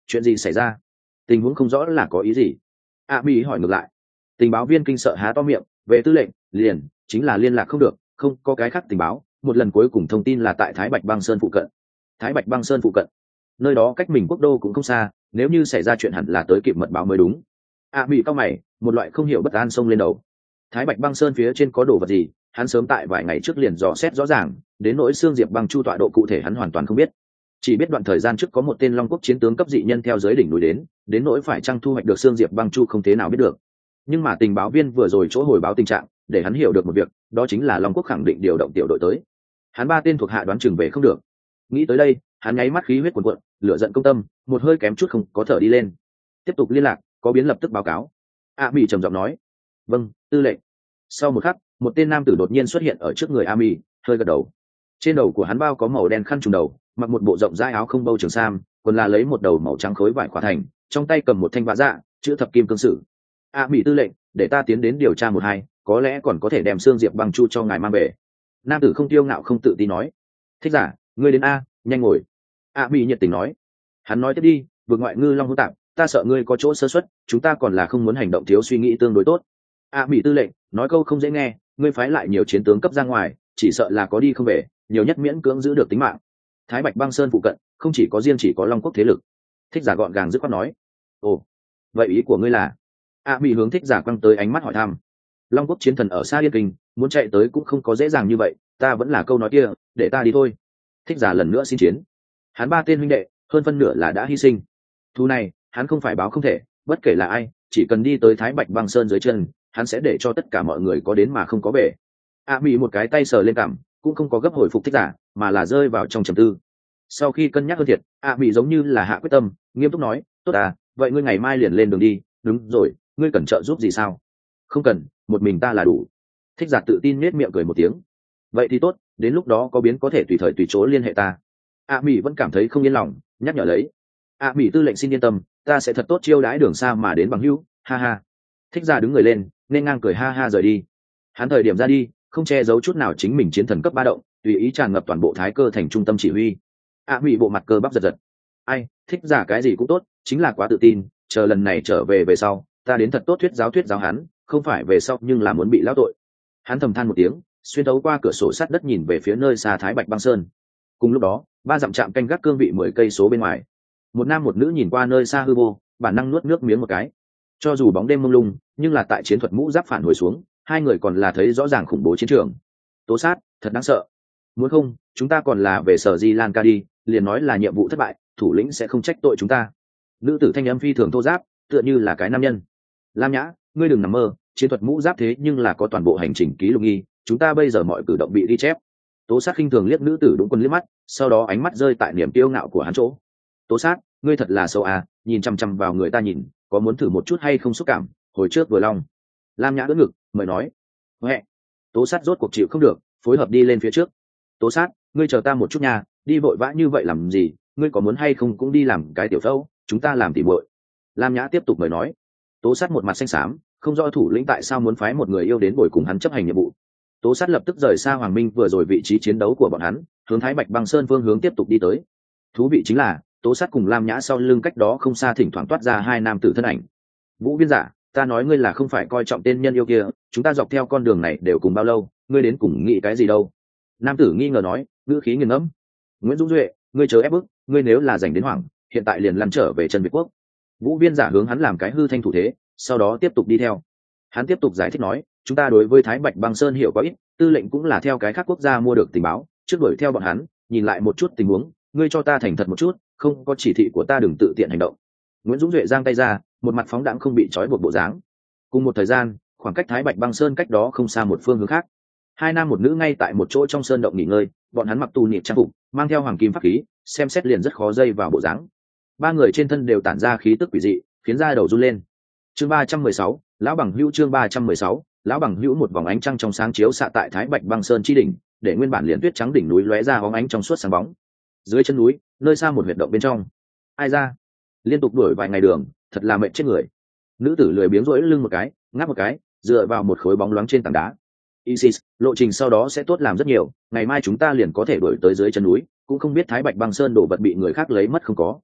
Chuyện gì xảy ra? Tình huống không rõ là có ý gì? Mỹ hỏi ngược lại. Tình báo viên kinh sợ há to miệng, về tư lệnh liền chính là liên lạc không được, không có cái khác tình báo. Một lần cuối cùng thông tin là tại Thái Bạch Băng Sơn phụ cận. Thái Bạch Băng Sơn phụ cận, nơi đó cách mình quốc đô cũng không xa, nếu như xảy ra chuyện hẳn là tới kịp mật báo mới đúng. Mỹ cao mày, một loại không hiểu bất an xông lên đầu. Thái Bạch Băng Sơn phía trên có đồ vật gì, hắn sớm tại vài ngày trước liền dò xét rõ ràng, đến nỗi xương diệp băng chu tọa độ cụ thể hắn hoàn toàn không biết. Chỉ biết đoạn thời gian trước có một tên Long Quốc chiến tướng cấp dị nhân theo dưới đỉnh núi đến nỗi phải chăng thu hoạch được xương diệp băng chu không thế nào biết được. Nhưng mà tình báo viên vừa rồi chỗ hồi báo tình trạng, để hắn hiểu được một việc, đó chính là Long Quốc khẳng định điều động tiểu đội tới. Hắn 3 tên thuộc hạ đoán chừng về không được. Nghĩ tới đây, hắn nháy mắt khí huyết cuồn cuộn, lửa giận công tâm, một hơi kém chút không có thở đi lên. Tiếp tục liên lạc, có biến lập tức báo cáo. Mỹ trầm giọng nói. Vâng, tư lệnh. Sau một khắc, một tên nam tử đột nhiên xuất hiện ở trước người Mỹ, hơi gật đầu. Trên đầu của hắn bao có màu đen khăn trùm đầu, mặc một bộ rộng rãi áo không bâu trường sam, quần là lấy một đầu màu trắng khối vải khóa thành, trong tay cầm một thanh vã dạ, chữ thập kim cương sử. Mỹ tư lệnh, để ta tiến đến điều tra một hai, có lẽ còn có thể đem xương diệp băng chu cho ngài mang về. Nam tử không tiêu ngạo không tự tin nói. Thích giả, ngươi đến a, nhanh ngồi. Mỹ nhiệt tình nói. Hắn nói tiếp đi, vượt ngoại ngư long hữu tạp, ta sợ ngươi có chỗ sơ suất, chúng ta còn là không muốn hành động thiếu suy nghĩ tương đối tốt. Mỹ tư lệnh, nói câu không dễ nghe, ngươi phái lại nhiều chiến tướng cấp ra ngoài, chỉ sợ là có đi không về, nhiều nhất miễn cưỡng giữ được tính mạng. Thái Bạch Băng Sơn phụ cận không chỉ có Long Quốc thế lực. Thích giả gọn gàng dứt khoát nói. Ồ, vậy ý của ngươi là? Mỹ hướng thích giả quăng tới ánh mắt hỏi thăm. Long Quốc chiến thần ở xa Yên Kinh, muốn chạy tới cũng không có dễ dàng như vậy, ta vẫn là câu nói kia, để ta đi thôi. Thích giả lần nữa xin chiến. Hắn 3 tên huynh đệ, hơn phân nửa là đã hy sinh. Thu này, hắn không phải báo không thể, bất kể là ai, chỉ cần đi tới Thái Bạch Băng Sơn dưới chân, hắn sẽ để cho tất cả mọi người có đến mà không có về. Mỹ một cái tay sờ lên cằm, cũng không có gấp hồi phục thích giả, mà là rơi vào trong trầm tư. Sau khi cân nhắc hơn thiệt, Mỹ giống như là hạ quyết tâm, nghiêm túc nói, tốt à, vậy ngươi ngày mai liền lên đường đi. Đúng rồi, ngươi cần trợ giúp gì sao? Không cần, một mình ta là đủ. Thích giả tự tin nết miệng cười một tiếng. Vậy thì tốt, đến lúc đó có biến có thể tùy thời tùy chỗ liên hệ ta. Mỹ vẫn cảm thấy không yên lòng, nhắc nhở lấy. Mỹ tư lệnh xin yên tâm, ta sẽ thật tốt chiêu đãi đường xa mà đến bằng hữu, ha ha. Thích giả đứng người lên, nên ngang cười ha ha rời đi. Hắn thời điểm ra đi, không che giấu chút nào chính mình chiến thần cấp 3 động, tùy ý tràn ngập toàn bộ Thái Cơ thành trung tâm chỉ huy. Mỹ bộ mặt cơ bắp giật giật. Ai, thích giả cái gì cũng tốt, chính là quá tự tin, chờ lần này trở về về sau, ta đến thật tốt thuyết giáo hắn, không phải về sau nhưng là muốn bị lão tội. Hắn thầm than một tiếng, xuyên thấu qua cửa sổ sắt đất nhìn về phía nơi xa Thái Bạch Băng Sơn. Cùng lúc đó, 3 dặm trạm canh gác cương vị 10 cây số bên ngoài, một nam một nữ nhìn qua nơi xa hư vô, bản năng nuốt nước miếng một cái. Cho dù bóng đêm mông lung, nhưng là tại chiến thuật mũ giáp phản hồi xuống, hai người còn là thấy rõ ràng khủng bố chiến trường. Tố sát, thật đáng sợ. Muốn không, chúng ta còn là về sở Di Lan Ca đi, liền nói là nhiệm vụ thất bại, thủ lĩnh sẽ không trách tội chúng ta. Nữ tử thanh âm phi thường thô giáp, tựa như là cái nam nhân. Lam Nhã, ngươi đừng nằm mơ, chiến thuật mũ giáp thế nhưng là có toàn bộ hành trình ký lục nghi, chúng ta bây giờ mọi cử động bị ghi chép. Tố sát khinh thường liếc nữ tử đúng quân liếc mắt, sau đó ánh mắt rơi tại niềm kiêu ngạo của hắn chỗ. Tố sát, ngươi thật là xấu à, nhìn chăm chăm vào người ta nhìn, có muốn thử một chút hay không xúc cảm, hồi trước vừa long. Lam Nhã đỡ ngực, mời nói. Huệ. Tố sát rốt cuộc chịu không được, phối hợp đi lên phía trước. Tố sát, ngươi chờ ta một chút nha, đi vội vã như vậy làm gì, ngươi có muốn hay không cũng đi làm cái tiểu phẫu, chúng ta làm tỉ muội. Lam Nhã tiếp tục mời nói. Tố sát một mặt xanh xám, không rõ thủ lĩnh tại sao muốn phái một người yêu đến bồi cùng hắn chấp hành nhiệm vụ. Tố sát lập tức rời xa Hoàng Minh vừa rồi vị trí chiến đấu của bọn hắn, hướng Thái Bạch Băng Sơn phương hướng tiếp tục đi tới. Thú vị chính là, Tố sát cùng Lam Nhã sau lưng cách đó không xa thỉnh thoảng toát ra 2 nam tử thân ảnh. Vũ Viên Giả, ta nói ngươi là không phải coi trọng tên nhân yêu kia, chúng ta dọc theo con đường này đều cùng bao lâu, ngươi đến cùng nghĩ cái gì đâu? Nam tử nghi ngờ nói, ngữ khí nghiền ngẫm. Nguyễn Dũng Duệ, ngươi chớ ép bức, ngươi nếu là giành đến hoảng, hiện tại liền lăn trở về Trần Việt Quốc. Vũ Viên Giả hướng hắn làm cái hư thanh thủ thế, sau đó tiếp tục đi theo. Hắn tiếp tục giải thích nói, chúng ta đối với Thái Bạch Băng Sơn hiểu có ít, tư lệnh cũng là theo cái khác quốc gia mua được tình báo, trước đuổi theo bọn hắn, nhìn lại một chút tình huống, ngươi cho ta thành thật một chút, không có chỉ thị của ta đừng tự tiện hành động. Nguyễn Dũng Duệ giang tay ra, một mặt phóng đãng không bị trói buộc bộ dáng. Cùng một thời gian, khoảng cách Thái Bạch Băng Sơn cách đó không xa một phương hướng khác, 2 nam một nữ ngay tại một chỗ trong sơn động nghỉ ngơi, bọn hắn mặc tù nịt trang phục, mang theo hoàng kim pháp khí, xem xét liền rất khó dây vào bộ dáng. 3 người trên thân đều tản ra khí tức quỷ dị, khiến da đầu run lên. Chương 316, lão bằng hữu. Chương 316, lão bằng hữu. Một vòng ánh trăng trong sáng chiếu xạ tại Thái Bạch Băng Sơn chi đỉnh, để nguyên bản liền tuyết trắng đỉnh núi lóe ra bóng ánh trong suốt sáng bóng. Dưới chân núi, nơi xa một huyệt động bên trong. Ai ra? Liên tục đuổi vài ngày đường, thật là mệt chết người. Nữ tử lười biếng rỗi lưng một cái, ngáp một cái, dựa vào một khối bóng loáng trên tảng đá. Isis, lộ trình sau đó sẽ tốt làm rất nhiều, ngày mai chúng ta liền có thể đuổi tới dưới chân núi, cũng không biết Thái Bạch Băng Sơn đổ vật bị người khác lấy mất không có.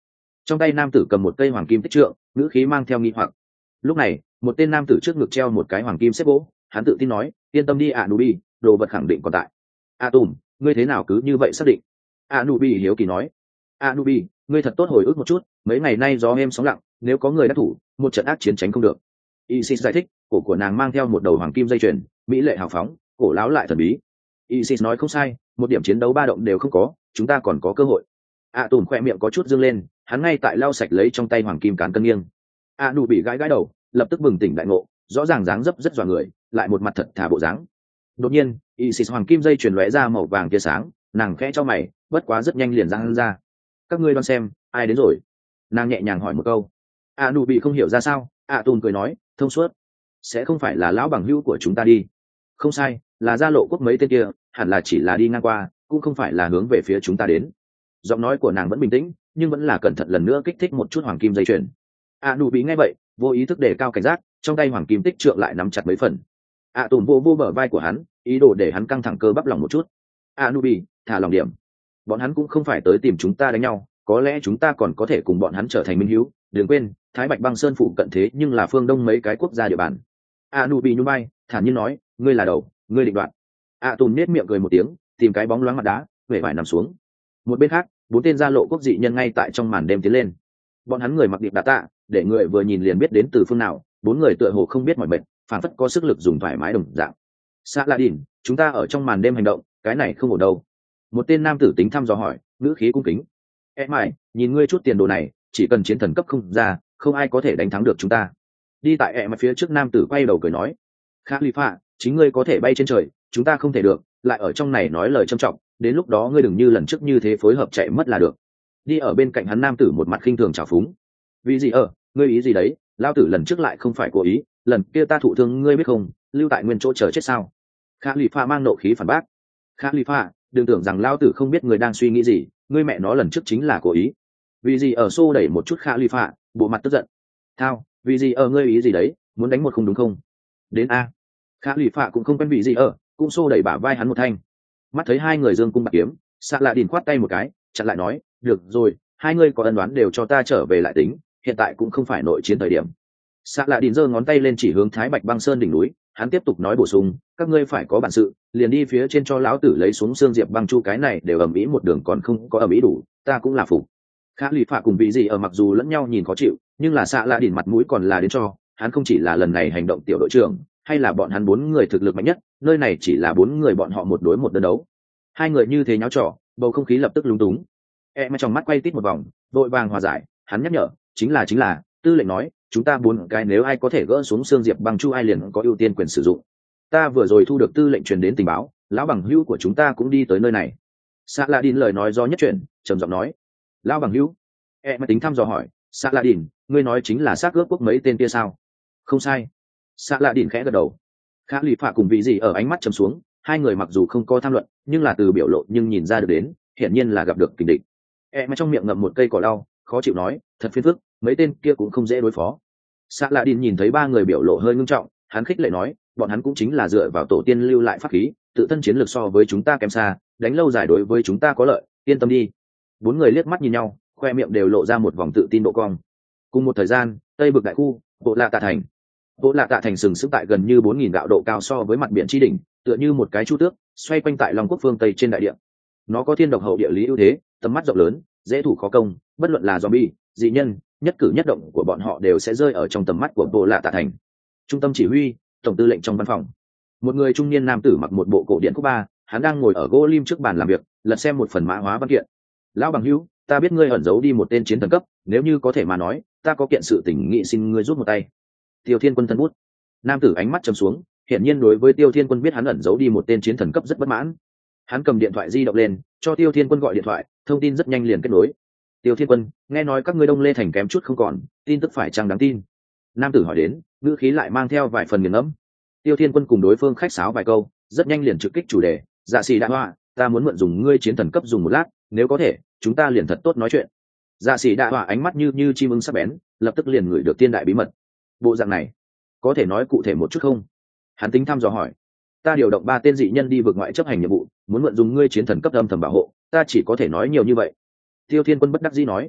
Trong tay nam tử cầm một cây hoàng kim tích trượng, ngữ khí mang theo nghi hoặc. Lúc này một tên nam tử trước ngực treo một cái hoàng kim xếp gỗ, hắn tự tin nói, yên tâm đi Anubi, đồ vật khẳng định còn tại. Tùm, ngươi thế nào cứ như vậy xác định? Anubi hiếu kỳ nói. Anubi, ngươi thật tốt hồi ức một chút, mấy ngày nay gió êm sóng lặng, nếu có người đắc thủ, một trận ác chiến tránh không được. Isis giải thích, cổ của nàng mang theo một đầu hoàng kim dây chuyền, mỹ lệ hào phóng, cổ láo lại thần bí. Isis nói không sai, một điểm chiến đấu ba động đều không có, chúng ta còn có cơ hội. Tùm khoe miệng có chút dương lên, hắn ngay tại lau sạch lấy trong tay hoàng kim cán cân nghiêng. Anubi gãi gãi đầu, lập tức bừng tỉnh đại ngộ, rõ ràng dáng dấp rất dọa người, lại một mặt thật thà bộ dáng. Đột nhiên, Isis hoàng kim dây chuyền lóe ra màu vàng tia sáng, nàng khẽ cho mày, bất quá rất nhanh liền giang ra. Các ngươi đoán xem, ai đến rồi? Nàng nhẹ nhàng hỏi một câu. Anubi không hiểu ra sao, Tùm cười nói, thông suốt, sẽ không phải là lão bằng hữu của chúng ta đi. Không sai, là gia lộ quốc mấy tên kia, hẳn là chỉ là đi ngang qua, cũng không phải là hướng về phía chúng ta đến. Giọng nói của nàng vẫn bình tĩnh, nhưng vẫn là cẩn thận lần nữa kích thích một chút hoàng kim dây chuyền. Anubi nghe vậy, vô ý thức đề cao cảnh giác, trong tay hoàng kim tích trượng lại nắm chặt mấy phần. Tùm vô bờ vai của hắn, ý đồ để hắn căng thẳng cơ bắp lòng một chút. Anubi, thả lòng điểm, bọn hắn cũng không phải tới tìm chúng ta đánh nhau, có lẽ chúng ta còn có thể cùng bọn hắn trở thành minh hữu. Đừng quên, Thái Bạch Băng Sơn phụ cận thế nhưng là phương đông mấy cái quốc gia địa bàn. Anubi nhún vai, thản nhiên nói, ngươi là đầu, ngươi định đoạt. Tùm nết miệng cười một tiếng, tìm cái bóng loáng mặt đá, huệ vải nằm xuống. Một bên khác, bốn tên gia lộ quốc dị nhân ngay tại trong màn đêm tiến lên. Bọn hắn người mặc điệp đà tạ, để người vừa nhìn liền biết đến từ phương nào. Bốn người tựa hồ không biết mỏi mệt, phản phất có sức lực dùng thoải mái đồng dạng. Saladin, chúng ta ở trong màn đêm hành động, cái này không ổn đâu. Một tên nam tử tính thăm dò hỏi, ngữ khí cung kính. Em mày, nhìn ngươi chút tiền đồ này, chỉ cần chiến thần cấp không ra, không ai có thể đánh thắng được chúng ta. Đi tại em phía trước nam tử quay đầu cười nói, Khalifa, chính ngươi có thể bay trên trời, chúng ta không thể được, lại ở trong này nói lời trâm trọng, đến lúc đó ngươi đừng như lần trước như thế phối hợp chạy mất là được. Đi ở bên cạnh hắn nam tử một mặt khinh thường trào phúng. Vì gì ngươi ý gì đấy, lao tử lần trước lại không phải cố ý, lần kia ta thụ thương ngươi biết không, lưu tại nguyên chỗ chờ chết sao? Khalifa mang nộ khí phản bác. Khalifa, đừng tưởng rằng lao tử không biết người đang suy nghĩ gì, ngươi mẹ nó lần trước chính là cố ý. Vì gì xô đẩy một chút Khalifa, bộ mặt tức giận. Thao, vì gì ngươi ý gì đấy, muốn đánh một không đúng không? Đến a. Khalifa cũng không quen vị gì cũng xô đẩy bả vai hắn một thanh. Mắt thấy hai người dương cung bạc kiếm, Saladin khoát tay một cái, chặn lại nói, được rồi, hai người có ân đoán đều cho ta trở về lại tính, hiện tại cũng không phải nội chiến thời điểm. Saladin giơ ngón tay lên chỉ hướng Thái Bạch Băng Sơn đỉnh núi, hắn tiếp tục nói bổ sung, các ngươi phải có bản sự, liền đi phía trên cho lão tử lấy xuống xương diệp băng chu, cái này đều ầm ĩ một đường còn không có ầm ĩ đủ, ta cũng là phục. Khalifa cùng vị gì mặc dù lẫn nhau nhìn khó chịu, nhưng là Saladin mặt mũi còn là đến cho, hắn không chỉ là lần này hành động tiểu đội trưởng, hay là bọn hắn bốn người thực lực mạnh nhất, nơi này chỉ là bốn người bọn họ một đối một đơn đấu. Hai người như thế nháo trò, bầu không khí lập tức lúng túng. Em trong mắt quay tít một vòng, vội vàng hòa giải, hắn nhắc nhở, chính là, tư lệnh nói, chúng ta bốn cái nếu ai có thể gỡ xuống xương diệp băng chu ai liền có ưu tiên quyền sử dụng. Ta vừa rồi thu được tư lệnh truyền đến tình báo, lão bằng hữu của chúng ta cũng đi tới nơi này. Saladin lời nói do nhất chuyển, trầm giọng nói, lão bằng hữu. Em tính thăm dò hỏi, Saladin, ngươi nói chính là xác ướp quốc mấy tên kia sao? Không sai. Saladin khẽ gật đầu. Khalifa cùng vị gì ở ánh mắt trầm xuống, hai người mặc dù không có tham luận, nhưng là từ biểu lộ nhưng nhìn ra được đến, hiển nhiên là gặp được kình địch. Em trong miệng ngậm một cây cỏ đau, khó chịu nói, thật phiền phức, mấy tên kia cũng không dễ đối phó. Saladin nhìn thấy ba người biểu lộ hơi ngưng trọng, hắn khích lệ nói, bọn hắn cũng chính là dựa vào tổ tiên lưu lại pháp khí, tự thân chiến lược so với chúng ta kém xa, đánh lâu dài đối với chúng ta có lợi, yên tâm đi. Bốn người liếc mắt nhìn nhau, khoe miệng đều lộ ra một vòng tự tin độ cong. Cùng một thời gian, tây bực đại khu, bộ lạ tạ thành. Bộ lạ tạ thành sừng sững tại gần như 4.000 gạo độ cao so với mặt biển tri đỉnh, tựa như một cái chu tước, xoay quanh tại Long Quốc phương Tây trên đại địa. Nó có thiên độc hậu địa lý ưu thế, tầm mắt rộng lớn, dễ thủ khó công, bất luận là zombie, dị nhân, nhất cử nhất động của bọn họ đều sẽ rơi ở trong tầm mắt của bộ lạ tạ thành. Trung tâm chỉ huy, tổng tư lệnh trong văn phòng. Một người trung niên nam tử mặc một bộ cổ điển Cuba, hắn đang ngồi ở gỗ lim trước bàn làm việc, lật xem một phần mã hóa văn kiện. Lão bằng hữu, ta biết ngươi ẩn giấu đi một tên chiến thần cấp, nếu như có thể mà nói, ta có kiện sự tình nghị xin ngươi giúp một tay. Tiêu Thiên Quân thân bút. Nam tử ánh mắt trầm xuống, hiển nhiên đối với Tiêu Thiên Quân biết hắn ẩn giấu đi một tên chiến thần cấp rất bất mãn. Hắn cầm điện thoại di động lên, cho Tiêu Thiên Quân gọi điện thoại, thông tin rất nhanh liền kết nối. Tiêu Thiên Quân, nghe nói các ngươi Đông Lê thành kém chút không còn, tin tức phải chăng đáng tin? Nam tử hỏi đến, ngữ khí lại mang theo vài phần nghiền ngẫm. Tiêu Thiên Quân cùng đối phương khách sáo vài câu, rất nhanh liền trực kích chủ đề. Dạ xì Đạ Hoa, ta muốn mượn dùng ngươi chiến thần cấp dùng một lát, nếu có thể, chúng ta liền thật tốt nói chuyện. Dạ xì Đạ Hoa ánh mắt như chim ưng sắc bén, lập tức liền ngửi được thiên đại bí mật. Bộ dạng này, có thể nói cụ thể một chút không? Hắn tính thăm dò hỏi. Ta điều động 3 tên dị nhân đi vượt ngoại chấp hành nhiệm vụ, muốn mượn dùng ngươi chiến thần cấp âm thầm bảo hộ, ta chỉ có thể nói nhiều như vậy. Tiêu Thiên Quân bất đắc dĩ nói.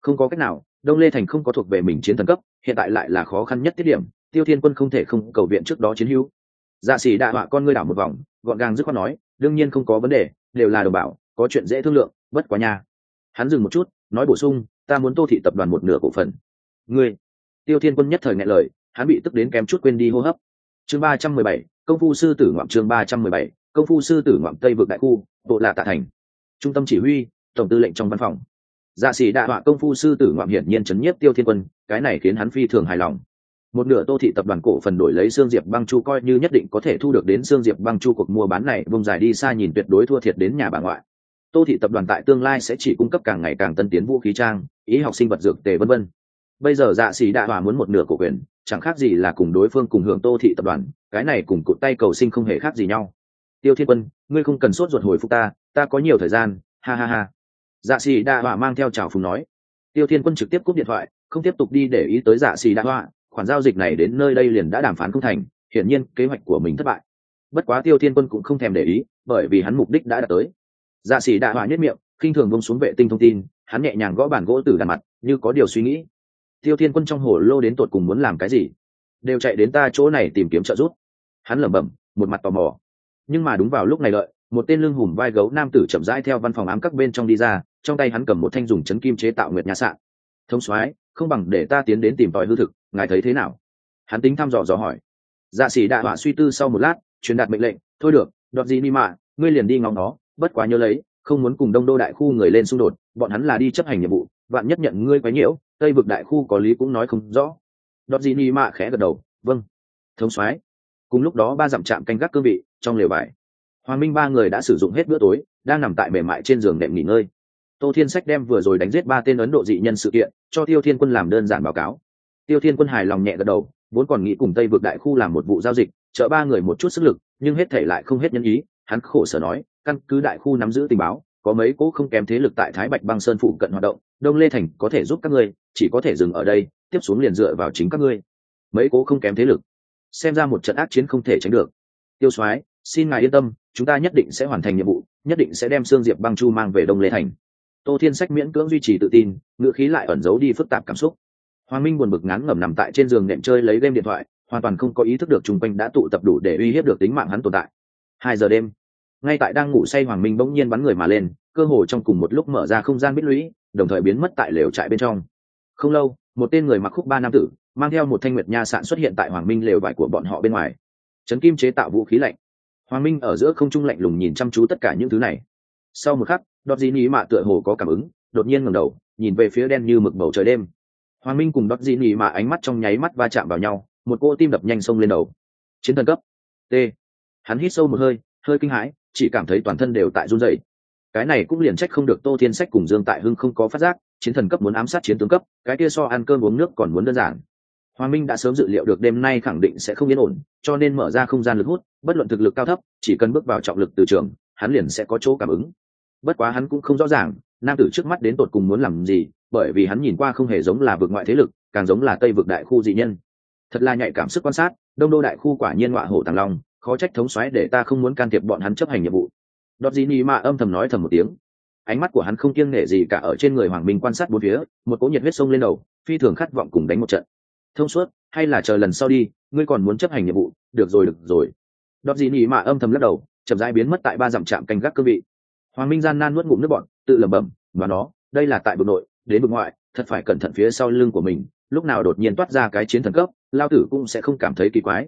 Không có cách nào, Đông Lê Thành không có thuộc về mình chiến thần cấp, hiện tại lại là khó khăn nhất tiết điểm, Tiêu Thiên Quân không thể không cầu viện trước đó chiến hữu. Dạ sĩ Đạ Họa con ngươi đảo một vòng, gọn gàng dứt khoát nói, đương nhiên không có vấn đề, đều là đồng bảo, có chuyện dễ thương lượng, bất quá nha. Hắn dừng một chút, nói bổ sung, ta muốn Tô thị tập đoàn một nửa cổ phần. Ngươi? Tiêu Thiên Quân nhất thời nghẹn lời, hắn bị tức đến kém chút quên đi hô hấp. Chương 317, công phu sư tử ngoạm. Chương 317, công phu sư tử ngoạm. Tây vực đại khu, bộ Lạ Tạ thành. Trung tâm chỉ huy, tổng tư lệnh trong văn phòng. Dạ sĩ Đạ Họa công phu sư tử ngoạm hiển nhiên chấn nhiếp Tiêu Thiên Quân, cái này khiến hắn phi thường hài lòng. Một nửa Tô thị tập đoàn cổ phần đổi lấy Sương Diệp Băng Chu coi như nhất định có thể thu được đến Sương Diệp Băng Chu, cuộc mua bán này vùng dài đi xa nhìn tuyệt đối thua thiệt đến nhà bà ngoại. Tô thị tập đoàn tại tương lai sẽ chỉ cung cấp càng ngày càng tân tiến vũ khí trang, ý học sinh vật dược tề vân vân. Bây giờ Dạ sĩ Đạ Họa muốn một nửa cổ quyền, chẳng khác gì là cùng đối phương cùng hưởng Tô thị tập đoàn, cái này cùng cụt tay cầu sinh không hề khác gì nhau. Tiêu Thiên Quân, ngươi không cần sốt ruột hồi phục ta có nhiều thời gian, ha ha ha. Dạ sĩ Đạ Họa mang theo chào phúng nói. Tiêu Thiên Quân trực tiếp cúp điện thoại, không tiếp tục đi để ý tới Dạ sĩ Đạ Họa, khoản giao dịch này đến nơi đây liền đã đàm phán không thành, hiển nhiên kế hoạch của mình thất bại. Bất quá Tiêu Thiên Quân cũng không thèm để ý, bởi vì hắn mục đích đã đạt tới. Dạ sĩ Đạ Họa nhếch miệng, khinh thường buông xuống vệ tinh thông tin, hắn nhẹ nhàng gõ bàn gỗ từ đàn mặt, như có điều suy nghĩ. Tiêu Thiên Quân trong hồ lô đến tột cùng muốn làm cái gì? Đều chạy đến ta chỗ này tìm kiếm trợ giúp. Hắn lẩm bẩm, một mặt tò mò. Nhưng mà đúng vào lúc này đợi, một tên lưng hùm vai gấu nam tử chậm rãi theo văn phòng ám các bên trong đi ra, trong tay hắn cầm một thanh dùng chấn kim chế tạo nguyệt nha sạn. Thông soái, không bằng để ta tiến đến tìm tòi hư thực, ngài thấy thế nào? Hắn tính thăm dò hỏi. Dạ sĩ Đạ Họa suy tư sau một lát, truyền đạt mệnh lệnh, thôi được, đọt gì ni mà, ngươi liền đi ngóng nó, bất quá nhớ lấy, không muốn cùng Đông Đô đại khu người lên xung đột, bọn hắn là đi chấp hành nhiệm vụ, vạn nhất nhận ngươi quấy nhiễu, Tây vực đại khu có lý cũng nói không rõ. Đọt gì ni mà khẽ gật đầu, vâng. Thống soái. Cùng lúc đó ba dặm trạm canh gác cương vị, trong lều vải. Hoàng Minh ba người đã sử dụng hết bữa tối, đang nằm tại mềm mại trên giường đệm nghỉ ngơi. Tô Thiên Sách đem vừa rồi đánh giết 3 tên Ấn Độ dị nhân sự kiện cho Tiêu Thiên Quân làm đơn giản báo cáo. Tiêu Thiên Quân hài lòng nhẹ gật đầu, vốn còn nghĩ cùng Tây vực đại khu làm một vụ giao dịch, trợ ba người một chút sức lực, nhưng hết thể lại không hết nhân ý. Hắn khổ sở nói, căn cứ đại khu nắm giữ tình báo, có mấy cố không kém thế lực tại Thái Bạch Băng Sơn phụ cận hoạt động, Đông Lê Thành có thể giúp các ngươi, chỉ có thể dừng ở đây, tiếp xuống liền dựa vào chính các ngươi. Mấy cố không kém thế lực, xem ra một trận ác chiến không thể tránh được. Tiêu soái, xin ngài yên tâm, chúng ta nhất định sẽ hoàn thành nhiệm vụ, nhất định sẽ đem Sương Diệp Băng Chu mang về Đông Lê Thành. Tô Thiên Sách miễn cưỡng duy trì tự tin, ngữ khí lại ẩn giấu đi phức tạp cảm xúc. Hoàng Minh buồn bực ngán ngẩm nằm tại trên giường nệm chơi lấy game điện thoại, hoàn toàn không có ý thức được chung quanh đã tụ tập đủ để uy hiếp được tính mạng hắn tồn tại. 2 giờ đêm, ngay tại đang ngủ say Hoàng Minh bỗng nhiên bắn người mà lên, cơ hồ trong cùng một lúc mở ra không gian bích lũy, đồng thời biến mất tại lều trại bên trong. Không lâu, một tên người mặc khúc ba nam tử mang theo một thanh nguyệt nha sạn xuất hiện tại Hoàng Minh lều vải của bọn họ bên ngoài. Trấn kim chế tạo vũ khí lạnh. Hoàng Minh ở giữa không trung lạnh lùng nhìn chăm chú tất cả những thứ này. Sau một khắc, Đọt Dĩ Nỉ Mạ tựa hồ có cảm ứng, đột nhiên ngẩng đầu, nhìn về phía đen như mực bầu trời đêm. Hoàng Minh cùng Đọt Dĩ Nỉ Mạ ánh mắt trong nháy mắt va chạm vào nhau, một cỗ tim đập nhanh xông lên đầu. Chiến thần cấp. T. Hắn hít sâu một hơi, hơi kinh hãi, chỉ cảm thấy toàn thân đều tại run rẩy. Cái này cũng liền trách không được Tô Thiên Sách cùng Dương Tại Hưng không có phát giác, chiến thần cấp muốn ám sát chiến tướng cấp, cái kia so ăn cơm uống nước còn muốn đơn giản. Hoàng Minh đã sớm dự liệu được đêm nay khẳng định sẽ không yên ổn, cho nên mở ra không gian lực hút, bất luận thực lực cao thấp, chỉ cần bước vào trọng lực từ trường, hắn liền sẽ có chỗ cảm ứng. Bất quá hắn cũng không rõ ràng, nam tử trước mắt đến tột cùng muốn làm gì, bởi vì hắn nhìn qua không hề giống là vực ngoại thế lực, càng giống là Tây vực đại khu dị nhân. Thật là nhạy cảm sức quan sát, Đông Đô đại khu quả nhiên ngọa hổ tàng long, khó trách thống soái để ta không muốn can thiệp bọn hắn chấp hành nhiệm vụ. Đọt Dĩ Nỉ Mạ âm thầm nói thầm một tiếng. Ánh mắt của hắn không kiêng nể gì cả ở trên người Hoàng Minh quan sát bốn phía, một cỗ nhiệt huyết sông lên đầu, phi thường khát vọng cùng đánh một trận. Thông suốt, hay là chờ lần sau đi, ngươi còn muốn chấp hành nhiệm vụ, được rồi. Đọt Dĩ Nỉ Mạ âm thầm lắc đầu, chậm rãi biến mất tại ba dặm trạm canh gác cương vị. Hoàng Minh gian nan nuốt ngụm nước bọt, tự lẩm bẩm, và nó, đây là tại vực nội, đến vực ngoại, thật phải cẩn thận phía sau lưng của mình, lúc nào đột nhiên toát ra cái chiến thần cấp, lao tử cũng sẽ không cảm thấy kỳ quái.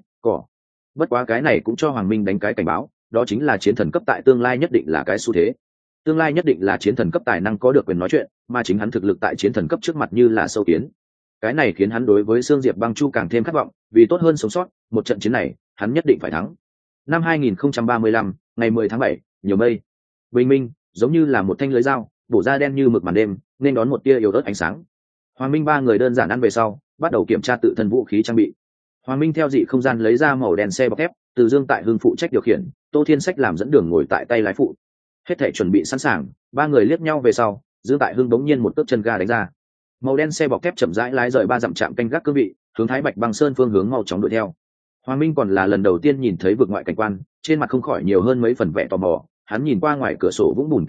Bất quá cái này cũng cho Hoàng Minh đánh cái cảnh báo, đó chính là chiến thần cấp tại tương lai nhất định là cái xu thế. Tương lai nhất định là chiến thần cấp tài năng có được quyền nói chuyện, mà chính hắn thực lực tại chiến thần cấp trước mặt như là sâu kiến. Cái này khiến hắn đối với Sương Diệp Băng Chu càng thêm khát vọng, vì tốt hơn sống sót, một trận chiến này, hắn nhất định phải thắng. Năm 2035, ngày 10 tháng 7, nhiều mây. Bình minh, giống như là một thanh lưới dao, bổ ra đen như mực màn đêm, nên đón một tia yếu ớt ánh sáng. Hoàng Minh ba người đơn giản ăn về sau, bắt đầu kiểm tra tự thân vũ khí trang bị. Hoàng Minh theo dị không gian lấy ra màu đen xe bọc thép, từ Dương Tại Hưng phụ trách điều khiển, Tô Thiên Sách làm dẫn đường ngồi tại tay lái phụ. Hết thảy chuẩn bị sẵn sàng, ba người liếc nhau về sau, Dương Tại Hưng bỗng nhiên một cước chân ga đánh ra. Màu đen xe bọc thép chậm rãi lái rời ba dặm trạm canh gác cương vị, hướng Thái Bạch Băng Sơn phương hướng mau chóng đuổi theo. Hoàng Minh còn là lần đầu tiên nhìn thấy vực ngoại cảnh quan, trên mặt không khỏi nhiều hơn mấy phần vẻ tò mò, hắn nhìn qua ngoài cửa sổ vũng bùn cảnh sắc,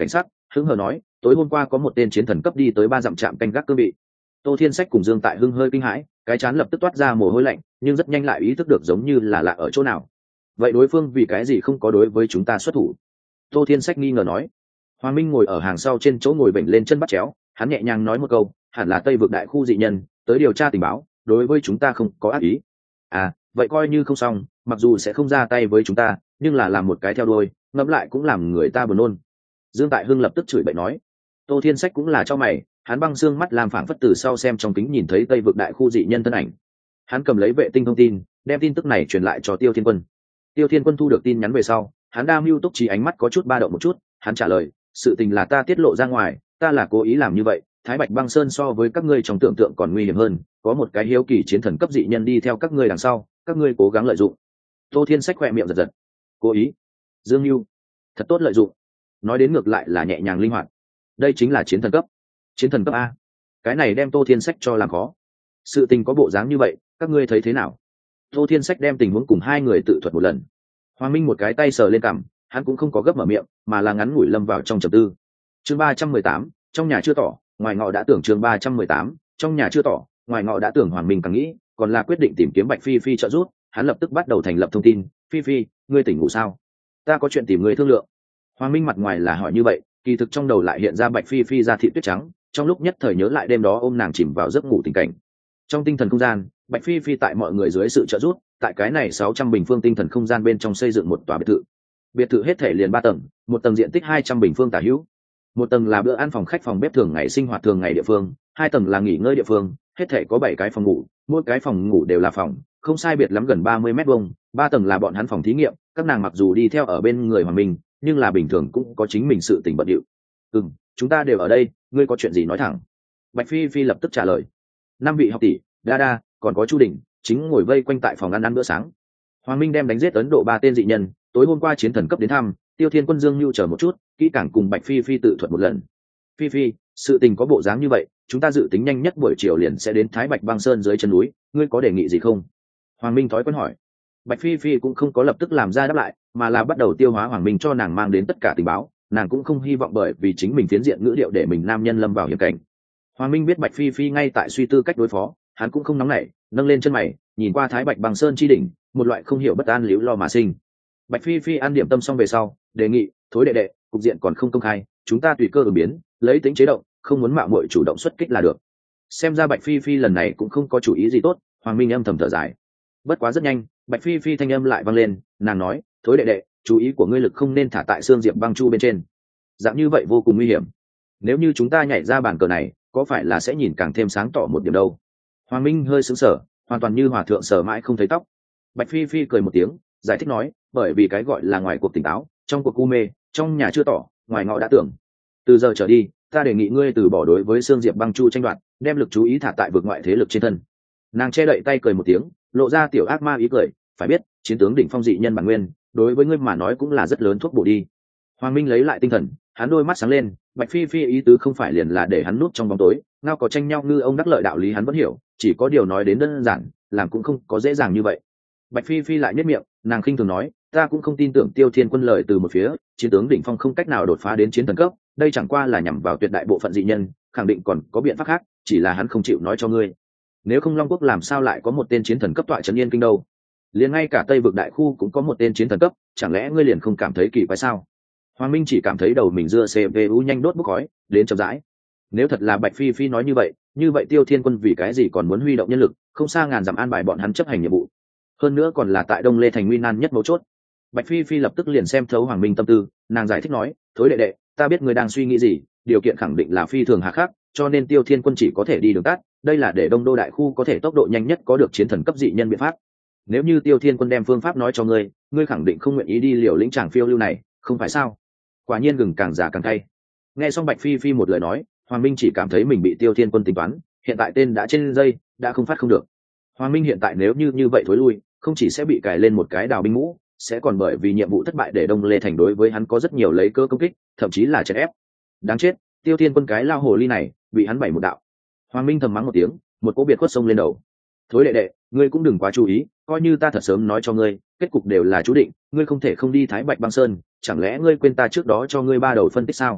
hứng hờ nói, tối hôm qua có một tên chiến thần cấp đi tới 3 dặm trạm canh gác cương vị. Tô Thiên Sách cùng Dương Tại Hưng hơi kinh hãi, cái chán lập tức toát ra mồ hôi lạnh, nhưng rất nhanh lại ý thức được giống như là lạ ở chỗ nào. Vậy đối phương vì cái gì không có đối với chúng ta xuất thủ? Tô Thiên Sách nghi ngờ nói. Hoàng Minh ngồi ở hàng sau trên chỗ ngồi vểnh lên chân bắt chéo, hắn nhẹ nhàng nói một câu, hẳn là Tây vực đại khu dị nhân tới điều tra tình báo, đối với chúng ta không có ác ý. À, vậy coi như không xong, mặc dù sẽ không ra tay với chúng ta, nhưng là làm một cái theo đuôi, ngẫm lại cũng làm người ta buồn nôn. Dương Tại Hưng lập tức chửi bậy nói. Tô Thiên Sách cũng là cho mày, hắn băng xương mắt làm phảng phất từ sau xem trong kính nhìn thấy Tây vực đại khu dị nhân thân ảnh. Hắn cầm lấy vệ tinh thông tin, đem tin tức này truyền lại cho Tiêu Thiên Quân. Tiêu Thiên Quân thu được tin nhắn về sau, hắn đa mưu túc trí, ánh mắt có chút ba động một chút, hắn trả lời, sự tình là ta tiết lộ ra ngoài, ta là cố ý làm như vậy. Thái Bạch Băng Sơn so với các ngươi trong tưởng tượng còn nguy hiểm hơn, có một cái hiếu kỳ chiến thần cấp dị nhân đi theo các ngươi đằng sau, các ngươi cố gắng lợi dụng. Tô Thiên Sách khỏe miệng giật giật. Cố ý? Dương Nhu, thật tốt lợi dụng. Nói đến ngược lại là nhẹ nhàng linh hoạt. Đây chính là chiến thần cấp. Chiến thần cấp a? Cái này đem Tô Thiên Sách cho làm khó. Sự tình có bộ dáng như vậy, các ngươi thấy thế nào? Tô Thiên Sách đem tình huống cùng hai người tự thuật một lần. Hoàng Minh một cái tay sờ lên cằm, hắn cũng không có gấp mở miệng, mà là ngắn ngủi lâm vào trong trầm tư. Chương 318, trong nhà chưa tỏ, ngoài ngọ đã tưởng. Chương 318, trong nhà chưa tỏ, ngoài ngọ đã tưởng. Hoàng Minh càng nghĩ, còn là quyết định tìm kiếm Bạch Phi Phi trợ giúp. Hắn lập tức bắt đầu thành lập thông tin. Phi Phi, ngươi tỉnh ngủ sao? Ta có chuyện tìm ngươi thương lượng. Hoàng Minh mặt ngoài là hỏi như vậy, kỳ thực trong đầu lại hiện ra Bạch Phi Phi ra thị tuyết trắng, trong lúc nhất thời nhớ lại đêm đó ôm nàng chìm vào giấc ngủ tình cảnh. Trong tinh thần không gian, Bạch Phi Phi tại mọi người dưới sự trợ giúp, tại cái này 600 bình phương tinh thần không gian bên trong xây dựng một tòa biệt thự. Biệt thự hết thể liền 3 tầng, một tầng diện tích 200 bình phương tả hữu. Một tầng là bữa ăn phòng khách phòng bếp thường ngày sinh hoạt thường ngày địa phương, 2 tầng là nghỉ ngơi địa phương, hết thể có 7 cái phòng ngủ, mỗi cái phòng ngủ đều là phòng, không sai biệt lắm gần 30 mét vuông. 3 tầng là bọn hắn phòng thí nghiệm, các nàng mặc dù đi theo ở bên người Hoàng Minh, nhưng là bình thường cũng có chính mình sự tình bận điệu. Chúng ta đều ở đây, ngươi có chuyện gì nói thẳng. Bạch Phi Phi lập tức trả lời. 5 vị học tỷ, đa đa, còn có Chu Đình, chính ngồi vây quanh tại phòng ăn bữa sáng. Hoàng Minh đem đánh giết Ấn Độ 3 tên dị nhân, tối hôm qua chiến thần cấp đến thăm. Tiêu Thiên Quân Dương Nhu chờ một chút, kỹ càng cùng Bạch Phi Phi tự thuật một lần. Phi Phi, sự tình có bộ dáng như vậy, chúng ta dự tính nhanh nhất buổi chiều liền sẽ đến Thái Bạch Băng Sơn dưới chân núi, ngươi có đề nghị gì không? Hoàng Minh thói quen hỏi. Bạch Phi Phi cũng không có lập tức làm ra đáp lại, mà là bắt đầu tiêu hóa Hoàng Minh cho nàng mang đến tất cả tình báo. Nàng cũng không hy vọng bởi vì chính mình phiến diện ngữ điệu để mình nam nhân lâm vào hiểm cảnh. Hoàng Minh biết Bạch Phi Phi ngay tại suy tư cách đối phó, hắn cũng không nóng nảy, nâng lên chân mày, nhìn qua Thái Bạch Băng Sơn chi đỉnh, một loại không hiểu bất an liễu lo mà sinh. Bạch Phi Phi ăn điểm tâm xong về sau, đề nghị, thối đệ đệ, cục diện còn không công khai, chúng ta tùy cơ ứng biến, lấy tính chế động, không muốn mạo muội chủ động xuất kích là được. Xem ra Bạch Phi Phi lần này cũng không có chủ ý gì tốt. Hoàng Minh âm thầm thở dài. Bất quá rất nhanh, Bạch Phi Phi thanh âm lại vang lên, nàng nói, thối đệ đệ, chú ý của ngươi lực không nên thả tại xương diệp băng chu bên trên, dạng như vậy vô cùng nguy hiểm. Nếu như chúng ta nhảy ra bàn cờ này, có phải là sẽ nhìn càng thêm sáng tỏ một điểm đâu? Hoàng Minh hơi sững sờ, hoàn toàn như hòa thượng sờ mãi không thấy tóc. Bạch Phi Phi cười một tiếng, giải thích nói, bởi vì cái gọi là ngoài cuộc tỉnh táo, trong cuộc u mê, trong nhà chưa tỏ, ngoài ngọ đã tưởng. Từ giờ trở đi, ta đề nghị ngươi từ bỏ đối với xương diệp băng chu tranh đoạt, đem lực chú ý thả tại vực ngoại thế lực trên thân. Nàng che đậy tay cười một tiếng, lộ ra tiểu ác ma ý cười, phải biết, chiến tướng đỉnh phong dị nhân bản nguyên, đối với ngươi mà nói cũng là rất lớn thuốc bổ đi. Hoàng Minh lấy lại tinh thần, hắn đôi mắt sáng lên. Bạch Phi Phi ý tứ không phải liền là để hắn núp trong bóng tối, ngao có tranh nhau ngư ông đắc lợi đạo lý hắn vẫn hiểu, chỉ có điều nói đến đơn giản, làm cũng không có dễ dàng như vậy. Bạch Phi Phi lại nhếch miệng, nàng khinh thường nói, ta cũng không tin tưởng Tiêu Thiên Quân lời từ một phía, chiến tướng đỉnh phong không cách nào đột phá đến chiến thần cấp, đây chẳng qua là nhằm vào tuyệt đại bộ phận dị nhân, khẳng định còn có biện pháp khác, chỉ là hắn không chịu nói cho ngươi. Nếu không Long Quốc làm sao lại có một tên chiến thần cấp tọa trấn Yên Kinh đâu? Liền ngay cả Tây vực đại khu cũng có một tên chiến thần cấp, chẳng lẽ ngươi liền không cảm thấy kỳ quái sao? Hoàng Minh chỉ cảm thấy đầu mình dưa CPU nhanh đốt bốc khói, đến chậm rãi. Nếu thật là Bạch Phi Phi nói như vậy Tiêu Thiên Quân vì cái gì còn muốn huy động nhân lực, không xa ngàn dặm an bài bọn hắn chấp hành nhiệm vụ. Hơn nữa còn là tại Đông Lê thành nguy nan nhất mấu chốt. Bạch Phi Phi lập tức liền xem thấu Hoàng Minh tâm tư, nàng giải thích nói, thối đệ đệ, ta biết ngươi đang suy nghĩ gì, điều kiện khẳng định là phi thường hà khắc, cho nên Tiêu Thiên Quân chỉ có thể đi đường tắt, đây là để Đông Đô đại khu có thể tốc độ nhanh nhất có được chiến thần cấp dị nhân biện pháp. Nếu như Tiêu Thiên Quân đem phương pháp nói cho ngươi, ngươi khẳng định không nguyện ý đi liều lĩnh tràng phiêu lưu này, không phải sao? Quả nhiên gừng càng già càng cay. Nghe xong Bạch Phi Phi một lời nói, Hoàng Minh chỉ cảm thấy mình bị Tiêu Thiên Quân tính toán, hiện tại tên đã trên dây, đã không phát không được. Hoàng Minh hiện tại nếu như vậy thối lui, không chỉ sẽ bị cài lên một cái đào binh mũ, sẽ còn bởi vì nhiệm vụ thất bại để Đông Lê thành đối với hắn có rất nhiều lấy cơ công kích, thậm chí là chèn ép. Đáng chết, Tiêu Thiên Quân cái lao hồ ly này, bị hắn bày một đạo. Hoàng Minh thầm mắng một tiếng, một cỗ biệt khuất sông lên đầu. Thối đệ đệ, ngươi cũng đừng quá chú ý, coi như ta thật sớm nói cho ngươi, kết cục đều là chú định, ngươi không thể không đi Thái Bạch Băng Sơn, chẳng lẽ ngươi quên ta trước đó cho ngươi 3 đầu phân tích sao?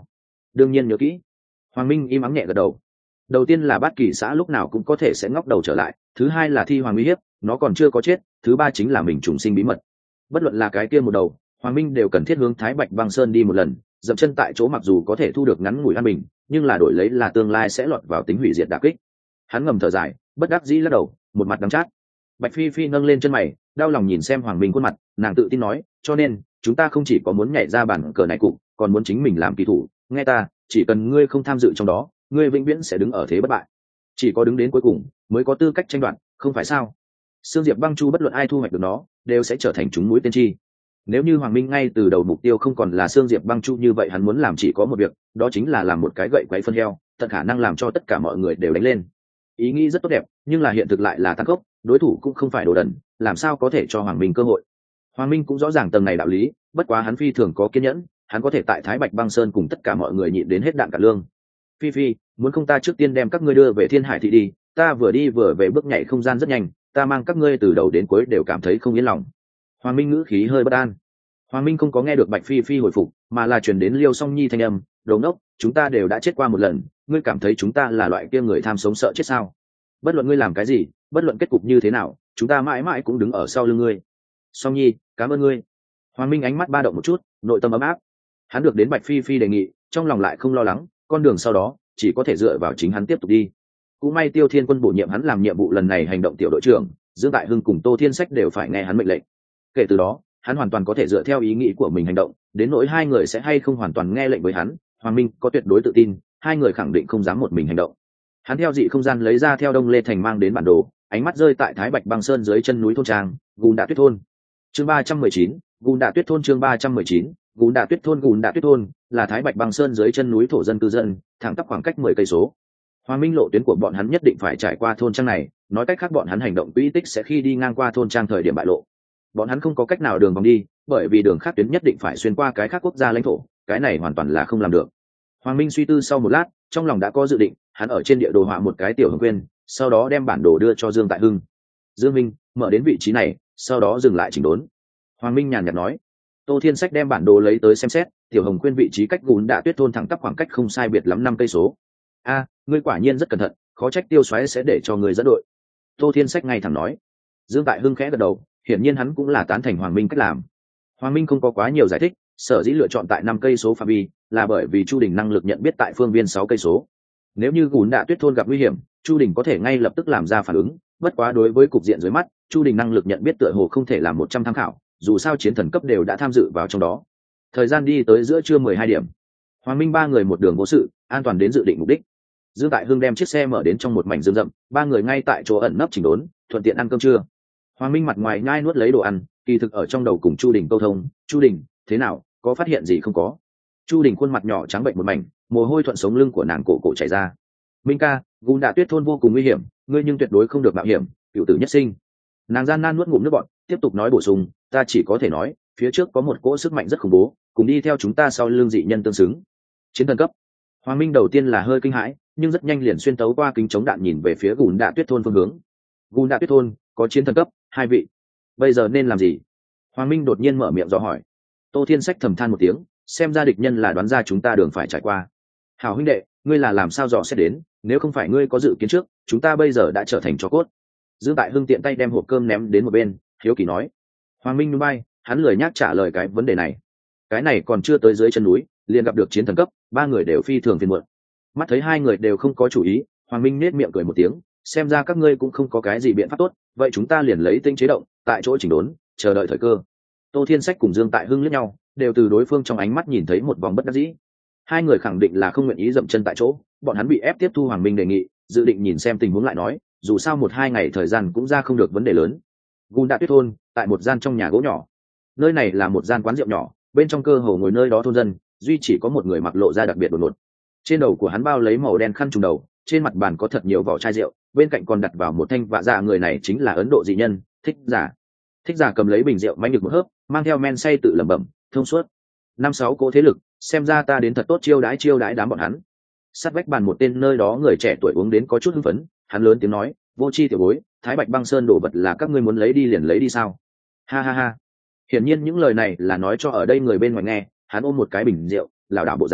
đương nhiên nhớ kỹ. Hoàng Minh im ắng nhẹ gật đầu. Đầu tiên là Bát Kỳ xã lúc nào cũng có thể sẽ ngóc đầu trở lại, thứ hai là Thi Hoàng uy hiếp, nó còn chưa có chết, thứ ba chính là mình trùng sinh bí mật. Bất luận là cái kia một đầu, Hoàng Minh đều cần thiết hướng Thái Bạch Băng Sơn đi một lần, dậm chân tại chỗ mặc dù có thể thu được ngắn ngủi an bình, nhưng là đổi lấy là tương lai sẽ lọt vào tính hủy diệt đả kích. Hắn ngầm thở dài, bất đắc dĩ lắc đầu, một mặt đắng chát. Bạch Phi Phi nâng lên chân mày, đau lòng nhìn xem Hoàng Minh khuôn mặt, nàng tự tin nói, cho nên chúng ta không chỉ có muốn nhảy ra bàn cờ này cục, còn muốn chính mình làm kỳ thủ. Nghe ta, chỉ cần ngươi không tham dự trong đó, ngươi vĩnh viễn sẽ đứng ở thế bất bại. Chỉ có đứng đến cuối cùng mới có tư cách tranh đoạt, không phải sao? Sương Diệp Băng Chu bất luận ai thu hoạch được nó, đều sẽ trở thành chúng mũi tên chi. Nếu như Hoàng Minh ngay từ đầu mục tiêu không còn là Sương Diệp Băng Chu như vậy, hắn muốn làm chỉ có một việc, đó chính là làm một cái gậy quấy phân heo, tận khả năng làm cho tất cả mọi người đều đánh lên. Ý nghĩ rất tốt đẹp, nhưng là hiện thực lại là tàn khốc, đối thủ cũng không phải đồ đần, làm sao có thể cho Hoàng Minh cơ hội. Hoàng Minh cũng rõ ràng tầng này đạo lý, bất quá hắn phi thường có kiên nhẫn, hắn có thể tại Thái Bạch Băng Sơn cùng tất cả mọi người nhịn đến hết đạn cả lương. Phi Phi, muốn không ta trước tiên đem các ngươi đưa về Thiên Hải thị đi, ta vừa đi vừa về bước nhảy không gian rất nhanh, ta mang các ngươi từ đầu đến cuối đều cảm thấy không yên lòng. Hoàng Minh ngữ khí hơi bất an. Hoàng Minh không có nghe được Bạch Phi Phi hồi phục, mà là truyền đến Liêu Song Nhi thanh âm, "Đồ ngốc, chúng ta đều đã chết qua một lần, ngươi cảm thấy chúng ta là loại kia người tham sống sợ chết sao? Bất luận ngươi làm cái gì, bất luận kết cục như thế nào, chúng ta mãi mãi cũng đứng ở sau lưng ngươi." Song Nhi, cảm ơn ngươi. Hoàng Minh ánh mắt ba động một chút, nội tâm ấm áp. Hắn được đến Bạch Phi Phi đề nghị, trong lòng lại không lo lắng, con đường sau đó chỉ có thể dựa vào chính hắn tiếp tục đi. Cũng may Tiêu Thiên Quân bổ nhiệm hắn làm nhiệm vụ lần này hành động tiểu đội trưởng, Dương Tại Hưng cùng Tô Thiên Sách đều phải nghe hắn mệnh lệnh. Kể từ đó, hắn hoàn toàn có thể dựa theo ý nghĩ của mình hành động, đến nỗi hai người sẽ hay không hoàn toàn nghe lệnh với hắn, Hoàng Minh có tuyệt đối tự tin, hai người khẳng định không dám một mình hành động. Hắn theo dị không gian lấy ra theo Đông Lê Thành mang đến bản đồ, ánh mắt rơi tại Thái Bạch Băng Sơn dưới chân núi thôn trang, Gùn Đạ Tuyết thôn. Chương 319, Gùn Đạ Tuyết thôn chương 319, Gùn Đạ Tuyết thôn Gùn Đạ Tuyết thôn là Thái Bạch Băng Sơn dưới chân núi thổ dân cư dân, thẳng tắp khoảng cách 10 cây số. Hoàng Minh lộ tuyến của bọn hắn nhất định phải trải qua thôn trang này, nói cách khác bọn hắn hành động quỹ tích sẽ khi đi ngang qua thôn trang thời điểm bại lộ. Bọn hắn không có cách nào đường vòng đi, bởi vì đường khác tuyến nhất định phải xuyên qua cái khác quốc gia lãnh thổ, cái này hoàn toàn là không làm được. Hoàng Minh suy tư sau một lát, trong lòng đã có dự định, hắn ở trên địa đồ họa một cái tiểu hồng quyên, sau đó đem bản đồ đưa cho Dương Tại Hưng. Dương Minh, mở đến vị trí này, sau đó dừng lại chỉnh đốn. Hoàng Minh nhàn nhạt nói. Tô Thiên Sách đem bản đồ lấy tới xem xét, tiểu hồng quyên vị trí cách Gùn Đạ Tuyết thôn thẳng tắp khoảng cách không sai biệt lắm 5 cây số. A, ngươi quả nhiên rất cẩn thận, khó trách Tiêu Soái sẽ để cho ngươi dẫn đội. Tô Thiên Sách ngay thẳng nói. Dương Tại Hưng khẽ gật đầu, hiển nhiên hắn cũng là tán thành Hoàng Minh cách làm. Hoàng Minh không có quá nhiều giải thích, sở dĩ lựa chọn tại 5 cây số phạm vi là bởi vì Chu Đình năng lực nhận biết tại phương viên 6 cây số. Nếu như Gùn Đạ Tuyết thôn gặp nguy hiểm, Chu Đình có thể ngay lập tức làm ra phản ứng, bất quá đối với cục diện dưới mắt, Chu Đình năng lực nhận biết tựa hồ không thể làm 100 tham khảo, dù sao chiến thần cấp đều đã tham dự vào trong đó. Thời gian đi tới giữa trưa 12 điểm. Hoàng Minh ba người một đường vô sự, an toàn đến dự định mục đích. Dương Tại Hưng đem chiếc xe mở đến trong một mảnh rừng rậm, ba người ngay tại chỗ ẩn nấp chỉnh đốn, thuận tiện ăn cơm trưa. Hoàng Minh mặt ngoài nhai nuốt lấy đồ ăn, kỳ thực ở trong đầu cùng Chu Đình câu thông. Chu Đình, thế nào, có phát hiện gì không có? Chu Đình khuôn mặt nhỏ trắng bệnh một mảnh, mồ hôi thuận sống lưng của nàng cổ cổ chảy ra. Minh ca, Gùn Đạ Tuyết thôn vô cùng nguy hiểm, ngươi nhưng tuyệt đối không được mạo hiểm, cửu tử nhất sinh. Nàng gian nan nuốt ngụm nước bọt, tiếp tục nói bổ sung, ta chỉ có thể nói, phía trước có một cỗ sức mạnh rất khủng bố, cùng đi theo chúng ta sau lưng dị nhân tương xứng. Chiến thần cấp. Hoàng Minh đầu tiên là hơi kinh hãi, nhưng rất nhanh liền xuyên tấu qua kính chống đạn nhìn về phía Gùn Đạ Tuyết thôn phương hướng. Gùn Đạ Tuyết thôn có chiến thần cấp, hai vị. Bây giờ nên làm gì? Hoàng Minh đột nhiên mở miệng dò hỏi. Tô Thiên Sách thầm than một tiếng, xem ra địch nhân là đoán ra chúng ta đường phải trải qua. Hảo huynh đệ, ngươi là làm sao dò xét đến, nếu không phải ngươi có dự kiến trước, chúng ta bây giờ đã trở thành tro cốt. Dương Tại Hưng tiện tay đem hộp cơm ném đến một bên, hiếu kỳ nói. Hoàng Minh núi bay, hắn lười nhác trả lời cái vấn đề này. Cái này còn chưa tới dưới chân núi, liền gặp được chiến thần cấp, ba người đều phi thường phiền muộn. Mắt thấy hai người đều không có chủ ý, Hoàng Minh nết miệng cười một tiếng, xem ra các ngươi cũng không có cái gì biện pháp tốt, vậy chúng ta liền lấy tinh chế động, tại chỗ chỉnh đốn, chờ đợi thời cơ. Tô Thiên Sách cùng Dương Tại Hưng liếc nhau, đều từ đối phương trong ánh mắt nhìn thấy một vòng bất đắc dĩ. Hai người khẳng định là không nguyện ý dậm chân tại chỗ, bọn hắn bị ép tiếp thu Hoàng Minh đề nghị, dự định nhìn xem tình huống lại nói, dù sao 1-2 ngày thời gian cũng ra không được vấn đề lớn. Gùn Đạ Tuyết thôn, tại một gian trong nhà gỗ nhỏ. Nơi này là một gian quán rượu nhỏ, bên trong cơ hồ ngồi nơi đó thôn dân, duy chỉ có một người mặc lộ ra đặc biệt đột ngột. Trên đầu của hắn bao lấy màu đen khăn trùm đầu, trên mặt bàn có thật nhiều vỏ chai rượu, bên cạnh còn đặt vào một thanh vạ dạ, người này chính là Ấn Độ dị nhân, Thích Giả. Thích Giả cầm lấy bình rượu mãnh được một hớp, mang theo men say tự lẩm bẩm, thông suốt. 5-6 cỗ thế lực, xem ra ta đến thật tốt chiêu đãi đám bọn hắn. Sát vách bàn một tên nơi đó người trẻ tuổi uống đến có chút hưng phấn, hắn lớn tiếng nói, vô chi tiểu bối, Thái Bạch Băng Sơn đồ vật là các ngươi muốn lấy đi liền lấy đi sao? Ha ha ha. Hiển nhiên những lời này là nói cho ở đây người bên ngoài nghe, hắn ôm một cái bình rượu, lảo đảo bộ dáng,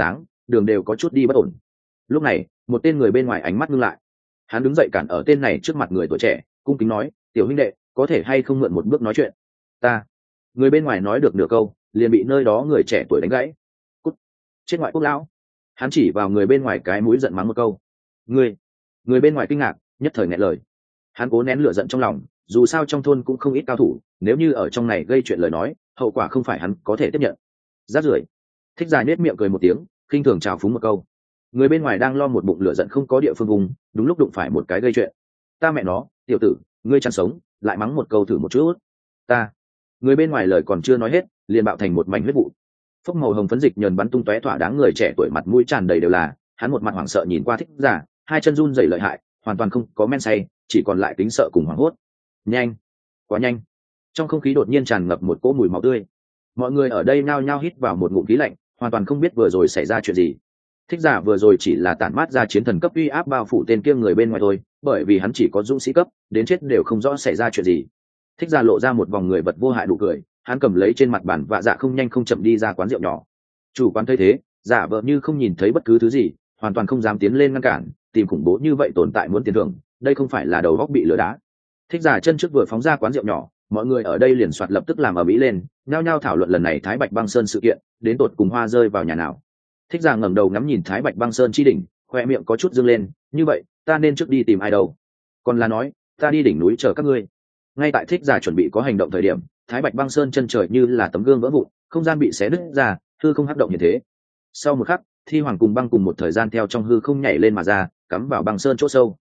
đường đều có chút đi bất ổn. Lúc này một tên người bên ngoài ánh mắt ngưng lại, hắn đứng dậy cản ở tên này trước mặt người tuổi trẻ, cung kính nói, tiểu huynh đệ, có thể hay không mượn một bước nói chuyện? Ta. Người bên ngoài nói được nửa câu liền bị nơi đó người trẻ tuổi đánh gãy. Cút, chết ngoại quốc lão. Hắn chỉ vào người bên ngoài cái mũi giận mắng một câu. Người bên ngoài kinh ngạc, nhất thời nghẹn lời. Hắn cố nén lửa giận trong lòng, dù sao trong thôn cũng không ít cao thủ, nếu như ở trong này gây chuyện lời nói, hậu quả không phải hắn có thể tiếp nhận. Rát rưởi. Thích Dài nết miệng cười một tiếng, khinh thường chào phúng một câu. Người bên ngoài đang lo một bụng lửa giận không có địa phương vùng, đúng lúc đụng phải một cái gây chuyện. Ta mẹ nó, tiểu tử, ngươi chăn sống, lại mắng một câu thử một chút. Ta. Người bên ngoài lời còn chưa nói hết, liền bạo thành một mảnh huyết vụ. Phốc màu hồng phấn dịch nhờn bắn tung tóe thỏa đáng, người trẻ tuổi mặt mũi tràn đầy đều là, hắn một mặt hoảng sợ nhìn qua Thích Giả, hai chân run rẩy lợi hại, hoàn toàn không có men say, chỉ còn lại tính sợ cùng hoảng hốt. Nhanh, quá nhanh. Trong không khí đột nhiên tràn ngập một cỗ mùi máu tươi. Mọi người ở đây nhao nhao hít vào một ngụm khí lạnh, hoàn toàn không biết vừa rồi xảy ra chuyện gì. Thích Giả vừa rồi chỉ là tản mát ra chiến thần cấp uy áp bao phủ tên kia người bên ngoài thôi, bởi vì hắn chỉ có dũng sĩ cấp, đến chết đều không rõ xảy ra chuyện gì. Thích Giả lộ ra một vòng người vật vô hại đủ cười, hắn cầm lấy trên mặt bàn vạ dạ không nhanh không chậm đi ra quán rượu nhỏ. Chủ quán thấy thế, giả vờ như không nhìn thấy bất cứ thứ gì, hoàn toàn không dám tiến lên ngăn cản, tìm khủng bố như vậy tồn tại muốn tiền thưởng, đây không phải là đầu góc bị lừa đá. Thích Giả chân trước vừa phóng ra quán rượu nhỏ, mọi người ở đây liền soạt lập tức làm ầm ĩ lên, nhao nhao thảo luận lần này Thái Bạch Băng Sơn sự kiện, đến tột cùng hoa rơi vào nhà nào. Thích Giả ngẩng đầu ngắm nhìn Thái Bạch Băng Sơn chi đỉnh, khoe miệng có chút dương lên, như vậy, ta nên trước đi tìm ai đâu? Còn là nói, ta đi đỉnh núi chờ các ngươi. Ngay tại Thích Giả chuẩn bị có hành động thời điểm, Thái Bạch Băng Sơn chân trời như là tấm gương vỡ vụn, không gian bị xé nứt ra, hư không hấp động như thế. Sau một khắc, Thi Hoàng cùng băng cùng một thời gian theo trong hư không nhảy lên mà ra, cắm vào băng sơn chỗ sâu.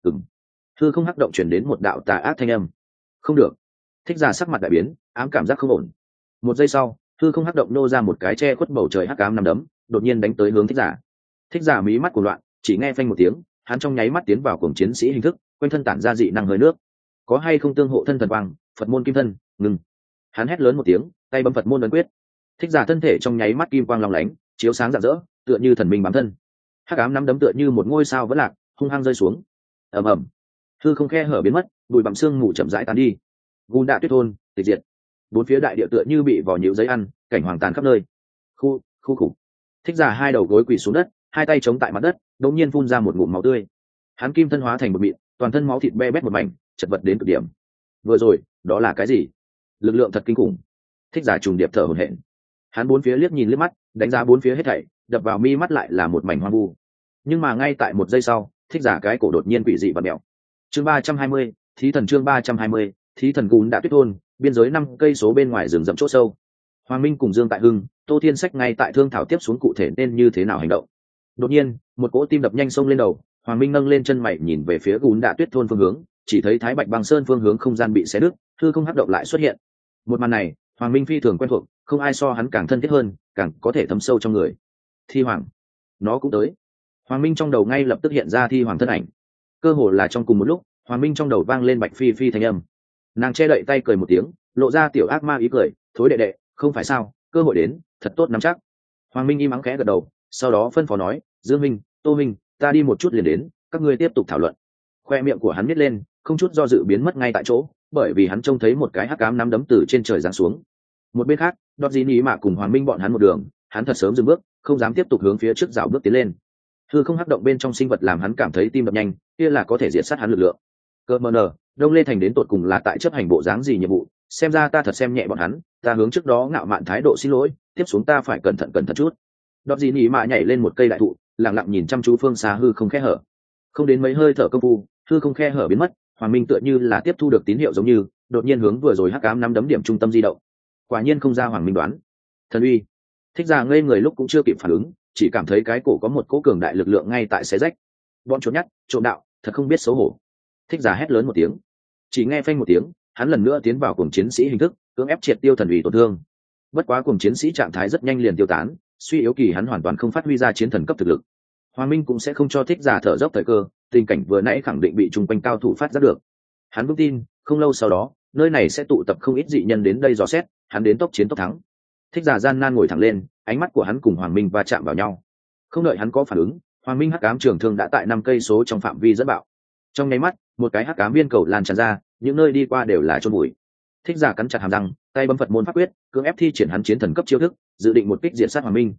Hư không hấp động chuyển đến một đạo tà ác thanh âm. Không được. Thích Giả sắc mặt đại biến, ám cảm giác không ổn. Một giây sau, hư không hấp động nô ra một cái che khuất bầu trời hắc ám nằm đấm, đột nhiên đánh tới hướng Thích Giả. Thích Giả mí mắt cuồng loạn, chỉ nghe phanh một tiếng, hắn trong nháy mắt tiến vào cuồng chiến sĩ hình thức, quanh thân tản ra dị năng hơi nước. Có hay không tương hộ thân thần quang, Phật môn kim thân, ngừng. Hắn hét lớn một tiếng, tay bấm Phật môn ấn quyết. Thích Giả thân thể trong nháy mắt kim quang long lánh, chiếu sáng rạng rỡ, tựa như thần minh bám thân. Hắc ám nắm đấm tựa như một ngôi sao vỡ lạc, hung hăng rơi xuống. Ầm ầm. Hư không khe hở biến mất, bụi bặm sương mù chậm rãi tán đi. Gùn Đạ Tuyết thôn tịch diệt. Bốn phía đại địa tựa như bị vỏ nhũ giấy ăn, cảnh hoàng tàn khắp nơi. Khu khủng. Thích Giả hai đầu gối quỳ xuống đất, hai tay chống tại mặt đất, đột nhiên phun ra một ngụm máu tươi. Hắn kim thân hóa thành một mịn, toàn thân máu thịt be bét một mảnh, chật vật đến cực điểm. Vừa rồi, đó là cái gì? Lực lượng thật kinh khủng. Thích Giả trùng điệp thở hổn hển. Hắn bốn phía liếc nhìn liếc mắt, đánh giá bốn phía hết thảy, đập vào mi mắt lại là một mảnh hoang vu. Nhưng mà ngay tại một giây sau, Thích Giả cái cổ đột nhiên quỷ dị và mèo. Chương 320, thí thần chương 320, thí thần Gùn Đạ Tuyết thôn, biên giới 5 cây số bên ngoài rừng rậm chỗ sâu. Hoàng Minh cùng Dương Tại Hưng, Tô Thiên Sách ngay tại thương thảo tiếp xuống cụ thể nên như thế nào hành động. Đột nhiên, một cỗ tim đập nhanh xông lên đầu, Hoàng Minh nâng lên chân mày nhìn về phía Gùn Đạ Tuyết thôn phương hướng, chỉ thấy Thái Bạch Băng Sơn phương hướng không gian bị xé nứt, hư không hấp động lại xuất hiện. Một màn này, Hoàng Minh phi thường quen thuộc, không ai so hắn càng thân thiết hơn, càng có thể thấm sâu trong người. Thi Hoàng, nó cũng tới. Hoàng Minh trong đầu ngay lập tức hiện ra Thi Hoàng thân ảnh. Cơ hồ là trong cùng một lúc, Hoàng Minh trong đầu vang lên Bạch Phi Phi thanh âm. Nàng che đậy tay cười một tiếng, lộ ra tiểu ác ma ý cười, thối đệ đệ, không phải sao, cơ hội đến, thật tốt nắm chắc. Hoàng Minh im ắng khẽ gật đầu, sau đó phân phó nói, Dương Minh, Tô Minh, ta đi một chút liền đến, các ngươi tiếp tục thảo luận. Khoe miệng của hắn nhếch lên, không chút do dự biến mất ngay tại chỗ, bởi vì hắn trông thấy một cái hắc ám nắm đấm từ trên trời giáng xuống. Một bên khác, Đọt Dĩ Ní Mạ cùng Hoàng Minh bọn hắn một đường, hắn thật sớm dừng bước, không dám tiếp tục hướng phía trước dạo bước tiến lên. Hư không hắc động bên trong sinh vật làm hắn cảm thấy tim đập nhanh, kia là có thể diệt sát hắn lực lượng. Cơ mờ nở, Đông Lê Thành đến tột cùng là tại chấp hành bộ dáng gì nhiệm vụ, xem ra ta thật xem nhẹ bọn hắn, ta hướng trước đó ngạo mạn thái độ xin lỗi, tiếp xuống ta phải cẩn thận chút. Đọt Dĩ Ní Mạ nhảy lên một cây đại thụ, lặng lặng nhìn chăm chú phương xa hư không khe hở. Không đến mấy hơi thở công phu, hư không khe hở biến mất, Hoàng Minh tựa như là tiếp thu được tín hiệu giống như, đột nhiên hướng vừa rồi hắc ám nắm đấm điểm trung tâm di động. Quả nhiên không ra Hoàng Minh đoán. Thần uy. Thích Giả ngây người lúc cũng chưa kịp phản ứng, chỉ cảm thấy cái cổ có một cỗ cường đại lực lượng ngay tại xé rách. Bọn trốn nhát, trộm đạo, thật không biết xấu hổ. Thích Giả hét lớn một tiếng. Chỉ nghe phanh một tiếng, hắn lần nữa tiến vào cuồng chiến sĩ hình thức, cưỡng ép triệt tiêu thần uy tổn thương. Bất quá cuồng chiến sĩ trạng thái rất nhanh liền tiêu tán, suy yếu kỳ hắn hoàn toàn không phát huy ra chiến thần cấp thực lực. Hoàng Minh cũng sẽ không cho Thích Giả thở dốc thời cơ, tình cảnh vừa nãy khẳng định bị chung quanh cao thủ phát giác được. Hắn vững tin, không lâu sau đó, nơi này sẽ tụ tập không ít dị nhân đến đây dò xét, hắn đến tốc chiến tốc thắng. Thích Giả gian nan ngồi thẳng lên, ánh mắt của hắn cùng Hoàng Minh va chạm vào nhau. Không đợi hắn có phản ứng, Hoàng Minh hắc ám trường thương đã tại 5 cây số trong phạm vi dẫn bạo. Trong nháy mắt, một cái hắc ám viên cầu lan tràn ra, những nơi đi qua đều là chôn bụi. Thích Giả cắn chặt hàm răng, tay bấm Phật môn pháp quyết, cưỡng ép thi triển hắn chiến thần cấp chiêu thức, dự định một kích diệt sát Hoàng Minh.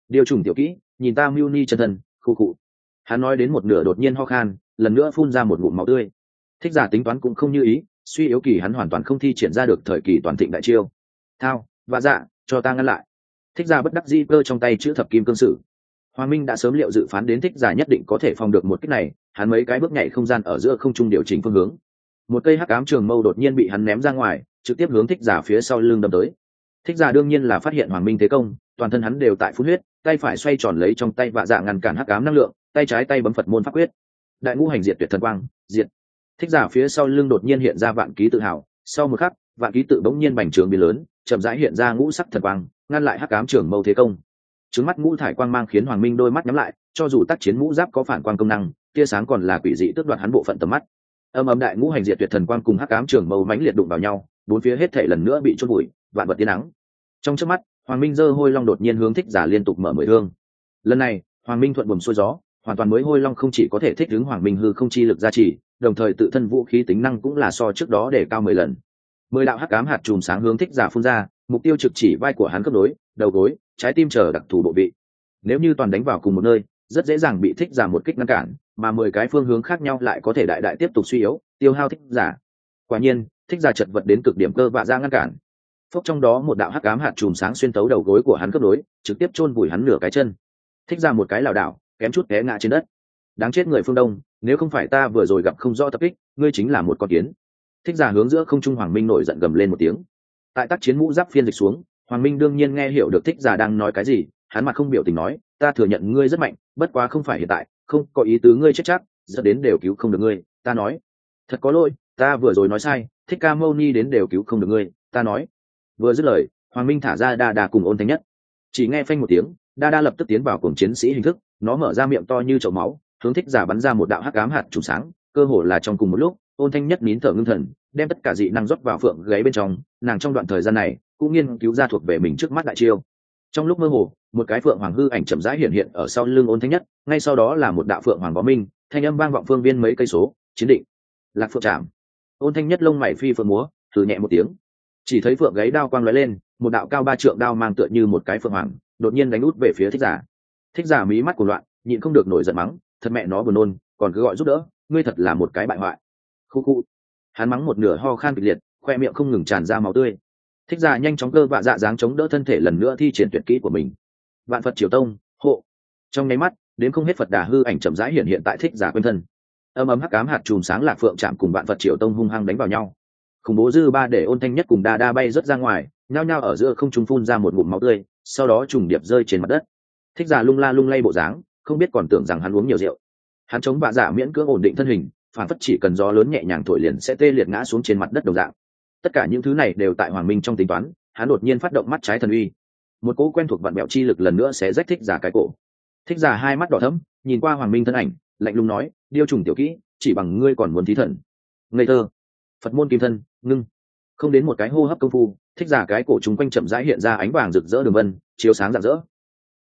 Điều trùng tiểu kỹ, nhìn ta mưu ni chân thân, khu cụ. Hắn nói đến một nửa đột nhiên ho khan, lần nữa phun ra một ngụm máu tươi. Thích Giả tính toán cũng không như ý, suy yếu kỳ hắn hoàn toàn không thi triển ra được thời kỳ toàn thịnh đại chiêu. Thao, vạ dạ, cho ta ngăn lại. Thích Giả bất đắc dĩ cơ trong tay chữ thập kim cương sử. Hoàng Minh đã sớm liệu dự phán đến Thích Giả nhất định có thể phòng được một kích này, hắn mấy cái bước nhảy không gian ở giữa không trung điều chỉnh phương hướng. Một cây hắc ám trường mâu đột nhiên bị hắn ném ra ngoài, trực tiếp hướng Thích Giả phía sau lưng đâm tới. Thích Giả đương nhiên là phát hiện Hoàng Minh thế công, toàn thân hắn đều tại phun huyết, tay phải xoay tròn lấy trong tay vạ dạ ngăn cản hắc ám năng lượng, tay trái tay bấm Phật môn pháp quyết. Đại ngũ hành diệt tuyệt thần quang, diệt. Thích Giả phía sau lưng đột nhiên hiện ra vạn ký tự hào, sau một khắc, vạn ký tự bỗng nhiên bành trướng biến lớn, chậm rãi hiện ra ngũ sắc thần quang, ngăn lại hắc ám trường mâu thế công. Trứng mắt ngũ thải quang mang khiến Hoàng Minh đôi mắt nhắm lại, cho dù tác chiến mũ giáp có phản quang công năng, tia sáng còn là quỷ dị tước đoạt hắn bộ phận tầm mắt. Âm ầm đại ngũ hành diệt tuyệt thần quang cùng hắc ám trường mâu mãnh liệt đụng vào nhau, bốn phía hết thảy lần nữa bị chôn bụi, vạn vật tiến nắng. Trong chớp mắt, Hoàng Minh giơ hôi long đột nhiên hướng Thích Giả liên tục mở 10 thương. Lần này, Hoàng Minh thuận buồm xuôi gió, hoàn toàn mới hôi long không chỉ có thể thích ứng Hoàng Minh hư không chi lực gia trì, đồng thời tự thân vũ khí tính năng cũng là so trước đó để cao 10 lần. 10 đạo hắc ám hạt chùm sáng hướng Thích Giả phun ra, mục tiêu trực chỉ vai của hắn cấp đối, đầu gối, trái tim chờ đặc thù bộ vị. Nếu như toàn đánh vào cùng một nơi, rất dễ dàng bị Thích Giả một kích ngăn cản, mà 10 cái phương hướng khác nhau lại có thể đại đại tiếp tục suy yếu, tiêu hao Thích Giả. Quả nhiên, Thích Giả chật vật đến cực điểm cơ vạ ra ngăn cản. Phốc trong đó một đạo hắc ám hạt chùm sáng xuyên tấu đầu gối của hắn cấp đối, trực tiếp chôn vùi hắn nửa cái chân. Thích Giả một cái lảo đảo, kém chút té ngã trên đất. Đáng chết người phương Đông, nếu không phải ta vừa rồi gặp không rõ tập kích, ngươi chính là một con kiến. Thích Giả hướng giữa không trung Hoàng Minh nổi giận gầm lên một tiếng. Tại tác chiến mũ giáp phiên dịch xuống, Hoàng Minh đương nhiên nghe hiểu được Thích Giả đang nói cái gì, hắn mặt không biểu tình nói, ta thừa nhận ngươi rất mạnh, bất quá không phải hiện tại, không có ý tứ ngươi chết chắc, dẫn đến đều cứu không được ngươi, ta nói. Thật có lỗi, ta vừa rồi nói sai, Thích Ca Mâu Ni đến đều cứu không được ngươi, ta nói. Vừa dứt lời, Hoàng Minh thả ra Đa Đa cùng Ôn Thanh Nhất. Chỉ nghe phanh một tiếng, Đa Đa lập tức tiến vào cuồng chiến sĩ hình thức, nó mở ra miệng to như chậu máu, hướng Thích Giả bắn ra một đạo hắc ám hạt trùng sáng, cơ hồ là trong cùng một lúc, Ôn Thanh Nhất nín thở ngưng thần, đem tất cả dị năng rót vào phượng gáy bên trong, nàng trong đoạn thời gian này cũng nghiên cứu ra thuộc về mình trước mắt đại chiêu. Trong lúc mơ hồ, một cái phượng hoàng hư ảnh chậm rãi hiện hiện ở sau lưng Ôn Thanh Nhất, ngay sau đó là một đạo phượng hoàng bó minh, thanh âm vang vọng phương viên mấy cây số, chiến định. Lạc Phượng Trảm. Ôn Thanh Nhất lông mày phi phượng múa, thử nhẹ một tiếng. Chỉ thấy phượng gáy đao quang lóe lên, một đạo cao 3 trượng đao mang tựa như một cái phượng hoàng, đột nhiên đánh út về phía Thích Giả. Thích Giả mí mắt cuồng loạn, nhịn không được nổi giận mắng, thật mẹ nó buồn nôn, còn cứ gọi giúp đỡ, ngươi thật là một cái bại hoại. Khu khu. Hắn mắng một nửa ho khan kịch liệt, khoe miệng không ngừng tràn ra máu tươi. Thích Giả nhanh chóng cơ vạ dạ dáng chống đỡ thân thể lần nữa thi triển tuyệt kỹ của mình. Vạn Phật Triều Tông, hộ. Trong nháy mắt, đến không hết Phật Đà hư ảnh chậm rãi hiện hiện tại Thích Giả quanh thân. Âm ấm hắc ám hạt chùm sáng Lạc Phượng Trảm cùng Vạn Phật Triều Tông hung hăng đánh vào nhau. Khủng bố dư ba để Ôn Thanh Nhất cùng Đa Đa bay rất ra ngoài, nhao nhao ở giữa không trung phun ra một ngụm máu tươi, sau đó trùng điệp rơi trên mặt đất. Thích Giả lung la lung lay bộ dáng, không biết còn tưởng rằng hắn uống nhiều rượu. Hắn chống vạ dạ miễn cưỡng ổn định thân hình, phản phất chỉ cần gió lớn nhẹ nhàng thổi liền sẽ tê liệt ngã xuống trên mặt đất đồng dạng. Tất cả những thứ này đều tại Hoàng Minh trong tính toán, hắn đột nhiên phát động mắt trái thần uy, một cỗ quen thuộc vạn mẹo chi lực lần nữa sẽ rách Thích Giả cái cổ. Thích Giả hai mắt đỏ thẫm, nhìn qua Hoàng Minh thân ảnh, lạnh lùng nói, điêu trùng tiểu kỹ, chỉ bằng ngươi còn muốn thí thần? Ngây thơ. Phật môn kim thân, ngưng. Không đến một cái hô hấp công phu, Thích Giả cái cổ chúng quanh chậm rãi hiện ra ánh vàng rực rỡ đường vân, chiếu sáng rạng rỡ,